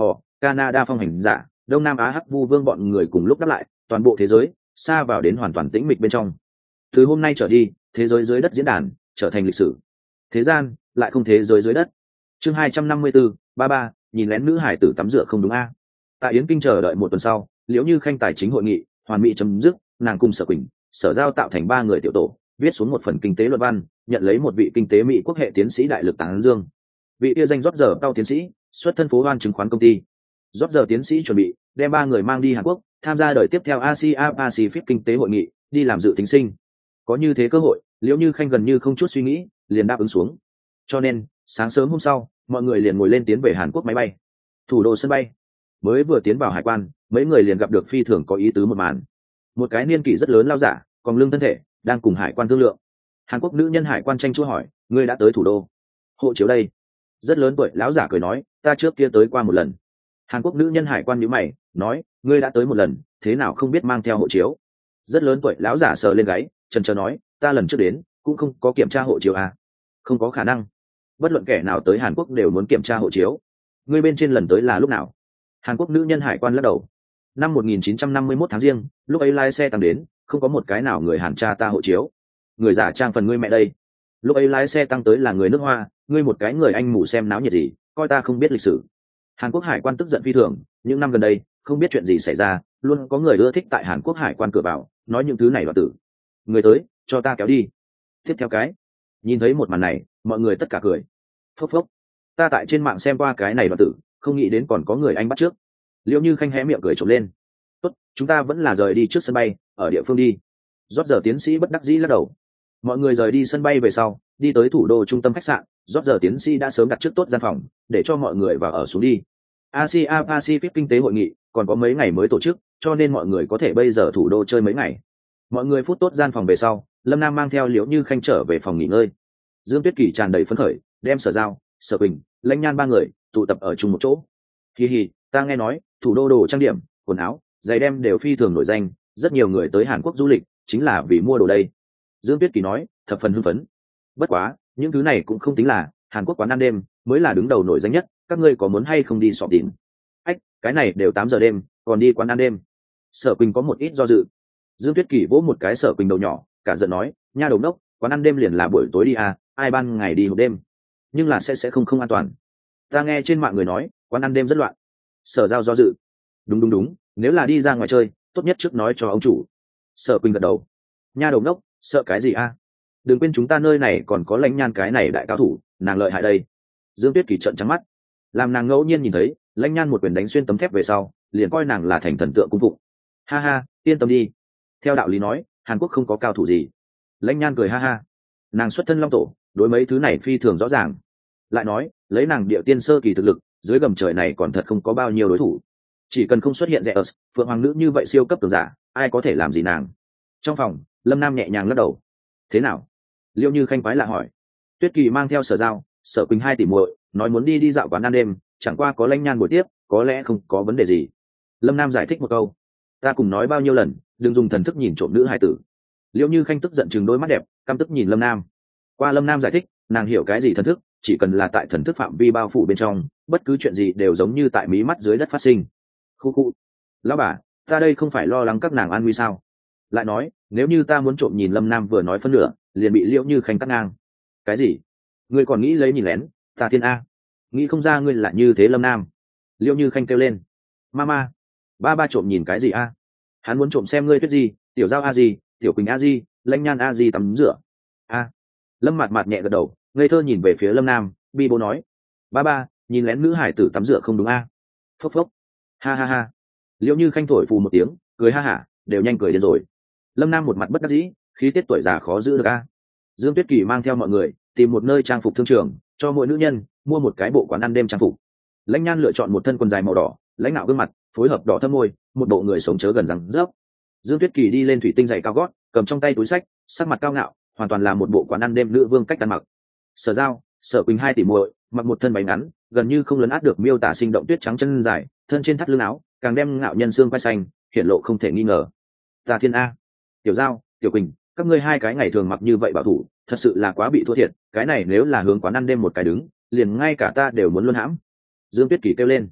Canada phong hành giả, Đông Nam Á hắc vu vương bọn người cùng lúc đáp lại, toàn bộ thế giới xa vào đến hoàn toàn tĩnh mịch bên trong. Từ hôm nay trở đi, thế giới dưới đất diễn đàn trở thành lịch sử. Thế gian lại không thế giới dưới đất. Chương hai trăm năm mươi tư, ba ba, nhìn lén nữ hải tử tắm rửa không đúng a. Tại Yến Kinh chờ đợi một tuần sau, Liễu Như Khanh tài chính hội nghị hoàn mỹ chấm dứt, nàng cùng Sở Quỳnh, Sở Giao tạo thành ba người tiểu tổ, viết xuống một phần kinh tế luận văn, nhận lấy một vị kinh tế Mỹ quốc hệ tiến sĩ đại lực tán dương. Vị kia danh rót giờ cao tiến sĩ, xuất thân phố Hoan chứng khoán công ty. Rót giờ tiến sĩ chuẩn bị đem ba người mang đi Hàn Quốc, tham gia đời tiếp theo Asia Pacific kinh tế hội nghị, đi làm dự tính sinh. Có như thế cơ hội, Liễu Như Khanh gần như không chút suy nghĩ, liền đáp ứng xuống. Cho nên, sáng sớm hôm sau, mọi người liền ngồi lên tiến về Hàn Quốc máy bay. Thủ đô sân bay. Mới vừa tiến vào hải quan, mấy người liền gặp được phi thường có ý tứ một màn. Một cái niên kỷ rất lớn lao giả, còn lưng thân thể, đang cùng hải quan thương lượng. Hàn Quốc nữ nhân hải quan tranh chua hỏi, ngươi đã tới thủ đô? Hộ chiếu đây. Rất lớn tuổi lão giả cười nói, ta trước kia tới qua một lần. Hàn Quốc nữ nhân hải quan nhíu mày, nói, ngươi đã tới một lần, thế nào không biết mang theo hộ chiếu? Rất lớn tuổi lão giả sờ lên gáy, chần chờ nói, ta lần trước đến cũng không có kiểm tra hộ chiếu à? Không có khả năng. Bất luận kẻ nào tới Hàn Quốc đều muốn kiểm tra hộ chiếu. Ngươi bên trên lần tới là lúc nào? Hàn Quốc nữ nhân hải quan lắc đầu. Năm một nghìn chín trăm năm mươi mốt tháng riêng, lúc ấy lái xe tăng đến, không có một cái nào người Hàn tra ta hộ chiếu. Người giả trang phần ngươi mẹ đây. Lúc ấy lái xe tăng tới là người nước Hoa, ngươi một cái người Anh mù xem náo nhiệt gì, coi ta không biết lịch sử. Hàn Quốc hải quan tức giận phi thường, những năm gần đây, không biết chuyện gì xảy ra, luôn có người ưa thích tại Hàn Quốc hải quan cửa vào, nói những thứ này là tử. Người tới, cho ta kéo đi. Tiếp theo cái. Nhìn thấy một màn này, mọi người tất cả cười. Phốc phốc. Ta tại trên mạng xem qua cái này là tử, không nghĩ đến còn có người Anh bắt trước. Liễu Như Khanh hé miệng cười trộm lên. Tốt, chúng ta vẫn là rời đi trước sân bay, ở địa phương đi. Rót giờ tiến sĩ bất đắc dĩ lắc đầu. Mọi người rời đi sân bay về sau, đi tới thủ đô trung tâm khách sạn. Rót giờ tiến sĩ đã sớm đặt trước tốt gian phòng, để cho mọi người vào ở xuống đi. Asia Pacific kinh tế hội nghị còn có mấy ngày mới tổ chức, cho nên mọi người có thể bây giờ thủ đô chơi mấy ngày. Mọi người phút tốt gian phòng về sau, Lâm Nam mang theo Liễu Như Khanh trở về phòng nghỉ ngơi. Dương Tuyết Kỳ tràn đầy phấn khởi, đem Sở Giao, Sở Quỳnh, Lãnh Nhan ba người tụ tập ở chung một chỗ. Hi hi, ta nghe nói thủ đô đồ trang điểm, quần áo, giày đem đều phi thường nổi danh, rất nhiều người tới Hàn Quốc du lịch chính là vì mua đồ đây. Dương Tuyết Kỳ nói, thập phần hưng phấn. Bất quá, những thứ này cũng không tính là, Hàn Quốc quán ăn đêm mới là đứng đầu nổi danh nhất, các ngươi có muốn hay không đi sọ tìm? Ách, cái này đều tám giờ đêm, còn đi quán ăn đêm. Sở Quỳnh có một ít do dự. Dương Tuyết Kỳ vỗ một cái Sở Quỳnh đầu nhỏ, cả giận nói, nha đầu đốc, quán ăn đêm liền là buổi tối đi à, ai ban ngày đi hộp đêm, nhưng là sẽ sẽ không không an toàn. Ta nghe trên mạng người nói quán ăn đêm rất loạn. Sở Giao do dự. Đúng đúng đúng, nếu là đi ra ngoài chơi, tốt nhất trước nói cho ông chủ. Sở Quỳnh gật đầu. Nha đầu ngốc, sợ cái gì a? À? Đừng quên chúng ta nơi này còn có Lãnh Nhan cái này đại cao thủ, nàng lợi hại đây. Dương Tuyết Kỳ trợn trắng mắt, làm nàng ngẫu nhiên nhìn thấy Lãnh Nhan một quyền đánh xuyên tấm thép về sau, liền coi nàng là thành thần tượng cung phụng. Ha ha, yên tâm đi. Theo đạo lý nói, Hàn Quốc không có cao thủ gì. Lãnh Nhan cười ha ha. Nàng xuất thân Long Tổ, đối mấy thứ này phi thường rõ ràng. Lại nói, lấy nàng địa tiên sơ kỳ thực lực, dưới gầm trời này còn thật không có bao nhiêu đối thủ. Chỉ cần không xuất hiện rẻ ớt, phượng hoàng nữ như vậy siêu cấp cường giả, ai có thể làm gì nàng. Trong phòng, Lâm Nam nhẹ nhàng lắc đầu. Thế nào? Liễu Như Khanh quái lạ hỏi. Tuyết Kỳ mang theo Sở Giao, Sở Quỳnh hai tỷ muội, nói muốn đi đi dạo quán ăn đêm, chẳng qua có Lãnh Nhan buổi tiếp, có lẽ không có vấn đề gì. Lâm Nam giải thích một câu. Ta cùng nói bao nhiêu lần, đừng dùng thần thức nhìn trộm nữ hài tử. Liễu Như Khanh tức giận chừng đôi mắt đẹp, căm tức nhìn Lâm Nam. Qua Lâm Nam giải thích, nàng hiểu cái gì thần thức, chỉ cần là tại thần thức phạm vi bao phủ bên trong, bất cứ chuyện gì đều giống như tại mí mắt dưới đất phát sinh. Khu khu. Lão bà, ta đây không phải lo lắng các nàng an nguy sao? Lại nói, nếu như ta muốn trộm nhìn Lâm Nam vừa nói phân nửa, liền bị Liễu Như Khanh cắt ngang. Cái gì? Ngươi còn nghĩ lấy nhìn lén? Ta thiên a, nghĩ không ra ngươi là như thế Lâm Nam. Liễu Như Khanh kêu lên. Mama, ba ba trộm nhìn cái gì a? Hắn muốn trộm xem ngươi Tuyết gì, Tiểu Giao a gì, Tiểu Quỳnh a gì, Lãnh Nhan a gì tắm rửa. A. Lâm Mạt Mạt nhẹ gật đầu, ngây thơ nhìn về phía Lâm Nam, bi bô nói, ba ba, nhìn lén nữ hải tử tắm rửa không đúng a? Phốc phốc. Ha ha ha. Liễu Như Khanh thổi phù một tiếng, cười ha hả, đều nhanh cười đến rồi. Lâm Nam một mặt bất đắc dĩ, khí tiết tuổi già khó giữ được a. Dương Tuyết Kỳ mang theo mọi người tìm một nơi trang phục thương trường, cho mỗi nữ nhân mua một cái bộ quán ăn đêm trang phục. Lãnh Nhan lựa chọn một thân quần dài màu đỏ, lãnh nạo gương mặt, phối hợp đỏ thâm môi, một bộ người sống chớ gần răng rớp. Dương Tuyết Kỳ đi lên thủy tinh giày cao gót, cầm trong tay túi sách, sắc mặt cao ngạo, hoàn toàn là một bộ quán ăn đêm nữ vương cách ăn mặc. Sở Giao, Sở Quỳnh hai tỷ muội mặc một thân váy ngắn, gần như không lấn át được miêu tả sinh động tuyết trắng chân dài, thân trên thắt lưng áo, càng đem ngạo nhân xương quai xanh hiển lộ không thể nghi ngờ. Ta thiên a, Tiểu Giao, Tiểu Quỳnh, các ngươi hai cái ngày thường mặc như vậy bảo thủ, thật sự là quá bị thua thiệt, cái này nếu là hướng quán ăn đêm một cái đứng, liền ngay cả ta đều muốn luôn hãm. Dương Tuyết Kỳ kêu lên.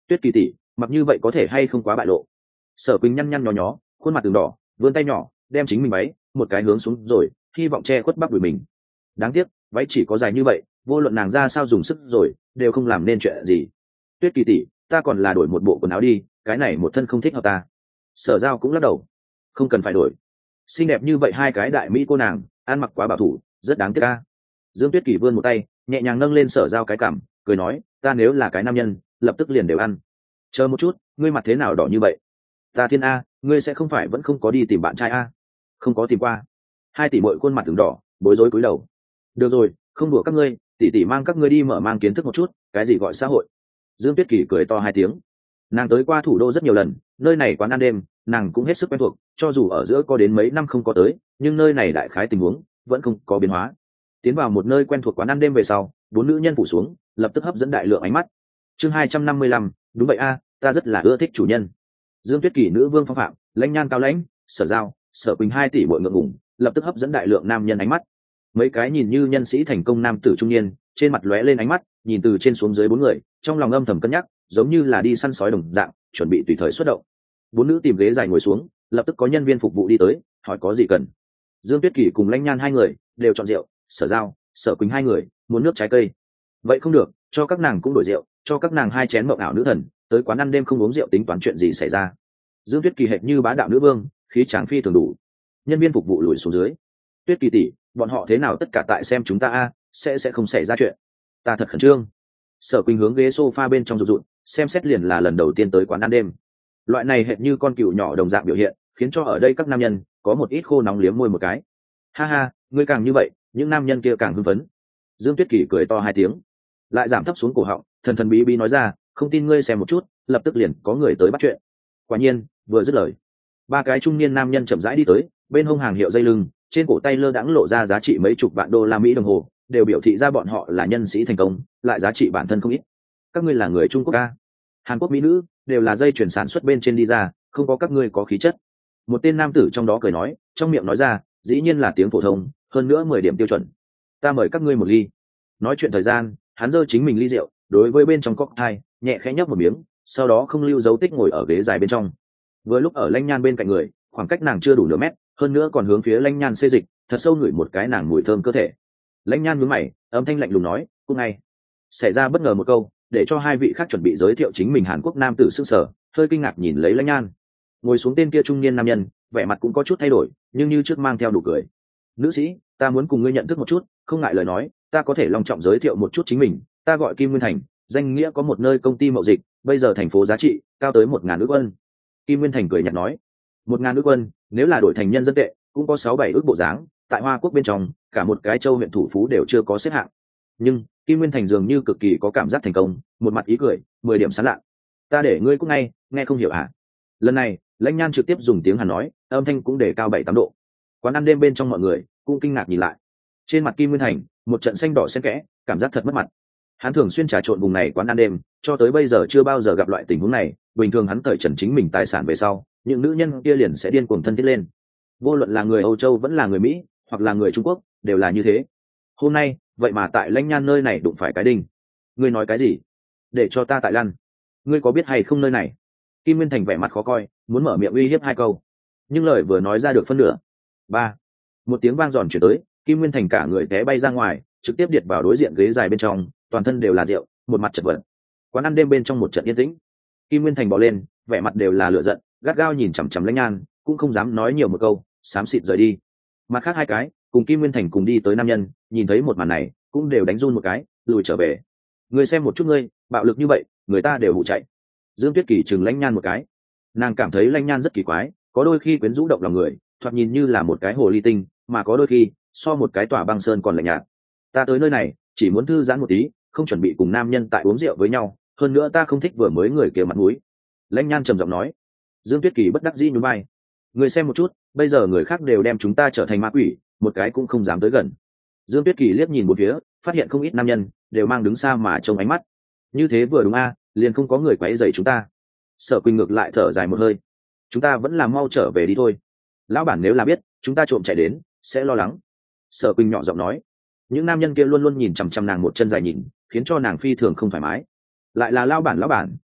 Tuyết Kỳ tỷ, mặc như vậy có thể hay không quá bại lộ? Sở Quỳnh nhăn nhăn nhó nhó, khuôn mặt từng đỏ, vươn tay nhỏ đem chính mình váy một cái hướng xuống rồi, hy vọng che khuất bắp đùi mình. Đáng tiếc váy chỉ có dài như vậy, vô luận nàng ra sao dùng sức rồi đều không làm nên chuyện gì. Tuyết Kỳ tỷ, ta còn là đổi một bộ quần áo đi, cái này một thân không thích hợp ta. Sở Giao cũng lắc đầu, không cần phải đổi, xinh đẹp như vậy hai cái đại mỹ cô nàng ăn mặc quá bảo thủ, rất đáng tiếc ca. Dương Tuyết Kỳ vươn một tay nhẹ nhàng nâng lên Sở Giao cái cằm, cười nói, ta nếu là cái nam nhân lập tức liền đều ăn. Chờ một chút, ngươi mặt thế nào đỏ như vậy? Ta thiên a, ngươi sẽ không phải vẫn không có đi tìm bạn trai a? Không có tìm qua. Hai tỷ muội khuôn mặt từng đỏ, bối rối cúi đầu. Được rồi, không đùa các ngươi, tỷ tỷ mang các ngươi đi mở mang kiến thức một chút cái gì gọi xã hội. Dương Tuyết Kỳ cười to hai tiếng. Nàng tới qua thủ đô rất nhiều lần, nơi này quán ăn đêm nàng cũng hết sức quen thuộc, cho dù ở giữa có đến mấy năm không có tới, nhưng nơi này đại khái tình huống vẫn không có biến hóa. Tiến vào một nơi quen thuộc quán ăn đêm về sau, bốn nữ nhân phủ xuống lập tức hấp dẫn đại lượng ánh mắt. Chương hai trăm năm mươi lăm, đúng vậy a, ta rất là ưa thích chủ nhân. Dương Tuyết Kỳ nữ vương phong phạm, lãnh nhan cao lãnh, Sở Giao, Sở Quỳnh hai tỷ muội ngượng ngùng, lập tức hấp dẫn đại lượng nam nhân ánh mắt. Mấy cái nhìn như nhân sĩ thành công nam tử trung niên trên mặt lóe lên ánh mắt, nhìn từ trên xuống dưới bốn người, trong lòng âm thầm cân nhắc, giống như là đi săn sói đồng dạng, chuẩn bị tùy thời xuất động. Bốn nữ tìm ghế dài ngồi xuống, lập tức có nhân viên phục vụ đi tới, hỏi có gì cần. Dương Tuyết Kỳ cùng lãnh nhan hai người đều chọn rượu, Sở Giao, Sở Quỳnh hai người muốn nước trái cây. Vậy không được, cho các nàng cũng đổi rượu, cho các nàng hai chén mộng ảo nữ thần, tới quán ăn đêm không uống rượu tính toán chuyện gì xảy ra. Dương Tuyết Kỳ hệt như bá đạo nữ vương, khí tráng phi thường đủ. Nhân viên phục vụ lùi xuống dưới. Tuyết Kỳ tỷ, bọn họ thế nào tất cả tại xem chúng ta a, sẽ sẽ không xảy ra chuyện. Ta thật khẩn trương. Sở Quỳnh hướng ghế sofa bên trong rụt rụt, xem xét liền là lần đầu tiên tới quán ăn đêm. Loại này hệt như con cừu nhỏ đồng dạng biểu hiện, khiến cho ở đây các nam nhân có một ít khô nóng liếm môi một cái. Ha ha, ngươi càng như vậy, những nam nhân kia càng hưng phấn. Dương Tuyết Kỳ cười to hai tiếng, lại giảm thấp xuống cổ họng, thần thần bí bí nói ra, không tin ngươi xem một chút, lập tức liền có người tới bắt chuyện. Quả nhiên, vừa dứt lời, ba cái trung niên nam nhân chậm rãi đi tới, bên hông hàng hiệu dây lưng, trên cổ tay lơ đãng lộ ra giá trị mấy chục vạn đô la Mỹ đồng hồ, đều biểu thị ra bọn họ là nhân sĩ thành công, lại giá trị bản thân không ít. Các ngươi là người Trung Quốc a? Hàn Quốc mỹ nữ, đều là dây chuyển sản xuất bên trên đi ra, không có các ngươi có khí chất. Một tên nam tử trong đó cười nói, trong miệng nói ra, dĩ nhiên là tiếng phổ thông, hơn nữa mười điểm tiêu chuẩn. Ta mời các ngươi một ly. Nói chuyện thời gian, hắn giơ chính mình ly rượu, đối với bên trong cocktail, nhẹ khẽ nhấp một miếng, sau đó không lưu dấu tích ngồi ở ghế dài bên trong. Vừa lúc ở lãnh nhan bên cạnh người, khoảng cách nàng chưa đủ nửa mét, hơn nữa còn hướng phía lãnh nhan xê dịch, thật sâu ngửi một cái nàng mùi thơm cơ thể. Lãnh nhan nhướng mày, âm thanh lạnh lùng nói, "Cũng ngay." Xảy ra bất ngờ một câu, để cho hai vị khác chuẩn bị giới thiệu chính mình Hàn Quốc nam tử sững sờ, hơi kinh ngạc nhìn lấy lãnh nhan. Ngồi xuống tên kia trung niên nam nhân, vẻ mặt cũng có chút thay đổi, nhưng như trước mang theo đủ cười. "Nữ sĩ, ta muốn cùng ngươi nhận thức một chút, không ngại lời nói, ta có thể long trọng giới thiệu một chút chính mình, ta gọi Kim Nguyên Thành, danh nghĩa có một nơi công ty mậu dịch, bây giờ thành phố giá trị cao tới một ngàn ước won." Kim Nguyên Thành cười nhạt nói, một ngàn ước won, nếu là đổi thành nhân dân tệ, cũng có sáu bảy ước bộ dáng, tại Hoa Quốc bên trong, cả một cái châu huyện thủ phú đều chưa có xếp hạng. Nhưng Kim Nguyên Thành dường như cực kỳ có cảm giác thành công, một mặt ý cười, mười điểm sán lạ. "Ta để ngươi cũng ngay, nghe không hiểu à?" Lần này, lãnh nhan trực tiếp dùng tiếng Hàn nói, âm thanh cũng để cao bảy tám độ. Quán ăn đêm bên trong mọi người cũng kinh ngạc nhìn lại. Trên mặt Kim Nguyên Thành, một trận xanh đỏ xen kẽ, cảm giác thật mất mặt. Hắn thường xuyên trà trộn vùng này quán ăn đêm, cho tới bây giờ chưa bao giờ gặp loại tình huống này. Bình thường hắn cởi trần chính mình tài sản về sau, những nữ nhân kia liền sẽ điên cuồng thân thiết lên. Vô luận là người Âu Châu vẫn là người Mỹ, hoặc là người Trung Quốc, đều là như thế. Hôm nay, vậy mà tại lãnh nhan nơi này đụng phải cái đinh. Ngươi nói cái gì? Để cho ta tại lăn. Ngươi có biết hay không nơi này? Kim Nguyên Thành vẻ mặt khó coi, muốn mở miệng uy hiếp hai câu, nhưng lời vừa nói ra được phân nửa. Ba, một tiếng vang giòn chuyển tới, Kim Nguyên Thành cả người té bay ra ngoài, trực tiếp điệt vào đối diện ghế dài bên trong, toàn thân đều là rượu, một mặt chật vật. Quán ăn đêm bên trong một trận yên tĩnh. Kim Nguyên Thành bò lên, vẻ mặt đều là lửa giận, gắt gao nhìn chằm chằm lãnh nhan, cũng không dám nói nhiều một câu, xám xịt rời đi. Mặt khác hai cái cùng Kim Nguyên Thành cùng đi tới nam nhân, nhìn thấy một màn này, cũng đều đánh run một cái, lùi trở về. Người xem một chút ngươi, bạo lực như vậy, người ta đều hụ chạy. Dương Tuyết Kỳ chừng lãnh nhan một cái, nàng cảm thấy lãnh nhan rất kỳ quái, có đôi khi quyến rũ động lòng người, thoạt nhìn như là một cái hồ ly tinh, mà có đôi khi so một cái tỏa băng sơn còn lạnh nhạt. Ta tới nơi này chỉ muốn thư giãn một tí, không chuẩn bị cùng nam nhân tại uống rượu với nhau, hơn nữa ta không thích vừa mới người kia mặt mũi. Lãnh nhan trầm giọng nói. Dương Tuyết Kỳ bất đắc dĩ nhún vai, người xem một chút, bây giờ người khác đều đem chúng ta trở thành ma quỷ, một cái cũng không dám tới gần. Dương Tuyết Kỳ liếc nhìn một phía, phát hiện không ít nam nhân đều mang đứng xa mà trông ánh mắt. Như thế vừa đúng a, liền không có người quấy rầy chúng ta. Sở Quỳnh ngược lại thở dài một hơi, chúng ta vẫn là mau trở về đi thôi. Lão bản nếu là biết chúng ta trộm chạy đến, sẽ lo lắng. Sở Quỳnh nhỏ giọng nói. Những nam nhân kia luôn luôn nhìn chằm chằm nàng một chân dài nhìn, khiến cho nàng phi thường không thoải mái. Lại là lão bản lão bản,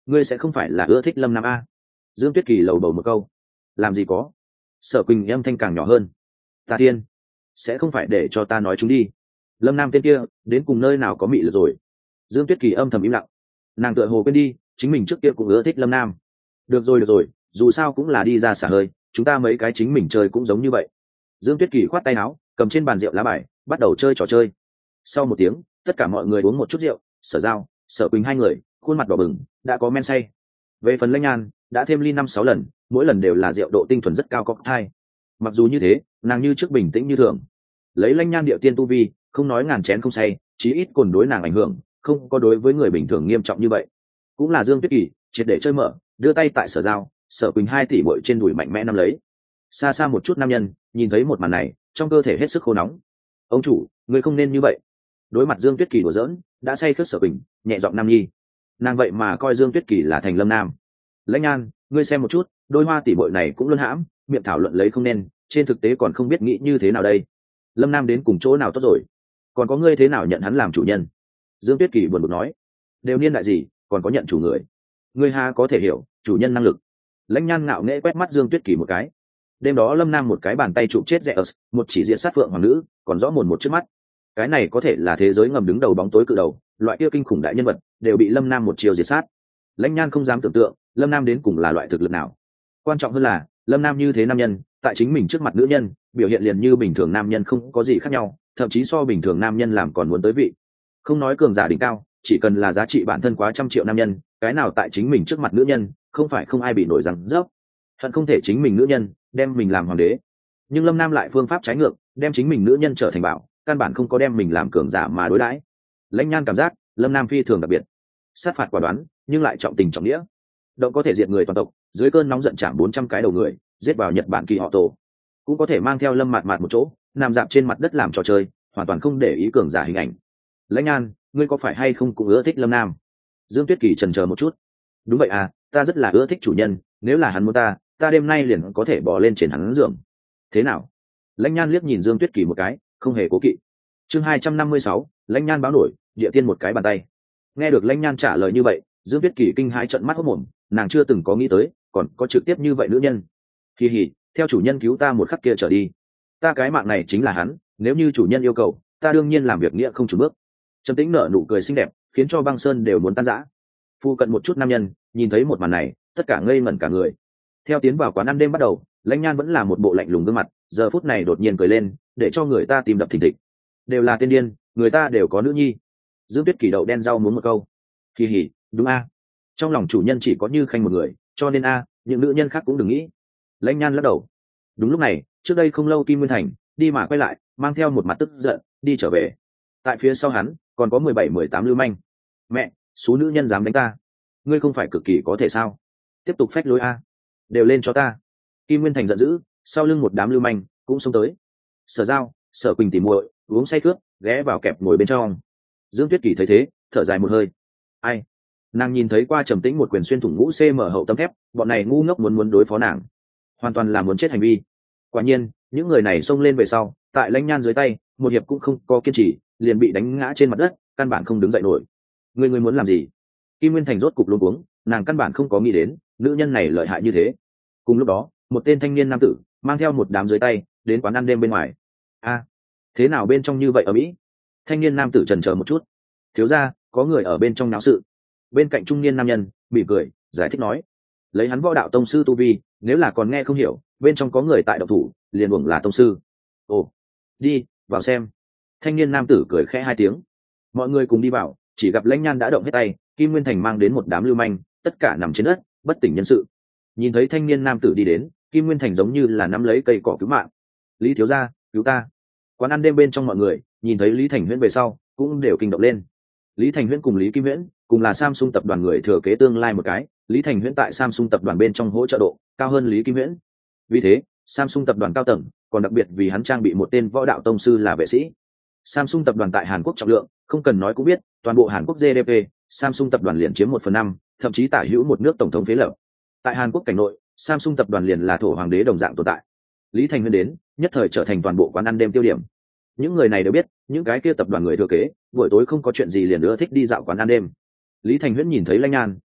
ngươi sẽ không phải là ưa thích lâm nam a? Dương Tuyết Kỳ lầu bầu một câu. Làm gì có. Sở Quỳnh âm thanh càng nhỏ hơn. Ta tiên, sẽ không phải để cho ta nói chúng đi. Lâm nam tên kia đến cùng nơi nào có mị lực rồi. Dương Tuyết Kỳ âm thầm im lặng. Nàng tựa hồ quên đi chính mình trước kia cũng ưa thích lâm nam. Được rồi được rồi, dù sao cũng là đi ra xả hơi, chúng ta mấy cái chính mình chơi cũng giống như vậy. Dương Tuyết Kỳ khoát tay áo, cầm trên bàn rượu lá bài, bắt đầu chơi trò chơi. Sau một tiếng, tất cả mọi người uống một chút rượu. Sở Giao, Sở Quỳnh hai người khuôn mặt đỏ bừng, đã có men say. Về phần Lãnh Nhan, đã thêm ly năm sáu lần, mỗi lần đều là rượu độ tinh thuần rất cao cocktail. Mặc dù như thế, nàng như trước bình tĩnh như thường. Lấy Lãnh Nhan điệu tiên tu vi, không nói ngàn chén không say, chí ít còn đối nàng ảnh hưởng không có đối với người bình thường nghiêm trọng như vậy. Cũng là Dương Tuyết Kỳ triệt để chơi mở, đưa tay tại Sở Giao, Sở Quỳnh hai tỷ bội trên đùi mạnh mẽ nắm lấy. Xa xa một chút nam nhân nhìn thấy một màn này, trong cơ thể hết sức khô nóng. Ông chủ, ngươi không nên như vậy. Đối mặt Dương Tuyết Kỳ đùa giỡn, đã say khướt Sở Quỳnh nhẹ giọng nam nhi. Nàng vậy mà coi Dương Tuyết Kỳ là thành lâm nam. Lãnh Nhan, ngươi xem một chút, đôi hoa tỷ bội này cũng luân hãm, miệng thảo luận lấy không nên, trên thực tế còn không biết nghĩ như thế nào đây. Lâm nam đến cùng chỗ nào tốt rồi, còn có ngươi thế nào nhận hắn làm chủ nhân? Dương Tuyết Kỳ buồn bực nói. Đều niên đại gì, còn có nhận chủ người? Ngươi ha có thể hiểu chủ nhân năng lực. Lãnh Nhan ngạo nghễ quét mắt Dương Tuyết Kỳ một cái. Đêm đó Lâm nam một cái bàn tay chụp chết rẽ ớt, một chỉ diện sát phượng hoàng nữ còn rõ mồn một trước mắt. Cái này có thể là thế giới ngầm đứng đầu bóng tối cự đầu, loại kia kinh khủng đại nhân vật đều bị Lâm nam một chiều diệt sát. Lãnh Nhan không dám tưởng tượng Lâm nam đến cùng là loại thực lực nào. Quan trọng hơn là Lâm nam như thế nam nhân, tại chính mình trước mặt nữ nhân biểu hiện liền như bình thường nam nhân không có gì khác nhau, thậm chí so bình thường nam nhân làm còn muốn tới vị. Không nói cường giả đỉnh cao, chỉ cần là giá trị bản thân quá trăm triệu nam nhân, cái nào tại chính mình trước mặt nữ nhân không phải không ai bị nổi rằng dốc. Hận không thể chính mình nữ nhân đem mình làm hoàng đế. Nhưng Lâm nam lại phương pháp trái ngược, đem chính mình nữ nhân trở thành bảo, căn bản không có đem mình làm cường giả mà đối đãi. Lãnh Nhan cảm giác Lâm nam phi thường đặc biệt, sát phạt quả đoán nhưng lại trọng tình trọng nghĩa, động có thể diệt người toàn tộc, dưới cơn nóng giận chạm bốn trăm cái đầu người, giết vào Nhật Bản kỳ họ Tổ, cũng có thể mang theo Lâm mạt mạt một chỗ nằm dạp trên mặt đất làm trò chơi, hoàn toàn không để ý cường giả hình ảnh. Lãnh Nhan, ngươi có phải hay không cũng ưa thích Lâm nam? Dương Tuyết Kỳ chần chờ một chút. Đúng vậy à, ta rất là ưa thích chủ nhân, nếu là hắn muốn ta, ta đêm nay liền có thể bỏ lên trên hắn giường. Thế nào? Lãnh Nhan liếc nhìn Dương Tuyết Kỳ một cái, không hề cố kỵ. Chương hai trăm năm mươi sáu, Lãnh Nhan báo nổi, địa tiên một cái bàn tay. Nghe được Lãnh Nhan trả lời như vậy, Dương Tuyết Kỳ kinh hãi trợn mắt hốt mồm, nàng chưa từng có nghĩ tới còn có trực tiếp như vậy nữ nhân. Kỳ hỉ, theo chủ nhân cứu ta một khắc kia trở đi, ta cái mạng này chính là hắn, nếu như chủ nhân yêu cầu, ta đương nhiên làm việc nghĩa không chùn bước. Trầm Tĩnh nở nụ cười xinh đẹp, khiến cho băng sơn đều muốn tan rã. Phu cận một chút nam nhân nhìn thấy một màn này, tất cả ngây ngẩn cả người. Theo tiến vào quán ăn đêm bắt đầu, Lãnh Nhan vẫn là một bộ lạnh lùng gương mặt, giờ phút này đột nhiên cười lên, để cho người ta tìm đập thình thịch. Đều là tiên điên, người ta đều có nữ nhi. Dương Tuyết Kỳ đậu đen rau muốn một câu. Kỳ hỉ, đúng a. Trong lòng chủ nhân chỉ có Như Khanh một người, cho nên a, những nữ nhân khác cũng đừng nghĩ. Lãnh Nhan lắc đầu. Đúng lúc này, trước đây không lâu Kim Nguyên Thành đi mà quay lại, mang theo một mặt tức giận đi trở về. Tại phía sau hắn còn có mười bảy mười tám lưu manh. Mẹ, số nữ nhân dám đánh ta, ngươi không phải cực kỳ có thể sao? Tiếp tục phách lối a, đều lên cho ta. Kim Nguyên Thành giận dữ, sau lưng một đám lưu manh cũng xông tới. Sở Giao, Sở Quỳnh tỉ muội uống say cướp, ghé vào kẹp ngồi bên trong. Dương Tuyết Kỳ thấy thế, thở dài một hơi. Ai? Nàng nhìn thấy qua Trầm Tĩnh một quyền xuyên thủng ngũ cm hậu tấm thép, bọn này ngu ngốc muốn muốn đối phó nàng, hoàn toàn là muốn chết hành vi. Quả nhiên, những người này xông lên về sau, tại Lãnh Nhan dưới tay, một hiệp cũng không có kiên trì, liền bị đánh ngã trên mặt đất, căn bản không đứng dậy nổi. Người người muốn làm gì? Kim Nguyên Thành rốt cục luống cuống, nàng căn bản không có nghĩ đến nữ nhân này lợi hại như thế. Cùng lúc đó, một tên thanh niên nam tử mang theo một đám dưới tay đến quán ăn đêm bên ngoài. A, thế nào bên trong như vậy ở Mỹ? Thanh niên nam tử chần chờ một chút. Thiếu gia, có người ở bên trong náo sự. Bên cạnh trung niên nam nhân mỉm cười giải thích nói, lấy hắn võ đạo tông sư tu vi, nếu là còn nghe không hiểu bên trong có người tại độc thủ, liền uổng là tông sư. Ồ, đi vào xem. Thanh niên nam tử cười khẽ hai tiếng. Mọi người cùng đi vào, chỉ gặp Lãnh Nhan đã động hết tay, Kim Nguyên Thành mang đến một đám lưu manh, tất cả nằm trên đất bất tỉnh nhân sự. Nhìn thấy thanh niên nam tử đi đến, Kim Nguyên Thành giống như là nắm lấy cây cỏ cứu mạng. Lý thiếu gia, cứu ta. Quán ăn đêm bên trong mọi người nhìn thấy Lý Thành Huyễn về sau cũng đều kinh động lên. Lý Thành Huyễn cùng Lý Kim Huyễn cùng là Samsung tập đoàn người thừa kế tương lai một cái, Lý Thành Huyễn tại Samsung tập đoàn bên trong hỗ trợ độ cao hơn Lý Kim Huyễn. Vì thế, Samsung tập đoàn cao tầng còn đặc biệt vì hắn trang bị một tên võ đạo tông sư là vệ sĩ. Samsung tập đoàn tại Hàn Quốc trọng lượng, không cần nói cũng biết, toàn bộ Hàn Quốc giê đê pê, Samsung tập đoàn liền chiếm một phần năm, thậm chí tả hữu một nước tổng thống phế lập. Tại Hàn Quốc cảnh nội, Samsung tập đoàn liền là thổ hoàng đế đồng dạng tồn tại. Lý Thành Huyễn đến, nhất thời trở thành toàn bộ quán ăn đêm tiêu điểm. Những người này đều biết, những cái kia tập đoàn người thừa kế, buổi tối không có chuyện gì liền nữa thích đi dạo quán ăn đêm. Lý Thành Huyễn nhìn thấy Lãnh Nhan,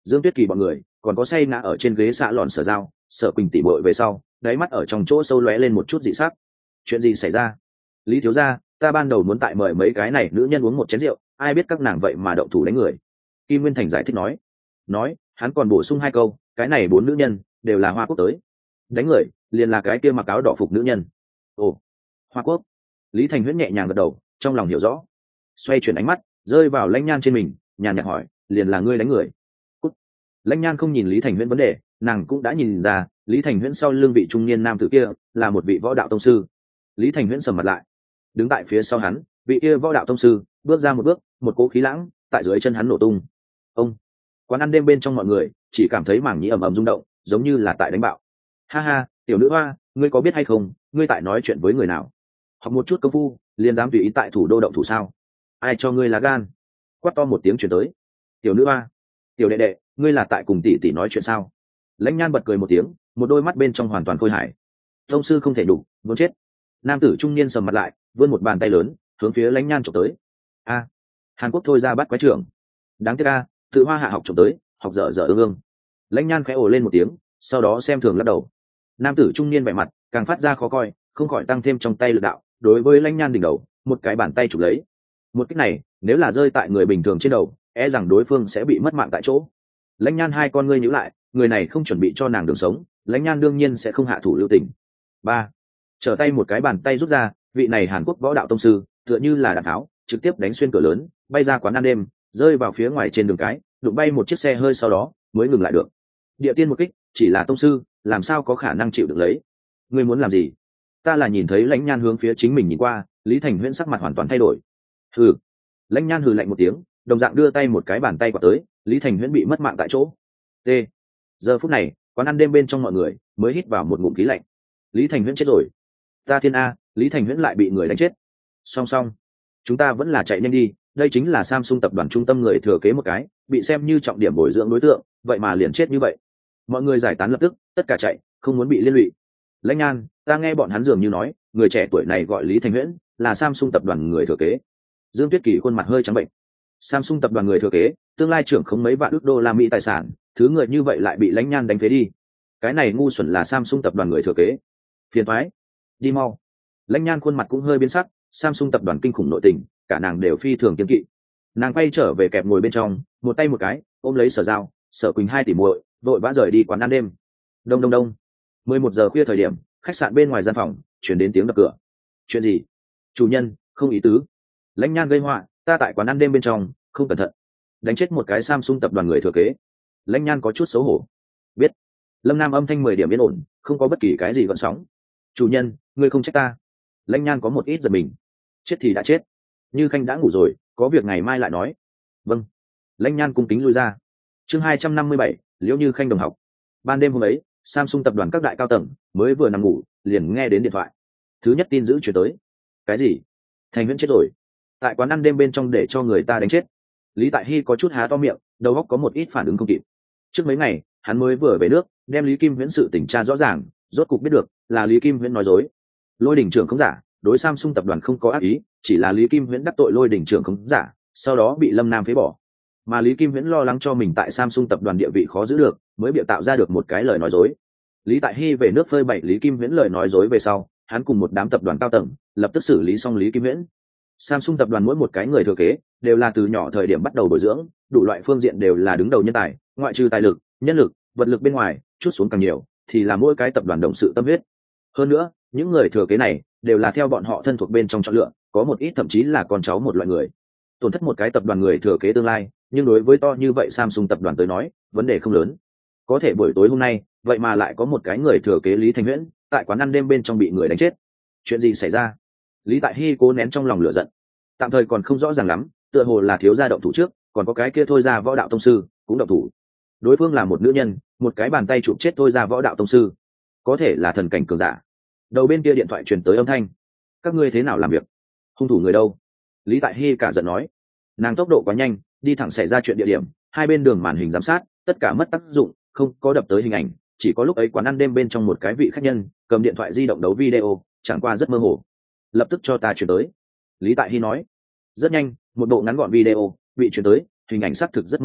Dương Tuyết Kỳ bọn người còn có say ngã ở trên ghế xạ lòn Sở Giao, Sở Quỳnh tỉ bội về sau, đáy mắt ở trong chỗ sâu lóe lên một chút dị sắc. Chuyện gì xảy ra? Lý thiếu gia, ta ban đầu muốn tại mời mấy cái này nữ nhân uống một chén rượu, ai biết các nàng vậy mà động thủ đánh người. Kim Nguyên Thành giải thích nói. Nói, hắn còn bổ sung hai câu, cái này bốn nữ nhân đều là Hoa Quốc tới. Đánh người, liền là cái kia mặc áo đỏ phục nữ nhân. Ồ, Hoa Quốc. Lý Thành Huyễn nhẹ nhàng gật đầu, trong lòng hiểu rõ. Xoay chuyển ánh mắt, rơi vào Lãnh Nhan trên mình, nhàn nhạt hỏi, liền là ngươi đánh người? Cút. Lãnh Nhan không nhìn Lý Thành Huyễn vấn đề, nàng cũng đã nhìn ra, Lý Thành Huyễn sau lưng vị trung niên nam tử kia là một vị võ đạo tông sư. Lý Thành Huyễn sầm mặt lại, đứng tại phía sau hắn, vị kia võ đạo tông sư bước ra một bước, một cỗ khí lãng tại dưới chân hắn nổ tung. Ông. Quán ăn đêm bên trong mọi người chỉ cảm thấy mảng nhĩ ầm ầm rung động, giống như là tại đánh bạo. Ha ha, tiểu nữ hoa, ngươi có biết hay không, ngươi tại nói chuyện với người nào? Học một chút công phu, liền dám tùy ý tại thủ đô động thủ sao? Ai cho ngươi lá gan? Quát to một tiếng chuyển tới. Tiểu nữ hoa, tiểu đệ đệ, ngươi là tại cùng tỷ tỷ nói chuyện sao? Lãnh Nhan bật cười một tiếng, một đôi mắt bên trong hoàn toàn khôi hài. Tông sư không thể đủ, muốn chết. Nam tử trung niên sầm mặt lại, vươn một bàn tay lớn hướng phía Lãnh Nhan chụp tới. A, Hàn Quốc thôi ra bắt quái trưởng. Đáng tiếc a, tự hoa hạ học chụp tới, học dở dở ương ương. Lãnh Nhan khẽ ồ lên một tiếng, sau đó xem thường lắc đầu. Nam tử trung niên vẻ mặt càng phát ra khó coi, không khỏi tăng thêm trong tay lực đạo, đối với Lãnh Nhan đỉnh đầu một cái bàn tay chụp lấy. Một cái này nếu là rơi tại người bình thường trên đầu, e rằng đối phương sẽ bị mất mạng tại chỗ. Lãnh Nhan hai con ngươi nhíu lại, người này không chuẩn bị cho nàng đường sống, Lãnh Nhan đương nhiên sẽ không hạ thủ lưu tình. Ba, trở tay một cái bàn tay rút ra, vị này Hàn Quốc võ đạo tông sư tựa như là đạn tháo, trực tiếp đánh xuyên cửa lớn, bay ra quán ăn đêm, rơi vào phía ngoài trên đường cái, đụng bay một chiếc xe hơi, sau đó mới ngừng lại được. Địa tiên một kích, chỉ là tông sư, làm sao có khả năng chịu được lấy? Ngươi muốn làm gì? Ta là nhìn thấy Lãnh Nhan hướng phía chính mình nhìn qua, Lý Thành Huyễn sắc mặt hoàn toàn thay đổi. Hừ. Lãnh Nhan hừ lạnh một tiếng, đồng dạng đưa tay một cái bàn tay quạt tới, Lý Thành Huyễn bị mất mạng tại chỗ. T. Giờ phút này, quán ăn đêm bên trong mọi người mới hít vào một ngụm khí lạnh. Lý Thành Huyễn chết rồi. Ta thiên a, Lý Thành Huyễn lại bị người đánh chết. Song song, chúng ta vẫn là chạy nhanh đi, đây chính là Samsung tập đoàn trung tâm người thừa kế một cái, bị xem như trọng điểm bồi dưỡng đối tượng, vậy mà liền chết như vậy. Mọi người giải tán lập tức, tất cả chạy, không muốn bị liên lụy. Lãnh Nhan, ta nghe bọn hắn dường như nói, người trẻ tuổi này gọi Lý Thành Huyễn, là Samsung tập đoàn người thừa kế. Dương Tuyết Kỳ khuôn mặt hơi trắng bệnh. Samsung tập đoàn người thừa kế, tương lai trưởng không mấy vạn ức đô la Mỹ tài sản, thứ người như vậy lại bị Lãnh Nhan đánh phế đi. Cái này ngu xuẩn là Samsung tập đoàn người thừa kế. Phiền toái, đi mau. Lãnh Nhan khuôn mặt cũng hơi biến sắc, Samsung tập đoàn kinh khủng nội tình, cả nàng đều phi thường kiêng kỵ. Nàng quay trở về kẹp ngồi bên trong, một tay một cái ôm lấy Sở Giao, Sở Quỳnh hai tỷ muội, vội vã rời đi quán ăn đêm. Đông đông đông. mười một giờ khuya thời điểm, khách sạn bên ngoài gian phòng chuyển đến tiếng đập cửa. Chuyện gì? Chủ nhân, không ý tứ. Lãnh Nhan gây họa, ta tại quán ăn đêm bên trong, không cẩn thận đánh chết một cái Samsung tập đoàn người thừa kế. Lãnh Nhan có chút xấu hổ. Biết. Lâm Nam âm thanh mười điểm yên ổn, không có bất kỳ cái gì gợn sóng. Chủ nhân, ngươi không trách ta. Lãnh Nhan có một ít giật mình. Chết thì đã chết, Như Khanh đã ngủ rồi, có việc ngày mai lại nói. Vâng. Lãnh Nhan cung kính lui ra. Chương hai trăm năm mươi bảy, Liễu Như Khanh đồng học. Ban đêm hôm ấy, Samsung tập đoàn các đại cao tầng mới vừa nằm ngủ, liền nghe đến điện thoại. Thứ nhất tin dữ chuyển tới. Cái gì? Thành Huyễn chết rồi, tại quán ăn đêm bên trong để cho người ta đánh chết. Lý Tại Hy có chút há to miệng, đầu óc có một ít phản ứng không kịp. Trước mấy ngày, hắn mới vừa về nước, đem Lý Kim Huyễn sự tình tra rõ ràng, rốt cục biết được là Lý Kim Huyễn nói dối. Lôi Đình trưởng không giả, đối Samsung tập đoàn không có ác ý, chỉ là Lý Kim Huyễn đắc tội Lôi Đình trưởng không giả, sau đó bị Lâm Nam phế bỏ. Mà Lý Kim Huyễn lo lắng cho mình tại Samsung tập đoàn địa vị khó giữ được, mới bịa tạo ra được một cái lời nói dối. Lý Tại Hy về nước phơi bày Lý Kim Huyễn lời nói dối về sau, hắn cùng một đám tập đoàn cao tầng lập tức xử lý xong Lý Kim Huyễn. Samsung tập đoàn mỗi một cái người thừa kế đều là từ nhỏ thời điểm bắt đầu bồi dưỡng, đủ loại phương diện đều là đứng đầu nhân tài, ngoại trừ tài lực, nhân lực, vật lực bên ngoài, chút xuống càng nhiều thì là mỗi cái tập đoàn đồng sự tâm huyết. Hơn nữa, những người thừa kế này đều là theo bọn họ thân thuộc bên trong chọn lựa, có một ít thậm chí là con cháu một loại người. Tổn thất một cái tập đoàn người thừa kế tương lai, nhưng đối với to như vậy Samsung tập đoàn tới nói, vấn đề không lớn. Có thể buổi tối hôm nay, vậy mà lại có một cái người thừa kế Lý Thành Huyễn tại quán ăn đêm bên trong bị người đánh chết. Chuyện gì xảy ra? Lý Tại Hy cố nén trong lòng lửa giận, tạm thời còn không rõ ràng lắm, tựa hồ là thiếu gia động thủ trước, còn có cái kia thôi ra võ đạo tông sư cũng động thủ. Đối phương là một nữ nhân, một cái bàn tay chụp chết thôi ra võ đạo tông sư, có thể là thần cảnh cường giả. Đầu bên kia điện thoại truyền tới âm thanh. Các ngươi thế nào làm việc? Hung thủ người đâu? Lý Tại Hy cả giận nói. Nàng tốc độ quá nhanh, đi thẳng xảy ra chuyện địa điểm, hai bên đường màn hình giám sát tất cả mất tác dụng, không có đập tới hình ảnh, chỉ có lúc ấy quán ăn đêm bên trong một cái vị khách nhân cầm điện thoại di động đấu video, chẳng qua rất mơ hồ. Lập tức cho ta chuyển tới. Lý Tại Hy nói. Rất nhanh, một bộ ngắn gọn video bị chuyển tới, hình ảnh xác thực rất mơ hồ,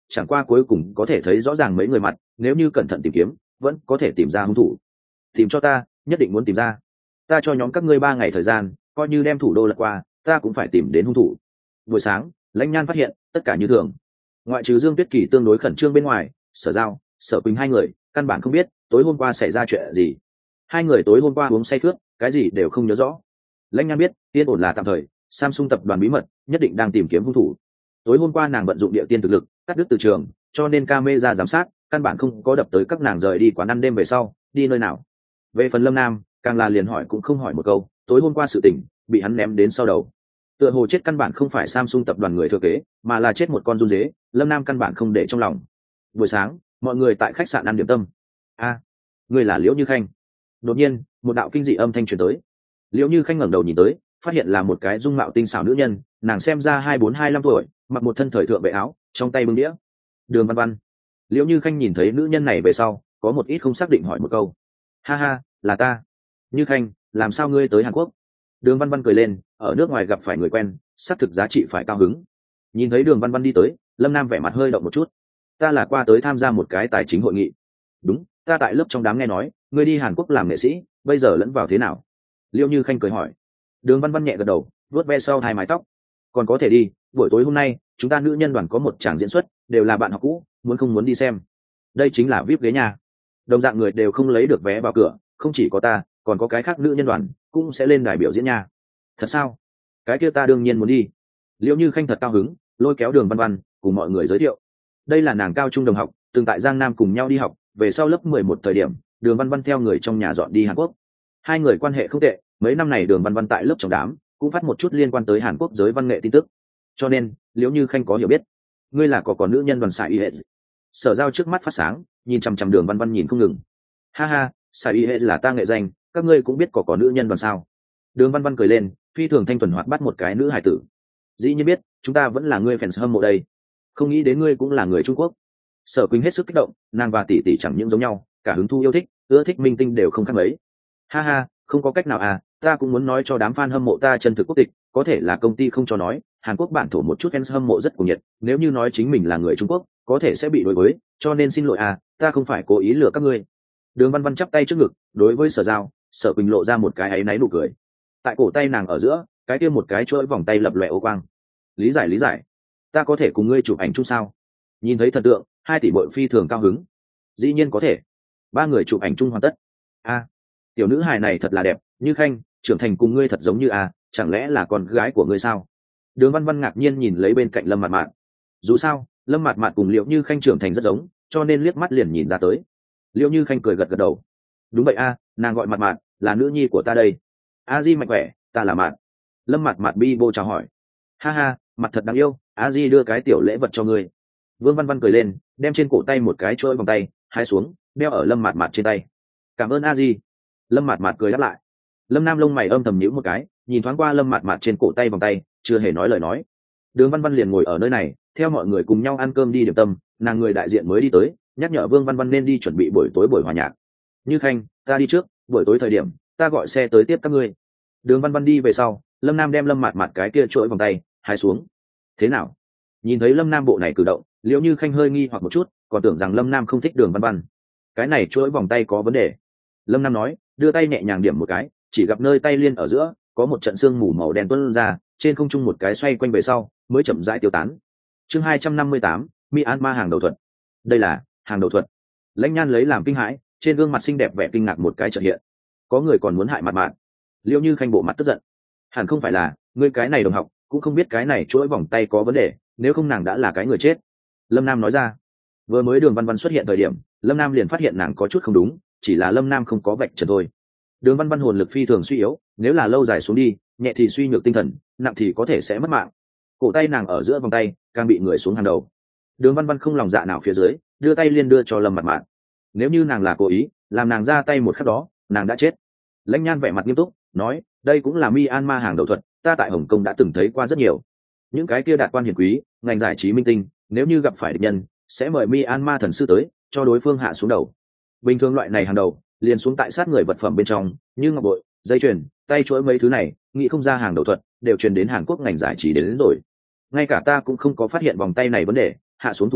chẳng qua cuối cùng có thể thấy rõ ràng mấy người mặt, nếu như cẩn thận tìm kiếm vẫn có thể tìm ra hung thủ. Tìm cho ta, nhất định muốn tìm ra. Ta cho nhóm các ngươi ba ngày thời gian, coi như đem thủ đô lật qua, ta cũng phải tìm đến hung thủ. Buổi sáng, Lãnh Nhan phát hiện tất cả như thường, ngoại trừ Dương Tuyết Kỳ tương đối khẩn trương bên ngoài, Sở Giao, Sở Quỳnh hai người căn bản không biết tối hôm qua xảy ra chuyện gì. Hai người tối hôm qua uống say khướt, cái gì đều không nhớ rõ. Lãnh Nhan biết yên ổn là tạm thời, Samsung tập đoàn bí mật nhất định đang tìm kiếm hung thủ. Tối hôm qua nàng vận dụng địa tiên thực lực cắt đứt từ trường, cho nên camera giám sát căn bản không có đập tới các nàng rời đi quán ăn đêm về sau đi nơi nào. Về phần Lâm Nam, càng là liền hỏi cũng không hỏi một câu, tối hôm qua sự tình bị hắn ném đến sau đầu. Tựa hồ chết căn bản không phải Samsung tập đoàn người thừa kế, mà là chết một con run dế, Lâm Nam căn bản không để trong lòng. Buổi sáng, mọi người tại khách sạn ăn điểm tâm. A, à, người là Liễu Như Khanh. Đột nhiên, một đạo kinh dị âm thanh truyền tới. Liễu Như Khanh ngẩng đầu nhìn tới, phát hiện là một cái dung mạo tinh xảo nữ nhân, nàng xem ra hai bốn hai lăm tuổi, mặc một thân thời thượng vệ áo, trong tay bưng đĩa. Đường Văn Văn. Liễu Như Khanh nhìn thấy nữ nhân này về sau, có một ít không xác định hỏi một câu. Ha ha, là ta. Như Khanh, làm sao ngươi tới Hàn Quốc? Đường Văn Văn cười lên, ở nước ngoài gặp phải người quen, xác thực giá trị phải cao hứng. Nhìn thấy Đường Văn Văn đi tới, Lâm Nam vẻ mặt hơi động một chút. Ta là qua tới tham gia một cái tài chính hội nghị. Đúng, ta tại lớp trong đám nghe nói, ngươi đi Hàn Quốc làm nghệ sĩ, bây giờ lẫn vào thế nào? Liễu Như Khanh cười hỏi. Đường Văn Văn nhẹ gật đầu, vuốt ve sau hai mái tóc. Còn có thể đi, buổi tối hôm nay, chúng ta nữ nhân đoàn có một tràng diễn xuất, đều là bạn học cũ, muốn không muốn đi xem. Đây chính là vi ai pi ghế nhà. Đồng dạng người đều không lấy được vé vào cửa, không chỉ có ta, còn có cái khác nữ nhân đoàn cũng sẽ lên đài biểu diễn nha. Thật sao? Cái kia ta đương nhiên muốn đi. Liễu Như Khanh thật cao hứng, lôi kéo Đường Văn Văn cùng mọi người giới thiệu. Đây là nàng cao trung đồng học, từng tại Giang Nam cùng nhau đi học, về sau lớp mười một thời điểm, Đường Văn Văn theo người trong nhà dọn đi Hàn Quốc. Hai người quan hệ không tệ, mấy năm này Đường Văn Văn tại lớp trong đám cũng phát một chút liên quan tới Hàn Quốc giới văn nghệ tin tức. Cho nên, Liễu Như Khanh có hiểu biết. Ngươi là có còn nữ nhân đoàn Sải Y hệ. Sở Giao trước mắt phát sáng, nhìn chằm chằm Đường Văn Văn nhìn không ngừng. Ha ha, Sải Y hệ là ta nghệ danh, các ngươi cũng biết có có nữ nhân đoàn sao? Đường Văn Văn cười lên, phi thường thanh thuần hoạt bắt một cái nữ hải tử. Dĩ nhiên biết, chúng ta vẫn là ngươi fans hâm mộ đây. Không nghĩ đến ngươi cũng là người Trung Quốc. Sở Quỳnh hết sức kích động, nàng và tỷ tỷ chẳng những giống nhau, cả hứng thu yêu thích, ưa thích minh tinh đều không khác mấy. Ha ha, không có cách nào à, ta cũng muốn nói cho đám fan hâm mộ ta chân thực quốc tịch, có thể là công ty không cho nói, Hàn Quốc bản thổ một chút fans hâm mộ rất cuồng nhiệt, nếu như nói chính mình là người Trung Quốc, có thể sẽ bị đối với, cho nên xin lỗi à, ta không phải cố ý lừa các ngươi. Đường Văn Văn chắp tay trước ngực, đối với Sở Giao, Sở Quỳnh lộ ra một cái áy náy nụ cười. Tại cổ tay nàng ở giữa, cái kia một cái chuỗi vòng tay lập lòe ô quang. Lý giải lý giải, ta có thể cùng ngươi chụp ảnh chung sao? Nhìn thấy thần tượng, hai tỷ bội phi thường cao hứng. Dĩ nhiên có thể. Ba người chụp ảnh chung hoàn tất. A, tiểu nữ hài này thật là đẹp, Như Khanh, trưởng thành cùng ngươi thật giống như a, chẳng lẽ là con gái của ngươi sao? Đường Văn Văn ngạc nhiên nhìn lấy bên cạnh Lâm Mạt Mạt. Dù sao, Lâm Mạt Mạt cùng Liễu Như Khanh trưởng thành rất giống, cho nên liếc mắt liền nhìn ra tới. Liễu Như Khanh cười gật gật đầu. Đúng vậy a, nàng gọi Mạt Mạt, là nữ nhi của ta đây. A Di mạnh khỏe, ta là Mạt. Lâm Mạt Mạt bi bô chào hỏi. Ha ha, mặt thật đáng yêu, A Di đưa cái tiểu lễ vật cho ngươi. Vương Văn Văn cười lên, đem trên cổ tay một cái chuỗi vòng tay hái xuống, đeo ở Lâm Mạt Mạt trên tay. Cảm ơn A Di. Lâm Mạt Mạt cười đáp lại. Lâm Nam lông mày âm thầm nhíu một cái, nhìn thoáng qua Lâm Mạt Mạt trên cổ tay vòng tay, chưa hề nói lời nói. Đường Văn Văn liền ngồi ở nơi này, theo mọi người cùng nhau ăn cơm đi điểm tâm, nàng người đại diện mới đi tới, nhắc nhở Vương Văn Văn nên đi chuẩn bị buổi tối buổi hòa nhạc. Như Khanh, ta đi trước, buổi tối thời điểm, ta gọi xe tới tiếp các ngươi. Đường Văn Văn đi về sau, Lâm Nam đem Lâm Mạt Mạt cái kia chuỗi vòng tay hái xuống. Thế nào? Nhìn thấy Lâm Nam bộ này cử động, Liễu Như Khanh hơi nghi hoặc một chút, còn tưởng rằng Lâm Nam không thích Đường Văn Văn. Cái này chuỗi vòng tay có vấn đề. Lâm Nam nói, đưa tay nhẹ nhàng điểm một cái, chỉ gặp nơi tay liên ở giữa có một trận xương mù màu đen tuôn ra, trên không trung một cái xoay quanh về sau mới chậm rãi tiêu tán. Chương hai trăm năm mươi tám, Myanmar hàng đầu thuật. Đây là hàng đầu thuật. Lãnh Nhan lấy làm kinh hãi, trên gương mặt xinh đẹp vẻ kinh ngạc một cái chợt hiện. Có người còn muốn hại Mạt Mạt. Liễu Như Khanh bộ mặt tức giận. Hẳn không phải là, ngươi cái này đồng học cũng không biết cái này chuỗi vòng tay có vấn đề, nếu không nàng đã là cái người chết. Lâm Nam nói ra. Vừa mới Đường Văn Văn xuất hiện thời điểm, Lâm Nam liền phát hiện nàng có chút không đúng, chỉ là Lâm Nam không có vạch trần thôi. Đường Văn Văn hồn lực phi thường suy yếu, nếu là lâu dài xuống đi, nhẹ thì suy nhược tinh thần, nặng thì có thể sẽ mất mạng. Cổ tay nàng ở giữa vòng tay càng bị người xuống hàng đầu. Đường Văn Văn không lòng dạ nào phía dưới, đưa tay liên đưa cho Lâm Mạt Mạt. Nếu như nàng là cố ý, làm nàng ra tay một khắc đó, nàng đã chết. Lãnh Nhan vẻ mặt nghiêm túc, nói, đây cũng là Myanmar hàng đầu thuật, ta tại Hồng Kông đã từng thấy qua rất nhiều. Những cái kia đạt quan hiển quý, ngành giải trí minh tinh, nếu như gặp phải địch nhân, sẽ mời Myanmar thần sư tới, cho đối phương hạ xuống đầu. Bình thường loại này hàng đầu, liền xuống tại sát người vật phẩm bên trong, như ngọc bội, dây chuyền, tay chuỗi mấy thứ này, nghĩ không ra hàng đầu thuật, đều truyền đến Hàn Quốc ngành giải trí đến, đến rồi. Ngay cả ta cũng không có phát hiện vòng tay này vấn đề, hạ xuống thủ lĩnh,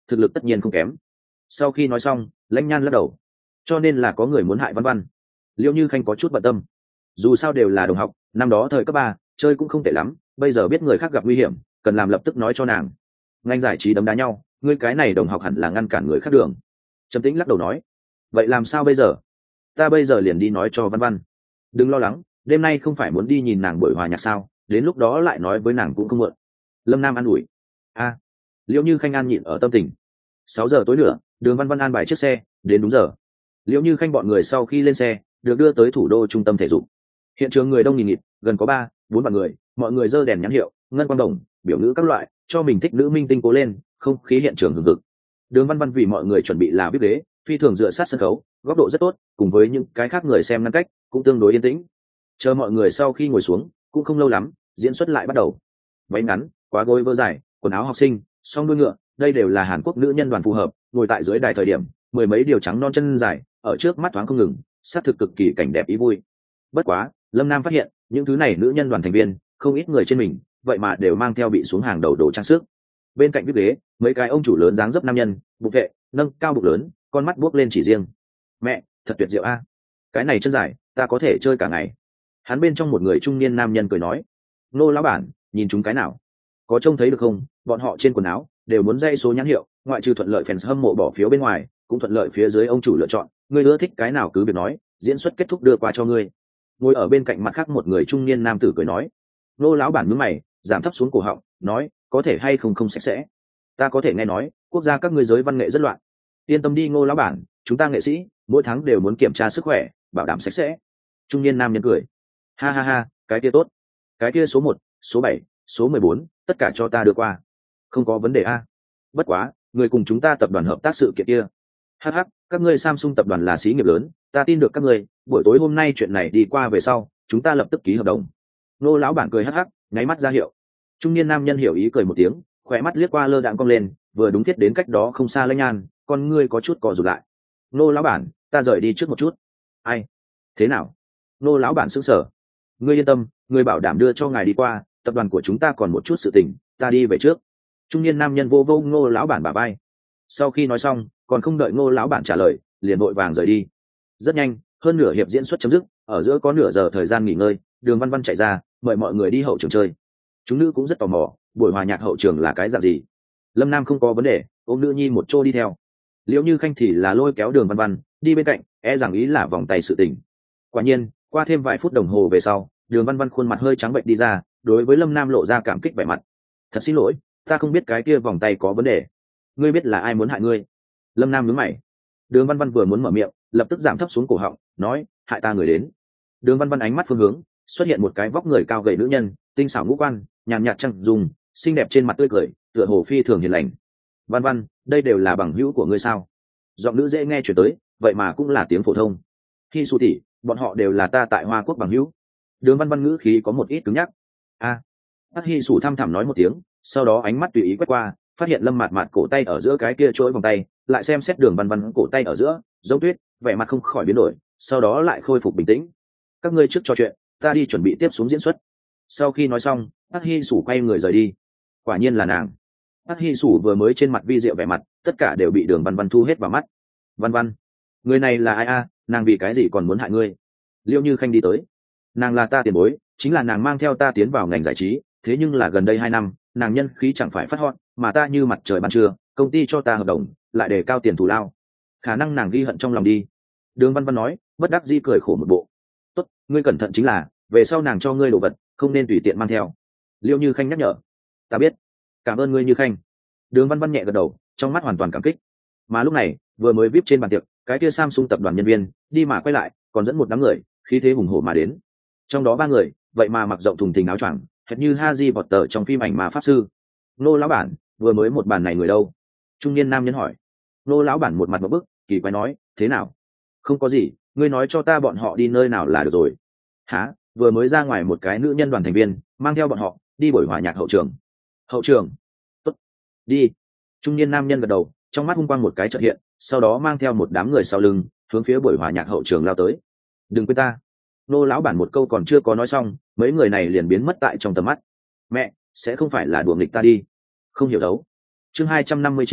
thực lực tất nhiên không kém. Sau khi nói xong, Lãnh Nhan lắc đầu. Cho nên là có người muốn hại Văn Văn. Liễu Như Khanh có chút bận tâm. Dù sao đều là đồng học, năm đó thời cấp ba chơi cũng không tệ lắm, bây giờ biết người khác gặp nguy hiểm, cần làm lập tức nói cho nàng. Ngành giải trí đấm đá nhau, ngươi cái này đồng học hẳn là ngăn cản người khác đường. Trầm Tĩnh lắc đầu nói. Vậy làm sao bây giờ? Ta bây giờ liền đi nói cho Văn Văn. Đừng lo lắng, đêm nay không phải muốn đi nhìn nàng buổi hòa nhạc sao, đến lúc đó lại nói với nàng cũng không muộn. Lâm Nam an ủi. A. Liễu Như Khanh an nhịn ở tâm tình. Sáu giờ tối nữa, Đường Văn Văn an bài chiếc xe, đến đúng giờ. Liễu Như Khanh bọn người sau khi lên xe, được đưa tới thủ đô trung tâm thể dục. Hiện trường người đông nghìn nghịt, gần có ba, bốn vạn người, mọi người giơ đèn nhãn hiệu, ngân quang đồng, biểu ngữ các loại, cho mình thích nữ minh tinh cố lên, không khí hiện trường hừng hực. Đường Văn Văn vì mọi người chuẩn bị là vê i ghế, phi thường dựa sát sân khấu, góc độ rất tốt, cùng với những cái khác người xem ngăn cách, cũng tương đối yên tĩnh. Chờ mọi người sau khi ngồi xuống, cũng không lâu lắm, diễn xuất lại bắt đầu. Váy ngắn, quá gối vơ dài, quần áo học sinh, song đuôi ngựa, đây đều là Hàn Quốc nữ nhân đoàn phù hợp, ngồi tại dưới đài thời điểm, mười mấy điều trắng non chân dài, ở trước mắt thoáng không ngừng, sát thực cực kỳ cảnh đẹp ý vui. Bất quá, Lâm Nam phát hiện, những thứ này nữ nhân đoàn thành viên, không ít người trên mình, vậy mà đều mang theo bị xuống hàng đầu đồ trang sức. Bên cạnh viết ghế, mấy cái ông chủ lớn dáng dấp nam nhân, bục vệ, nâng cao bụng lớn, con mắt buốc lên chỉ riêng. Mẹ, thật tuyệt diệu a. Cái này chân dài, ta có thể chơi cả ngày. Hắn bên trong một người trung niên nam nhân cười nói, nô lão bản, nhìn chúng cái nào? Có trông thấy được không? Bọn họ trên quần áo đều muốn dây số nhãn hiệu, ngoại trừ thuận lợi fans hâm mộ bỏ phiếu bên ngoài, cũng thuận lợi phía dưới ông chủ lựa chọn. Ngươi ưa thích cái nào cứ việc nói, diễn xuất kết thúc đưa qua cho ngươi. Ngồi ở bên cạnh mặt khác một người trung niên nam tử cười nói, nô lão bản nhướng mày, giảm thấp xuống cổ họng, nói, có thể hay không không sạch sẽ. Ta có thể nghe nói, quốc gia các ngươi giới văn nghệ rất loạn. Yên tâm đi ngô lão bản, chúng ta nghệ sĩ mỗi tháng đều muốn kiểm tra sức khỏe, bảo đảm sạch sẽ. Trung niên nam nhân cười, ha ha ha, cái kia tốt, cái kia số một, số bảy, số mười bốn, tất cả cho ta đưa qua. Không có vấn đề a. Bất quá, người cùng chúng ta tập đoàn hợp tác sự kiện kia. Hh, các ngươi Samsung tập đoàn là xí nghiệp lớn, ta tin được các ngươi, buổi tối hôm nay chuyện này đi qua về sau, chúng ta lập tức ký hợp đồng. Nô lão bản cười hắc hắc, nháy mắt ra hiệu. Trung niên nam nhân hiểu ý cười một tiếng, khỏe mắt liếc qua lơ đãng cong lên, vừa đúng thiết đến cách đó không xa Lãnh Nhan, con ngươi có chút cò rụt lại. Nô lão bản, ta rời đi trước một chút. Ai? Thế nào? Nô lão bản sững sờ. Ngươi yên tâm, người bảo đảm đưa cho ngài đi qua, tập đoàn của chúng ta còn một chút sự tình, ta đi về trước. Trung niên nam nhân vô vô Ngô lão bản bả vai. Sau khi nói xong, còn không đợi Ngô lão bản trả lời, liền vội vàng rời đi. Rất nhanh, hơn nửa hiệp diễn xuất chấm dứt, ở giữa có nửa giờ thời gian nghỉ ngơi, Đường Văn Văn chạy ra, mời mọi người đi hậu trường chơi. Chúng nữ cũng rất tò mò, buổi hòa nhạc hậu trường là cái dạng gì. Lâm Nam không có vấn đề, ôm nữ nhi một chỗ đi theo. Liễu Như Khanh thì là lôi kéo Đường Văn Văn đi bên cạnh, e rằng ý là vòng tay sự tình. Quả nhiên, qua thêm vài phút đồng hồ về sau, Đường Văn Văn khuôn mặt hơi trắng bệnh đi ra, đối với Lâm Nam lộ ra cảm kích vẻ mặt. Thật xin lỗi, ta không biết cái kia vòng tay có vấn đề. Ngươi biết là ai muốn hại ngươi? Lâm Nam nhướng mày. Đường Văn Văn vừa muốn mở miệng, lập tức giảm thấp xuống cổ họng, nói, hại ta người đến. Đường Văn Văn ánh mắt phương hướng, xuất hiện một cái vóc người cao gầy nữ nhân, tinh xảo ngũ quan, nhàn nhạt trăng dùng, xinh đẹp trên mặt tươi cười, tựa hồ phi thường hiền lành. Văn Văn, đây đều là bằng hữu của ngươi sao? Giọng nữ dễ nghe chuyển tới, vậy mà cũng là tiếng phổ thông. Hi Su tỷ, bọn họ đều là ta tại Hoa Quốc bằng hữu. Đường Văn Văn ngữ khí có một ít cứng nhắc. A. À. Hi Su thăm thẳm nói một tiếng, sau đó ánh mắt tùy ý quét qua, phát hiện Lâm Mạt Mạt cổ tay ở giữa cái kia chuỗi vòng tay, lại xem xét Đường Văn Văn cổ tay ở giữa, giống tuyết, vẻ mặt không khỏi biến đổi, sau đó lại khôi phục bình tĩnh. Các ngươi trước trò chuyện, ta đi chuẩn bị tiếp xuống diễn xuất. Sau khi nói xong, Hắc Hi Sủ quay người rời đi. Quả nhiên là nàng. Hắc Hi Sủ vừa mới trên mặt vi diệu vẻ mặt, tất cả đều bị Đường Văn Văn thu hết vào mắt. Văn Văn, người này là ai a? Nàng vì cái gì còn muốn hại ngươi? Liễu Như Khanh đi tới. Nàng là ta tiền bối, chính là nàng mang theo ta tiến vào ngành giải trí, thế nhưng là gần đây hai năm, nàng nhân khí chẳng phải phát hot, mà ta như mặt trời ban trưa, công ty cho ta hợp đồng, lại để cao tiền thù lao. Khả năng nàng ghi hận trong lòng đi. Đường Văn Văn nói, bất đắc dĩ cười khổ một bộ. Tốt, ngươi cẩn thận chính là, về sau nàng cho ngươi đồ vật, không nên tùy tiện mang theo. Liễu Như Khanh nhắc nhở. Ta biết. Cảm ơn ngươi Như Khanh. Đường Văn Văn nhẹ gật đầu, trong mắt hoàn toàn cảm kích. Mà lúc này, vừa mới vip trên bàn tiệc, cái kia Samsung tập đoàn nhân viên đi mà quay lại, còn dẫn một đám người, khí thế hùng hổ mà đến. Trong đó ba người, vậy mà mặc rộng thùng thình áo choàng, hệt như Harry Potter trong phim ảnh mà pháp sư. Nô lão bản, vừa mới một bàn này người đâu? Trung niên nam nhân hỏi. Nô lão bản một mặt một bức, kỳ quái nói, thế nào? Không có gì, ngươi nói cho ta bọn họ đi nơi nào là được rồi. Hả? Vừa mới ra ngoài một cái nữ nhân đoàn thành viên, mang theo bọn họ đi buổi hòa nhạc hậu trường. Hậu trường? Tốt, đi. Trung niên nam nhân gật đầu, trong mắt hung quang một cái chợt hiện, sau đó mang theo một đám người sau lưng, hướng phía buổi hòa nhạc hậu trường lao tới. Đừng quên ta. Nô lão bản một câu còn chưa có nói xong, mấy người này liền biến mất tại trong tầm mắt. Mẹ, sẽ không phải là đùa nghịch ta đi? Không hiểu đấu. Chương hai trăm năm mươi chín,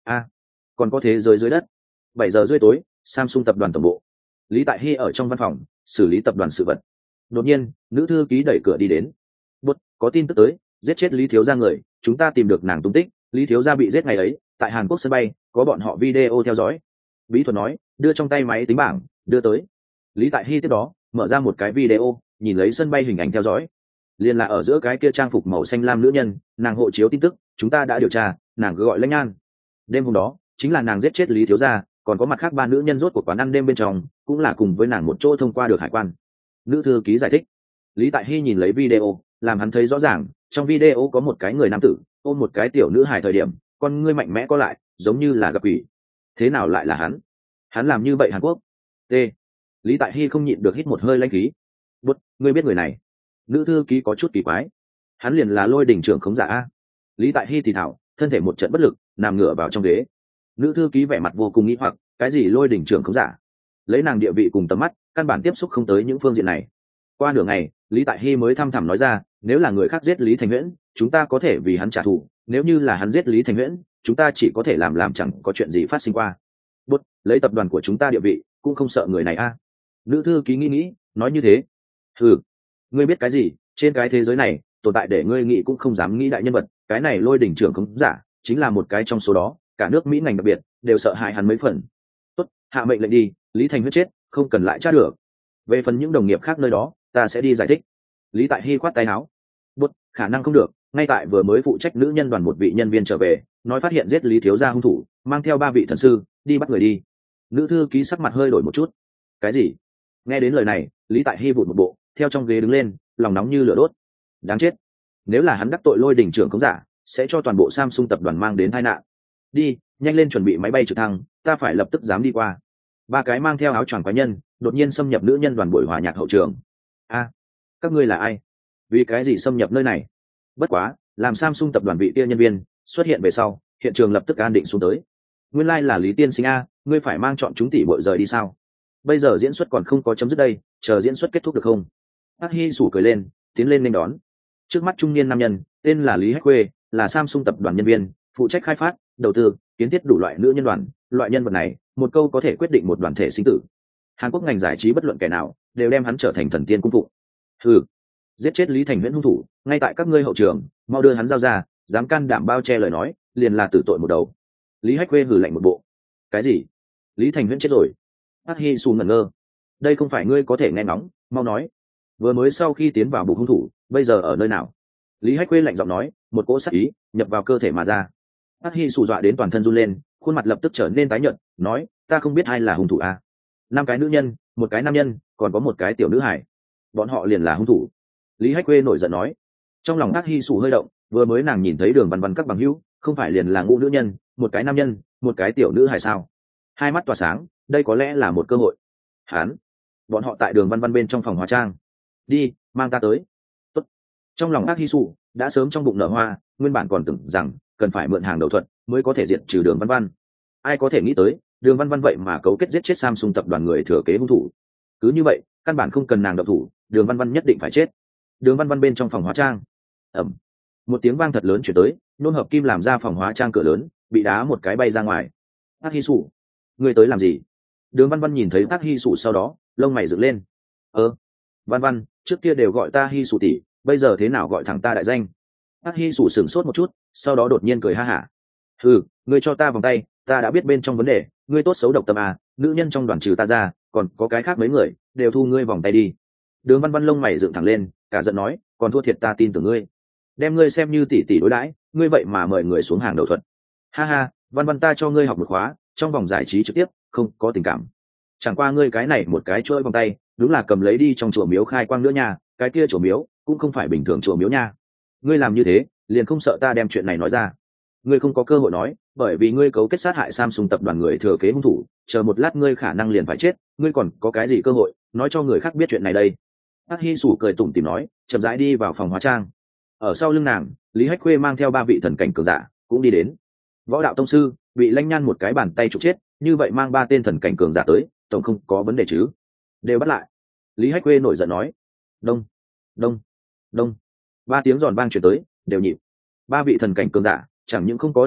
a còn có thế giới dưới đất. Bảy giờ rưỡi tối, Samsung tập đoàn tổng bộ. Lý Tại Hy ở trong văn phòng xử lý tập đoàn sự vật. Đột nhiên, nữ thư ký đẩy cửa đi đến. Bút, có tin tức tới, giết chết Lý thiếu gia người, chúng ta tìm được nàng tung tích. Lý thiếu gia bị giết ngày ấy tại Hàn Quốc sân bay, có bọn họ video theo dõi. Bí thuật nói, đưa trong tay máy tính bảng, đưa tới. Lý Tại Hy tiếp đó mở ra một cái video, nhìn lấy sân bay hình ảnh theo dõi. Liên là ở giữa cái kia trang phục màu xanh lam nữ nhân, nàng hộ chiếu tin tức, chúng ta đã điều tra, nàng cứ gọi Lãnh Nhan. Đêm hôm đó, chính là nàng giết chết Lý thiếu gia, còn có mặt khác ba nữ nhân rốt của quán ăn đêm bên trong, cũng là cùng với nàng một chỗ thông qua được hải quan. Nữ thư ký giải thích. Lý Tại Hy nhìn lấy video, làm hắn thấy rõ ràng, trong video có một cái người nam tử ôm một cái tiểu nữ hài thời điểm, con ngươi mạnh mẽ có lại, giống như là gặp quỷ. Thế nào lại là hắn? Hắn làm như vậy Hàn Quốc? T. Lý Tại Hy không nhịn được hít một hơi lãnh khí. Bút, ngươi biết người này? Nữ thư ký có chút kỳ quái. Hắn liền là Lôi đỉnh trưởng khống giả a. Lý Tại Hy thì thảo, thân thể một trận bất lực, nằm ngửa vào trong ghế. Nữ thư ký vẻ mặt vô cùng nghĩ hoặc, cái gì Lôi đỉnh trưởng khống giả? Lấy nàng địa vị cùng tầm mắt, căn bản tiếp xúc không tới những phương diện này. Qua nửa ngày, Lý Tại Hy mới thăm thẳm nói ra, nếu là người khác giết Lý Thành Huyễn, chúng ta có thể vì hắn trả thù, nếu như là hắn giết Lý Thành Huyễn, chúng ta chỉ có thể làm làm chẳng có chuyện gì phát sinh qua. Bút, lấy tập đoàn của chúng ta địa vị, cũng không sợ người này a. Nữ thư ký nghĩ nghĩ, nói như thế. Ừ, ngươi biết cái gì, trên cái thế giới này tồn tại để ngươi nghĩ cũng không dám nghĩ đại nhân vật, cái này Lôi đỉnh trưởng khống giả chính là một cái trong số đó, cả nước Mỹ ngành đặc biệt đều sợ hại hắn mấy phần. Tốt, hạ mệnh lệnh đi, Lý Thành Huyết chết, không cần lại tra được. Về phần những đồng nghiệp khác nơi đó, ta sẽ đi giải thích. Lý Tại Hy khoát tay áo. Bút, khả năng không được, ngay tại vừa mới phụ trách nữ nhân đoàn một vị nhân viên trở về, nói phát hiện giết Lý thiếu gia hung thủ, mang theo ba vị thần sư đi bắt người đi. Nữ thư ký sắc mặt hơi đổi một chút. Cái gì? Nghe đến lời này, Lý Tại Hy vụt một bộ, theo trong ghế đứng lên, lòng nóng như lửa đốt. Đáng chết, nếu là hắn đắc tội Lôi đỉnh trưởng khống giả, sẽ cho toàn bộ Samsung tập đoàn mang đến tai nạn. Đi, nhanh lên chuẩn bị máy bay trực thăng, ta phải lập tức dám đi qua. Ba cái mang theo áo choàng quái nhân đột nhiên xâm nhập nữ nhân đoàn buổi hòa nhạc hậu trường. A, các ngươi là ai? Vì cái gì xâm nhập nơi này? Bất quá, làm Samsung tập đoàn vị kia nhân viên xuất hiện về sau, hiện trường lập tức an định xuống tới. Nguyên lai like là Lý tiên sinh a, ngươi phải mang chọn chúng tỷ bội rời đi sao? Bây giờ diễn xuất còn không có chấm dứt đây, chờ diễn xuất kết thúc được không? Hắc Hi sủ cười lên, tiến lên nghênh đón. Trước mắt trung niên nam nhân, tên là Lý Hách Khuê, là Samsung tập đoàn nhân viên, phụ trách khai phát, đầu tư, kiến thiết đủ loại nữ nhân đoàn. Loại nhân vật này, một câu có thể quyết định một đoàn thể sinh tử. Hàn Quốc ngành giải trí bất luận kẻ nào, đều đem hắn trở thành thần tiên cung phụng. Hừ, giết chết Lý Thành Huyễn hung thủ, ngay tại các ngươi hậu trường, mau đưa hắn giao ra, dám can đảm bao che lời nói, liền là tử tội một đầu. Lý Hách Khuê hừ lạnh một bộ. Cái gì? Lý Thành Huyễn chết rồi? Hắc Hi Su ngẩn ngơ. Đây không phải ngươi có thể nghe ngóng, mau nói. Vừa mới sau khi tiến vào bụng hung thủ, bây giờ ở nơi nào? Lý Hách Khuê lạnh giọng nói, một cỗ sát ý nhập vào cơ thể mà ra. Hắc Hi Su dọa đến toàn thân run lên, khuôn mặt lập tức trở nên tái nhợt, nói, ta không biết ai là hung thủ à? Năm cái nữ nhân, một cái nam nhân, còn có một cái tiểu nữ hải, bọn họ liền là hung thủ. Lý Hách Khuê nổi giận nói. Trong lòng Hắc Hi Su hơi động, vừa mới nàng nhìn thấy Đường Văn Văn các bằng hữu, không phải liền là ngũ nữ nhân, một cái nam nhân, một cái tiểu nữ hải sao? Hai mắt tỏa sáng, đây có lẽ là một cơ hội. Hán, bọn họ tại Đường Văn Văn bên trong phòng hóa trang. Đi, mang ta tới. Tốt. Trong lòng Hắc Hi Su đã sớm trong bụng nở hoa, nguyên bản còn tưởng rằng cần phải mượn hàng đầu thuật mới có thể diệt trừ Đường Văn Văn. Ai có thể nghĩ tới, Đường Văn Văn vậy mà cấu kết giết chết Samsung tập đoàn người thừa kế hung thủ. Cứ như vậy, căn bản không cần nàng động thủ, Đường Văn Văn nhất định phải chết. Đường Văn Văn bên trong phòng hóa trang. Ầm. Một tiếng vang thật lớn truyền tới, nôn hợp kim làm ra phòng hóa trang cửa lớn, bị đá một cái bay ra ngoài. Hắc Hi Su, ngươi tới làm gì? Đường Văn Văn nhìn thấy Hắc Hi Su sau đó, lông mày dựng lên. Ơ, Văn Văn, trước kia đều gọi ta Hi Su tỷ, bây giờ thế nào gọi thẳng ta đại danh? Hắc Hi Su sửng sốt một chút, sau đó đột nhiên cười ha hả. Hừ, ngươi cho ta vòng tay, ta đã biết bên trong vấn đề, ngươi tốt xấu độc tâm à, nữ nhân trong đoàn trừ ta ra, còn có cái khác mấy người, đều thu ngươi vòng tay đi. Đường Văn Văn lông mày dựng thẳng lên, cả giận nói, còn thua thiệt ta tin tưởng ngươi, đem ngươi xem như tỷ tỷ đối đãi, ngươi vậy mà mời người xuống hàng đầu thuật. Ha ha, Văn Văn ta cho ngươi học một khóa, trong vòng giải trí trực tiếp, không có tình cảm. Chẳng qua ngươi cái này một cái chuỗi vòng tay, đúng là cầm lấy đi trong chùa miếu khai quang nữa nha, cái kia chùa miếu cũng không phải bình thường chùa miếu nha. Ngươi làm như thế, liền không sợ ta đem chuyện này nói ra. Ngươi không có cơ hội nói, bởi vì ngươi cấu kết sát hại Samsung tập đoàn người thừa kế hung thủ, chờ một lát ngươi khả năng liền phải chết, ngươi còn có cái gì cơ hội nói cho người khác biết chuyện này đây? Hắc Hi Sủ cười tủm tỉm nói, chậm rãi đi vào phòng hóa trang. Ở sau lưng nàng, Lý Hách Khuê mang theo ba vị thần cảnh cường giả cũng đi đến. Võ đạo tông sư bị Lãnh Nhan một cái bàn tay trục chết, như vậy mang ba tên thần cảnh cường giả tới, tổng không có vấn đề chứ? Đều bắt lại. Lý Hách Khuê nổi giận nói. Đông, đông, đông. Ba tiếng giòn vang truyền tới, đều nhịp. Ba vị thần cảnh cường giả chẳng những không có động thủ,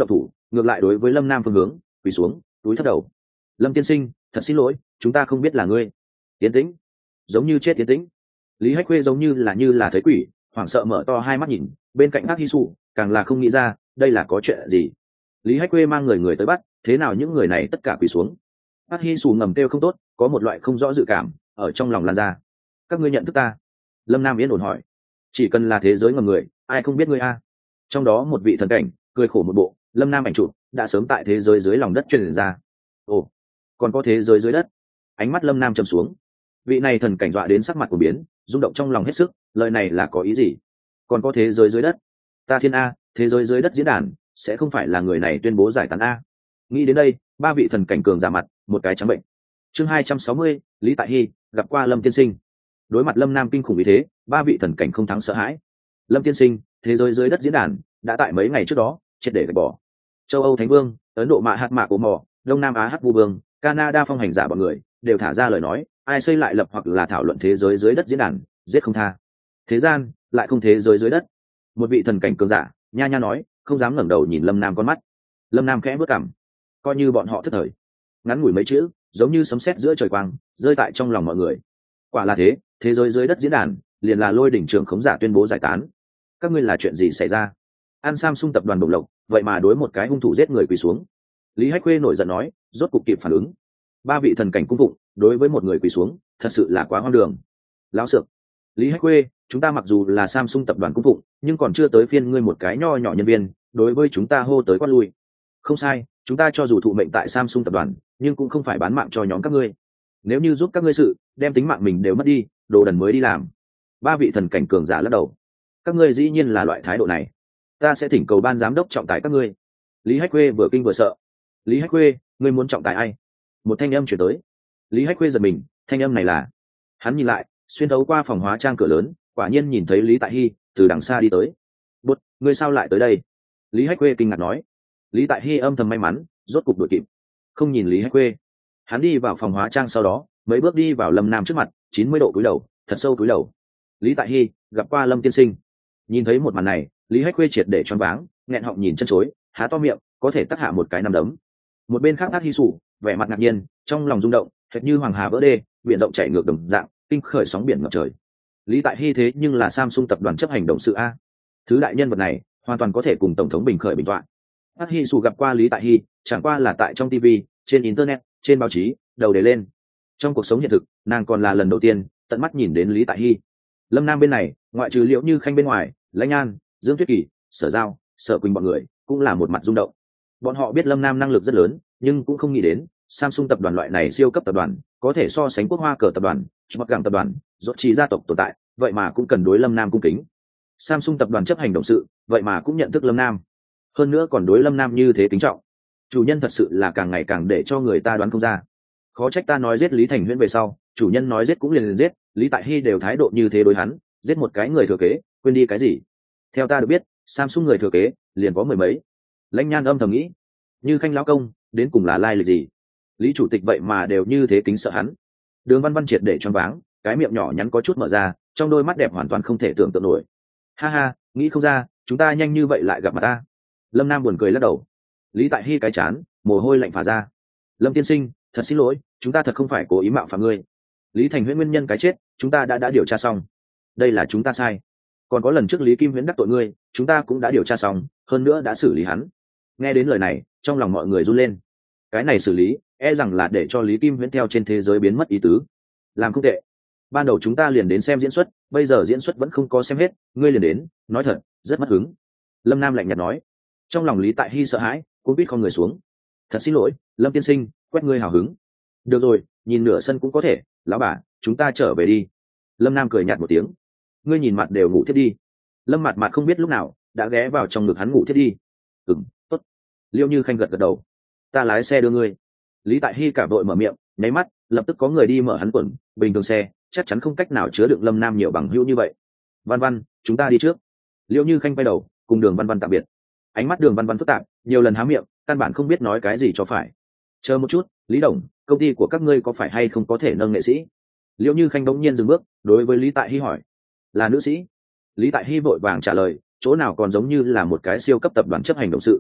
ngược lại đối với lâm nam phương hướng quỳ xuống túi thấp đầu. Lâm tiên sinh thật xin lỗi, chúng ta không biết là ngươi. Tiến tĩnh, giống như chết tiến tĩnh. Lý Hách Khuê giống như là như là thấy quỷ, hoảng sợ mở to hai mắt nhìn bên cạnh Ác Hi Sụ, càng là không nghĩ ra đây là có chuyện gì. Lý Hách Khuê mang người người tới bắt, thế nào những người này tất cả quỳ xuống. Ác Hi Sụ ngầm kêu không tốt, có một loại không rõ dự cảm ở trong lòng lan ra. Các ngươi nhận thức ta? Lâm Nam yên ổn hỏi. Chỉ cần là thế giới ngầm người, ai không biết ngươi a? Trong đó một vị thần cảnh cười khổ một bộ, Lâm Nam ảnh chụp đã sớm tại thế giới dưới lòng đất truyền ra. Ồ, còn có thế giới dưới đất. Ánh mắt Lâm Nam trầm xuống. Vị này thần cảnh dọa đến sắc mặt của biến, rung động trong lòng hết sức, lời này là có ý gì? Còn có thế giới dưới đất? Ta thiên a, thế giới dưới đất diễn đàn sẽ không phải là người này tuyên bố giải tán a? Nghĩ đến đây, ba vị thần cảnh cường giả mặt, một cái trắng bệnh. Chương hai trăm sáu mươi, Lý Tại Hy gặp qua Lâm tiên sinh. Đối mặt Lâm Nam kinh khủng như thế, ba vị thần cảnh không thắng sợ hãi. Lâm tiên sinh, thế giới dưới đất diễn đàn đã tại mấy ngày trước đó triệt để gạch bỏ. Châu Âu Thánh Vương, Ấn Độ Mạ Hạt Mạ Cổ Mỏ, Đông Nam Á Hắc Vu Vương, Canada phong hành giả bọn người đều thả ra lời nói, ai xây lại lập hoặc là thảo luận thế giới dưới đất diễn đàn, giết không tha. Thế gian lại không thế giới dưới đất. Một vị thần cảnh cường giả nha nha nói, không dám ngẩng đầu nhìn Lâm Nam con mắt. Lâm Nam khẽ bước cằm, coi như bọn họ thất thời. Ngắn ngủi mấy chữ, giống như sấm sét giữa trời quang, rơi tại trong lòng mọi người. Quả là thế, thế giới dưới đất diễn đàn liền là Lôi đỉnh trưởng khống giả tuyên bố giải tán. Các ngươi là chuyện gì xảy ra? An Samsung tập đoàn Đồng Lộc, vậy mà đối một cái hung thủ giết người quỳ xuống. Lý Hách Khuê nổi giận nói, rốt cục kịp phản ứng. Ba vị thần cảnh cung phụng đối với một người quỳ xuống, thật sự là quá hoang đường. Lão sược. Lý Hách Khuê, chúng ta mặc dù là Samsung tập đoàn cung phụng, nhưng còn chưa tới phiên ngươi một cái nho nhỏ nhân viên, đối với chúng ta hô tới quát lui. Không sai, chúng ta cho dù thụ mệnh tại Samsung tập đoàn, nhưng cũng không phải bán mạng cho nhóm các ngươi. Nếu như giúp các ngươi sự, đem tính mạng mình đều mất đi, đồ đần mới đi làm. Ba vị thần cảnh cường giả lắc đầu. Các ngươi dĩ nhiên là loại thái độ này, ta sẽ thỉnh cầu ban giám đốc trọng tài các ngươi. Lý Hách Khuê vừa kinh vừa sợ. Lý Hách Khuê, ngươi muốn trọng tài ai? Một thanh âm chuyển tới. Lý Hách Khuê giật mình, thanh âm này là. Hắn nhìn lại, xuyên thấu qua phòng hóa trang cửa lớn, quả nhiên nhìn thấy Lý Tại Hy từ đằng xa đi tới. Bút, ngươi sao lại tới đây? Lý Hách Khuê kinh ngạc nói. Lý Tại Hy âm thầm may mắn, rốt cục đuổi kịp. Không nhìn Lý Hách Khuê, hắn đi vào phòng hóa trang, sau đó mấy bước đi vào Lâm Nam trước mặt, chín mươi độ cúi đầu, thật sâu cúi đầu. Lý Tại Hy gặp qua Lâm tiên sinh. Nhìn thấy một màn này, Lý Hách Khuê triệt để choáng váng, nghẹn họng nhìn chân chối, há to miệng, có thể tắc hạ một cái nắm đấm. Một bên khác Ác Hi Sụ vẻ mặt ngạc nhiên, trong lòng rung động, hệt như hoàng hà vỡ đê, biển rộng chảy ngược đồng dạng, kinh khởi sóng biển ngập trời. Lý Tại Hy thế nhưng là Samsung tập đoàn chấp hành động sự a, thứ đại nhân vật này hoàn toàn có thể cùng tổng thống bình khởi bình tọa. Ác Hi Sụ gặp qua Lý Tại Hy, chẳng qua là tại trong ti vi, trên internet, trên báo chí, đầu đề lên. Trong cuộc sống hiện thực, nàng còn là lần đầu tiên tận mắt nhìn đến Lý Tại Hy. Lâm Nam bên này, ngoại trừ Liễu Như Khanh bên ngoài, Lãnh An, Dương Tuyết Kỳ, Sở Giao, Sở Quỳnh bọn người cũng là một mặt rung động. Bọn họ biết Lâm Nam năng lực rất lớn, nhưng cũng không nghĩ đến Samsung tập đoàn loại này siêu cấp tập đoàn có thể so sánh Quốc Hoa cờ tập đoàn, Mặc Gẳng tập đoàn, rốt chỉ gia tộc tồn tại, vậy mà cũng cần đối Lâm Nam cung kính. Samsung tập đoàn chấp hành động sự, vậy mà cũng nhận thức Lâm Nam, hơn nữa còn đối Lâm Nam như thế kính trọng. Chủ nhân thật sự là càng ngày càng để cho người ta đoán không ra. Khó trách ta nói giết Lý Thành Huyễn về sau, chủ nhân nói giết cũng liền liền giết, Lý Tại Hy đều thái độ như thế đối hắn, giết một cái người thừa kế, quên đi cái gì? Theo ta được biết, Samsung người thừa kế liền có mười mấy. Lãnh Nhan âm thầm nghĩ, Như Khanh lão công đến cùng là lai lịch gì? Lý chủ tịch vậy mà đều như thế kính sợ hắn. Đường Văn Văn triệt để choáng váng, cái miệng nhỏ nhắn có chút mở ra, trong đôi mắt đẹp hoàn toàn không thể tưởng tượng nổi. Ha ha, nghĩ không ra, chúng ta nhanh như vậy lại gặp mặt ta. Lâm Nam buồn cười lắc đầu. Lý Tại Hy cái chán mồ hôi lạnh phả ra. Lâm tiên sinh, thật xin lỗi, chúng ta thật không phải cố ý mạo phạm ngươi. Lý Thành Huyễn nguyên nhân cái chết, chúng ta đã đã điều tra xong. Đây là chúng ta sai. Còn có lần trước Lý Kim Huyễn đắc tội ngươi, chúng ta cũng đã điều tra xong, hơn nữa đã xử lý hắn. Nghe đến lời này, trong lòng mọi người run lên. Cái này xử lý, e rằng là để cho Lý Kim Huyễn theo trên thế giới biến mất ý tứ. Làm không tệ. Ban đầu chúng ta liền đến xem diễn xuất, bây giờ diễn xuất vẫn không có xem hết, ngươi liền đến, nói thật, rất mất hứng. Lâm Nam lạnh nhạt nói. Trong lòng Lý Tại Hy sợ hãi, cũng biết con người xuống. Thật xin lỗi, Lâm tiên sinh, quét ngươi hào hứng. Được rồi, nhìn nửa sân cũng có thể, lão bà, chúng ta trở về đi. Lâm Nam cười nhạt một tiếng. Ngươi nhìn mặt đều ngủ thiết đi. Lâm mặt mặt không biết lúc nào đã ghé vào trong ngực hắn ngủ thiết đi. Ừm, tốt. Liêu Như Khanh gật gật đầu. Ta lái xe đưa ngươi. Lý Tại Hy cả vội mở miệng, nháy mắt, lập tức có người đi mở hắn quần, bình thường xe chắc chắn không cách nào chứa đựng Lâm Nam nhiều bằng hữu như vậy. Văn Văn, chúng ta đi trước. Liêu Như Khanh quay đầu, cùng Đường Văn Văn tạm biệt. Ánh mắt Đường Văn Văn phức tạp, nhiều lần há miệng, căn bản không biết nói cái gì cho phải. Chờ một chút, Lý Đồng, công ty của các ngươi có phải hay không có thể nâng nghệ sĩ? Liễu Như Khanh đống nhiên dừng bước, đối với Lý Tại Hy hỏi. Là nữ sĩ. Lý Tại Hy vội vàng trả lời, chỗ nào còn giống như là một cái siêu cấp tập đoàn chấp hành động sự.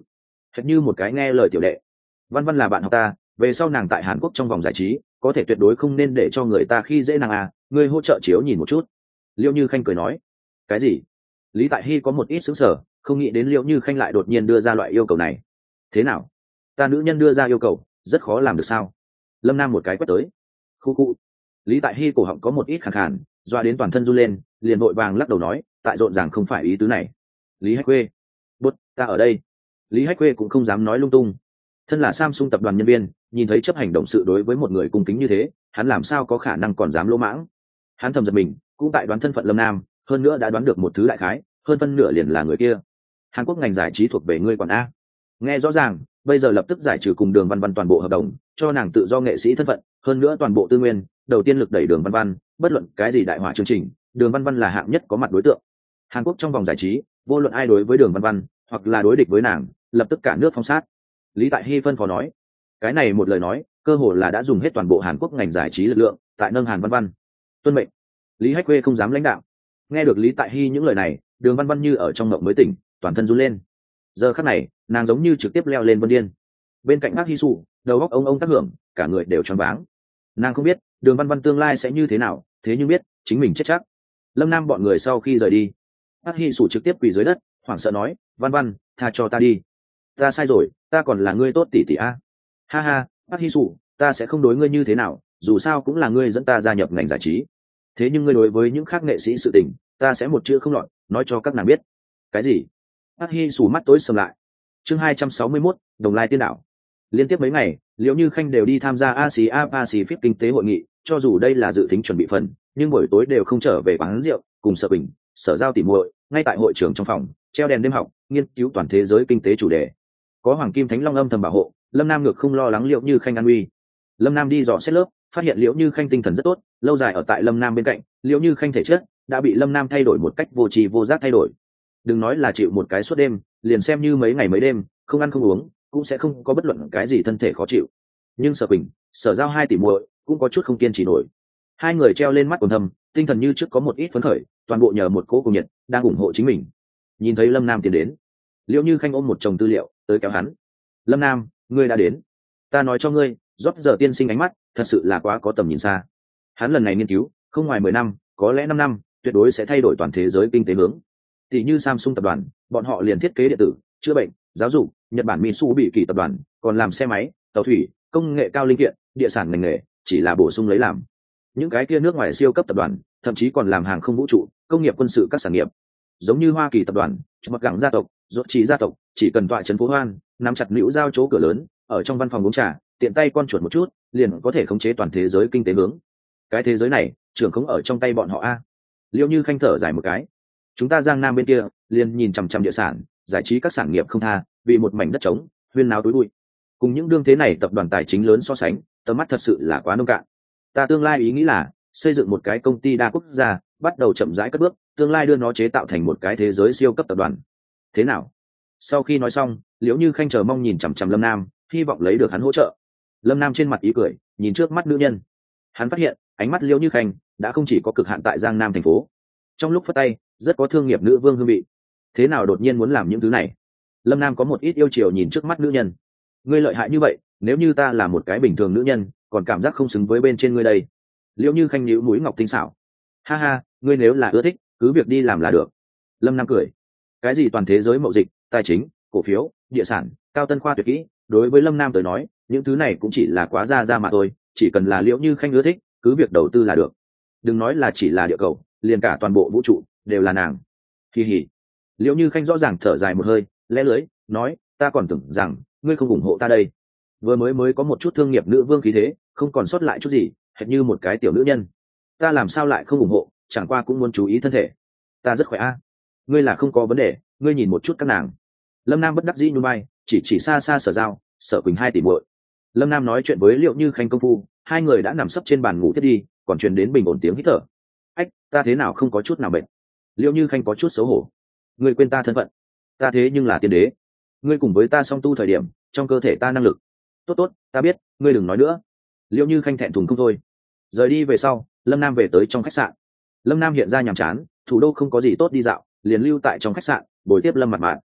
hệt như một cái nghe lời tiểu đệ. Văn Văn là bạn học ta, về sau nàng tại Hàn Quốc trong vòng giải trí có thể tuyệt đối không nên để cho người ta khi dễ nàng à, ngươi hỗ trợ chiếu nhìn một chút. Liễu Như Khanh cười nói. Cái gì? Lý Tại Hy có một ít sững sờ, không nghĩ đến Liễu Như Khanh lại đột nhiên đưa ra loại yêu cầu này. Thế nào, ta nữ nhân đưa ra yêu cầu rất khó làm được sao? Lâm Nam một cái quét tới. Khu khu. Lý Tại Hy cổ họng có một ít khàn khàn, doa đến toàn thân run lên, liền vội vàng lắc đầu nói, tại rộn ràng không phải ý tứ này. Lý Hách Quê, bút, ta ở đây. Lý Hách Quê cũng không dám nói lung tung. Thân là Samsung tập đoàn nhân viên, nhìn thấy chấp hành động sự đối với một người cung kính như thế, hắn làm sao có khả năng còn dám lỗ mãng? Hắn thầm giật mình, cũng tại đoán thân phận Lâm Nam, hơn nữa đã đoán được một thứ đại khái, hơn phân nửa liền là người kia. Hàn Quốc ngành giải trí thuộc về ngươi còn a? Nghe rõ ràng, bây giờ lập tức giải trừ cùng Đường Văn Văn toàn bộ hợp đồng, cho nàng tự do nghệ sĩ thân phận, hơn nữa toàn bộ tư nguyên, đầu tiên lực đẩy Đường Văn Văn, bất luận cái gì đại hỏa chương trình, Đường Văn Văn là hạng nhất có mặt đối tượng. Hàn Quốc trong vòng giải trí, vô luận ai đối với Đường Văn Văn, hoặc là đối địch với nàng, lập tức cả nước phong sát. Lý Tại Hy phân phó nói, cái này một lời nói, cơ hồ là đã dùng hết toàn bộ Hàn Quốc ngành giải trí lực lượng, tại nâng Hàn Văn Văn. Tuân mệnh. Lý Hách Quê không dám lãnh đạo. Nghe được Lý Tại Hy những lời này, Đường Văn Văn như ở trong mộng mới tỉnh, toàn thân run lên. Giờ khắc này, nàng giống như trực tiếp leo lên vân điên. Bên cạnh Park Hee Soo, đầu óc ông ông tác hưởng, cả người đều choáng váng. Nàng không biết Đường Văn Văn tương lai sẽ như thế nào, thế nhưng biết chính mình chết chắc. Lâm Nam bọn người sau khi rời đi, Park Hee Soo trực tiếp quỳ dưới đất, hoảng sợ nói, Văn Văn, tha cho ta đi. Ta sai rồi, ta còn là ngươi tốt tỷ tỷ a. Ha ha, Park Hee Soo, ta sẽ không đối ngươi như thế nào, dù sao cũng là ngươi dẫn ta gia nhập ngành giải trí. Thế nhưng ngươi đối với những khác nghệ sĩ sự tình, ta sẽ một chữ không lọt, nói cho các nàng biết. Cái gì? Park Hee Soo mắt tối sầm lại. Chương hai trăm sáu mươi mốt, Đồng Lai Tiên Đảo. Liên tiếp mấy ngày, Liễu Như Khanh đều đi tham gia Asia Pacific kinh tế hội nghị, cho dù đây là dự tính chuẩn bị phần, nhưng buổi tối đều không trở về quán rượu, cùng Sở Bình, Sở Giao tỉ muội, ngay tại hội trường trong phòng, treo đèn đêm học, nghiên cứu toàn thế giới kinh tế chủ đề. Có Hoàng Kim Thánh Long âm thầm bảo hộ, Lâm Nam ngược không lo lắng Liễu Như Khanh an nguy. Lâm Nam đi dò xét lớp, phát hiện Liễu Như Khanh tinh thần rất tốt, lâu dài ở tại Lâm Nam bên cạnh, Liễu Như Khanh thể chất đã bị Lâm Nam thay đổi một cách vô tri vô giác thay đổi. Đừng nói là chịu một cái suốt đêm, liền xem như mấy ngày mấy đêm, không ăn không uống, cũng sẽ không có bất luận cái gì thân thể khó chịu. Nhưng Sở Bình, Sở Giao hai tỷ muội cũng có chút không kiên trì nổi. Hai người treo lên mắt quần thâm, tinh thần như trước có một ít phấn khởi, toàn bộ nhờ một cỗ cùng nhiệt đang ủng hộ chính mình. Nhìn thấy Lâm Nam tiến đến, Liễu Như Khanh ôm một chồng tư liệu tới kéo hắn. Lâm Nam, ngươi đã đến. Ta nói cho ngươi, rót giờ tiên sinh ánh mắt thật sự là quá có tầm nhìn xa. Hắn lần này nghiên cứu không ngoài mười năm, có lẽ năm năm, tuyệt đối sẽ thay đổi toàn thế giới kinh tế hướng. Tỷ như Samsung tập đoàn, bọn họ liền thiết kế điện tử, chữa bệnh, giáo dục, Nhật Bản Mitsubishi tập đoàn còn làm xe máy, tàu thủy, công nghệ cao linh kiện, địa sản ngành nghề, chỉ là bổ sung lấy làm. Những cái kia nước ngoài siêu cấp tập đoàn, thậm chí còn làm hàng không vũ trụ, công nghiệp quân sự các sản nghiệp. Giống như Hoa Kỳ tập đoàn, Mặc Gẳng gia tộc, Rốt Chỉ gia tộc, chỉ cần tọa trấn phố Hoan, nắm chặt nữu giao chỗ cửa lớn, ở trong văn phòng uống trà, tiện tay con chuột một chút, liền có thể khống chế toàn thế giới kinh tế hướng. Cái thế giới này, trưởng khống ở trong tay bọn họ a. Liễu Như Khanh thở dài một cái. Chúng ta Giang Nam bên kia, liền nhìn chằm chằm địa sản, giải trí các sản nghiệp không tha, vì một mảnh đất trống, huyên náo túi bụi. Cùng những đương thế này tập đoàn tài chính lớn so sánh, tầm mắt thật sự là quá nông cạn. Ta tương lai ý nghĩ là xây dựng một cái công ty đa quốc gia, bắt đầu chậm rãi cất bước, tương lai đưa nó chế tạo thành một cái thế giới siêu cấp tập đoàn. Thế nào? Sau khi nói xong, Liễu Như Khanh chờ mong nhìn chằm chằm Lâm Nam, hy vọng lấy được hắn hỗ trợ. Lâm Nam trên mặt ý cười, nhìn trước mắt nữ nhân. Hắn phát hiện, ánh mắt Liễu Như Khanh đã không chỉ có cực hạn tại Giang Nam thành phố. Trong lúc phất tay, rất có thương nghiệp nữ vương hương vị. Thế nào đột nhiên muốn làm những thứ này? Lâm Nam có một ít yêu chiều nhìn trước mắt nữ nhân. Ngươi lợi hại như vậy, nếu như ta là một cái bình thường nữ nhân, còn cảm giác không xứng với bên trên ngươi đây. Liễu Như Khanh nhíu mũi ngọc tinh xảo. Ha ha, ngươi nếu là ưa thích, cứ việc đi làm là được. Lâm Nam cười. Cái gì toàn thế giới mậu dịch, tài chính, cổ phiếu, địa sản, cao tân khoa tuyệt kỹ, đối với Lâm Nam tới nói, những thứ này cũng chỉ là quá ra ra mà thôi, chỉ cần là Liễu Như Khanh ưa thích, cứ việc đầu tư là được. Đừng nói là chỉ là địa cầu, liền cả toàn bộ vũ trụ đều là nàng. Kỳ hỉ. Liễu Như Khanh rõ ràng thở dài một hơi, lẽ lưới, nói, ta còn tưởng rằng ngươi không ủng hộ ta đây. Vừa mới mới có một chút thương nghiệp nữ vương khí thế, không còn sót lại chút gì, hệt như một cái tiểu nữ nhân. Ta làm sao lại không ủng hộ, chẳng qua cũng muốn chú ý thân thể. Ta rất khỏe a. Ngươi là không có vấn đề, ngươi nhìn một chút các nàng. Lâm Nam bất đắc dĩ nhún vai, chỉ chỉ xa xa Sở Giao, Sở Quỳnh hai tỷ muội. Lâm Nam nói chuyện với Liễu Như Khanh công phu, hai người đã nằm sấp trên bàn ngủ thiết đi, còn truyền đến bình ổn tiếng hít thở. Ách, ta thế nào không có chút nào bệnh? Liễu Như Khanh có chút xấu hổ. Ngươi quên ta thân phận. Ta thế nhưng là tiên đế. Ngươi cùng với ta song tu thời điểm, trong cơ thể ta năng lực. Tốt tốt, ta biết, ngươi đừng nói nữa. Liễu Như Khanh thẹn thùng không thôi. Rời đi về sau, Lâm Nam về tới trong khách sạn. Lâm Nam hiện ra nhàm chán, thủ đô không có gì tốt đi dạo, liền lưu tại trong khách sạn, buổi tiếp Lâm Mạt Mạt.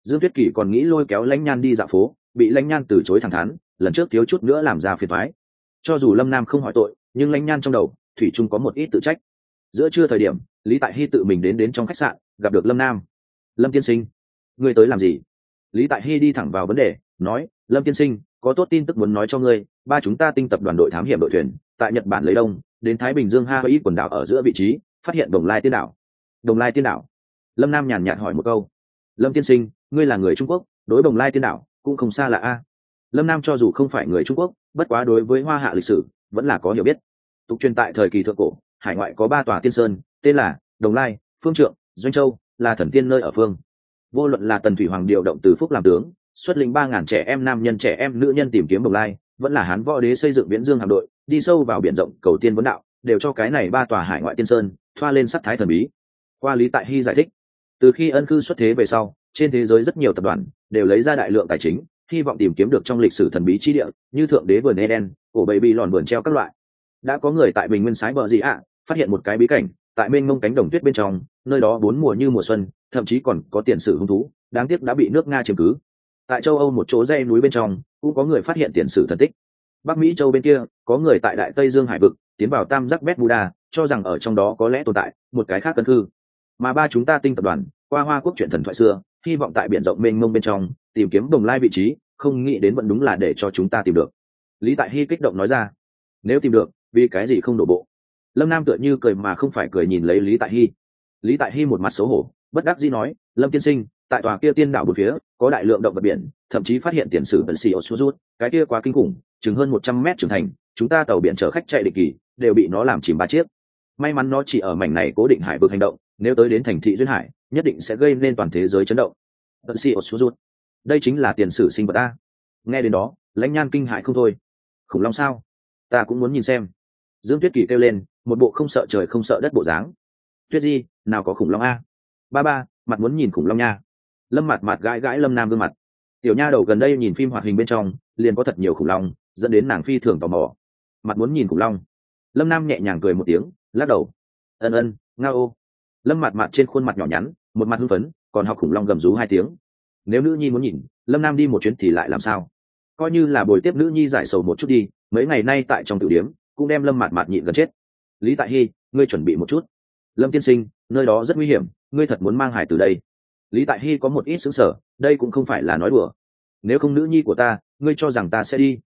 Dương Tuyết Kỳ còn nghĩ lôi kéo Lãnh Nhan đi dạo phố, bị Lãnh Nhan từ chối thẳng thắn, lần trước thiếu chút nữa làm ra phiền toái. Cho dù Lâm Nam không hỏi tội, nhưng Lãnh Nhan trong đầu thủy chung có một ít tự trách. Giữa trưa thời điểm, Lý Tại Hy tự mình đến đến trong khách sạn, gặp được Lâm Nam. Lâm tiên sinh, ngươi tới làm gì? Lý Tại Hy đi thẳng vào vấn đề, nói: Lâm tiên sinh, có tốt tin tức muốn nói cho ngươi, ba chúng ta tinh tập đoàn đội thám hiểm đội thuyền tại Nhật Bản lấy đông đến Thái Bình Dương Hawaii quần đảo ở giữa vị trí, phát hiện Đồng Lai Tiên đảo. Đồng Lai Tiên đảo? Lâm Nam nhàn nhạt hỏi một câu. Lâm tiên sinh, ngươi là người Trung Quốc, đối Đồng Lai Tiên đảo cũng không xa lạ a. Lâm Nam cho dù không phải người Trung Quốc, bất quá đối với Hoa Hạ lịch sử vẫn là có hiểu biết. Tục truyền tại thời kỳ thượng cổ, hải ngoại có ba tòa tiên sơn, tên là Đồng Lai, Phương Trượng, Doanh Châu, là thần tiên nơi ở phương. Vô luận là Tần Thủy Hoàng điều động từ Phúc làm tướng, xuất lĩnh ba ngàn trẻ em nam nhân trẻ em nữ nhân tìm kiếm Đồng Lai, vẫn là Hán Võ Đế xây dựng Viễn Dương hạm đội, đi sâu vào biển rộng cầu tiên vấn đạo, đều cho cái này ba tòa hải ngoại tiên sơn thoa lên sắc thái thần bí. Qua Lý Tại Hy giải thích, từ khi ân cư xuất thế về sau, trên thế giới rất nhiều tập đoàn đều lấy ra đại lượng tài chính, hy vọng tìm kiếm được trong lịch sử thần bí chi địa, như thượng đế vườn Eden, cổ baby lòn vườn treo các loại. Đã có người tại Bình Nguyên Sái bờ gì ạ, phát hiện một cái bí cảnh, tại mênh mông cánh đồng tuyết bên trong, nơi đó bốn mùa như mùa xuân, thậm chí còn có tiền sử hung thú, đáng tiếc đã bị nước Nga chiếm cứ. Tại châu Âu một chỗ dãy núi bên trong, cũng có người phát hiện tiền sử thần tích. Bắc Mỹ châu bên kia, có người tại Đại Tây Dương hải vực tiến vào Tam Giác Bermuda, cho rằng ở trong đó có lẽ tồn tại một cái khác cân cư. Mà ba chúng ta tinh tập đoàn qua Hoa Quốc chuyện thần thoại xưa, hy vọng tại biển rộng mênh mông bên trong tìm kiếm Đồng Lai vị trí, không nghĩ đến vẫn đúng là để cho chúng ta tìm được. Lý Tại Hy kích động nói ra. Nếu tìm được, vì cái gì không đổ bộ? Lâm Nam tựa như cười mà không phải cười nhìn lấy Lý Tại Hy. Lý Tại Hy một mặt xấu hổ, bất đắc dĩ nói: Lâm tiên sinh, tại tòa kia tiên đảo bốn phía có đại lượng động vật biển, thậm chí phát hiện tiền sử bẩn xì rút, cái kia quá kinh khủng, chừng hơn một trăm mét trưởng thành, chúng ta tàu biển chở khách chạy định kỳ đều bị nó làm chìm ba chiếc. May mắn nó chỉ ở mảnh này cố định hải vực hành động, nếu tới đến thành thị duyên hải, nhất định sẽ gây nên toàn thế giới chấn động. Bẩn xì rút, đây chính là tiền sử sinh vật a. Nghe đến đó, Lãnh Nhan kinh hãi không thôi. Khủng long sao? Ta cũng muốn nhìn xem. Dương Tuyết Kỳ kêu lên, một bộ không sợ trời không sợ đất bộ dáng. Tuyết Di, nào có khủng long a? Ba ba, mặt muốn nhìn khủng long nha. Lâm Mạt Mạt gãi gãi Lâm Nam gương mặt. Tiểu nha đầu gần đây nhìn phim hoạt hình bên trong, liền có thật nhiều khủng long, dẫn đến nàng phi thường tò mò. Mặt muốn nhìn khủng long. Lâm Nam nhẹ nhàng cười một tiếng, lắc đầu. Ân ân, ngao. Lâm Mạt Mạt trên khuôn mặt nhỏ nhắn, một mặt hưng phấn, còn học khủng long gầm rú hai tiếng. Nếu nữ nhi muốn nhìn, Lâm Nam đi một chuyến thì lại làm sao? Coi như là bồi tiếp nữ nhi giải sầu một chút đi, mấy ngày nay tại trong tiểu điếm cũng đem Lâm Mạt Mạt nhịn gần chết. Lý Tại Hy, ngươi chuẩn bị một chút. Lâm tiên sinh, nơi đó rất nguy hiểm, ngươi thật muốn mang hải từ đây? Lý Tại Hy có một ít sững sờ, đây cũng không phải là nói đùa. Nếu không nữ nhi của ta, ngươi cho rằng ta sẽ đi?